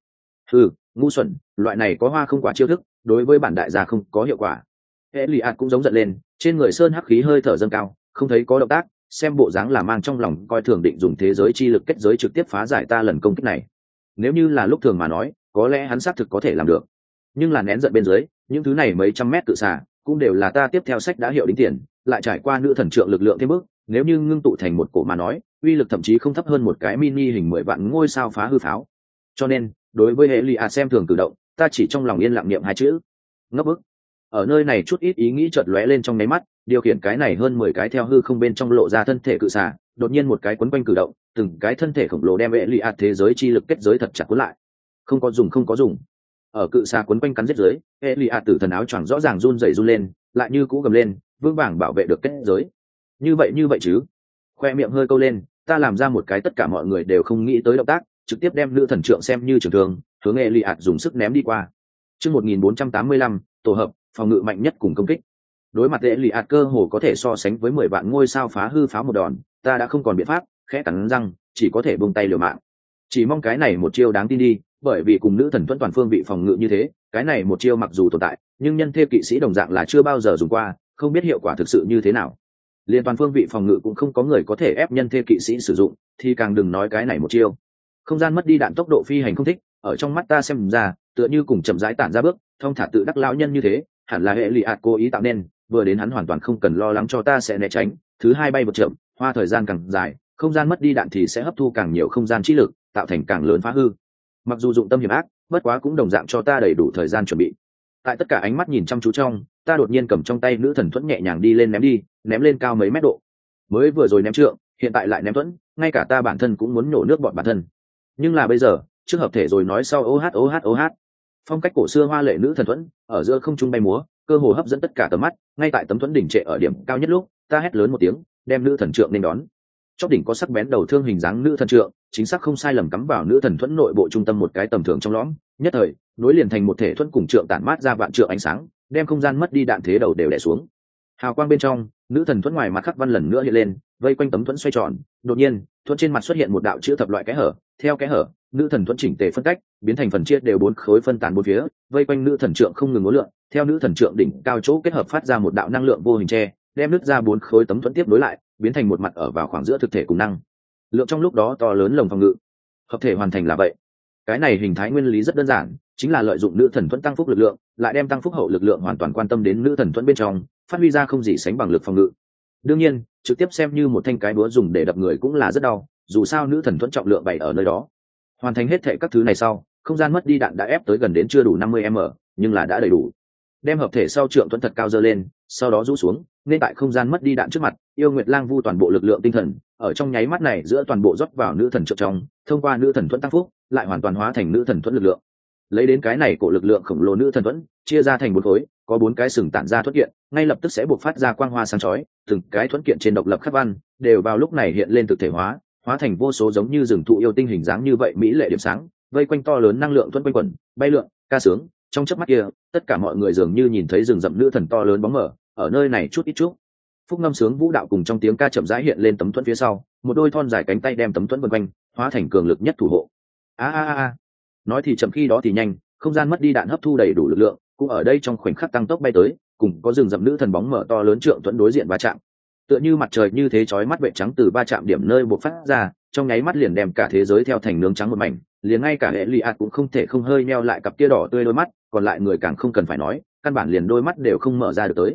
Ngu xuẩn, loại này có hoa không quả chiêu thức, đối với bản đại gia không có hiệu quả. Elias cũng giống giận lên, trên người sơn hắc khí hơi thở dâng cao, không thấy có động tác, xem bộ dáng là mang trong lòng coi thường định dùng thế giới chi lực kết giới trực tiếp phá giải ta lần công kích này. Nếu như là lúc thường mà nói, có lẽ hắn xác thực có thể làm được. Nhưng là nén giận bên dưới, những thứ này mấy trăm mét tự xả, cũng đều là ta tiếp theo sách đã hiệu đính tiền, lại trải qua nữ thần trượng lực lượng thêm bước, nếu như ngưng tụ thành một cổ mà nói, uy lực thậm chí không thấp hơn một cái mini hình 10 vạn ngôi sao phá hư pháo. Cho nên, đối với Elias xem thường cử động, ta chỉ trong lòng yên lặng niệm hai chữ: ngấp bức. Ở nơi này chút ít ý nghĩ chợt lóe lên trong nháy mắt, điều khiển cái này hơn 10 cái theo hư không bên trong lộ ra thân thể cự xà, đột nhiên một cái quấn quanh cử động, từng cái thân thể khổng lồ đem Elias thế giới chi lực kết giới thật chặt cuốn lại. Không có dùng. Ở cự xà quấn quanh cắn giết dưới, Elias tử thần áo choàng rõ ràng run lên, lại như cũ gầm lên, vững vàng bảo vệ được kết giới. Như vậy chứ? Khoe miệng hơi câu lên, ta làm ra một cái tất cả mọi người đều không nghĩ tới động tác, trực tiếp đem nữ thần trượng xem như trường thương, hướng Elias dùng sức ném đi qua. Chương 1485, tổ hợp, phòng ngự mạnh nhất cùng công kích. Đối mặt Elias cơ hồ có thể so sánh với 10 vạn ngôi sao phá hư pháo một đòn, ta đã không còn biện pháp, khẽ cắn răng, chỉ có thể buông tay liều mạng. Chỉ mong cái này một chiêu đáng tin đi, bởi vì cùng nữ thần thuẫn toàn phương vị phòng ngự như thế, cái này một chiêu mặc dù tồn tại, nhưng nhân thê kỵ sĩ đồng dạng là chưa bao giờ dùng qua, không biết hiệu quả thực sự như thế nào. Liên toàn phương vị phòng ngự cũng không có người có thể ép nhân thê kỵ sĩ sử dụng, thì càng đừng nói cái này một chiêu. Không gian mất đi đạn tốc độ phi hành không thích, ở trong mắt ta xem ra, tựa như cùng chậm rãi tản ra bước, thông thả tự đắc lão nhân như thế, hẳn là Elias cố ý tạo nên, vừa đến hắn hoàn toàn không cần lo lắng cho ta sẽ né tránh, thứ hai bay vượt chậm, hoa thời gian càng dài, không gian mất đi đạn thì sẽ hấp thu càng nhiều không gian trí lực, tạo thành càng lớn phá hư. Mặc dù dụng tâm hiểm ác, bất quá cũng đồng dạng cho ta đầy đủ thời gian chuẩn bị. Tại tất cả ánh mắt nhìn chăm chú trong, ta đột nhiên cầm trong tay nữ thần thuẫn nhẹ nhàng đi lên ném lên cao mấy mét độ. Mới vừa rồi ném trượng, hiện tại lại ném thuẫn, ngay cả ta bản thân cũng muốn nổ nước bọt bản thân. Nhưng là bây giờ, trước hợp thể rồi nói sau oh. Phong cách cổ xưa hoa lệ nữ thần thuẫn ở giữa không trung bay múa, cơ hồ hấp dẫn tất cả tầm mắt. Ngay tại tấm thuẫn đỉnh trệ ở điểm cao nhất lúc, ta hét lớn một tiếng, đem nữ thần trượng nên đón. Chóp đỉnh có sắc bén đầu thương hình dáng nữ thần trượng, chính xác không sai lầm cắm vào nữ thần thuẫn nội bộ trung tâm một cái tầm thường trong lõm, nhất thời nối liền thành một thể thuẫn cùng trượng tản mát ra vạn trượng ánh sáng, đem không gian mất đi đạn thế đầu đều đè xuống. Hào quang bên trong, nữ thần thuẫn ngoài mặt khắc văn lần nữa hiện lên, vây quanh tấm thuẫn xoay tròn. Đột nhiên, thuẫn trên mặt xuất hiện một đạo chữ thập loại kẽ hở, theo kẽ hở, nữ thần thuẫn chỉnh tề phân cách, biến thành phần chia đều 4 khối phân tán bốn phía, vây quanh nữ thần trượng không ngừng uốn lượn, theo nữ thần trượng đỉnh cao chỗ kết hợp phát ra một đạo năng lượng vô hình che, đem nứt ra 4 khối tấm thuẫn tiếp nối lại, biến thành một mặt ở vào khoảng giữa thực thể cùng năng lượng trong lúc đó to lớn lồng phòng ngự. Hợp thể hoàn thành là vậy. Cái này hình thái nguyên lý rất đơn giản, chính là lợi dụng nữ thần thuẫn tăng phúc lực lượng, lại đem tăng phúc hậu lực lượng hoàn toàn quan tâm đến nữ thần thuẫn bên trong, phát huy ra không gì sánh bằng lực phòng ngự. Đương nhiên, trực tiếp xem như một thanh cái búa dùng để đập người cũng là rất đau, dù sao nữ thần thuẫn trọng lượng bày ở nơi đó. Hoàn thành hết thệ các thứ này sau, không gian mất đi đạn đã ép tới gần đến chưa đủ 50m, nhưng là đã đầy đủ. Đem hợp thể sau trượng thuẫn thật cao dơ lên, sau đó rũ xuống, nên tại không gian mất đi đạn trước mặt, yêu nguyệt lang vu toàn bộ lực lượng tinh thần, ở trong nháy mắt này giữa toàn bộ rót vào nữ thần trượng trong, thông qua nữ thần thuẫn tăng phúc, lại hoàn toàn hóa thành nữ thần thuẫn lực lượng. Lấy đến cái này của lực lượng khổng lồ nữ thần thuẫn, chia ra thành 4 khối, có 4 cái sừng tản ra thuẫn kiện, ngay lập tức sẽ bộc phát ra quang hoa sáng chói, từng cái thuẫn kiện trên độc lập khắc văn, đều vào lúc này hiện lên thực thể hóa, hóa thành vô số giống như rừng thụ yêu tinh hình dáng như vậy mỹ lệ điểm sáng, vây quanh to lớn năng lượng thuẫn quanh quẩn, bay lượn, ca sướng. Trong chớp mắt kia, tất cả mọi người dường như nhìn thấy rừng rậm nữ thần to lớn bóng mờ, ở nơi này chút ít chút. Phúc ngâm sướng vũ đạo cùng trong tiếng ca chậm rãi hiện lên tấm thuẫn phía sau, một đôi thon dài cánh tay đem tấm thuẫn vần quanh, hóa thành cường lực nhất thủ hộ. Nói thì chậm khi đó thì nhanh, không gian mất đi đạn hấp thu đầy đủ lực lượng, cũng ở đây trong khoảnh khắc tăng tốc bay tới, cùng có rừng rậm nữ thần bóng mở to lớn trượng thuẫn đối diện va chạm. Tựa như mặt trời như thế chói mắt vệ trắng từ va chạm điểm nơi bộc phát ra, trong nháy mắt liền đem cả thế giới theo thành nướng trắng một mảnh, liền ngay cả Elias cũng không thể không hơi meo lại cặp tia đỏ tươi đôi mắt, còn lại người càng không cần phải nói, căn bản liền đôi mắt đều không mở ra được tới.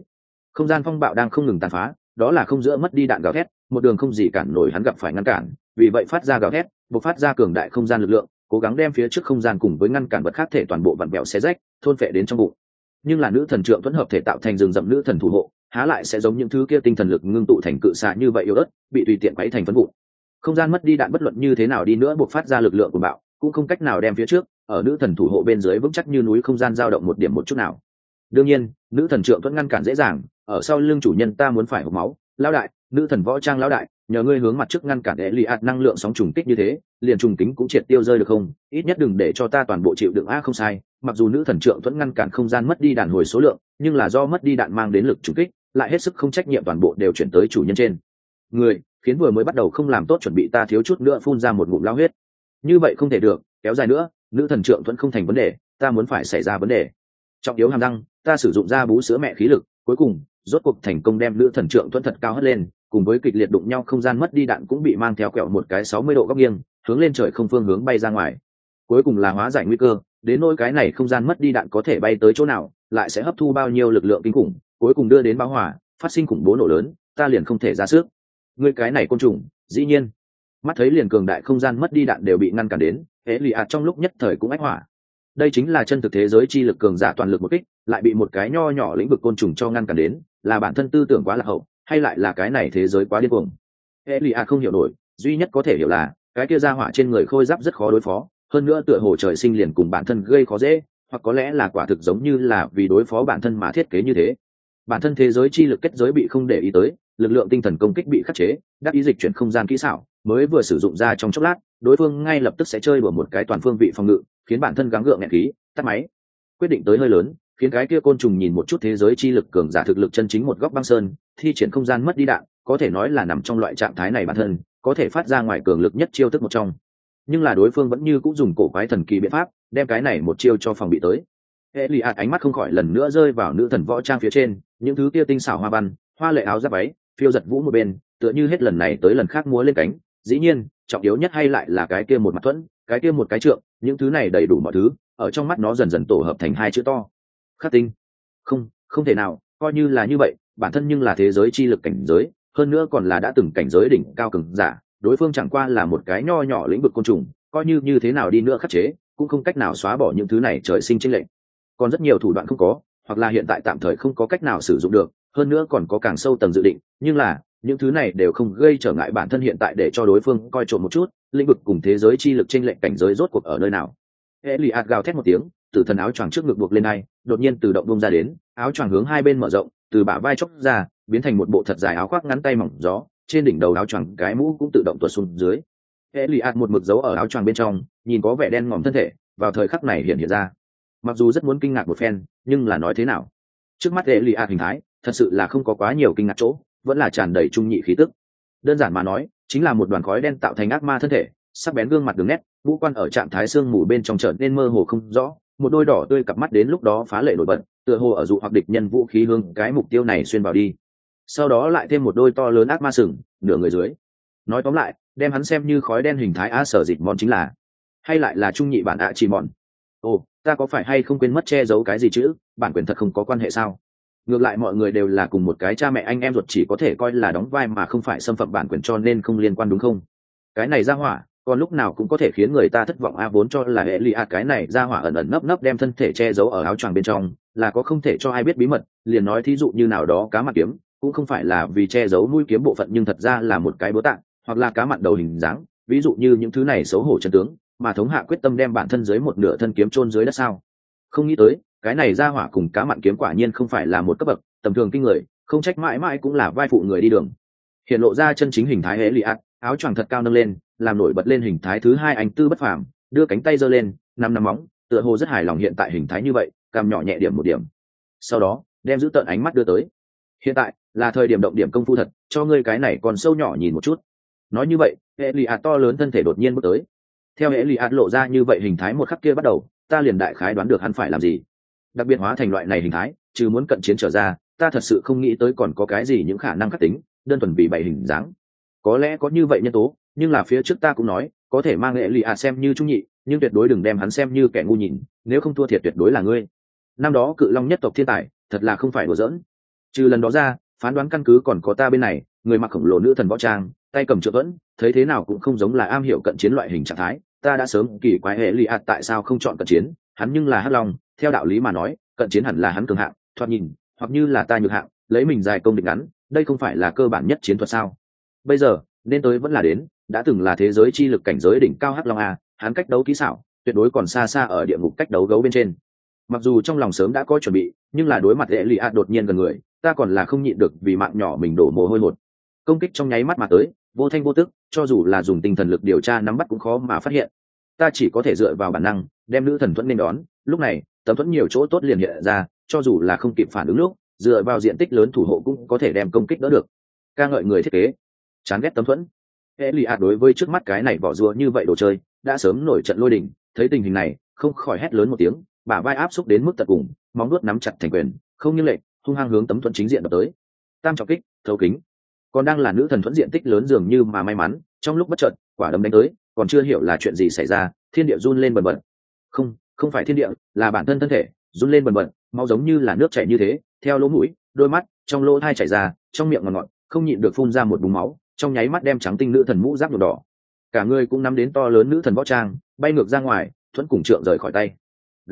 không gian phong bạo đang không ngừng tàn phá, đó là không giữa mất đi đạn gào thét, một đường không gì cản nổi hắn gặp phải ngăn cản, vì vậy phát ra gào thét, bộc phát ra cường đại không gian lực lượng, cố gắng đem phía trước không gian cùng với ngăn cản vật khác thể toàn bộ vặn vẹo xé rách, thôn phệ đến trong bụng. Nhưng là nữ thần trượng thuẫn hợp thể tạo thành rừng rậm nữ thần thủ hộ, há lại sẽ giống những thứ kia tinh thần lực ngưng tụ thành cự xạ như vậy yếu ớt, bị tùy tiện quấy thành phấn vụn. Không gian mất đi đạn bất luận như thế nào đi nữa bộc phát ra lực lượng của bạo, cũng không cách nào đem phía trước ở nữ thần thủ hộ bên dưới vững chắc như núi không gian dao động một điểm một chút nào. Đương nhiên, nữ thần trượng thuẫn ngăn cản dễ dàng, ở sau lưng chủ nhân ta muốn phải hộc máu, lão đại, nữ thần võ trang lão đại, nhờ ngươi hướng mặt trước ngăn cản để lì ạt năng lượng sóng trùng kích như thế, liền trùng kính cũng triệt tiêu rơi được không? Ít nhất đừng để cho ta toàn bộ chịu đựng không sai. Mặc dù nữ thần trượng thuẫn ngăn cản không gian mất đi đạn hồi số lượng, nhưng là do mất đi đạn mang đến lực trùng kích, lại hết sức không trách nhiệm toàn bộ đều chuyển tới chủ nhân trên người, khiến vừa mới bắt đầu không làm tốt chuẩn bị ta thiếu chút nữa phun ra một ngụm lao huyết. Như vậy không thể được, kéo dài nữa, nữ thần trượng thuẫn không thành vấn đề, ta muốn phải xảy ra vấn đề. Trọng yếu hàm răng, ta sử dụng ra bú sữa mẹ khí lực, cuối cùng rốt cuộc thành công đem nữ thần trượng thuẫn thật cao hất lên, cùng với kịch liệt đụng nhau không gian mất đi đạn cũng bị mang theo quẹo một cái 60 độ góc nghiêng, hướng lên trời không phương hướng bay ra ngoài. Cuối cùng là hóa giải nguy cơ, đến nỗi cái này không gian mất đi đạn có thể bay tới chỗ nào, lại sẽ hấp thu bao nhiêu lực lượng kinh khủng, cuối cùng đưa đến bão hỏa, phát sinh khủng bố nổ lớn, ta liền không thể ra sức. Ngươi cái này côn trùng, dĩ nhiên. Mắt thấy liền cường đại không gian mất đi đạn đều bị ngăn cản đến, Eliat trong lúc nhất thời cũng ách hỏa. Đây chính là chân thực thế giới chi lực cường giả toàn lực một kích, lại bị một cái nho nhỏ lĩnh vực côn trùng cho ngăn cản đến, là bản thân tư tưởng quá lạc hậu, hay lại là cái này thế giới quá điên cuồng. Eliat không hiểu nổi, duy nhất có thể hiểu là cái kia ra hỏa trên người khôi giáp rất khó đối phó, hơn nữa tựa hồ trời sinh liền cùng bản thân gây khó dễ, hoặc có lẽ là quả thực giống như là vì đối phó bản thân mà thiết kế như thế. Bản thân thế giới chi lực kết giới bị không để ý tới, lực lượng tinh thần công kích bị khắc chế, đắc ý dịch chuyển không gian kỹ xảo mới vừa sử dụng ra trong chốc lát, đối phương ngay lập tức sẽ chơi bừa một cái toàn phương vị phòng ngự, khiến bản thân gắng gượng nghẹn khí, tắt máy. Quyết định tới hơi lớn, khiến cái kia côn trùng nhìn một chút thế giới chi lực cường giả thực lực chân chính một góc băng sơn, thi triển không gian mất đi đạn, có thể nói là nằm trong loại trạng thái này bản thân có thể phát ra ngoài cường lực nhất chiêu thức một trong. Nhưng là đối phương vẫn như cũng dùng cổ quái thần kỳ biện pháp, đem cái này một chiêu cho phòng bị tới. Eliat ánh mắt không khỏi lần nữa rơi vào nữ thần võ trang phía trên, những thứ kia tinh xảo hoa văn, hoa lệ áo giáp váy, phiêu giật vũ một bên, tựa như hết lần này tới lần khác múa lên cánh. Dĩ nhiên, trọng yếu nhất hay lại là cái kia một mặt thuẫn, cái kia một cái trượng, những thứ này đầy đủ mọi thứ, ở trong mắt nó dần dần tổ hợp thành hai chữ to. Khắc tinh. Không thể nào, coi như là như vậy, bản thân nhưng là thế giới chi lực cảnh giới, hơn nữa còn là đã từng cảnh giới đỉnh cao cường giả, đối phương chẳng qua là một cái nho nhỏ lĩnh vực côn trùng, coi như thế nào đi nữa khắc chế, cũng không cách nào xóa bỏ những thứ này trời sinh chênh lệch. Còn rất nhiều thủ đoạn không có, hoặc là hiện tại tạm thời không có cách nào sử dụng được, hơn nữa còn có càng sâu tầng dự định, nhưng là những thứ này đều không gây trở ngại bản thân hiện tại để cho đối phương coi trộm một chút, lĩnh vực cùng thế giới chi lực chênh lệch cảnh giới rốt cuộc ở nơi nào. Eliat gào thét một tiếng, tử thần áo choàng trước ngực buộc lên này, đột nhiên tự động bung ra đến, áo choàng hướng hai bên mở rộng, từ bả vai chốc ra, biến thành một bộ thật dài áo khoác ngắn tay mỏng gió, trên đỉnh đầu áo choàng cái mũ cũng tự động tuột xuống dưới. Eliat một mực giấu ở áo choàng bên trong, nhìn có vẻ đen ngòm thân thể, vào thời khắc này hiện ra. Mặc dù rất muốn kinh ngạc một phen, nhưng là nói thế nào? Trước mắt Eliat hình thái, thật sự là không có quá nhiều kinh ngạc chỗ, vẫn là tràn đầy trung nhị khí tức. Đơn giản mà nói, chính là một đoàn khói đen tạo thành ác ma thân thể, sắc bén gương mặt đường nét, ngũ quan ở trạng thái xương mù bên trong trở nên mơ hồ không rõ, một đôi đỏ tươi cặp mắt đến lúc đó phá lệ nổi bật, tựa hồ ở dụ hoặc địch nhân vũ khí hướng cái mục tiêu này xuyên vào đi. Sau đó lại thêm một đôi to lớn ác ma sừng, nửa người dưới. Nói tóm lại, đem hắn xem như khói đen hình thái a sở dịch mòn chính là, hay lại là trung nhị bản ạ chỉ mòn. Ồ, ta có phải hay không quên mất che giấu cái gì chứ, bản quyền thật không có quan hệ sao? Ngược lại mọi người đều là cùng một cái cha mẹ anh em ruột, chỉ có thể coi là đóng vai mà không phải xâm phạm bản quyền, cho nên không liên quan đúng không? Cái này ra hỏa, còn lúc nào cũng có thể khiến người ta thất vọng a, vốn cho là Eliat cái này ra hỏa ẩn ẩn nấp nấp đem thân thể che giấu ở áo choàng bên trong, là có không thể cho ai biết bí mật, liền nói thí dụ như nào đó cá mặt kiếm, cũng không phải là vì che giấu mũi kiếm bộ phận, nhưng thật ra là một cái búa tạng, hoặc là cá mặn đầu hình dáng, ví dụ như những thứ này xấu hổ chân tướng, mà thống hạ quyết tâm đem bản thân dưới một nửa thân kiếm chôn dưới đất sao? Không nghĩ tới, cái này ra hỏa cùng cá mặn kiếm quả nhiên không phải là một cấp bậc, tầm thường kinh người, không trách mãi mãi cũng là vai phụ người đi đường. Hiện lộ ra chân chính hình thái Eliat, áo choàng thật cao nâng lên, làm nổi bật lên hình thái thứ hai anh tư bất phàm, đưa cánh tay giơ lên, năm móng, tựa hồ rất hài lòng hiện tại hình thái như vậy, cằm nhỏ nhẹ điểm một điểm. Sau đó, đem giữ tợn ánh mắt đưa tới. Hiện tại là thời điểm động điểm công phu thật, cho ngươi cái này còn sâu nhỏ nhìn một chút. Nói như vậy, Eliat to lớn thân thể đột nhiên bước tới. Theo Eliat lộ ra như vậy hình thái một khắc kia bắt đầu, ta liền đại khái đoán được hắn phải làm gì. Đặc biệt hóa thành loại này hình thái, trừ muốn cận chiến trở ra, ta thật sự không nghĩ tới còn có cái gì những khả năng khắc tính, đơn thuần vì bảy hình dáng. Có lẽ có như vậy nhân tố, nhưng là phía trước ta cũng nói, có thể mang Eliat xem như trung nhị, nhưng tuyệt đối đừng đem hắn xem như kẻ ngu nhìn, nếu không thua thiệt tuyệt đối là ngươi. Năm đó cự long nhất tộc thiên tài, thật là không phải đùa giỡn. Trừ lần đó ra, phán đoán căn cứ còn có ta bên này, người mặc khổng lồ nữ thần võ trang, tay cầm trượng vẫn, thấy thế nào cũng không giống là am hiểu cận chiến loại hình trạng thái. Ta đã sớm kỳ quái hệ lụy ạt tại sao không chọn cận chiến, hắn nhưng là hắc long, theo đạo lý mà nói cận chiến hẳn là hắn cường hạng, thoạt nhìn hoặc như là ta nhược hạng, lấy mình dài công địch ngắn, đây không phải là cơ bản nhất chiến thuật sao? Bây giờ nên tới vẫn là đến, đã từng là thế giới chi lực cảnh giới đỉnh cao hắc long a, hắn cách đấu kỹ xảo tuyệt đối còn xa xa ở địa ngục cách đấu gấu bên trên. Mặc dù trong lòng sớm đã có chuẩn bị, nhưng là đối mặt hệ lụy ạt đột nhiên gần người, ta còn là không nhịn được vì mạng nhỏ mình đổ mồ hôi hột. Công kích trong nháy mắt mà tới, vô thanh vô tức, cho dù là dùng tinh thần lực điều tra nắm bắt cũng khó mà phát hiện. Ta chỉ có thể dựa vào bản năng đem nữ thần thuẫn nên đón. Lúc này tấm thuẫn nhiều chỗ tốt liền hiện ra, cho dù là không kịp phản ứng lúc, dựa vào diện tích lớn thủ hộ cũng có thể đem công kích đỡ được. Ca ngợi người thiết kế, chán ghét tấm thuẫn. Elias đối với trước mắt cái này vỏ rùa như vậy đồ chơi đã sớm nổi trận lôi đình, thấy tình hình này không khỏi hét lớn một tiếng, bả vai áp xúc đến mức tận cùng, móng vuốt nắm chặt thành quyền, không như lệnh hung hăng hướng tấm thuẫn chính diện đập tới. Tam trọng kích thấu kính. Còn đang là nữ thần thuẫn diện tích lớn dường như mà may mắn, trong lúc bất chợt quả đấm đánh tới, còn chưa hiểu là chuyện gì xảy ra, thiên địa run lên bần bật. Không phải thiên địa, là bản thân thân thể run lên bần bật, máu giống như là nước chảy như thế, theo lỗ mũi, đôi mắt, trong lỗ tai chảy ra, trong miệng ngọt ngọt, không nhịn được phun ra một búng máu, trong nháy mắt đem trắng tinh nữ thần mũ giáp nhuộm đỏ. Cả người cũng nắm đến to lớn nữ thần võ trang, bay ngược ra ngoài, thuẫn cùng trượng rời khỏi tay.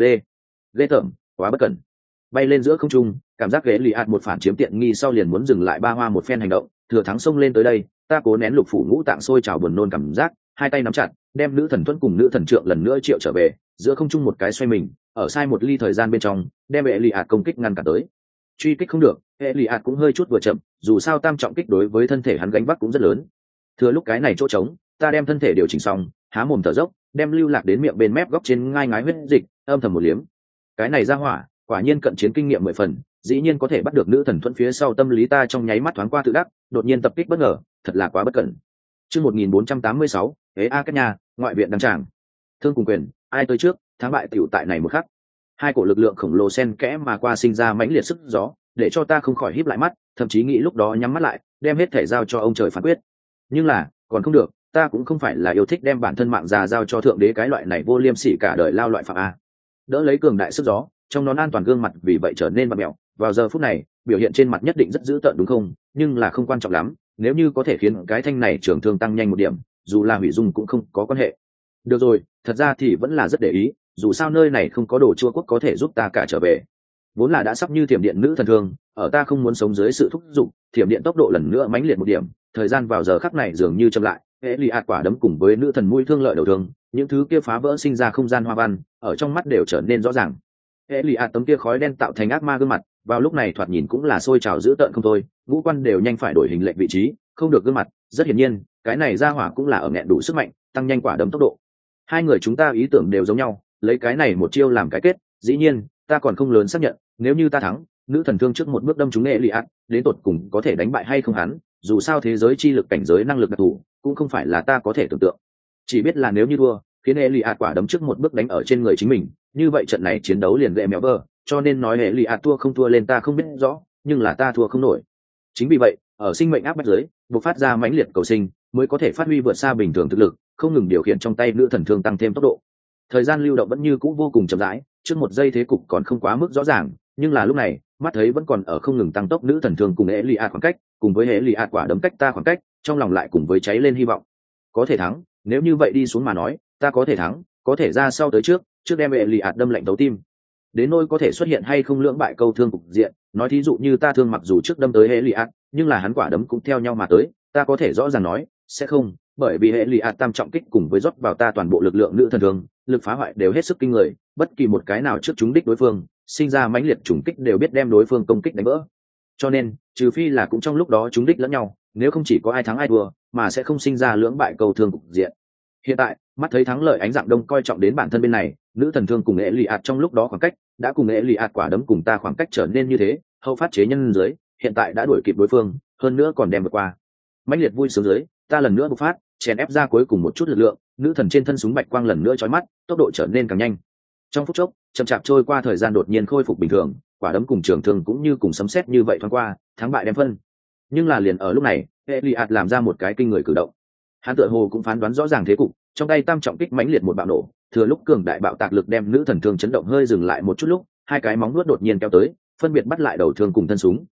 Ghê tởm, quá bất cẩn. Bay lên giữa không trung, cảm giác ghế lì ạt một phản chiếm tiện nghi sau liền muốn dừng lại ba hoa một phen hành động, thừa thắng xông lên tới đây, ta cố nén lục phủ ngũ tạng sôi trào buồn nôn cảm giác, hai tay nắm chặt, đem nữ thần thuẫn cùng nữ thần trượng lần nữa triệu trở về, giữa không trung một cái xoay mình, ở sai một ly thời gian bên trong, đem ghế lì ạt công kích ngăn cản tới. Truy kích không được, ghế lì ạt cũng hơi chút vừa chậm, dù sao tam trọng kích đối với thân thể hắn gánh vác cũng rất lớn. Thừa lúc cái này chỗ trống, ta đem thân thể điều chỉnh xong, há mồm thở dốc, đem lưu lạc đến miệng bên mép góc trên ngai ngái huyết dịch, âm thầm một liếm. Cái này ra hỏa, quả nhiên cận chiến kinh nghiệm 10 phần, dĩ nhiên có thể bắt được nữ thần thuẫn phía sau tâm lý ta trong nháy mắt thoáng qua tự đắc, đột nhiên tập kích bất ngờ, thật là quá bất cẩn. Chương 1486, hế a các nhà, ngoại viện đăng tràng. Thương cùng quyền, ai tới trước, thắng bại tiểu tại này một khắc. Hai cổ lực lượng khổng lồ xen kẽ mà qua sinh ra mãnh liệt sức gió, để cho ta không khỏi híp lại mắt, thậm chí nghĩ lúc đó nhắm mắt lại, đem hết thể giao cho ông trời phán quyết. Nhưng là, còn không được, ta cũng không phải là yêu thích đem bản thân mạng già giao cho thượng đế cái loại này vô liêm sỉ cả đời lao loại phạm a. Đỡ lấy cường đại sức gió, trong nón an toàn gương mặt vì vậy trở nên bặm mẹo, vào giờ phút này biểu hiện trên mặt nhất định rất dữ tợn đúng không, nhưng là không quan trọng lắm, nếu như có thể khiến cái thanh này trưởng thương tăng nhanh một điểm, dù là hủy dung cũng không có quan hệ. Được rồi, thật ra thì vẫn là rất để ý, dù sao nơi này không có đồ chua quốc có thể giúp ta cả trở về. Vốn là đã sắp như thiểm điện nữ thần thương, ở ta không muốn sống dưới sự thúc giục, thiểm điện tốc độ lần nữa mãnh liệt một điểm, thời gian vào giờ khắc này dường như chậm lại, Elias quả đấm cùng với nữ thần mũi thương lợi đầu thương, những thứ kia phá vỡ sinh ra không gian hoa văn, ở trong mắt đều trở nên rõ ràng. Elias tấm kia khói đen tạo thành ác ma gương mặt, vào lúc này thoạt nhìn cũng là sôi trào dữ tợn không thôi, ngũ quan đều nhanh phải đổi hình lệnh vị trí, không được gương mặt, rất hiển nhiên, cái này ra hỏa cũng là ở nghẹn đủ sức mạnh, tăng nhanh quả đấm tốc độ. Hai người chúng ta ý tưởng đều giống nhau, lấy cái này một chiêu làm cái kết, dĩ nhiên, ta còn không lớn xác nhận, nếu như ta thắng, nữ thần thương trước một bước đâm trúng Elias, đến tột cùng có thể đánh bại hay không hắn, dù sao thế giới chi lực cảnh giới năng lực đặc thù, cũng không phải là ta có thể tưởng tượng. Chỉ biết là nếu như thua, khiến Elias quả đấm trước một bước đánh ở trên người chính mình, như vậy trận này chiến đấu liền gệ mèo vơ, cho nên nói Elias thua không thua lên ta không biết rõ, nhưng là ta thua không nổi. Chính vì vậy, ở sinh mệnh áp bách giới, bộc phát ra mãnh liệt cầu sinh, mới có thể phát huy vượt xa bình thường thực lực, không ngừng điều khiển trong tay nữ thần thương tăng thêm tốc độ. Thời gian lưu động vẫn như cũ vô cùng chậm rãi, trước một giây thế cục còn không quá mức rõ ràng, nhưng là lúc này, mắt thấy vẫn còn ở không ngừng tăng tốc nữ thần thương cùng Elias khoảng cách, cùng với Elias quả đấm cách ta khoảng cách, trong lòng lại cùng với cháy lên hy vọng. Có thể thắng, nếu như vậy đi xuống mà nói, ta có thể thắng, có thể ra sau tới trước đem Elias đâm lạnh tấu tim. Đến nỗi có thể xuất hiện hay không lưỡng bại câu thương cục diện, nói thí dụ như ta thương mặc dù trước đâm tới Elias, nhưng là hắn quả đấm cũng theo nhau mà tới, ta có thể rõ ràng nói, sẽ không, bởi vì Elias tam trọng kích cùng với rót vào ta toàn bộ lực lượng nữ thần thương, lực phá hoại đều hết sức kinh người, bất kỳ một cái nào trước chúng đích đối phương, sinh ra mãnh liệt trùng kích đều biết đem đối phương công kích đánh vỡ. Cho nên, trừ phi là cũng trong lúc đó chúng đích lẫn nhau, nếu không chỉ có ai thắng ai thua, mà sẽ không sinh ra lưỡng bại câu thương cục diện. Hiện tại, mắt thấy thắng lợi ánh dạng đông coi trọng đến bản thân bên này, nữ thần thương cùng Elias trong lúc đó khoảng cách, đã cùng Elias quả đấm cùng ta khoảng cách trở nên như thế, hậu phát chế nhân dưới, hiện tại đã đuổi kịp đối phương, hơn nữa còn đem vượt qua. Mãnh liệt vui sướng dưới, ta lần nữa bộc phát, chèn ép ra cuối cùng một chút lực lượng, nữ thần trên thân súng bạch quang lần nữa chói mắt, tốc độ trở nên càng nhanh. Trong phút chốc, chậm chạp trôi qua thời gian đột nhiên khôi phục bình thường, quả đấm cùng trường thương cũng như cùng sấm sét như vậy thoáng qua, thắng bại đem phân. Nhưng là liền ở lúc này, Elias làm ra một cái kinh người cử động. Hắn tựa hồ cũng phán đoán rõ ràng thế cục, trong tay tam trọng kích mãnh liệt một bạo nổ, thừa lúc cường đại bạo tạc lực đem nữ thần thương chấn động hơi dừng lại một chút lúc, hai cái móng vuốt đột nhiên kéo tới, phân biệt bắt lại đầu thương cùng thân súng.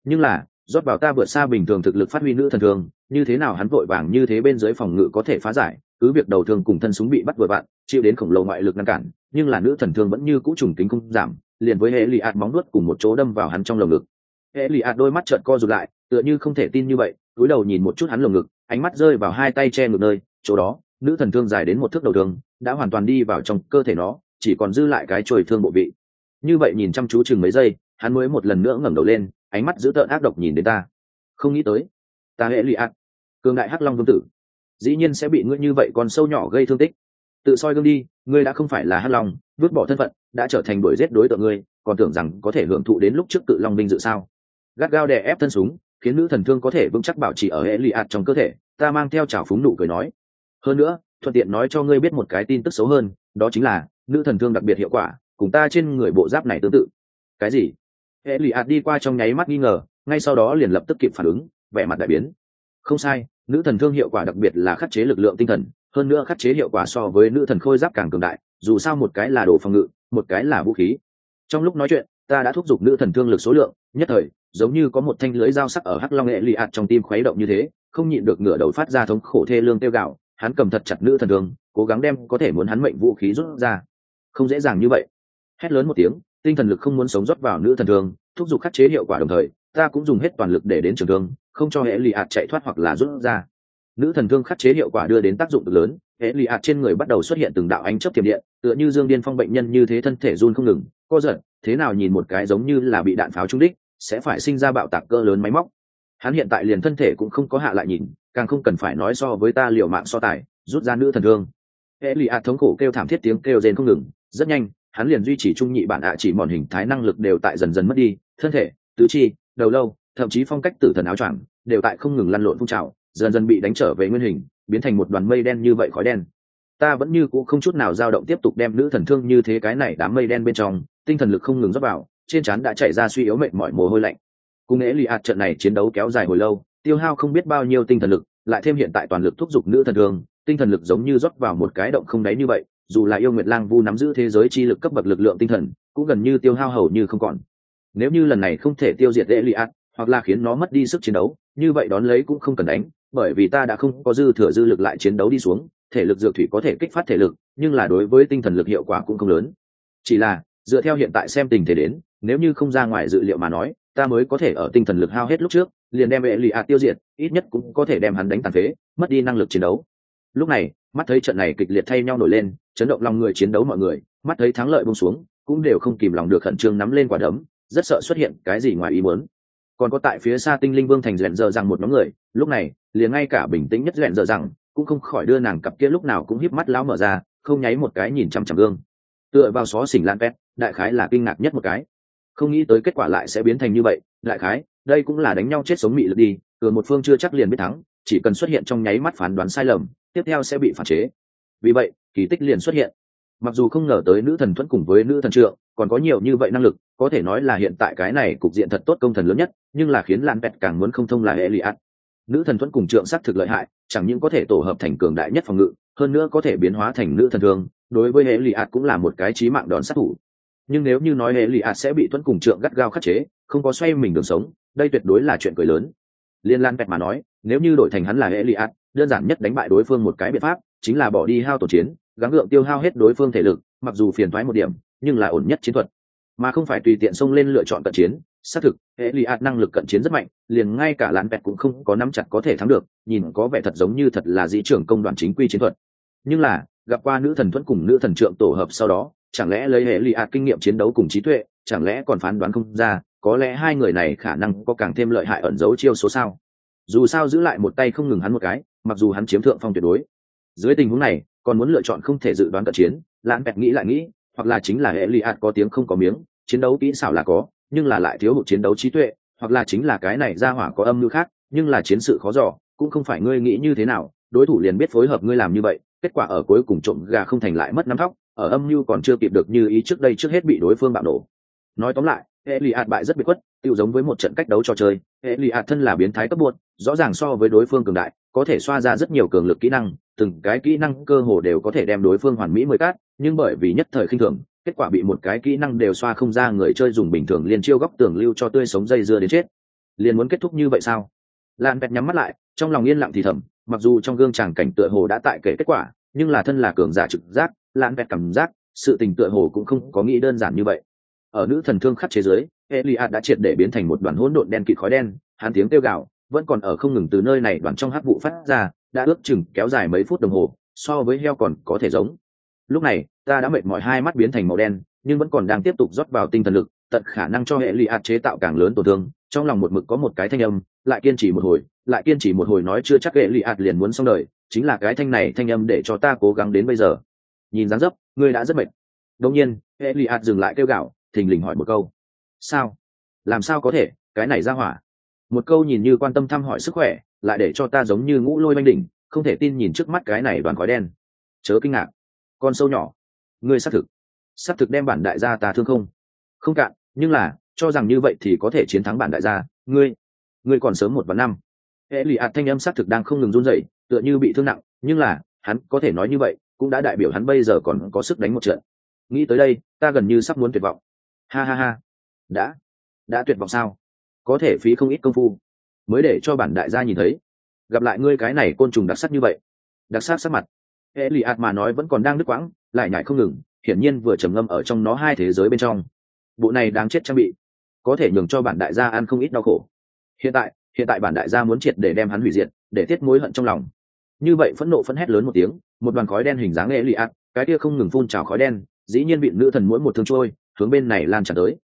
nhưng là rót vào ta vượt xa bình thường thực lực phát huy nữ thần thương, như thế nào hắn vội vàng như thế bên dưới phòng ngự có thể phá giải, cứ việc đầu thương cùng thân súng bị bắt vừa vặn chịu đến khổng lồ ngoại lực ngăn cản, nhưng là nữ thần thương vẫn như cũ trùng kính không giảm, liền với hệ lì ạt móng nuốt cùng một chỗ đâm vào hắn trong lồng ngực. Hệ lì ạt đôi mắt trợn co rụt lại, tựa như không thể tin như vậy, cúi đầu nhìn một chút hắn lồng ngực, ánh mắt rơi vào hai tay che ngực nơi chỗ đó, nữ thần thương dài đến một thước đầu thương đã hoàn toàn đi vào trong cơ thể nó, chỉ còn dư lại cái chồi thương bộ vị. Như vậy nhìn chăm chú chừng mấy giây, hắn mới một lần nữa ngẩng đầu lên, ánh mắt dữ tợn ác độc nhìn đến ta. Không nghĩ tới ta hệ lì ạt, cường đại hắc long vương tử, dĩ nhiên sẽ bị ngươi như vậy con sâu nhỏ gây thương tích. Tự soi gương đi, ngươi đã không phải là hắc long, vứt bỏ thân phận, đã trở thành đuổi giết đối tượng ngươi, còn tưởng rằng có thể hưởng thụ đến lúc trước cự long binh dự sao? Gắt gao đè ép thân súng, khiến nữ thần thương có thể vững chắc bảo trì ở hệ lì ạt trong cơ thể. Ta mang theo trào phúng nụ cười nói, hơn nữa thuận tiện nói cho ngươi biết một cái tin tức xấu hơn, đó chính là nữ thần thương đặc biệt hiệu quả cùng ta trên người bộ giáp này tương tự. Cái gì? Hệ lì ạt đi qua trong nháy mắt nghi ngờ, ngay sau đó liền lập tức kịp phản ứng, vẻ mặt đại biến. Không sai, nữ thần thương hiệu quả đặc biệt là khắc chế lực lượng tinh thần, hơn nữa khắc chế hiệu quả so với nữ thần khôi giáp càng cường đại, dù sao một cái là đồ phòng ngự, một cái là vũ khí. Trong lúc nói chuyện, ta đã thúc giục nữ thần thương lực số lượng, nhất thời giống như có một thanh lưới dao sắc ở hắc long hệ lì ạt trong tim khuấy động như thế, không nhịn được ngửa đầu phát ra thống khổ thê lương kêu gào. Hắn cầm thật chặt nữ thần thương, cố gắng đem có thể muốn hắn mệnh vũ khí rút ra. Không dễ dàng như vậy. Hét lớn một tiếng, tinh thần lực không muốn sống rót vào nữ thần thương, thúc giục khắc chế hiệu quả đồng thời, ta cũng dùng hết toàn lực để đến trường thương, không cho hệ lì ạt chạy thoát hoặc là rút ra. Nữ thần thương khắc chế hiệu quả đưa đến tác dụng cực lớn, hệ lì ạt trên người bắt đầu xuất hiện từng đạo ánh chớp thiểm điện, tựa như dương điên phong bệnh nhân như thế, thân thể run không ngừng, co giật, thế nào nhìn một cái giống như là bị đạn pháo trúng đích, sẽ phải sinh ra bạo tạc cỡ lớn máy móc. Hắn hiện tại liền thân thể cũng không có hạ lại nhìn, càng không cần phải nói so với ta liều mạng so tài, rút ra nữ thần thương. Hệ lì ạt thống khổ kêu thảm thiết, tiếng kêu rên không ngừng, rất nhanh hắn liền duy trì trung nhị bản chỉ mòn hình thái năng lực đều tại dần dần mất đi, thân thể, tứ chi, đầu lâu, thậm chí phong cách tử thần áo choàng đều tại không ngừng lăn lộn phun trào, dần dần bị đánh trở về nguyên hình, biến thành một đoàn mây đen như vậy khói đen. Ta vẫn như cũ không chút nào dao động tiếp tục đem nữ thần thương như thế cái này đám mây đen bên trong, tinh thần lực không ngừng rót vào, trên trán đã chảy ra suy yếu mệt mỏi mồ hôi lạnh. Cùng Hệ lì ạt trận này chiến đấu kéo dài hồi lâu, tiêu hao không biết bao nhiêu tinh thần lực, lại thêm hiện tại toàn lực thúc giục nữ thần thương, tinh thần lực giống như rót vào một cái động không đáy như vậy, dù là yêu nguyệt lang vu nắm giữ thế giới chi lực cấp bậc lực lượng tinh thần, cũng gần như tiêu hao hầu như không còn. Nếu như lần này không thể tiêu diệt Hệ lì ạt, hoặc là khiến nó mất đi sức chiến đấu, như vậy đón lấy cũng không cần đánh, bởi vì ta đã không có dư thừa dư lực lại chiến đấu đi xuống. Thể lực dược thủy có thể kích phát thể lực, nhưng là đối với tinh thần lực hiệu quả cũng không lớn. Chỉ là dựa theo hiện tại xem tình thế đến, nếu như không ra ngoài dự liệu mà nói, ta mới có thể ở tinh thần lực hao hết lúc trước liền đem Hệ lì ạt tiêu diệt, ít nhất cũng có thể đem hắn đánh tàn phế, mất đi năng lực chiến đấu. Lúc này mắt thấy trận này kịch liệt thay nhau nổi lên, chấn động lòng người chiến đấu, mọi người mắt thấy thắng lợi buông xuống cũng đều không kìm lòng được khẩn trương nắm lên quả đấm, rất sợ xuất hiện cái gì ngoài ý muốn. Còn có tại phía xa tinh linh vương thành rèn giờ rằng một nhóm người, lúc này liền ngay cả bình tĩnh nhất rèn giờ rằng cũng không khỏi đưa nàng cặp kia lúc nào cũng híp mắt lão mở ra, không nháy một cái nhìn chằm chằm gương, tựa vào xó xỉnh lan pet, đại khái là kinh ngạc nhất một cái. Không nghĩ tới kết quả lại sẽ biến thành như vậy, đại khái đây cũng là đánh nhau chết sống mị lực đi, cường một phương chưa chắc liền biết thắng, chỉ cần xuất hiện trong nháy mắt phán đoán sai lầm, tiếp theo sẽ bị phản chế. Vì vậy kỳ tích liền xuất hiện. Mặc dù không ngờ tới nữ thần thuẫn cùng với nữ thần trượng còn có nhiều như vậy năng lực, có thể nói là hiện tại cái này cục diện thật tốt công thần lớn nhất, nhưng là khiến lan pet càng muốn không thông là Hệ lì ạt. Nữ thần thuẫn cùng trượng sắc thực lợi hại, chẳng những có thể tổ hợp thành cường đại nhất phòng ngự, hơn nữa có thể biến hóa thành nữ thần thương, đối với Hệ lì ạt cũng là một cái chí mạng đòn sát thủ. Nhưng nếu như nói Hệ lì ạt sẽ bị thuẫn cùng trượng gắt gao khắc chế, không có xoay mình đường sống, đây tuyệt đối là chuyện cười lớn. Liên lan pet mà nói, nếu như đổi thành hắn là Hệ lì ạt, đơn giản nhất đánh bại đối phương một cái biện pháp chính là bỏ đi hao tổn chiến, gắng gượng tiêu hao hết đối phương thể lực, mặc dù phiền toái một điểm, nhưng là ổn nhất chiến thuật, mà không phải tùy tiện xông lên lựa chọn cận chiến. Xác thực Hệ lì ạt năng lực cận chiến rất mạnh, liền ngay cả lan pet cũng không có nắm chặt có thể thắng được, nhìn có vẻ thật giống như thật là dĩ trưởng công đoàn chính quy chiến thuật. Nhưng là gặp qua nữ thần thuẫn cùng nữ thần trượng tổ hợp sau đó, chẳng lẽ lấy Hệ lì ạt kinh nghiệm chiến đấu cùng trí tuệ, chẳng lẽ còn phán đoán không ra, có lẽ hai người này khả năng có càng thêm lợi hại ẩn giấu chiêu số sao? Dù sao giữ lại một tay không ngừng hắn một cái, mặc dù hắn chiếm thượng phong tuyệt đối. Dưới tình huống này còn muốn lựa chọn không thể dự đoán cận chiến, lan pet nghĩ lại nghĩ, hoặc là chính là Hệ lì ạt có tiếng không có miếng, chiến đấu kỹ xảo là có, nhưng là lại thiếu hụt chiến đấu trí tuệ, hoặc là chính là cái này ra hỏa có âm mưu khác, nhưng là chiến sự khó dò, cũng không phải ngươi nghĩ như thế nào đối thủ liền biết phối hợp ngươi làm như vậy, kết quả ở cuối cùng trộm gà không thành lại mất nắm thóc, ở âm mưu còn chưa kịp được như ý trước đây trước hết bị đối phương bạo nổ. Nói tóm lại, Hệ lì ạt bại rất biệt khuất, tiêu giống với một trận cách đấu trò chơi. Hệ lì ạt thân là biến thái cấp buộc, rõ ràng so với đối phương cường đại, có thể xoa ra rất nhiều cường lực kỹ năng, từng cái kỹ năng cơ hồ đều có thể đem đối phương hoàn mỹ mười cát, nhưng bởi vì nhất thời khinh thường, kết quả bị một cái kỹ năng đều xoa không ra, người chơi dùng bình thường liên chiêu góc tường lưu cho tươi sống dây dưa đến chết. liền muốn kết thúc như vậy sao? Lan Pẹt nhắm mắt lại, trong lòng yên lặng thì thầm, mặc dù trong gương tràng cảnh tựa hồ đã tại kể kết quả, nhưng là thân là cường giả trực giác, Lan Pẹt cảm giác sự tình tựa hồ cũng không có nghĩ đơn giản như vậy. Ở nữ thần thương khắc chế giới, Eliad đã triệt để biến thành một đoàn hỗn độn đen kịt khói đen, hắn tiếng kêu gào vẫn còn ở không ngừng từ nơi này đoàn trong hắc vụ phát ra, đã ước chừng kéo dài mấy phút đồng hồ, so với heo còn có thể giống. Lúc này, ta đã mệt mỏi, hai mắt biến thành màu đen, nhưng vẫn còn đang tiếp tục rót vào tinh thần lực, tận khả năng cho Eliad chế tạo càng lớn tổn thương. Trong lòng một mực có một cái thanh âm, lại kiên trì một hồi nói chưa chắc Eliad liền muốn xong đời, chính là cái thanh này thanh âm để cho ta cố gắng đến bây giờ. Nhìn dáng dấp, ngươi đã rất mệt. Đột nhiên, Eliad dừng lại kêu gào, thình lình hỏi một câu. Sao? Làm sao có thể, cái này ra hỏa. Một câu nhìn như quan tâm thăm hỏi sức khỏe, lại để cho ta giống như ngũ lôi oanh đỉnh, không thể tin nhìn trước mắt cái này đoàn khói đen. Chớ kinh ngạc, con sâu nhỏ, ngươi xác thực đem bản đại gia ta thương không? Không cạn, nhưng là cho rằng như vậy thì có thể chiến thắng bản đại gia, ngươi còn sớm 1 và 5. Eliad thanh âm xác thực đang không ngừng run rẩy, tựa như bị thương nặng, nhưng là hắn có thể nói như vậy, cũng đã đại biểu hắn bây giờ còn có sức đánh một trận. Nghĩ tới đây, ta gần như sắp muốn tuyệt vọng. Ha ha ha, đã tuyệt vọng sao? Có thể phí không ít công phu mới để cho bản đại gia nhìn thấy, gặp lại ngươi cái này côn trùng đặc sắc như vậy. Đặc sắc sắc mặt Eliad mà nói vẫn còn đang đứt quãng, lại nhảy không ngừng, hiển nhiên vừa trầm ngâm ở trong nó hai thế giới bên trong. Bộ này đáng chết trang bị, có thể nhường cho bản đại gia ăn không ít đau khổ. Hiện tại bản đại gia muốn triệt để đem hắn hủy diệt, để tiết mối hận trong lòng. Như vậy phẫn nộ phẫn hét lớn một tiếng, một đoàn khói đen hình dáng Eliad, cái kia không ngừng phun trào khói đen, dĩ nhiên bị nữ thần mỗi một thương trôi hướng bên này lan tràn tới.